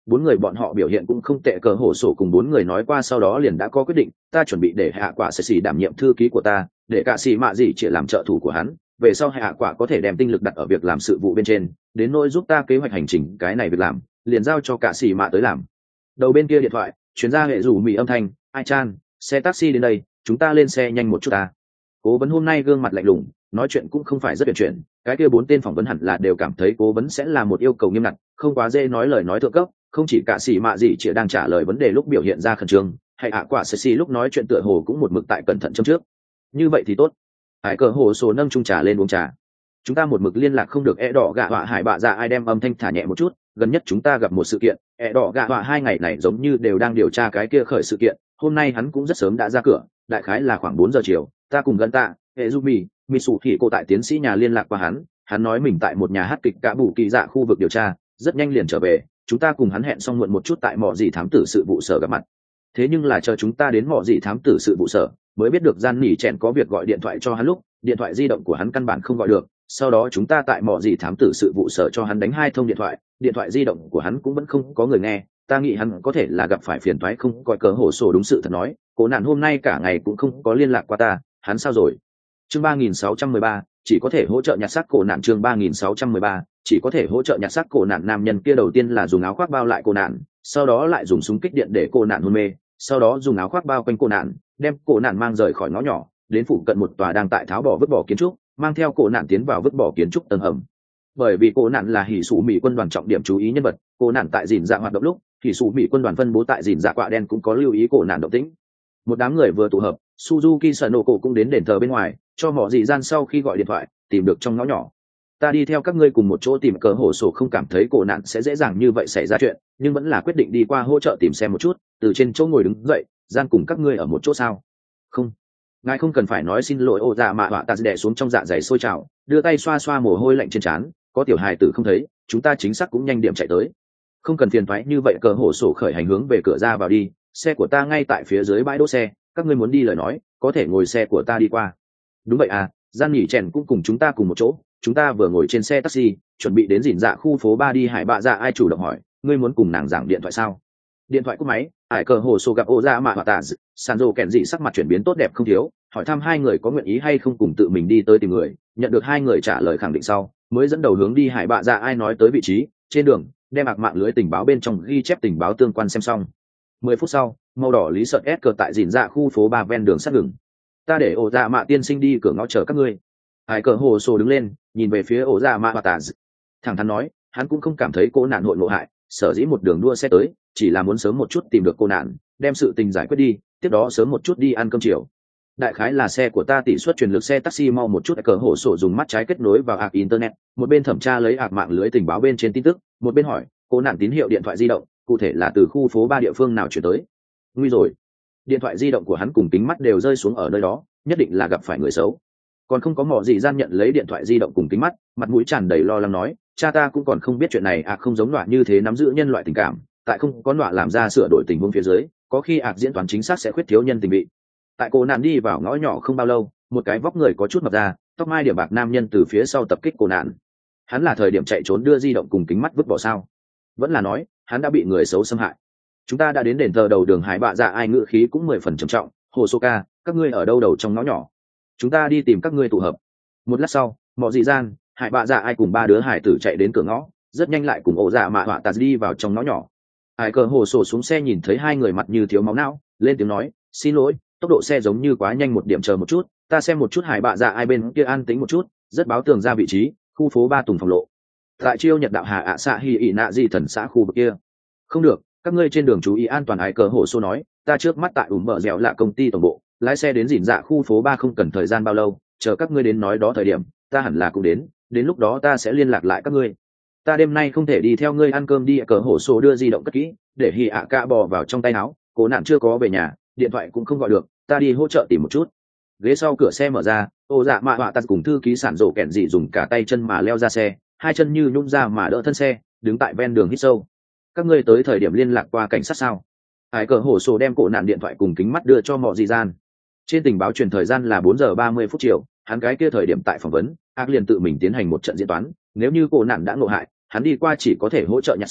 bốn người bọn họ biểu hiện cũng không tệ, cờ hổ sổ cùng bốn người nói qua sau đó liền đã có quyết định, ta chuẩn bị để hạ quả sẽ xì đảm nhiệm thư ký của ta, để cả xì mạ gì chỉ làm trợ thủ của hắn, về sau hạ quả có thể đem tinh lực đặt ở việc làm sự vụ bên trên, đến nỗi giúp ta kế hoạch hành trình cái này việc làm liền giao cho cả xì mạ tới làm. Đầu bên kia điện thoại chuyển ra hệ rủ mì âm thanh, ai chan, xe taxi đến đây, chúng ta lên xe nhanh một chút ta. Cố vấn hôm nay gương mặt lạnh lùng, nói chuyện cũng không phải rất tuyệt chuyện, cái kia bốn tên phỏng vấn hẳn là đều cảm thấy cố vấn sẽ là một yêu cầu nghiêm ngặt, không quá dễ nói lời nói thượng cấp, không chỉ cả xì mạ gì chỉ đang trả lời vấn đề lúc biểu hiện ra khẩn trương, hay hạ quả sẽ xì lúc nói chuyện tựa hồ cũng một mực tại cẩn thận châm trước. Như vậy thì tốt. Hải cờ hồ sổ nâng chung trà lên uống trà. Chúng ta một mực liên lạc không được, e đỏ gạ họa hải bạ dạ ai đem âm thanh thả nhẹ một chút, gần nhất chúng ta gặp một sự kiện, e đỏ gạ họa hai ngày này giống như đều đang điều tra cái kia khởi sự kiện, hôm nay hắn cũng rất sớm đã ra cửa, đại khái là khoảng bốn giờ chiều, ta cùng gần tạ, hệ Jumi, Mitsu thì cô tại tiến sĩ nhà liên lạc qua hắn, hắn nói mình tại một nhà hát kịch cả bù kỳ dạ khu vực điều tra, rất nhanh liền trở về, chúng ta cùng hắn hẹn xong muộn một chút tại mỏ gì thám tử sự vụ sở gặp mặt. Thế nhưng là chờ chúng ta đến mỏ gì thám tử sự vụ sở, mới biết được gian nỉ chèn có việc gọi điện thoại cho hắn lúc, điện thoại di động của hắn căn bản không gọi được, sau đó chúng ta tại mỏ gì thám tử sự vụ sở cho hắn đánh hai thông điện thoại, điện thoại di động của hắn cũng vẫn không có người nghe, ta nghĩ hắn có thể là gặp phải phiền toái không coi cớ hổ sổ đúng sự thật nói, cố nạn hôm nay cả ngày cũng không có liên lạc qua ta, hắn sao rồi? Chương ba nghìn sáu trăm mười ba, chỉ có thể hỗ trợ nhặt xác cổ nạn. Chương ba nghìn sáu trăm mười ba, chỉ có thể hỗ trợ nhặt xác cổ nạn. Nam nhân kia đầu tiên là dùng áo khoác bao lại cổ nạn, sau đó lại dùng súng kích điện để cổ nạn hôn mê, sau đó dùng áo khoác bao quanh cổ nạn, đem cổ nạn mang rời khỏi ngõ nhỏ, đến phụ cận một tòa đang tại tháo bỏ vứt bỏ kiến trúc, mang theo cổ nạn tiến vào vứt bỏ kiến trúc tầng hầm. Bởi vì cổ nạn là hỉ sủ mỹ quân đoàn trọng điểm chú ý nhân vật, cổ nạn tại dìn dạ hoạt động lúc, hỉ sủ mỹ quân đoàn phân bố tại dìn dạ quạ đen cũng có lưu ý cổ nạn động tĩnh. Một đám người vừa tụ hợp, Suzuki Sanoko cũng đến đền thờ bên ngoài, cho mỏ dị gian sau khi gọi điện thoại tìm được trong ngõ nhỏ. Ta đi theo các ngươi cùng một chỗ tìm cờ hổ sổ, không cảm thấy cổ nạn sẽ dễ dàng như vậy xảy ra chuyện, nhưng vẫn là quyết định đi qua hỗ trợ tìm xem một chút. Từ trên chỗ ngồi đứng dậy, gian cùng các ngươi ở một chỗ sao? Không, ngài không cần phải nói xin lỗi. Ô dạ mạ họa ta đè xuống trong dạ dày sôi trào, đưa tay xoa xoa mồ hôi lạnh trên trán, có tiểu hài tử không thấy, chúng ta chính xác cũng nhanh điểm chạy tới, không cần phiền toái như vậy. Cờ hổ sổ khởi hành hướng về cửa ra vào đi, xe của ta ngay tại phía dưới bãi đỗ xe, các ngươi muốn đi lời nói có thể ngồi xe của ta đi qua. Đúng vậy à, gian nghỉ chèn cũng cùng chúng ta cùng một chỗ, chúng ta vừa ngồi trên xe taxi chuẩn bị đến dìn dạ khu phố ba đi. Hải bạ dạ ai chủ động hỏi, ngươi muốn cùng nàng giảng điện thoại sao? Điện thoại cúp máy, Hải cờ hồ sổ gặp ô dạ mạ họa tạ, sàn rồ kèn dị sắc mặt chuyển biến tốt đẹp không thiếu, hỏi thăm hai người có nguyện ý hay không cùng tự mình đi tới tìm người. Nhận được hai người trả lời khẳng định sau, mới dẫn đầu hướng đi Hải bạ dạ ai nói tới vị trí. Trên đường đem ạc mạng lưới tình báo bên trong ghi chép tình báo tương quan xem xong. Mười phút sau, màu đỏ lý sợt ép cờ tại dìn dạ khu phố ba ven đường sát ngừng. Ta để ổ dạ mạ tiên sinh đi cửa ngõ chờ các ngươi. Hải cờ hồ sổ đứng lên, nhìn về phía ổ dạ mạ và tà, thẳng thắn nói, hắn cũng không cảm thấy cô nạn hội ngộ hại, sở dĩ một đường đua xe tới, chỉ là muốn sớm một chút tìm được cô nạn, đem sự tình giải quyết đi, tiếp đó sớm một chút đi ăn cơm chiều. Đại khái là xe của ta tỷ suất truyền lực xe taxi mau một chút. Cờ hổ sổ dùng mắt trái kết nối vào ạc internet, một bên thẩm tra lấy ạc mạng lưới tình báo bên trên tin tức, một bên hỏi, cô nạn tín hiệu điện thoại di động cụ thể là từ khu phố ba địa phương nào chuyển tới? Nguy rồi, điện thoại di động của hắn cùng kính mắt đều rơi xuống ở nơi đó, nhất định là gặp phải người xấu. Còn không có mỏ gì gian nhận lấy điện thoại di động cùng kính mắt, mặt mũi tràn đầy lo lắng nói, cha ta cũng còn không biết chuyện này. Ạc không giống nọa như thế nắm giữ nhân loại tình cảm, tại không có nọa làm ra sửa đổi tình huống phía dưới, có khi ạc diễn toán chính xác sẽ khuyết thiếu nhân tình vị. Tại cô nạn đi vào ngõ nhỏ không bao lâu, một cái vóc người có chút mập ra, tóc mai điểm bạc nam nhân từ phía sau tập kích cô nạn. Hắn là thời điểm chạy trốn đưa di động cùng kính mắt vứt bỏ sao? Vẫn là nói hắn đã bị người xấu xâm hại? Chúng ta đã đến đền thờ đầu đường. Hải bạ dạ ai ngữ khí cũng mười phần trầm trọng, hồ sô ca, các ngươi ở đâu đầu trong ngõ nhỏ, chúng ta đi tìm các ngươi tụ hợp. Một lát sau, mọi dị gian, Hải bạ dạ ai cùng ba đứa hải tử chạy đến cửa ngõ, rất nhanh lại cùng ổ dạ mạ họa tạt đi vào trong ngõ nhỏ. Hải cờ hồ sổ xuống xe nhìn thấy hai người mặt như thiếu máu não, lên tiếng nói, xin lỗi, tốc độ xe giống như quá nhanh một điểm, chờ một chút, ta xem một chút. Hải bạ dạ ai bên kia an tính một chút, rất báo tường ra vị trí, khu phố ba Tùng Phòng Lộ, tại chiêu nhật đạo hà ạ xạ hi ị nạ di thần xã khu vực kia. Không được, các ngươi trên đường chú ý an toàn. Hải cờ hồ sổ nói, ta trước mắt tại ủm bờ dẻo là công ty tổng bộ, lái xe đến dìn dạ khu phố ba không cần thời gian bao lâu, chờ các ngươi đến nói đó thời điểm, ta hẳn là cũng đến, đến lúc đó ta sẽ liên lạc lại các ngươi. Ta đêm nay không thể đi theo ngươi ăn cơm đi. Cờ hổ sổ đưa di động cất kỹ, để hì ạ cạ bò vào trong tay áo, cố nạn chưa có về nhà, điện thoại cũng không gọi được, ta đi hỗ trợ tìm một chút. Ghế sau cửa xe mở ra, ô dạ mạ họa tạt cùng thư ký sản rổ kẹn dị dùng cả tay chân mà leo ra xe, hai chân như nhung ra mà đỡ thân xe, đứng tại ven đường hít sâu. Các ngươi tới thời điểm liên lạc qua cảnh sát sao? Hải cờ hổ sổ đem cổ nạn điện thoại cùng kính mắt đưa cho mọi dị gian. Trên tình báo truyền thời gian là bốn giờ ba mươi phút chiều, hắn cái kia thời điểm tại phỏng vấn, ác liền tự mình tiến hành một trận diễn toán, nếu như cổ nạn đã ngộ hại, hắn đi qua chỉ có thể hỗ trợ nhặt xác,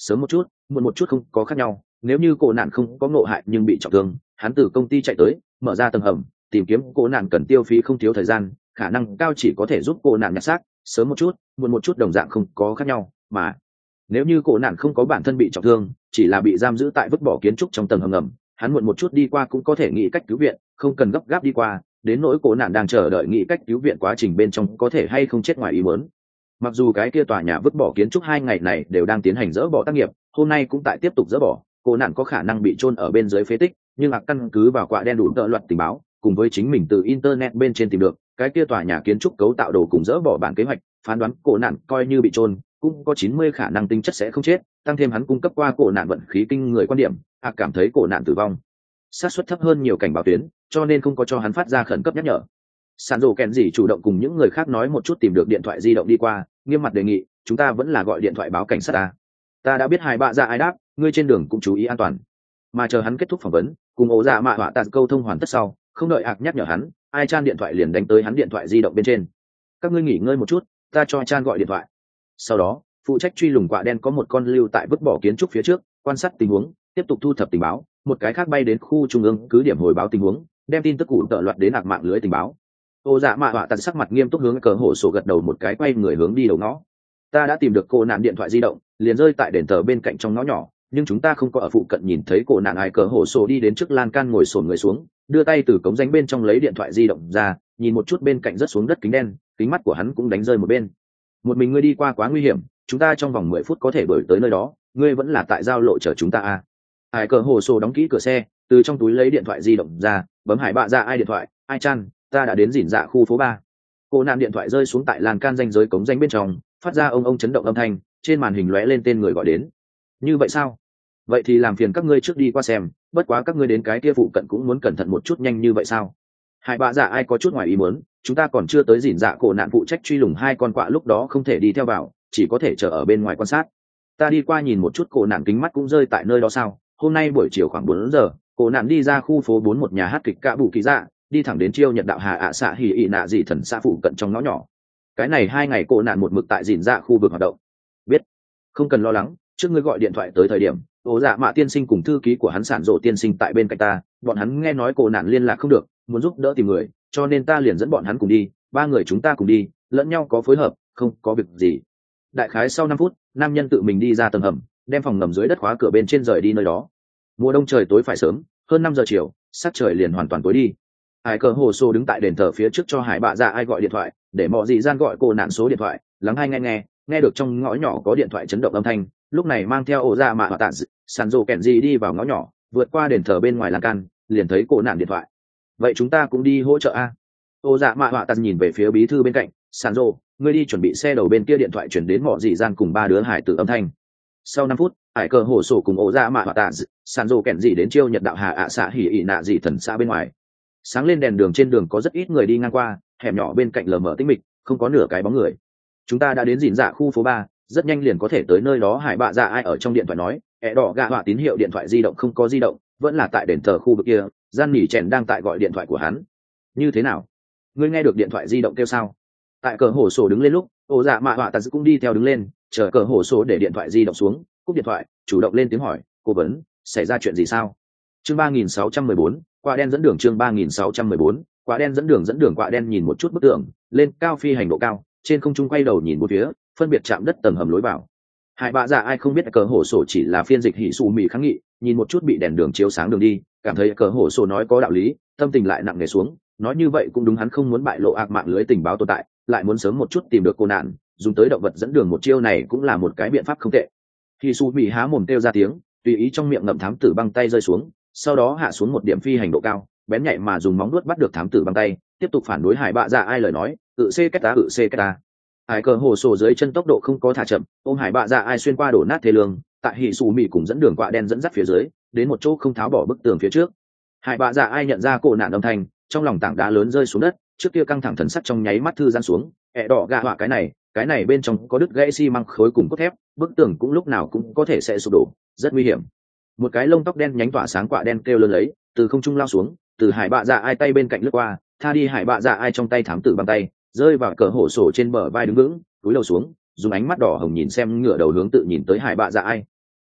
sớm một chút muộn một chút không có khác nhau. Nếu như cổ nạn không có ngộ hại nhưng bị trọng thương, hắn từ công ty chạy tới mở ra tầng hầm tìm kiếm cổ nạn cần tiêu phí không thiếu thời gian, khả năng cao chỉ có thể giúp cổ nạn nhặt xác. Sớm một chút muộn một chút đồng dạng không có khác nhau. Mà nếu như cổ nạn không có bản thân bị trọng thương, chỉ là bị giam giữ tại vứt bỏ kiến trúc trong tầng hầm ngầm, hắn muộn một chút đi qua cũng có thể nghĩ cách cứu viện, không cần gấp gáp đi qua. Đến nỗi cổ nạn đang chờ đợi nghĩ cách cứu viện quá trình bên trong có thể hay không chết ngoài ý muốn. Mặc dù cái kia tòa nhà vứt bỏ kiến trúc hai ngày này đều đang tiến hành dỡ bỏ tác nghiệp, hôm nay cũng tại tiếp tục dỡ bỏ, cổ nạn có khả năng bị chôn ở bên dưới phế tích, nhưng ạc căn cứ vào quạ đen đủ tợ loạt tình báo cùng với chính mình từ internet bên trên tìm được cái kia tòa nhà kiến trúc cấu tạo đồ cùng dỡ bỏ bản kế hoạch, phán đoán cổ nạn coi như bị chôn cũng có chín mươi khả năng tính chất sẽ không chết. Tăng thêm hắn cung cấp qua cổ nạn vận khí kinh người quan điểm, ạc cảm thấy cổ nạn tử vong xác suất thấp hơn nhiều cảnh báo tuyến, cho nên không có cho hắn phát ra khẩn cấp nhắc nhở. Sàn rồ kèn gì chủ động cùng những người khác nói một chút tìm được điện thoại di động đi qua, nghiêm mặt đề nghị chúng ta vẫn là gọi điện thoại báo cảnh sát ta. Ta đã biết hai bạ dạ ai đáp, ngươi trên đường cũng chú ý an toàn. Mà chờ hắn kết thúc phỏng vấn, cùng ổ dạ mạ họa tạt câu thông hoàn tất sau, không đợi ạc nhắc nhở hắn, ai chan điện thoại liền đánh tới hắn điện thoại di động bên trên. Các ngươi nghỉ ngơi một chút, ta cho chan gọi điện thoại. Sau đó phụ trách truy lùng quạ đen có một con lưu tại vứt bỏ kiến trúc phía trước quan sát tình huống, tiếp tục thu thập tình báo. Một cái khác bay đến khu trung ương cứ điểm hồi báo tình huống, đem tin tức cụ tợ loạt đến ạc mạng lưới tình báo. Ô dạ mạ họa tạt sắc mặt nghiêm túc hướng cờ hộ sổ gật đầu một cái, quay người hướng đi đầu ngõ. Ta đã tìm được cô nạn điện thoại di động, liền rơi tại đền thờ bên cạnh trong ngõ nhỏ, nhưng chúng ta không có ở phụ cận nhìn thấy cô nạn. Ai cờ hộ sổ đi đến trước lan can ngồi xổm người xuống, đưa tay từ cống rãnh bên trong lấy điện thoại di động ra, nhìn một chút bên cạnh rớt xuống đất kính đen, kính mắt của hắn cũng đánh rơi một bên. Một mình ngươi đi qua quá nguy hiểm, chúng ta trong vòng mười phút có thể đuổi tới nơi đó, ngươi vẫn là tại giao lộ chờ chúng ta à? Ai cờ hộ sổ đóng kỹ cửa xe, từ trong túi lấy điện thoại di động ra, bấm hải bạ ra ai điện thoại, ai chăn, ta đã đến dỉn dạ khu phố ba. Cô nạn điện thoại rơi xuống tại lan can ranh giới cống rãnh bên trong, phát ra ông ông chấn động âm thanh, trên màn hình lóe lên tên người gọi đến. Như vậy sao? Vậy thì làm phiền các ngươi trước đi qua xem, bất quá các ngươi đến cái kia phụ cận cũng muốn cẩn thận một chút. Nhanh như vậy sao? Hải bạ dạ ai có chút ngoài ý muốn, chúng ta còn chưa tới dỉn dạ cổ nạn phụ trách truy lùng hai con quạ, lúc đó không thể đi theo vào, chỉ có thể chờ ở bên ngoài quan sát. Ta đi qua nhìn một chút, cổ nạn kính mắt cũng rơi tại nơi đó sao? Hôm nay buổi chiều khoảng bốn giờ, cổ nạn đi ra khu phố bốn một nhà hát kịch cả bù kỳ dạ, đi thẳng đến chiêu nhật đạo hà ạ xạ hỉ ị nạ dị thần xã phụ cận trong ngõ nhỏ. Cái này hai ngày cổ nạn một mực tại dỉn dạ khu vực hoạt động. Biết, không cần lo lắng, trước ngươi gọi điện thoại tới thời điểm, ố dạ mạ tiên sinh cùng thư ký của hắn sản rộ tiên sinh tại bên cạnh ta, bọn hắn nghe nói cổ nạn liên lạc không được, muốn giúp đỡ tìm người, cho nên ta liền dẫn bọn hắn cùng đi, ba người chúng ta cùng đi, lẫn nhau có phối hợp, không có việc gì. Đại khái sau năm phút, nam nhân tự mình đi ra tầng hầm, đem phòng ngầm dưới đất khóa cửa bên trên, rời đi nơi đó. Mùa đông trời tối phải sớm, hơn năm giờ chiều, sắc trời liền hoàn toàn tối đi. Hải cờ hồ sô đứng tại đền thờ phía trước cho hải bạ dạ ai gọi điện thoại, để mọi gì gian gọi cô nạn số điện thoại, lắng hay nghe nghe nghe được trong ngõ nhỏ có điện thoại chấn động âm thanh, lúc này mang theo ổ dạ mạ và tạn sàn rồ kẹn gì đi vào ngõ nhỏ, vượt qua đền thờ bên ngoài lan can, liền thấy cô nạn điện thoại. Vậy chúng ta cũng đi hỗ trợ a? Ổ dạ mạ và tạn nhìn về phía bí thư bên cạnh, sàn rồ, ngươi đi chuẩn bị xe đầu bên kia điện thoại chuyển đến mọi gì gian cùng ba đứa hải tử âm thanh. Sau năm phút, hải cờ hồ sổ cùng ổ dạ mạ và tạn sàn rồ kẹn gì đến chiêu nhật đạo hà ạ xạ hỉ ị nạ dị thần xã bên ngoài. Sáng lên đèn đường, trên đường có rất ít người đi ngang qua, hẻm nhỏ bên cạnh lờ mờ tĩnh mịch, không có nửa cái bóng người. Chúng ta đã đến dỉn dạ khu phố ba, rất nhanh liền có thể tới nơi đó. Hải bạ dạ ai ở trong điện thoại nói, ẹ đỏ gạ họa tín hiệu điện thoại di động không có di động, vẫn là tại đền thờ khu vực kia, gian nỉ chèn đang tại gọi điện thoại của hắn. Như thế nào, ngươi nghe được điện thoại di động kêu sao? Tại cờ hổ sổ đứng lên lúc, ô dạ mạ họa tạt cũng đi theo đứng lên, chờ cờ hổ sổ để điện thoại di động xuống, cúp điện thoại, chủ động lên tiếng hỏi, cố vấn, xảy ra chuyện gì sao? Chương ba nghìn sáu trăm mười bốn, quả đen dẫn đường. Chương ba nghìn sáu trăm mười bốn, quả đen dẫn đường. Dẫn đường quả đen nhìn một chút bức tượng, lên cao phi hành độ cao, trên không trung quay đầu nhìn một phía, phân biệt chạm đất tầng hầm lối vào. Hải bạ dạ ai không biết cờ hổ sổ chỉ là phiên dịch hỉ sụ mì kháng nghị, nhìn một chút bị đèn đường chiếu sáng đường đi, cảm thấy cờ hổ sổ nói có đạo lý, tâm tình lại nặng nề xuống. Nói như vậy cũng đúng, hắn không muốn bại lộ ác mạng lưới tình báo tồn tại, lại muốn sớm một chút tìm được cô nạn, dùng tới động vật dẫn đường một chiêu này cũng là một cái biện pháp không tệ. Hỉ sụ mì há mồm kêu ra tiếng, tùy ý trong miệng ngậm thám tử băng tay rơi xuống, sau đó hạ xuống một điểm phi hành độ cao, bén nhạy mà dùng móng vuốt bắt được thám tử băng tay, tiếp tục phản đối hải bạ dạ ai lời nói, tự xê cách tá tự xê cách tá. Hải cờ hồ sổ dưới chân tốc độ không có thả chậm, ôm hải bạ dạ ai xuyên qua đổ nát thế lương, tại hỉ sụ mì cùng dẫn đường quạ đen dẫn dắt phía dưới, đến một chỗ không tháo bỏ bức tường phía trước. Hải bạ dạ ai nhận ra cổ nạn âm thanh, trong lòng tảng đá lớn rơi xuống đất, trước kia căng thẳng thần sắc trong nháy mắt thư giãn xuống. Ẹ đỏ gạ họa cái này, cái này bên trong có đứt gãy xi măng khối cùng cốt thép, bức tường cũng lúc nào cũng có thể sẽ sụp đổ, rất nguy hiểm. Một cái lông tóc đen nhánh tỏa sáng quạ đen kêu lớn lấy, từ không trung lao xuống, từ hải bạ dạ ai tay bên cạnh lướt qua, tha đi hải bạ dạ ai trong tay thám tử băng tay, rơi vào cờ hổ sổ trên bờ vai đứng vững, cúi đầu xuống, dùng ánh mắt đỏ hồng nhìn xem, ngửa đầu hướng tự nhìn tới hải bạ dạ ai.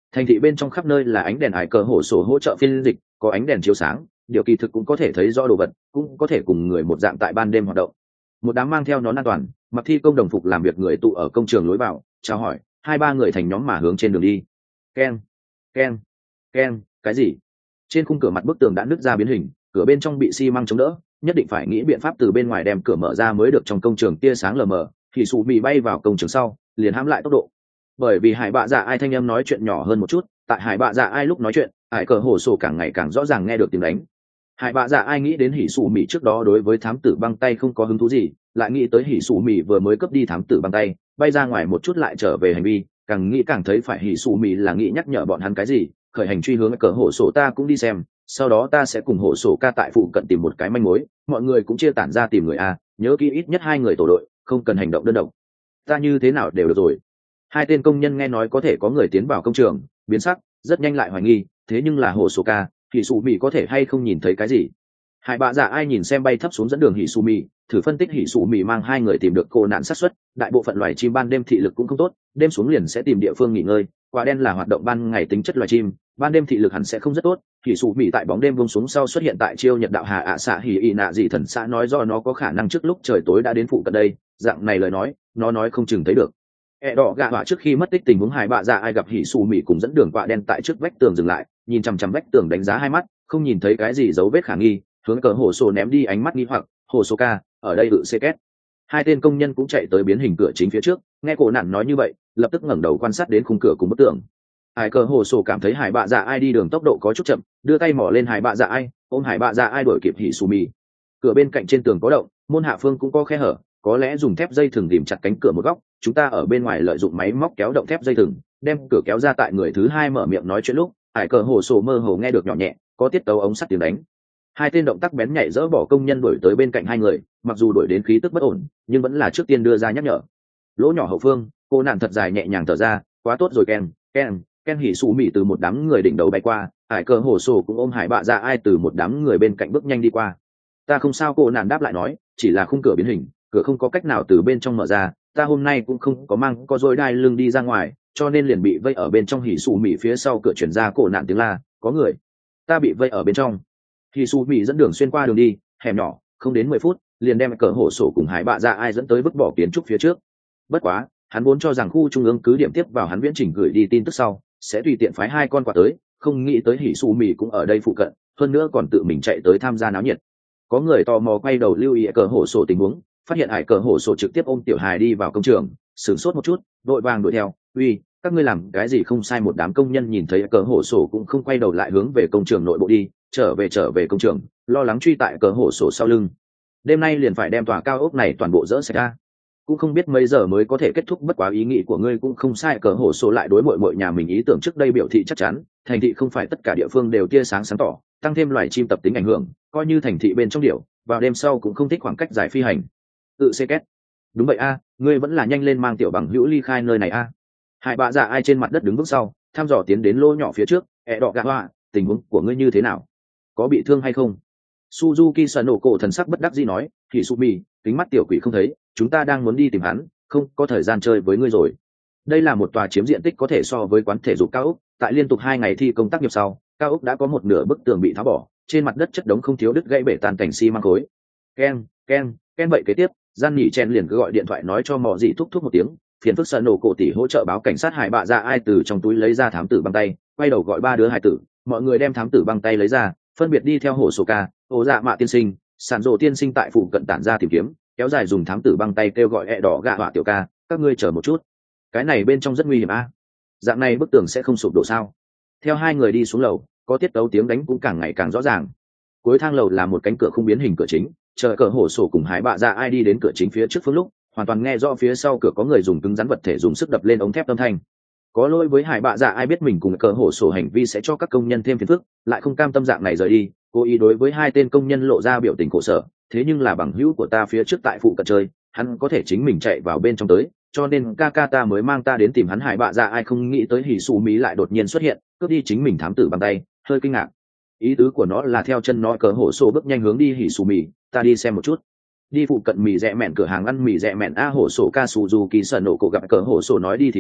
Thành thị bên trong khắp nơi là ánh đèn ải cờ hổ sổ hỗ trợ phiên dịch, có ánh đèn chiếu sáng, điều kỳ thực cũng có thể thấy rõ đồ vật, cũng có thể cùng người một dạng tại ban đêm hoạt động. Một đám mang theo nón an toàn, mặc thi công đồng phục làm việc người tụ ở công trường lối vào, chào hỏi, hai ba người thành nhóm mà hướng trên đường đi. Keng, keng, keng, cái gì? Trên khung cửa mặt bức tường đã nứt ra biến hình, cửa bên trong bị xi măng chống đỡ, nhất định phải nghĩ biện pháp từ bên ngoài đem cửa mở ra mới được. Trong công trường tia sáng lờ mờ, thì sụ mì bay vào công trường sau, liền hãm lại tốc độ. Bởi vì hải bạ dạ ai thanh âm nói chuyện nhỏ hơn một chút, tại hải bạ dạ ai lúc nói chuyện, hải cờ hổ sổ càng ngày càng rõ ràng nghe được tiếng đánh. Hải bạ dạ ai nghĩ đến hỉ sụ mì trước đó đối với thám tử băng tay không có hứng thú gì, lại nghĩ tới hỉ sụ mì vừa mới cướp đi thám tử băng tay, bay ra ngoài một chút lại trở về hành vi, càng nghĩ càng thấy phải hỉ sụ mì là nghĩ nhắc nhở bọn hắn cái gì. Khởi hành truy hướng cờ hổ sổ ta cũng đi xem, sau đó ta sẽ cùng hổ sổ ca tại phụ cận tìm một cái manh mối, mọi người cũng chia tản ra tìm người a, nhớ kỹ ít nhất hai người tổ đội, không cần hành động đơn độc. Ta như thế nào đều được rồi. Hai tên công nhân nghe nói có thể có người tiến vào công trường, biến sắc, rất nhanh lại hoài nghi, thế nhưng là hổ sổ ca, hỉ sụ mì có thể hay không nhìn thấy cái gì? Hải bạ dạ ai nhìn xem bay thấp xuống dẫn đường hỉ sụ mì, thử phân tích hỉ sụ mì mang hai người tìm được cô nạn sát xuất, đại bộ phận loài chim ban đêm thị lực cũng không tốt, đêm xuống liền sẽ tìm địa phương nghỉ ngơi, quả đen là hoạt động ban ngày tính chất loài chim, ban đêm thị lực hẳn sẽ không rất tốt. Hỉ sụ mì tại bóng đêm buông xuống sau xuất hiện tại chiêu nhật đạo hà ạ xạ hỉ ị nạ dị thần xã nói do nó có khả năng trước lúc trời tối đã đến phụ cận đây, dạng này lời nói, nó nói không chừng thấy được. E đỏ gạ họa trước khi mất tích tình huống hải bạ dạ ai gặp hỉ sụ mì cùng dẫn đường quạ đen tại trước vách tường dừng lại, nhìn chằm chằm vách tường đánh giá hai mắt, không nhìn thấy cái gì dấu vết khả nghi, hướng cờ hồ sổ ném đi ánh mắt nghi hoặc, hồ sổ ca ở đây tự xê két. Hai tên công nhân cũng chạy tới biến hình cửa chính phía trước, nghe cổ nạn nói như vậy, lập tức ngẩng đầu quan sát đến khung cửa cùng bức tường. Hải cờ hồ sổ cảm thấy hải bạ dạ ai đi đường tốc độ có chút chậm, đưa tay mỏ lên hải bạ dạ ai, ôm hải bạ dạ ai đuổi kịp hỉ sụ mì. Cửa bên cạnh trên tường có động, môn hạ phương cũng có khe hở, có lẽ dùng thép dây thừng tìm chặt cánh cửa một góc, chúng ta ở bên ngoài lợi dụng máy móc kéo động thép dây thừng, đem cửa kéo ra. Tại người thứ hai mở miệng nói chuyện lúc, hải cờ hồ sổ mơ hồ nghe được nhỏ nhẹ, có tiết tấu ống sắt tiếng đánh. Hai tên động tác bén nhạy dỡ bỏ công nhân đuổi tới bên cạnh hai người, mặc dù đuổi đến khí tức bất ổn, nhưng vẫn là trước tiên đưa ra nhắc nhở. Lỗ nhỏ hậu phương, cô nạn thật dài nhẹ nhàng thở ra, quá tốt rồi Ken, Ken, Ken hỉ sụ mì từ một đám người đỉnh đầu bay qua, hải cờ hồ sổ cũng ôm hải bạ dạ ai từ một đám người bên cạnh bước nhanh đi qua. Ta không sao, cô nạn đáp lại nói, chỉ là khung cửa biến hình, cửa không có cách nào từ bên trong mở ra, ta hôm nay cũng không có mang có dối đai lưng đi ra ngoài, cho nên liền bị vây ở bên trong. Hỉ sụ mì phía sau cửa chuyển ra cổ nạn tiếng la, có người, ta bị vây ở bên trong. Hỉ sụ mì dẫn đường xuyên qua đường đi hẻm nhỏ, không đến mười phút liền đem cờ hổ sổ cùng hải bạ dạ ai dẫn tới vứt bỏ kiến trúc phía trước. Bất quá hắn vốn cho rằng khu trung ương cứ điểm tiếp vào hắn viễn trình gửi đi tin tức sau sẽ tùy tiện phái hai con quạ tới, không nghĩ tới hỉ sụ mì cũng ở đây phụ cận, hơn nữa còn tự mình chạy tới tham gia náo nhiệt. Có người tò mò quay đầu lưu ý cờ hổ sổ tình huống, phát hiện hải cờ hổ sổ trực tiếp ôm tiểu hài đi vào công trường, sửng sốt một chút vội vàng đuổi theo, uy các ngươi làm cái gì không sai. Một đám công nhân nhìn thấy cờ hổ sổ cũng không quay đầu lại hướng về công trường nội bộ đi, trở về trở về công trường, lo lắng truy tại cờ hổ sổ sau lưng. Đêm nay liền phải đem tòa cao ốc này toàn bộ dỡ sạch ra, cũng không biết mấy giờ mới có thể kết thúc. Bất quá ý nghĩ của ngươi cũng không sai. Cờ hổ sổ lại đối mội mội nhà mình ý tưởng trước đây biểu thị chắc chắn, thành thị không phải tất cả địa phương đều tia sáng sáng tỏ, tăng thêm loài chim tập tính ảnh hưởng, coi như thành thị bên trong điểu vào đêm sau cũng không thích khoảng cách dài phi hành. Tự xê két. Đúng vậy a, ngươi vẫn là nhanh lên mang tiểu bằng hữu ly khai nơi này a. Hải bạ dạ ai trên mặt đất đứng bước sau, thăm dò tiến đến lô nhỏ phía trước. E đỏ gạ hoa, tình huống của ngươi như thế nào, có bị thương hay không? Suzuki sợ nổ cổ thần sắc bất đắc dĩ nói, thì Sumi, kính mắt tiểu quỷ không thấy, chúng ta đang muốn đi tìm hắn, không có thời gian chơi với ngươi rồi. Đây là một tòa chiếm diện tích có thể so với quán thể dục cao ốc, tại liên tục hai ngày thi công tác nghiệp sau, cao ốc đã có một nửa bức tường bị tháo bỏ, trên mặt đất chất đống không thiếu đứt gãy bể tàn cảnh xi măng khối. Ken, Ken, Ken vậy kế tiếp, gian nhị chen liền cứ gọi điện thoại nói cho mọ gì thúc thúc một tiếng, phiền phức sợ nổ cổ tỷ hỗ trợ báo cảnh sát. Hải bạ dạ ai từ trong túi lấy ra thám tử băng tay, quay đầu gọi ba đứa hải tử, mọi người đem thám tử băng tay lấy ra, phân biệt đi theo hồ sổ ca, ô dạ mạ tiên sinh, sản rộ tiên sinh tại phụ cận tản ra tìm kiếm, kéo dài dùng thám tử băng tay kêu gọi ẹ đỏ gạ họa tiểu ca, các ngươi chờ một chút, cái này bên trong rất nguy hiểm a. Dạng này bức tường sẽ không sụp đổ sao? Theo hai người đi xuống lầu, có tiết tấu tiếng đánh cũng càng ngày càng rõ ràng. Cuối thang lầu là một cánh cửa không biến hình cửa chính, chờ cờ hổ sổ cùng hải bạ dạ ai đi đến cửa chính phía trước phương lúc, hoàn toàn nghe rõ phía sau cửa có người dùng cứng rắn vật thể dùng sức đập lên ống thép âm thanh. Có lỗi với hải bạ dạ ai biết mình cùng cờ hổ sổ hành vi sẽ cho các công nhân thêm phiền phức, lại không cam tâm dạng này rời đi, cố ý đối với hai tên công nhân lộ ra biểu tình khổ sở. Thế nhưng là bằng hữu của ta phía trước tại phụ cận chơi, hắn có thể chính mình chạy vào bên trong tới, cho nên ca ca ta mới mang ta đến tìm hắn. Hải bạ dạ ai không nghĩ tới hỉ xù mí lại đột nhiên xuất hiện, cướp đi chính mình thám tử bằng tay, hơi kinh ngạc. Ý tứ của nó là theo chân nó cờ hổ sổ bước nhanh hướng đi hỉ xù mì, ta đi xem một chút. Đi phụ cận mì rẻ mẹn cửa hàng ăn mì rẻ mẹn a hổ sổ ca Suzuki sợ nổ cổ gặp cờ hổ sổ nói đi thì đi,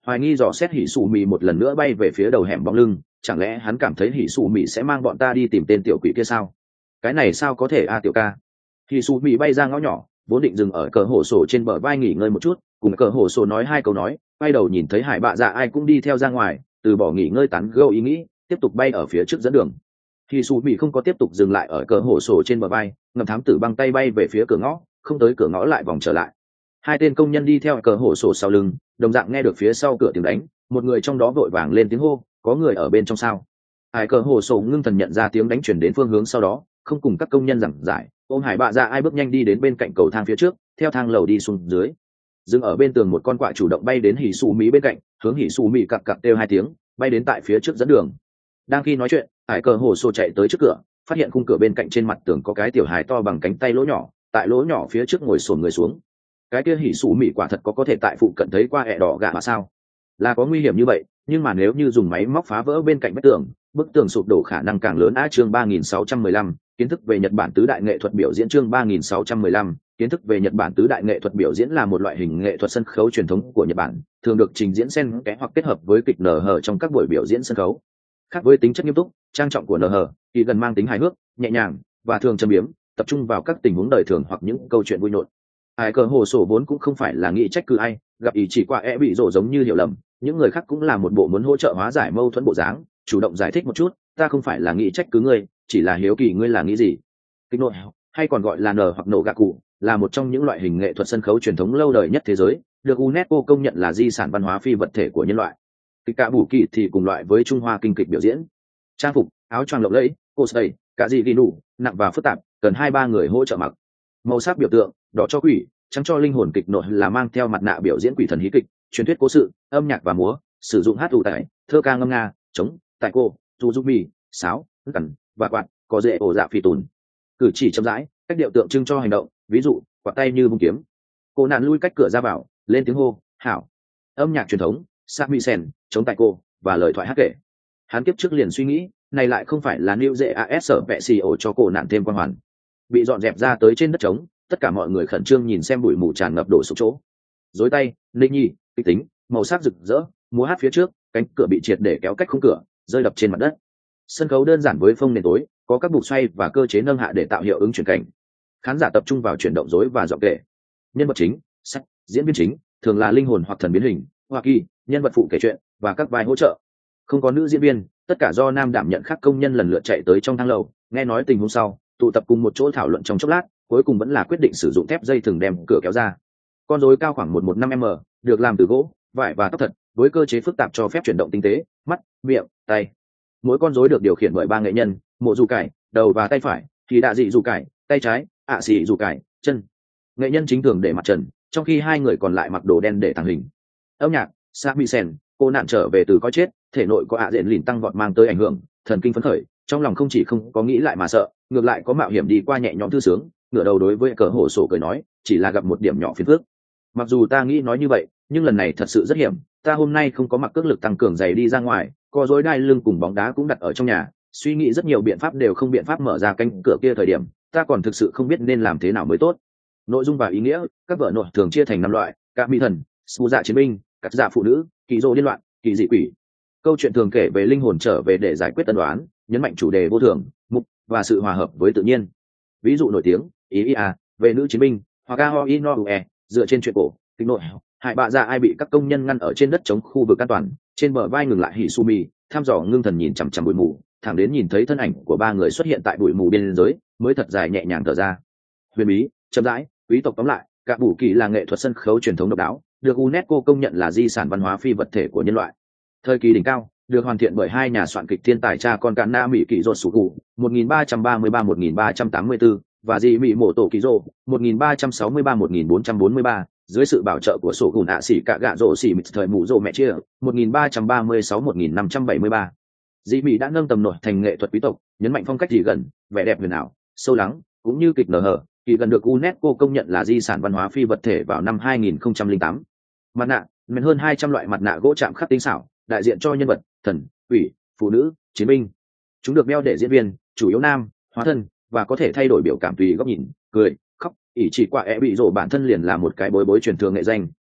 hoài nghi dò xét hỉ sủ mì một lần nữa bay về phía đầu hẻm bóng lưng, chẳng lẽ hắn cảm thấy hỉ sủ mì sẽ mang bọn ta đi tìm tên tiểu quỷ kia sao? Cái này sao có thể a tiểu ca? Hỉ sủ mì bay ra ngõ nhỏ, vốn định dừng ở cờ hồ sổ trên bờ vai nghỉ ngơi một chút, cùng cờ hồ sổ nói hai câu nói, bay đầu nhìn thấy hải bạ dạ ai cũng đi theo ra ngoài, từ bỏ nghỉ ngơi tán gẫu ý nghĩ, tiếp tục bay ở phía trước dẫn đường. Hỉ sủ mì không có tiếp tục dừng lại ở cờ hồ sổ trên bờ vai, ngầm thám tử băng tay bay về phía cửa ngõ, không tới cửa ngõ lại vòng trở lại. Hai tên công nhân đi theo cờ hồ sổ sau lưng, đồng dạng nghe được phía sau cửa tiếng đánh, một người trong đó vội vàng lên tiếng hô, có người ở bên trong sao? Hải cờ hồ sổ ngưng thần nhận ra tiếng đánh chuyển đến phương hướng sau đó, không cùng các công nhân giảng giải, ôm hải bạ dạ ai bước nhanh đi đến bên cạnh cầu thang phía trước, theo thang lầu đi xuống dưới. Dừng ở bên tường một con quạ chủ động bay đến hỉ sủ mỹ bên cạnh, hướng hỉ sủ mỹ cặc cặc kêu hai tiếng, bay đến tại phía trước dẫn đường. Đang khi nói chuyện, hải cờ hồ sổ chạy tới trước cửa, phát hiện khung cửa bên cạnh trên mặt tường có cái tiểu hài to bằng cánh tay lỗ nhỏ, tại lỗ nhỏ phía trước ngồi xổm người xuống. Cái kia hỉ sủ mỹ quả thật có có thể tại phụ cận thấy qua ẹ đỏ gạ mà sao? Là có nguy hiểm như vậy, nhưng mà nếu như dùng máy móc phá vỡ bên cạnh vách tường, bức tường sụp đổ khả năng càng lớn. A chương ba nghìn sáu trăm mười lăm, kiến thức về Nhật Bản tứ đại nghệ thuật biểu diễn. Chương ba nghìn sáu trăm mười lăm, kiến thức về Nhật Bản tứ đại nghệ thuật biểu diễn là một loại hình nghệ thuật sân khấu truyền thống của Nhật Bản, thường được trình diễn xen kẽ hoặc kết hợp với kịch nở hở trong các buổi biểu diễn sân khấu. Khác với tính chất nghiêm túc, trang trọng của nở hở, thì gần mang tính hài hước, nhẹ nhàng và thường châm biếm, tập trung vào các tình huống đời thường hoặc những câu chuyện vui nhộn. Ai cờ hồ sổ vốn cũng không phải là nghĩ trách cứ ai, gặp ý chỉ qua e bị rộ giống như hiểu lầm, những người khác cũng là một bộ muốn hỗ trợ hóa giải mâu thuẫn bộ dáng, chủ động giải thích một chút, ta không phải là nghĩ trách cứ ngươi, chỉ là hiếu kỳ ngươi là nghĩ gì. Kịch nội hay còn gọi là nở hoặc nổ gạ cụ, là một trong những loại hình nghệ thuật sân khấu truyền thống lâu đời nhất thế giới, được UNESCO công nhận là di sản văn hóa phi vật thể của nhân loại. Kịch cả bù kỳ thì cùng loại với Trung Hoa kinh kịch biểu diễn, trang phục, áo choàng lộng lẫy, cosplay, cả gì ghi đủ, nặng và phức tạp, cần hai ba người hỗ trợ mặc. Màu sắc biểu tượng, đỏ cho quỷ, trắng cho linh hồn. Kịch nội là mang theo mặt nạ biểu diễn quỷ thần hí kịch, truyền thuyết cố sự, âm nhạc và múa, sử dụng hát ủ tải, thơ ca ngâm nga, trống, tại cô, tu giúp mì, sáo, cẩn và quạt, có dễ ổ dạ phi tùn. Cử chỉ chậm rãi, cách điệu tượng trưng cho hành động, ví dụ quạt tay như vung kiếm. Cô nạn lui cách cửa ra vào, lên tiếng hô hảo. Âm nhạc truyền thống, sát mi sen, chống tại cô và lời thoại hát kể. Hắn kiếp trước liền suy nghĩ, này lại không phải là New Dễ a ét sở vẹ xì ổ cho cô nạn thêm quan hoàn. Bị dọn dẹp ra tới trên đất trống, tất cả mọi người khẩn trương nhìn xem bụi mù tràn ngập đổ sụp chỗ. Dối tay, ninh nhi, kịch tính, màu sắc rực rỡ, múa hát phía trước, cánh cửa bị triệt để kéo cách khung cửa, rơi đập trên mặt đất. Sân khấu đơn giản với phông nền tối, có các bục xoay và cơ chế nâng hạ để tạo hiệu ứng chuyển cảnh. Khán giả tập trung vào chuyển động rối và giọng kể. Nhân vật chính, sách, diễn viên chính, thường là linh hồn hoặc thần biến hình, hoa kỳ, nhân vật phụ kể chuyện và các vai hỗ trợ. Không có nữ diễn viên, tất cả do nam đảm nhận. Khác công nhân lần lượt chạy tới trong thang lầu, nghe nói tình huống sau, tụ tập cùng một chỗ thảo luận trong chốc lát, cuối cùng vẫn là quyết định sử dụng thép dây thừng đem cửa kéo ra. Con rối cao khoảng một một năm m, được làm từ gỗ, vải và tóc thật, với cơ chế phức tạp cho phép chuyển động tinh tế, mắt, miệng, tay. Mỗi con rối được điều khiển bởi ba nghệ nhân, mộ dù cải, đầu và tay phải, thì đạ dị dù cải, tay trái, ạ xì dù cải, chân. Nghệ nhân chính thường để mặt trần, trong khi hai người còn lại mặc đồ đen để tàng hình. Âm nhạc, Samisen, cô nạn trở về từ coi chết, thể nội có ạ diện lìn tăng vọt mang tới ảnh hưởng, thần kinh phấn khởi, trong lòng không chỉ không có nghĩ lại mà sợ, ngược lại có mạo hiểm đi qua nhẹ nhõm thư sướng, ngửa đầu đối với cờ hổ sổ cười nói, chỉ là gặp một điểm nhỏ phiền phức. Mặc dù ta nghĩ nói như vậy, nhưng lần này thật sự rất hiểm, ta hôm nay không có mặc cước lực tăng cường giày đi ra ngoài, co rối đai lưng cùng bóng đá cũng đặt ở trong nhà, suy nghĩ rất nhiều biện pháp đều không biện pháp mở ra cánh cửa kia. Thời điểm ta còn thực sự không biết nên làm thế nào mới tốt. Nội dung và ý nghĩa, các vở nội thường chia thành năm loại: các mỹ thần, su dạ chiến binh, các dạ phụ nữ, kỳ dô điên loạn, kỳ dị quỷ. Câu chuyện thường kể về linh hồn trở về để giải quyết tân đoán, nhấn mạnh chủ đề vô thường, mục và sự hòa hợp với tự nhiên. Ví dụ nổi tiếng, ý ý à, về nữ chiến binh, hoặc a ho ino ue, dựa trên chuyện cổ, kịch nội, hại bạ ra ai bị các công nhân ngăn ở trên đất chống khu vực an toàn, trên bờ vai ngừng lại Hisumi, thăm dò ngưng thần nhìn chằm chằm bụi mù, thẳng đến nhìn thấy thân ảnh của ba người xuất hiện tại bụi mù biên giới, mới thật dài nhẹ nhàng thở ra. Huyền bí, chậm rãi, quý tộc. Tóm lại, cả bù kỳ là nghệ thuật sân khấu truyền thống độc đáo, được UNESCO công nhận là di sản văn hóa phi vật thể của nhân loại. Thời kỳ đỉnh cao được hoàn thiện bởi hai nhà soạn kịch thiên tài cha con cạn na mỹ kỳ rột sủ cụ một nghìn ba trăm ba mươi ba một nghìn ba trăm tám mươi tư và dị mỹ mổ tổ kỳ rô một nghìn ba trăm sáu mươi ba một nghìn bốn trăm bốn mươi ba, dưới sự bảo trợ của sổ gùn ạ xỉ cạ gạ rổ xỉ mịt thời mù rô mẹ chia một nghìn ba trăm ba mươi sáu một nghìn năm trăm bảy mươi ba. Dị mỹ đã nâng tầm nổi thành nghệ thuật quý tộc, nhấn mạnh phong cách dị gần, vẻ đẹp huyền ảo, sâu lắng, cũng như kịch nở hở. Kỳ gần được UNESCO công nhận là di sản văn hóa phi vật thể vào năm hai nghìn không trăm lẻ tám. Mặt nạ, men hơn hai trăm loại mặt nạ gỗ chạm khắc tinh xảo, đại diện cho nhân vật, thần, quỷ, phụ nữ, chiến binh. Chúng được đeo để diễn viên, chủ yếu nam, hóa thân, và có thể thay đổi biểu cảm tùy góc nhìn, cười, khóc. Ỷ chỉ quả e bị rổ bản thân liền là một cái bối bối truyền thường nghệ danh,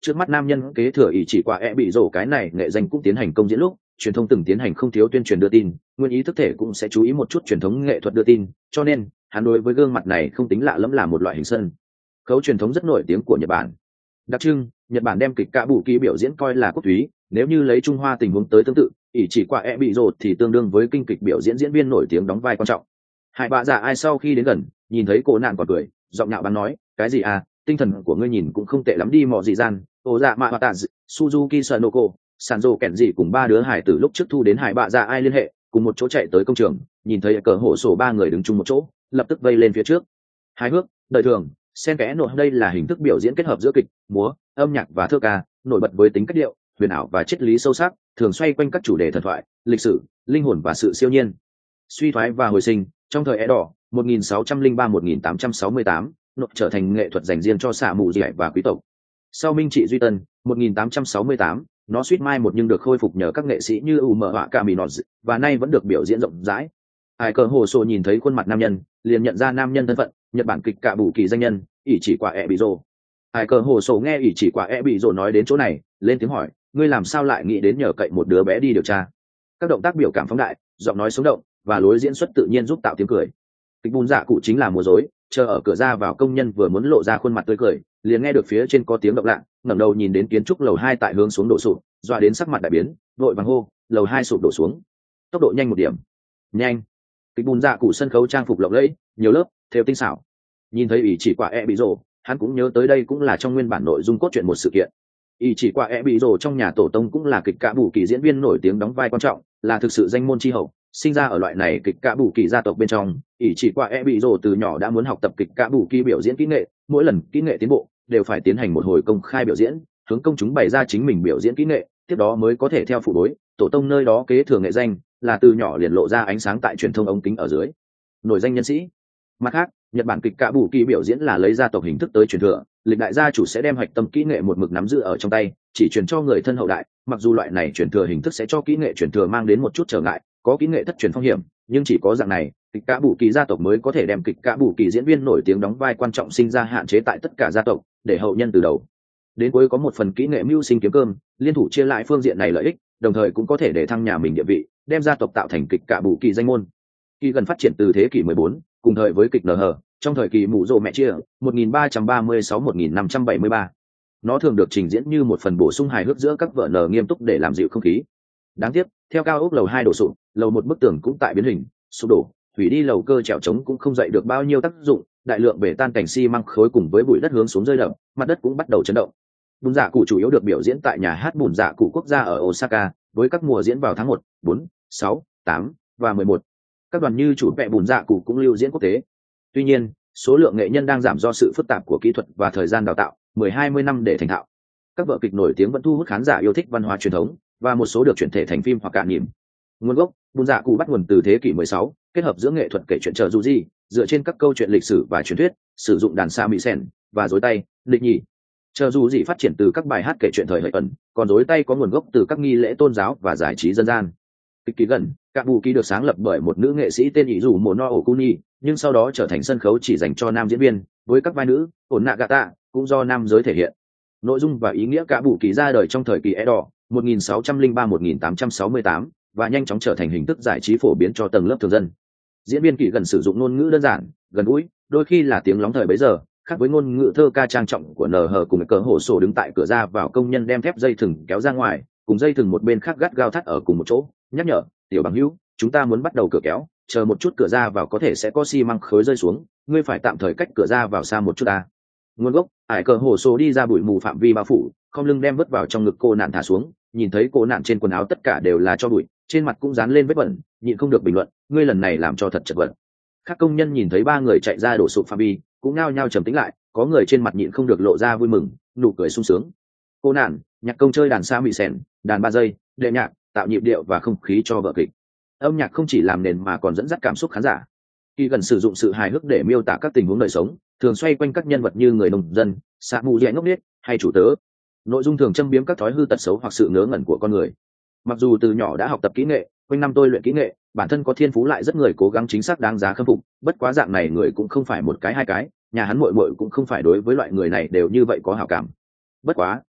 trước mắt nam nhân kế thừa ý chỉ quả e bị rổ cái này nghệ danh cũng tiến hành công diễn lúc truyền thông từng tiến hành không thiếu tuyên truyền đưa tin, nguyên ý thức thể cũng sẽ chú ý một chút truyền thống nghệ thuật đưa tin, cho nên hắn đối với gương mặt này không tính lạ lẫm là một loại hình sân khấu truyền thống rất nổi tiếng của Nhật Bản. Đặc trưng, Nhật Bản đem kịch cả bù kỳ biểu diễn coi là quốc túy, nếu như lấy Trung Hoa tình huống tới tương tự, ỷ chỉ qua e bị rột thì tương đương với kinh kịch biểu diễn diễn viên nổi tiếng đóng vai quan trọng. Hai bà già ai sau khi đến gần, nhìn thấy cô nạn còn cười, giọng nhạo báng nói, cái gì à, tinh thần của ngươi nhìn cũng không tệ lắm đi mọ gì gian, ô dạ mạ tạ Suzuki Sanoko, Sanzo kẻn gì cùng ba đứa hải tử lúc trước thu đến hải bạ già ai liên hệ, cùng một chỗ chạy tới công trường, nhìn thấy cờ hổ sổ ba người đứng chung một chỗ, lập tức vây lên phía trước. Hài hước, đời thường, xen kẽ nội đây là hình thức biểu diễn kết hợp giữa kịch, múa, âm nhạc và thơ ca, nổi bật với tính cách điệu, huyền ảo và triết lý sâu sắc, thường xoay quanh các chủ đề thần thoại, lịch sử, linh hồn và sự siêu nhiên. Suy thoái và hồi sinh, trong thời Edo, một nghìn sáu trăm lẻ ba đến một nghìn tám trăm sáu mươi tám, nội trở thành nghệ thuật dành riêng cho xạ mù dẻ và quý tộc. Sau Minh trị Duy Tân, một nghìn tám trăm sáu mươi tám, nó suýt mai một nhưng được khôi phục nhờ các nghệ sĩ như U M Họa Caminot, và nay vẫn được biểu diễn rộng rãi. Ai cờ hồ sổ nhìn thấy khuôn mặt nam nhân, liền nhận ra nam nhân thân phận, Nhật Bản kịch cả bù kỳ danh nhân, ỷ chỉ quả e bị rồ. Ai cờ hồ sổ nghe ỷ chỉ quả e bị rồ nói đến chỗ này, lên tiếng hỏi, ngươi làm sao lại nghĩ đến nhờ cậy một đứa bé đi điều tra? Các động tác biểu cảm phóng đại, giọng nói sống động, và lối diễn xuất tự nhiên giúp tạo tiếng cười. Kịch bùn dạ cụ chính là múa rối, chờ ở cửa ra vào công nhân vừa muốn lộ ra khuôn mặt tươi cười, liền nghe được phía trên có tiếng động lạ, ngẩng đầu nhìn đến kiến trúc lầu hai tại hướng xuống đổ sụp, dọa đến sắc mặt đại biến, vội vàng hô, lầu hai sụp đổ xuống. Tốc độ nhanh một điểm. Nhanh. Kịch bùn dạ cụ sân khấu trang phục lộng lẫy, nhiều lớp, theo tinh xảo. Nhìn thấy ỷ chỉ quả e bị rồ, hắn cũng nhớ tới đây cũng là trong nguyên bản nội dung cốt truyện một sự kiện. ỷ chỉ quả e bị rồ trong nhà tổ tông cũng là kịch cả bù kỳ diễn viên nổi tiếng đóng vai quan trọng, là thực sự danh môn chi hậu, sinh ra ở loại này kịch cả bù kỳ gia tộc bên trong. ỷ chỉ quả e bị rồ từ nhỏ đã muốn học tập kịch cả bù kỳ biểu diễn kỹ nghệ, mỗi lần kỹ nghệ tiến bộ đều phải tiến hành một hồi công khai biểu diễn, hướng công chúng bày ra chính mình biểu diễn kỹ nghệ, tiếp đó mới có thể theo phụ đối tổ tông nơi đó kế thừa nghệ danh, là từ nhỏ liền lộ ra ánh sáng tại truyền thông ống kính ở dưới nổi danh nhân sĩ. Mặt khác, Nhật Bản kịch cả bù kỳ biểu diễn là lấy gia tộc hình thức tới truyền thừa, lịch đại gia chủ sẽ đem hạch tâm kỹ nghệ một mực nắm giữ ở trong tay, chỉ truyền cho người thân hậu đại. Mặc dù loại này truyền thừa hình thức sẽ cho kỹ nghệ truyền thừa mang đến một chút trở ngại, có kỹ nghệ thất truyền phong hiểm, nhưng chỉ có dạng này, kịch cả bù kỳ gia tộc mới có thể đem kịch cả bù kỳ diễn viên nổi tiếng đóng vai quan trọng sinh ra hạn chế tại tất cả gia tộc, để hậu nhân từ đầu đến cuối có một phần kỹ nghệ mưu sinh kiếm cơm, liên thủ chia lại phương diện này lợi ích, đồng thời cũng có thể để thăng nhà mình địa vị, đem gia tộc tạo thành kịch cả bù kỳ danh môn. Kỳ gần phát triển từ thế kỷ mười bốn, cùng thời với kịch nở hờ, trong thời kỳ mụ rồ mẹ chia, một nghìn ba trăm ba mươi sáu đến một nghìn năm trăm bảy mươi ba. Nó thường được trình diễn như một phần bổ sung hài hước giữa các vở nở nghiêm túc để làm dịu không khí. Đáng tiếc, theo cao ốc lầu hai đổ sụp, lầu một bức tường cũng tại biến hình, sụp đổ, hủy đi lầu cơ trèo trống cũng không dậy được bao nhiêu tác dụng, đại lượng bể tan cảnh xi măng khối cùng với bụi đất hướng xuống rơi đập, mặt đất cũng bắt đầu chấn động. Bùn dạ cụ chủ yếu được biểu diễn tại nhà hát bùn dạ cụ quốc gia ở Osaka, với các mùa diễn vào tháng một, bốn, sáu, tám và mười một. Các đoàn như chủ vẽ bùn dạ cụ cũng lưu diễn quốc tế. Tuy nhiên, số lượng nghệ nhân đang giảm do sự phức tạp của kỹ thuật và thời gian đào tạo, mười hai mươi năm để thành thạo. Các vở kịch nổi tiếng vẫn thu hút khán giả yêu thích văn hóa truyền thống, và một số được chuyển thể thành phim hoặc cạn nhìm. Nguồn gốc, bùn dạ cụ bắt nguồn từ thế kỷ mười sáu, kết hợp giữa nghệ thuật kể chuyện trợ dù gì, dựa trên các câu chuyện lịch sử và truyền thuyết, sử dụng đàn sa mỹ sen và rối tay, lịch nhị. Chờ dù gì phát triển từ các bài hát kể chuyện thời hợi ẩn, còn rối tay có nguồn gốc từ các nghi lễ tôn giáo và giải trí dân gian. Kịch ký gần, cả bù kỳ được sáng lập bởi một nữ nghệ sĩ tên ỷ dù mồ no okuni, nhưng sau đó trở thành sân khấu chỉ dành cho nam diễn viên, với các vai nữ, ổn nạ gata, cũng do nam giới thể hiện. Nội dung và ý nghĩa cả bù kỳ ra đời trong thời kỳ Edo, một nghìn sáu trăm lẻ ba đến một nghìn tám trăm sáu mươi tám, và nhanh chóng trở thành hình thức giải trí phổ biến cho tầng lớp thường dân. Diễn viên kỳ gần sử dụng ngôn ngữ đơn giản, gần gũi, đôi khi là tiếng lóng thời bấy giờ, khác với ngôn ngữ thơ ca trang trọng của nờ hờ cùng cờ hổ sổ đứng tại cửa ra vào công nhân đem thép dây thừng kéo ra ngoài, cùng dây thừng một bên khác gắt gao thắt ở cùng một chỗ, nhắc nhở, tiểu bằng hữu, chúng ta muốn bắt đầu cửa kéo, chờ một chút cửa ra vào có thể sẽ có xi măng khối rơi xuống, ngươi phải tạm thời cách cửa ra vào xa một chút ta. Nguồn gốc, ải cờ hổ sổ đi ra bụi mù phạm vi bao phủ, không lưng đem vứt vào trong ngực cô nạn thả xuống, nhìn thấy cô nạn trên quần áo tất cả đều là cho bụi, trên mặt cũng dán lên vết bẩn, nhịn không được bình luận, ngươi lần này làm cho thật chật vật. Các công nhân nhìn thấy ba người chạy ra đổ sụp phạm vi, cũng nao nhao trầm tĩnh lại, có người trên mặt nhịn không được lộ ra vui mừng, nụ cười sung sướng. Cô nạn, nhạc công chơi đàn sa mị sèn, đàn ba giây, đệm nhạc, tạo nhịp điệu và không khí cho vở kịch. Âm nhạc không chỉ làm nền mà còn dẫn dắt cảm xúc khán giả. Khi gần sử dụng sự hài hước để miêu tả các tình huống đời sống, thường xoay quanh các nhân vật như người nông dân, xạ mù dẻ ngốc nghếch hay chủ tớ. Nội dung thường châm biếm các thói hư tật xấu hoặc sự ngớ ngẩn của con người. Mặc dù từ nhỏ đã học tập kỹ nghệ, quanh năm tôi luyện kỹ nghệ, bản thân có thiên phú lại rất người cố gắng chính xác đáng giá khâm phục, bất quá dạng này người cũng không phải một cái hai cái, nhà hắn muội muội cũng không phải đối với loại người này đều như vậy có hảo cảm. Bất quá,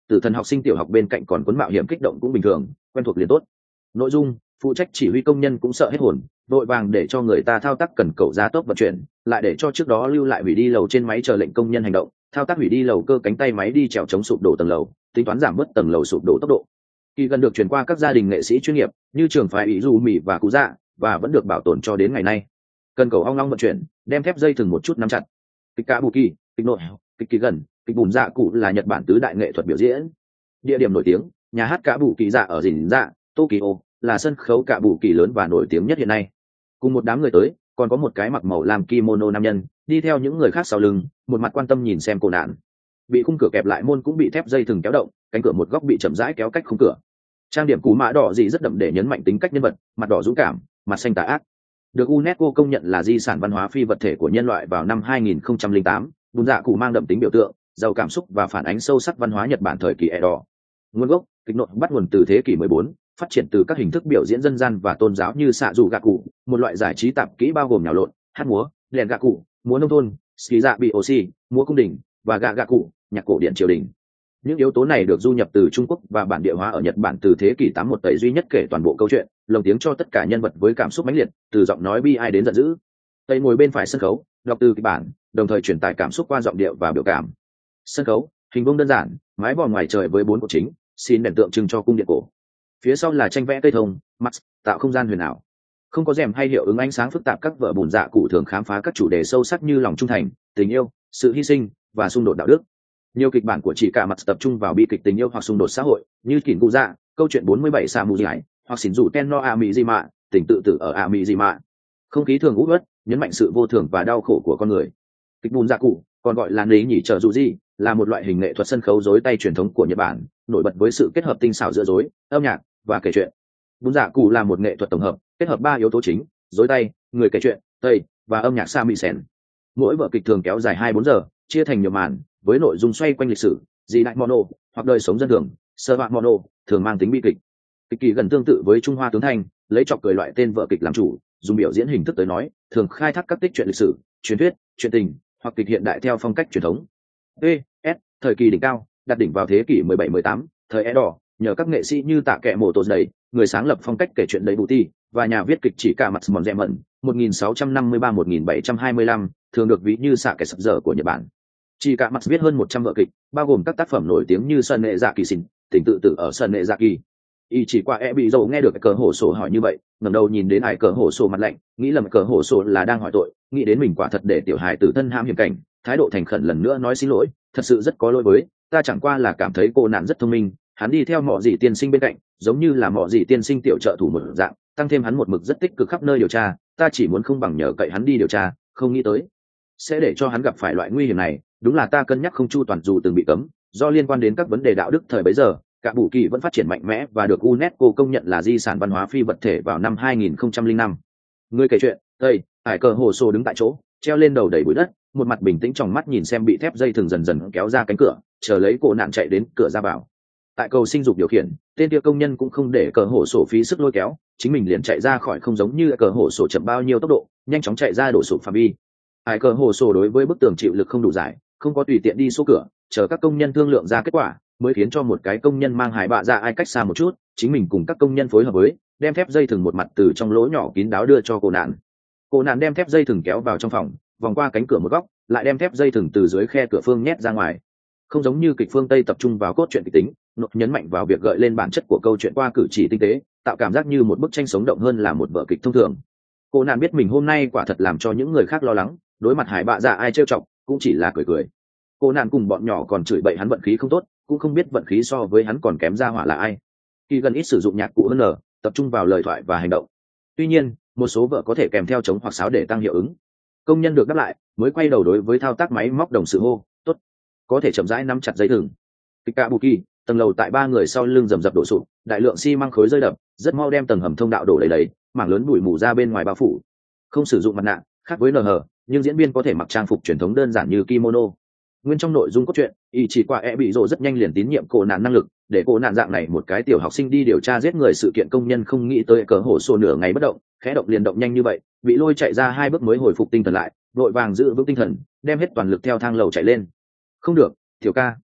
tử thần học sinh tiểu học bên cạnh còn cuốn mạo hiểm kích động cũng bình thường, quen thuộc liền tốt. Nội dung, phụ trách chỉ huy công nhân cũng sợ hết hồn, vội vàng để cho người ta thao tác cần cầu giá tốc vận chuyển, lại để cho trước đó lưu lại hủy đi lầu trên máy chờ lệnh công nhân hành động, thao tác hủy đi lầu cơ cánh tay máy đi trèo chống sụp đổ tầng lầu, tính toán giảm bớt tầng lầu sụp đổ tốc độ. Kỳ gần được chuyển qua các gia đình nghệ sĩ chuyên nghiệp như trường phái ý dù mì và cú dạ, và vẫn được bảo tồn cho đến ngày nay. Cần cầu ong long vận chuyển, đem thép dây thừng một chút nắm chặt. Kịch cả bù kỳ, kịch nội, kịch kỳ gần, kịch bùn dạ cụ là Nhật Bản tứ đại nghệ thuật biểu diễn. Địa điểm nổi tiếng, nhà hát cả bù kỳ dạ ở dìn dạ, Tokyo, là sân khấu cả bù kỳ lớn và nổi tiếng nhất hiện nay. Cùng một đám người tới, còn có một cái mặc màu làm kimono nam nhân, đi theo những người khác sau lưng, một mặt quan tâm nhìn xem cô nạn. Bị khung cửa kẹp lại môn cũng bị thép dây thừng kéo động, cánh cửa một góc bị chậm rãi kéo cách khung cửa. Trang điểm cú mã đỏ gì rất đậm để nhấn mạnh tính cách nhân vật, mặt đỏ dũng cảm, mặt xanh tà ác. Được UNESCO công nhận là di sản văn hóa phi vật thể của nhân loại vào năm hai nghìn không trăm lẻ tám, bùn dạ cụ mang đậm tính biểu tượng, giàu cảm xúc và phản ánh sâu sắc văn hóa Nhật Bản thời kỳ Edo. Nguồn gốc, kịch nội bắt nguồn từ thế kỷ mười bốn, phát triển từ các hình thức biểu diễn dân gian và tôn giáo như xạ dù gạ cụ, một loại giải trí tạp kỹ bao gồm nhào lộn, hát múa, đèn gạ cụ, múa nông thôn, ski dạ bị oxy, múa cung đình và gạ gạ cụ, nhạc cổ điển triều đình. Những yếu tố này được du nhập từ Trung Quốc và bản địa hóa ở Nhật Bản từ thế kỷ tám một tẩy duy nhất kể toàn bộ câu chuyện, lồng tiếng cho tất cả nhân vật với cảm xúc mãnh liệt, từ giọng nói bi ai đến giận dữ. Tây ngồi bên phải sân khấu, đọc từ kịch bản, đồng thời truyền tải cảm xúc qua giọng điệu và biểu cảm. Sân khấu, hình vuông đơn giản, mái vòm ngoài trời với bốn cột chính, xin đèn tượng trưng cho cung điện cổ. Phía sau là tranh vẽ cây thông, mắt, tạo không gian huyền ảo. Không có rèm hay hiệu ứng ánh sáng phức tạp, các vở bùn dạ cụ thường khám phá các chủ đề sâu sắc như lòng trung thành, tình yêu, sự hy sinh và xung đột đạo đức. Nhiều kịch bản của chỉ cả mặt tập trung vào bi kịch tình yêu hoặc xung đột xã hội, như Kỉn Cụ Dạ, câu chuyện bốn mươi bảy xạ mù giải, hoặc xỉn dụ ten no a mỹ di mạ, tình tự tử ở a mỹ di mạ. Không khí thường út uất, nhấn mạnh sự vô thường và đau khổ của con người. Kịch bùn dạ cụ, còn gọi là nấy nhỉ trợ dụ gì, là một loại hình nghệ thuật sân khấu rối tay truyền thống của Nhật Bản, nổi bật với sự kết hợp tinh xảo giữa rối, âm nhạc và kể chuyện. Bùn dạ cụ là một nghệ thuật tổng hợp, kết hợp ba yếu tố chính: rối tay, người kể chuyện, tây và âm nhạc samisen. Mỗi vở kịch thường kéo dài hai bốn giờ, chia thành nhiều màn, với nội dung xoay quanh lịch sử, dị đại mono hoặc đời sống dân thường, sơ bạc mono, thường mang tính bi kịch. Kịch kỳ gần tương tự với Trung Hoa tướng thanh, lấy trọc cười loại tên vở kịch làm chủ, dùng biểu diễn hình thức tới nói, thường khai thác các tích truyện lịch sử, truyền thuyết, truyện tình hoặc kịch hiện đại theo phong cách truyền thống. E S thời kỳ đỉnh cao, đặt đỉnh vào thế kỷ mười bảy mười tám, thời Edo, nhờ các nghệ sĩ như Tạ Kệ Mộ Tổ Đấy, người sáng lập phong cách kể chuyện đầy bù ti, và nhà viết kịch chỉ cả mặt mòn dẹ mẩn, một nghìn sáu trăm năm mươi ba đến một nghìn bảy trăm hai mươi lăm, thường được ví như xạ kẻ sập dở của Nhật Bản. Chỉ cả mặt viết hơn một trăm vở kịch, bao gồm các tác phẩm nổi tiếng như Sơn Nệ Dạ Kỳ Xin, tình tự tử ở Sơn Nệ Dạ Kỳ. Y chỉ qua e bị dầu nghe được cờ hổ sổ hỏi như vậy, ngẩng đầu nhìn đến hải cờ hổ sổ mặt lạnh, nghĩ lầm cờ hổ sổ là đang hỏi tội, nghĩ đến mình quả thật để tiểu hài tử thân hãm hiểm cảnh, thái độ thành khẩn lần nữa nói xin lỗi, thật sự rất có lỗi với ta, chẳng qua là cảm thấy cô nạn rất thông minh, hắn đi theo mọ dì tiên sinh bên cạnh, giống như là mọ dì tiên sinh tiểu trợ thủ một dạng, tăng thêm hắn một mực rất tích cực khắp nơi điều tra, ta chỉ muốn không bằng nhờ cậy hắn đi điều tra, không nghĩ tới sẽ để cho hắn gặp phải loại nguy hiểm này, đúng là ta cân nhắc không chu toàn, dù từng bị cấm do liên quan đến các vấn đề đạo đức thời bấy giờ. Cả bù kỳ vẫn phát triển mạnh mẽ và được UNESCO công nhận là di sản văn hóa phi vật thể vào năm hai nghìn không trăm lẻ năm. Người kể chuyện, tây, hải cờ hồ sô đứng tại chỗ, treo lên đầu đầy bụi đất, một mặt bình tĩnh trong mắt nhìn xem bị thép dây thừng dần dần kéo ra cánh cửa, chờ lấy cổ nạn chạy đến cửa ra vào. Tại cầu sinh dục điều khiển, tên kia công nhân cũng không để cờ hổ sổ phí sức lôi kéo, chính mình liền chạy ra khỏi, không giống như cờ hổ sổ chậm bao nhiêu tốc độ, nhanh chóng chạy ra đổ sụp phạm vi. Hải cờ hổ sổ đối với bức tường chịu lực không đủ giải, không có tùy tiện đi số cửa, chờ các công nhân thương lượng ra kết quả, mới khiến cho một cái công nhân mang hải bạ ra ai cách xa một chút, chính mình cùng các công nhân phối hợp với, đem thép dây thừng một mặt từ trong lỗ nhỏ kín đáo đưa cho cô nạn. Cô nạn đem thép dây thừng kéo vào trong phòng, vòng qua cánh cửa một góc, lại đem thép dây thừng từ dưới khe cửa phương nhét ra ngoài. Không giống như kịch phương Tây tập trung vào cốt truyện kịch tính, nội nhấn mạnh vào việc gợi lên bản chất của câu chuyện qua cử chỉ tinh tế, tạo cảm giác như một bức tranh sống động hơn là một vở kịch thông thường. Cô nạn biết mình hôm nay quả thật làm cho những người khác lo lắng, đối mặt hải bạ dạ ai trêu chọc, cũng chỉ là cười cười. Cô nạn cùng bọn nhỏ còn chửi bậy hắn vận khí không tốt, cũng không biết vận khí so với hắn còn kém ra hỏa là ai. Khi gần ít sử dụng nhạc cụ hơn nở, tập trung vào lời thoại và hành động. Tuy nhiên, một số vở có thể kèm theo trống hoặc sáo để tăng hiệu ứng. Công nhân được đáp lại, mới quay đầu đối với thao tác máy móc đồng sự hô, tốt, có thể chậm rãi nắm chặt dây thừng. Kịch cả bù kỳ, tầng lầu tại ba người sau lưng rầm rập đổ sụp, đại lượng xi măng khối rơi đập, rất mau đem tầng hầm thông đạo đổ đầy đầy, mảng lớn bụi mù ra bên ngoài bao phủ. Không sử dụng mặt nạ, khác với en hát, nhưng diễn viên có thể mặc trang phục truyền thống đơn giản như kimono. Nguyên trong nội dung cốt truyện, y chỉ qua e bị rồ rất nhanh liền tín nhiệm cô nạn năng lực, để cô nạn dạng này một cái tiểu học sinh đi điều tra giết người sự kiện. Công nhân không nghĩ tới cờ hổ sổ nửa ngày bất động, khẽ động liền động nhanh như vậy, bị lôi chạy ra hai bước mới hồi phục tinh thần lại, vội vàng giữ vững tinh thần, đem hết toàn lực theo thang lầu chạy lên. Không được, tiểu ca,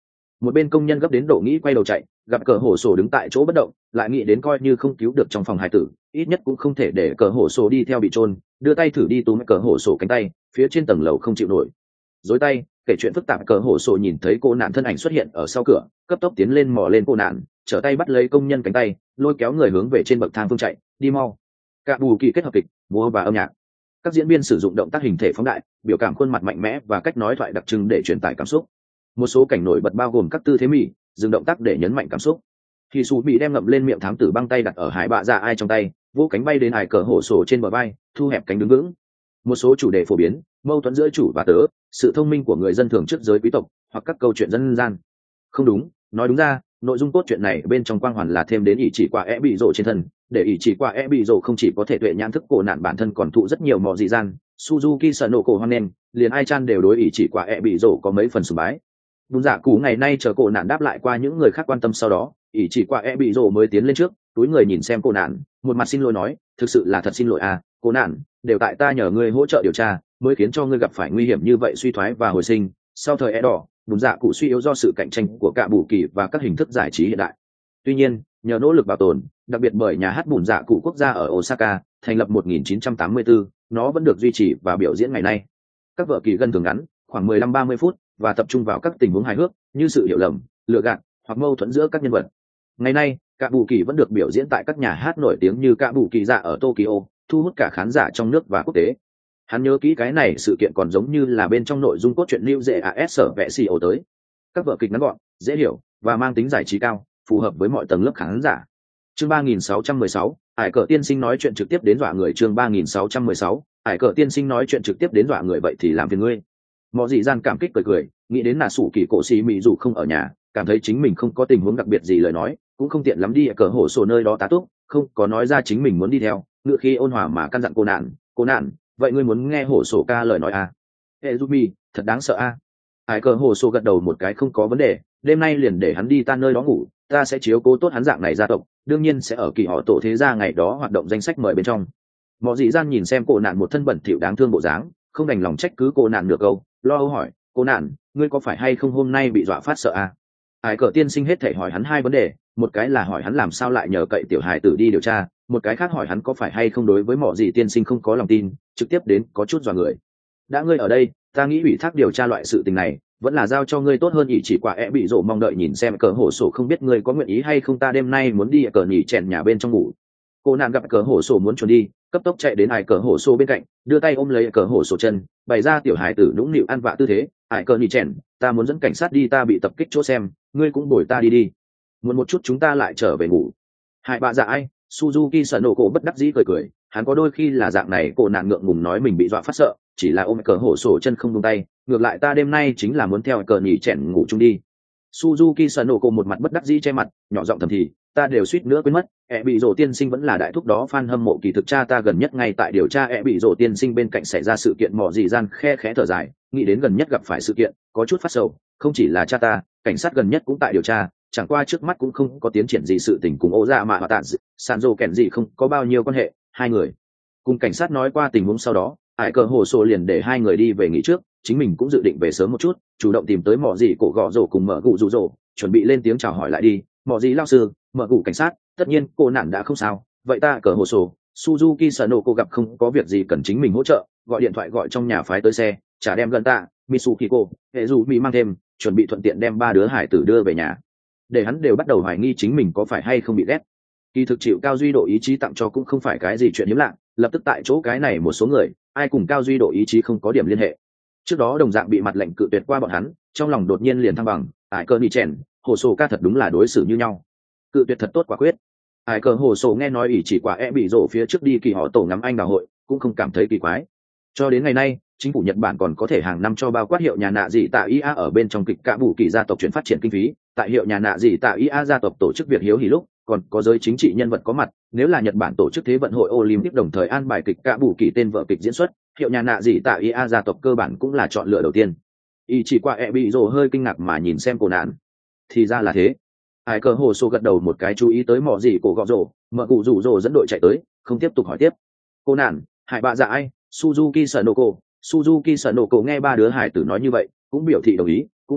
Một bên công nhân gấp đến độ nghĩ quay đầu chạy, gặp cờ hổ sổ đứng tại chỗ bất động, lại nghĩ đến coi như không cứu được trong phòng hải tử, ít nhất cũng không thể để cờ hổ sổ đi theo bị trôn, đưa tay thử đi túm cờ hổ sổ cánh tay, phía trên tầng lầu không chịu nổi. Dối tay, kể chuyện phức tạp cờ hổ sổ nhìn thấy cô nạn thân ảnh xuất hiện ở sau cửa, cấp tốc tiến lên mò lên cô nạn, trở tay bắt lấy công nhân cánh tay, lôi kéo người hướng về trên bậc thang phương chạy, đi mau. Cả bù kỳ kết hợp kịch, múa và âm nhạc. Các diễn viên sử dụng động tác hình thể phóng đại, biểu cảm khuôn mặt mạnh mẽ và cách nói thoại đặc trưng để truyền tải cảm xúc. Một số cảnh nổi bật bao gồm các tư thế mỉ, dừng động tác để nhấn mạnh cảm xúc. Khi Sú bị đem ngậm lên miệng thám tử băng tay đặt ở hải bạ dạ ai trong tay, vỗ cánh bay đến hải cờ hổ sổ trên bờ vai, thu hẹp cánh đứng vững. Một số chủ đề phổ biến, mâu thuẫn giữa chủ và tớ, sự thông minh của người dân thường trước giới quý tộc, hoặc các câu chuyện dân gian. Không đúng, nói đúng ra, nội dung cốt truyện này bên trong quang hoàn là thêm đến ý chỉ quả e bị rộ trên thân, để ý chỉ quả e bị rộ không chỉ có thể tuệ nhãn thức cổ nạn bản thân còn thụ rất nhiều mò dị gian. Suzuki sợ nổ cổ hoang nên liền ai chan đều đối ý chỉ quả e bị rộ có mấy phần sùng bái. Đúng giả cũ ngày nay chờ cổ nạn đáp lại qua những người khác quan tâm sau đó, ý chỉ quả e bị rộ mới tiến lên trước, túi người nhìn xem cổ nạn, một mặt xin lỗi nói, thực sự là thật xin lỗi à, cổ nạn, đều tại ta nhờ ngươi hỗ trợ điều tra, mới khiến cho ngươi gặp phải nguy hiểm như vậy suy thoái và hồi sinh. Sau thời e đỏ, đúng giả cụ suy yếu do sự cạnh tranh của cả bù kỳ và các hình thức giải trí hiện đại. Tuy nhiên, nhờ nỗ lực bảo tồn, đặc biệt bởi nhà hát bùn dạ cụ quốc gia ở Osaka, thành lập một nghìn chín trăm tám mươi tư, nó vẫn được duy trì và biểu diễn ngày nay. Các vở kỳ gần thường ngắn, khoảng mười lăm ba mươi phút, và tập trung vào các tình huống hài hước, như sự hiểu lầm, lừa gạt, hoặc mâu thuẫn giữa các nhân vật. Ngày nay, cả bù kỳ vẫn được biểu diễn tại các nhà hát nổi tiếng như cả bù kỳ dạ ở Tokyo, thu hút cả khán giả trong nước và quốc tế. Hắn nhớ kỹ cái này sự kiện còn giống như là bên trong nội dung cốt truyện lưu dễ as sở vẽ xì ổ tới. Các vở kịch ngắn gọn, dễ hiểu và mang tính giải trí cao, phù hợp với mọi tầng lớp khán giả. Chương ba nghìn sáu trăm mười sáu, Ải Cờ tiên sinh nói chuyện trực tiếp đến dọa người. Chương ba nghìn sáu trăm mười sáu, Ải Cờ tiên sinh nói chuyện trực tiếp đến dọa người. Vậy thì làm phiền ngươi. Mọ dị gian cảm kích cười cười, nghĩ đến là sủ kỳ cổ xì mỹ dù không ở nhà, cảm thấy chính mình không có tình huống đặc biệt gì lời nói, cũng không tiện lắm đi ở cờ hổ sổ nơi đó tá túc, không có nói ra chính mình muốn đi theo, ngựa khi ôn hòa mà căn dặn cô nạn, cô nạn, vậy ngươi muốn nghe hổ sổ ca lời nói à? Ezumi, thật đáng sợ à? Ải Cờ hổ sổ gật đầu một cái không có vấn đề, đêm nay liền để hắn đi tan nơi đó ngủ, ta sẽ chiếu cố tốt hắn dạng này gia tộc, đương nhiên sẽ ở kỳ họ tổ thế gia ngày đó hoạt động danh sách mời bên trong. Mọ dị gian nhìn xem cô nạn một thân bẩn thỉu đáng thương bộ dáng, không đành lòng trách cứ cô nạn được câu, lo âu hỏi, cô nạn, ngươi có phải hay không hôm nay bị dọa phát sợ à? Ải Cờ tiên sinh hết thể hỏi hắn hai vấn đề, một cái là hỏi hắn làm sao lại nhờ cậy tiểu hài tử đi điều tra, một cái khác hỏi hắn có phải hay không đối với mọ dị tiên sinh không có lòng tin, trực tiếp đến có chút dọa người. Đã ngươi ở đây, ta nghĩ ủy thác điều tra loại sự tình này vẫn là giao cho ngươi tốt hơn. Ý chỉ quả e bị rộ mong đợi nhìn xem cờ hổ sổ không biết ngươi có nguyện ý hay không, ta đêm nay muốn đi cờ nhỉ chèn nhà bên trong ngủ. Cô nạn gặp cờ hổ sổ muốn trốn đi, cấp tốc chạy đến Ải Cờ hổ sổ bên cạnh, đưa tay ôm lấy cờ hổ sổ chân, bày ra tiểu hài tử nũng nịu ăn vạ tư thế. Ải Cờ nhỉ chèn, ta muốn dẫn cảnh sát đi, ta bị tập kích chỗ xem, ngươi cũng bồi ta đi đi, muốn một chút chúng ta lại trở về ngủ. Hải bạ dạ ai, Suzuki sợ nổ cổ bất đắc dĩ cười cười, hắn có đôi khi là dạng này. Cô nạn ngượng ngùng nói mình bị dọa phát sợ, chỉ là ôm cờ hổ sổ chân không buông tay, ngược lại ta đêm nay chính là muốn theo cờ nhỉ chèn ngủ chung đi. Suzuki sợ nổ cổ một mặt bất đắc dĩ che mặt, nhỏ giọng thầm thì, ta đều suýt nữa quên mất, e bị rổ tiên sinh vẫn là đại thúc đó. Fan hâm mộ kỳ thực cha ta gần nhất ngay tại điều tra e bị rổ tiên sinh bên cạnh xảy ra sự kiện mỏ dị gian, khe khẽ thở dài, nghĩ đến gần nhất gặp phải sự kiện, có chút phát sầu. Không chỉ là cha ta, cảnh sát gần nhất cũng tại điều tra, chẳng qua trước mắt cũng không có tiến triển gì. Sự tình cùng ô dạ mạ và tạn sản dô kèn gì không có bao nhiêu quan hệ. Hai người cùng cảnh sát nói qua tình huống sau đó, Ải Cờ hồ sổ liền để hai người đi về nghỉ trước, chính mình cũng dự định về sớm một chút, chủ động tìm tới mỏ dị cổ gọ rổ cùng mở gụ rụ rổ, chuẩn bị lên tiếng chào hỏi lại đi. Mỏ dị lao sư, mở gụ cảnh sát, tất nhiên cô nạn đã không sao, vậy ta Cờ hồ sổ, Suzuki sợ nổ cô gặp không có việc gì cần chính mình hỗ trợ, gọi điện thoại gọi trong nhà phái tới xe, trả đem gần tạ Mitsukiko, hệ dù bị mang thêm, chuẩn bị thuận tiện đem ba đứa hải tử đưa về nhà. Để hắn đều bắt đầu hoài nghi chính mình có phải hay không bị ghét. Kỳ thực chịu Cao Duy độ ý chí tặng cho cũng không phải cái gì chuyện hiếm lạ, lập tức tại chỗ cái này một số người, ai cùng Cao Duy độ ý chí không có điểm liên hệ. Trước đó đồng dạng bị mặt lệnh cự tuyệt qua bọn hắn, trong lòng đột nhiên liền thăng bằng. Ải Cờ nhỉ chèn, hồ sổ ca thật đúng là đối xử như nhau, cự tuyệt thật tốt quả quyết. Ải Cờ hồ sổ nghe nói ý chỉ quả e bị rổ phía trước đi kỳ họ tổ ngắm anh đào hội, cũng không cảm thấy kỳ quái. Cho đến ngày nay, chính phủ Nhật Bản còn có thể hàng năm cho bao quát hiệu nhà nạ dị tạ ia ở bên trong kịch cả bù kỳ gia tộc chuyển phát triển kinh phí. Tại hiệu nhà nạ dị tạ ia gia tộc tổ chức việc hiếu hỉ lúc, còn có giới chính trị nhân vật có mặt. Nếu là Nhật Bản tổ chức thế vận hội Olympic đồng thời an bài kịch cả bù kỳ tên vở kịch diễn xuất, hiệu nhà nạ dị tạ ia gia tộc cơ bản cũng là chọn lựa đầu tiên. Y chỉ qua e bị rồ hơi kinh ngạc mà nhìn xem cô nạn, thì ra là thế. Ải Cờ hồ sổ gật đầu một cái, chú ý tới mỏ gì cổ gọ rồ, mở cụ rủ rồ dẫn đội chạy tới, không tiếp tục hỏi tiếp. Cô nạn, hải bạ dạ ai, Suzuki sợ nổ cổ. Suzuki sợ nổ cổ nghe ba đứa hải tử nói như vậy, cũng biểu thị đồng ý, cũng là,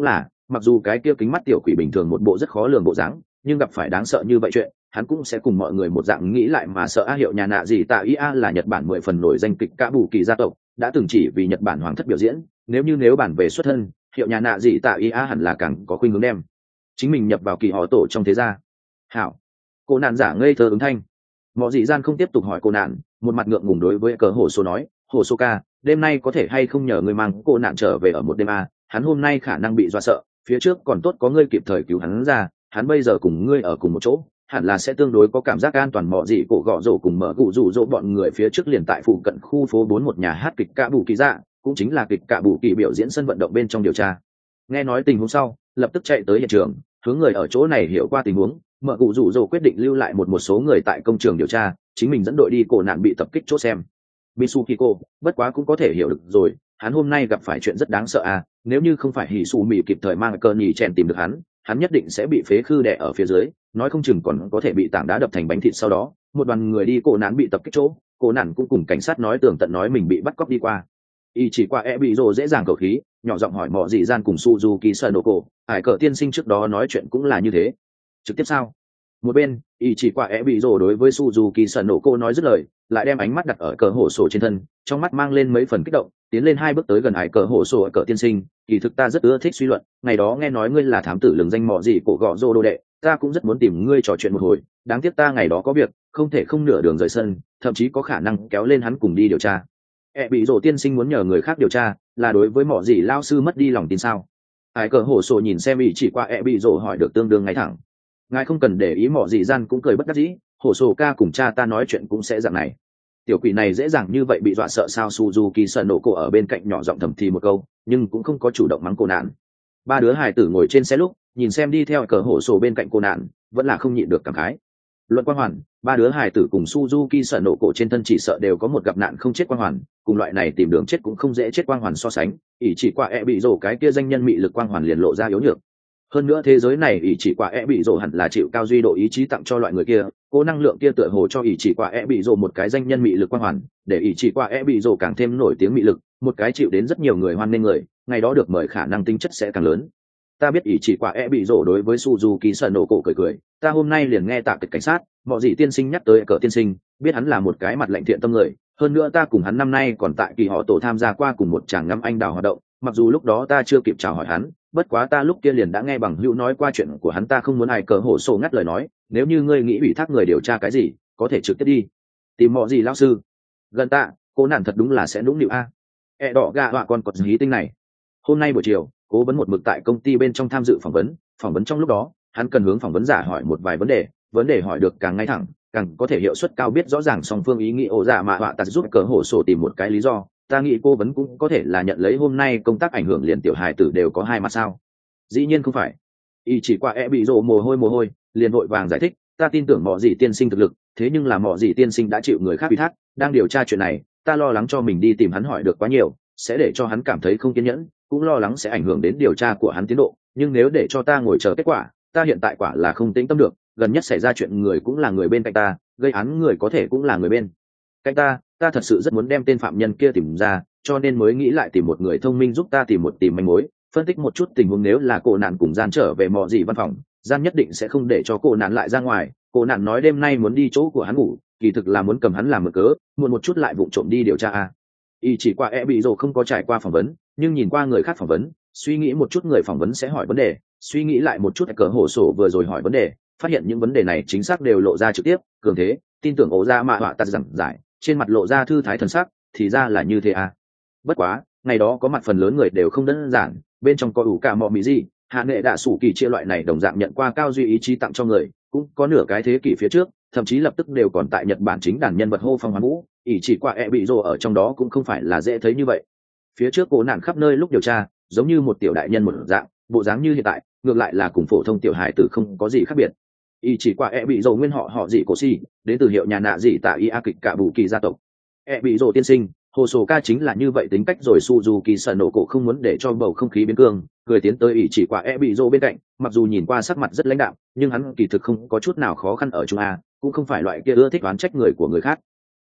mặc dù cái kia kính mắt tiểu quỷ bình thường một bộ rất khó lường bộ dáng, nhưng gặp phải đáng sợ như vậy chuyện hắn cũng sẽ cùng mọi người một dạng nghĩ lại mà sợ. A hiệu nhà nạ gì tạ ia là Nhật Bản mười phần nổi danh kịch cả bù kỳ gia tộc, đã từng chỉ vì Nhật Bản hoàng thất biểu diễn. Nếu như nếu bản về xuất thân, hiệu nhà nạ gì tạ ia hẳn là càng có khuynh hướng đem chính mình nhập vào kỳ họ tổ trong thế gia. Hảo, cô nạn giả ngây thơ ứng thanh. Mọi dị gian không tiếp tục hỏi cô nạn, một mặt ngượng ngùng đối với cờ hồ số nói, hồ số ca, đêm nay có thể hay không nhờ người mang cô nạn trở về ở một đêm a, hắn hôm nay khả năng bị dọa sợ, phía trước còn tốt có ngươi kịp thời cứu hắn ra, hắn bây giờ cùng ngươi ở cùng một chỗ, hẳn là sẽ tương đối có cảm giác an toàn. Mọi gì cổ gọ rổ cùng mở cụ rủ rỗ bọn người phía trước liền tại phụ cận khu phố bốn một nhà hát kịch cạ bù kỳ dạ, cũng chính là kịch cạ bù kỳ biểu diễn sân vận động bên trong điều tra. Nghe nói tình huống sau, lập tức chạy tới hiện trường, hướng người ở chỗ này hiểu qua tình huống. Mở cụ rủ rỗ quyết định lưu lại một một số người tại công trường điều tra, chính mình dẫn đội đi cổ nạn bị tập kích chỗ xem. Mitsukiko, bất quá cũng có thể hiểu được rồi, hắn hôm nay gặp phải chuyện rất đáng sợ à, nếu như không phải hỉ sủ mì kịp thời mang cơn nhì chèn tìm được hắn, hắn nhất định sẽ bị phế khư đè ở phía dưới, nói không chừng còn có thể bị tảng đá đập thành bánh thịt. Sau đó một đoàn người đi cổ nạn bị tập kích chỗ, cổ nạn cũng cùng cảnh sát nói tường tận nói mình bị bắt cóc đi qua. Y chỉ qua e bị rồ dễ dàng cầu khí, nhỏ giọng hỏi mọ dị gian cùng Suzuki Sanoko, ải cờ tiên sinh trước đó nói chuyện cũng là như thế, trực tiếp sao? Một bên Y chỉ qua e bị rồ đối với Suzuki Sanoko nói dứt lời, lại đem ánh mắt đặt ở cờ hổ sổ trên thân, trong mắt mang lên mấy phần kích động, tiến lên hai bước tới gần ải cờ hổ sổ. Ở cờ tiên sinh, kỳ thực ta rất ưa thích suy luận, ngày đó nghe nói ngươi là thám tử lừng danh mọ gì cổ gọ rô đô đệ, ta cũng rất muốn tìm ngươi trò chuyện một hồi, đáng tiếc ta ngày đó có việc, không thể không nửa đường rời sân, thậm chí có khả năng kéo lên hắn cùng đi điều tra. E bị rồ tiên sinh muốn nhờ người khác điều tra, là đối với mọ gì lao sư mất đi lòng tin sao? Ải cờ hổ sổ nhìn xem Y chỉ qua e bị rồ hỏi được tương đương ngay thẳng. Ngài không cần để ý, mọ gì gian cũng cười bất đắc dĩ, hổ sổ ca cùng cha ta nói chuyện cũng sẽ dạng này. Tiểu quỷ này dễ dàng như vậy bị dọa sợ sao? Suzuki Sanoko ở bên cạnh nhỏ giọng thầm thì một câu, nhưng cũng không có chủ động mắng cô nạn. Ba đứa hài tử ngồi trên xe lúc, nhìn xem đi theo cờ hổ sổ bên cạnh cô nạn, vẫn là không nhịn được cảm khái. Luận quang hoàn, ba đứa hài tử cùng Suzuki Sanoko trên thân chỉ sợ đều có một gặp nạn không chết quang hoàn, cùng loại này tìm đường chết cũng không dễ chết quang hoàn so sánh, ỷ chỉ qua e bị rổ cái kia danh nhân mị lực quang hoàn liền lộ ra yếu nhược. Hơn nữa thế giới này ỷ chỉ qua e bị rổ hẳn là chịu cao duy độ ý chí tặng cho loại người kia, cố năng lượng kia tựa hồ cho ỷ chỉ qua e bị rổ một cái danh nhân mị lực quang hoàn, để ỷ chỉ qua e bị rổ càng thêm nổi tiếng mị lực, một cái chịu đến rất nhiều người hoan nghênh người, ngày đó được mời khả năng tính chất sẽ càng lớn. Ta biết ỷ chỉ qua e bị rổ đối với Suzuki Sanoko cười cười, ta hôm nay liền nghe tạ kịch cảnh sát, mọi gì tiên sinh nhắc tới cờ tiên sinh, biết hắn là một cái mặt lạnh thiện tâm người, hơn nữa ta cùng hắn năm nay còn tại kỳ họ tổ tham gia qua cùng một chàng ngắm anh đào hoạt động, mặc dù lúc đó ta chưa kịp chào hỏi hắn, bất quá ta lúc kia liền đã nghe bằng hữu nói qua chuyện của hắn. Ta không muốn ai cờ hổ sổ ngắt lời nói, nếu như ngươi nghĩ ủy thác người điều tra cái gì, có thể trực tiếp đi tìm mọ gì lão sư. Gần tạ, cô nạn thật đúng là sẽ nũng nịu a. E đỏ gà họa con cọt hí tinh này. Hôm nay buổi chiều, cố vấn một mực tại công ty bên trong tham dự phỏng vấn, phỏng vấn trong lúc đó, hắn cần hướng phỏng vấn giả hỏi một vài vấn đề, vấn đề hỏi được càng ngay thẳng, càng có thể hiệu suất cao, biết rõ ràng song phương ý nghĩ. Ổ dạ mạ họa tạt giúp cờ hổ sổ tìm một cái lý do. Ta nghĩ cô vấn cũng có thể là nhận lấy hôm nay công tác ảnh hưởng liền tiểu hài tử đều có hai mặt sao? Dĩ nhiên không phải. Y chỉ qua e bị rộ mồ hôi mồ hôi, liền vội vàng giải thích, ta tin tưởng mọ gì tiên sinh thực lực, thế nhưng là mọ gì tiên sinh đã chịu người khác ủy thác, đang điều tra chuyện này, ta lo lắng cho mình đi tìm hắn hỏi được quá nhiều, sẽ để cho hắn cảm thấy không kiên nhẫn, cũng lo lắng sẽ ảnh hưởng đến điều tra của hắn tiến độ, nhưng nếu để cho ta ngồi chờ kết quả, ta hiện tại quả là không tĩnh tâm được, gần nhất xảy ra chuyện người cũng là người bên cạnh ta, gây án người có thể cũng là người bên cạnh ta, ta thật sự rất muốn đem tên phạm nhân kia tìm ra, cho nên mới nghĩ lại tìm một người thông minh giúp ta tìm một tìm manh mối, phân tích một chút tình huống. Nếu là cô nạn cùng gian trở về mò gì văn phòng, gian nhất định sẽ không để cho cô nạn lại ra ngoài. Cô nạn nói đêm nay muốn đi chỗ của hắn ngủ, kỳ thực là muốn cầm hắn làm mực cớ, muộn một chút lại vụng trộm đi điều tra a. Y chỉ qua e bị rồ không có trải qua phỏng vấn, nhưng nhìn qua người khác phỏng vấn, suy nghĩ một chút người phỏng vấn sẽ hỏi vấn đề, suy nghĩ lại một chút cờ hổ sổ vừa rồi hỏi vấn đề, phát hiện những vấn đề này chính xác đều lộ ra trực tiếp, cường thế, tin tưởng ổ ra mạ họa tạt giảng giải, trên mặt lộ ra thư thái thần sắc, thì ra là như thế à. Bất quá, ngày đó có mặt phần lớn người đều không đơn giản, bên trong có ủ cả mọ mỹ gì, hạ nghệ đạ sủ kỳ chia loại này đồng dạng nhận qua cao duy ý chí tặng cho người, cũng có nửa cái thế kỷ phía trước, thậm chí lập tức đều còn tại Nhật Bản chính đàn nhân vật hô phong hoán vũ, ỷ chỉ qua e bị rồ ở trong đó cũng không phải là dễ thấy như vậy. Phía trước cố nạn khắp nơi lúc điều tra, giống như một tiểu đại nhân một dạng, bộ dáng như hiện tại, ngược lại là cùng phổ thông tiểu hài tử không có gì khác biệt. Y chỉ qua e bị rồ nguyên họ họ dị cổ si, đến từ hiệu nhà nạ dị tạ y a kịch cả bù kỳ gia tộc. E bị rồ tiên sinh, hồ sổ ca chính là như vậy tính cách rồi. Suzuki Sanoko không muốn để cho bầu không khí biến cương, cười tiến tới ỷ chỉ qua e bị rồ bên cạnh, mặc dù nhìn qua sắc mặt rất lãnh đạm, nhưng hắn kỳ thực không có chút nào khó khăn ở Trung A, cũng không phải loại kia ưa thích đoán trách người của người khác,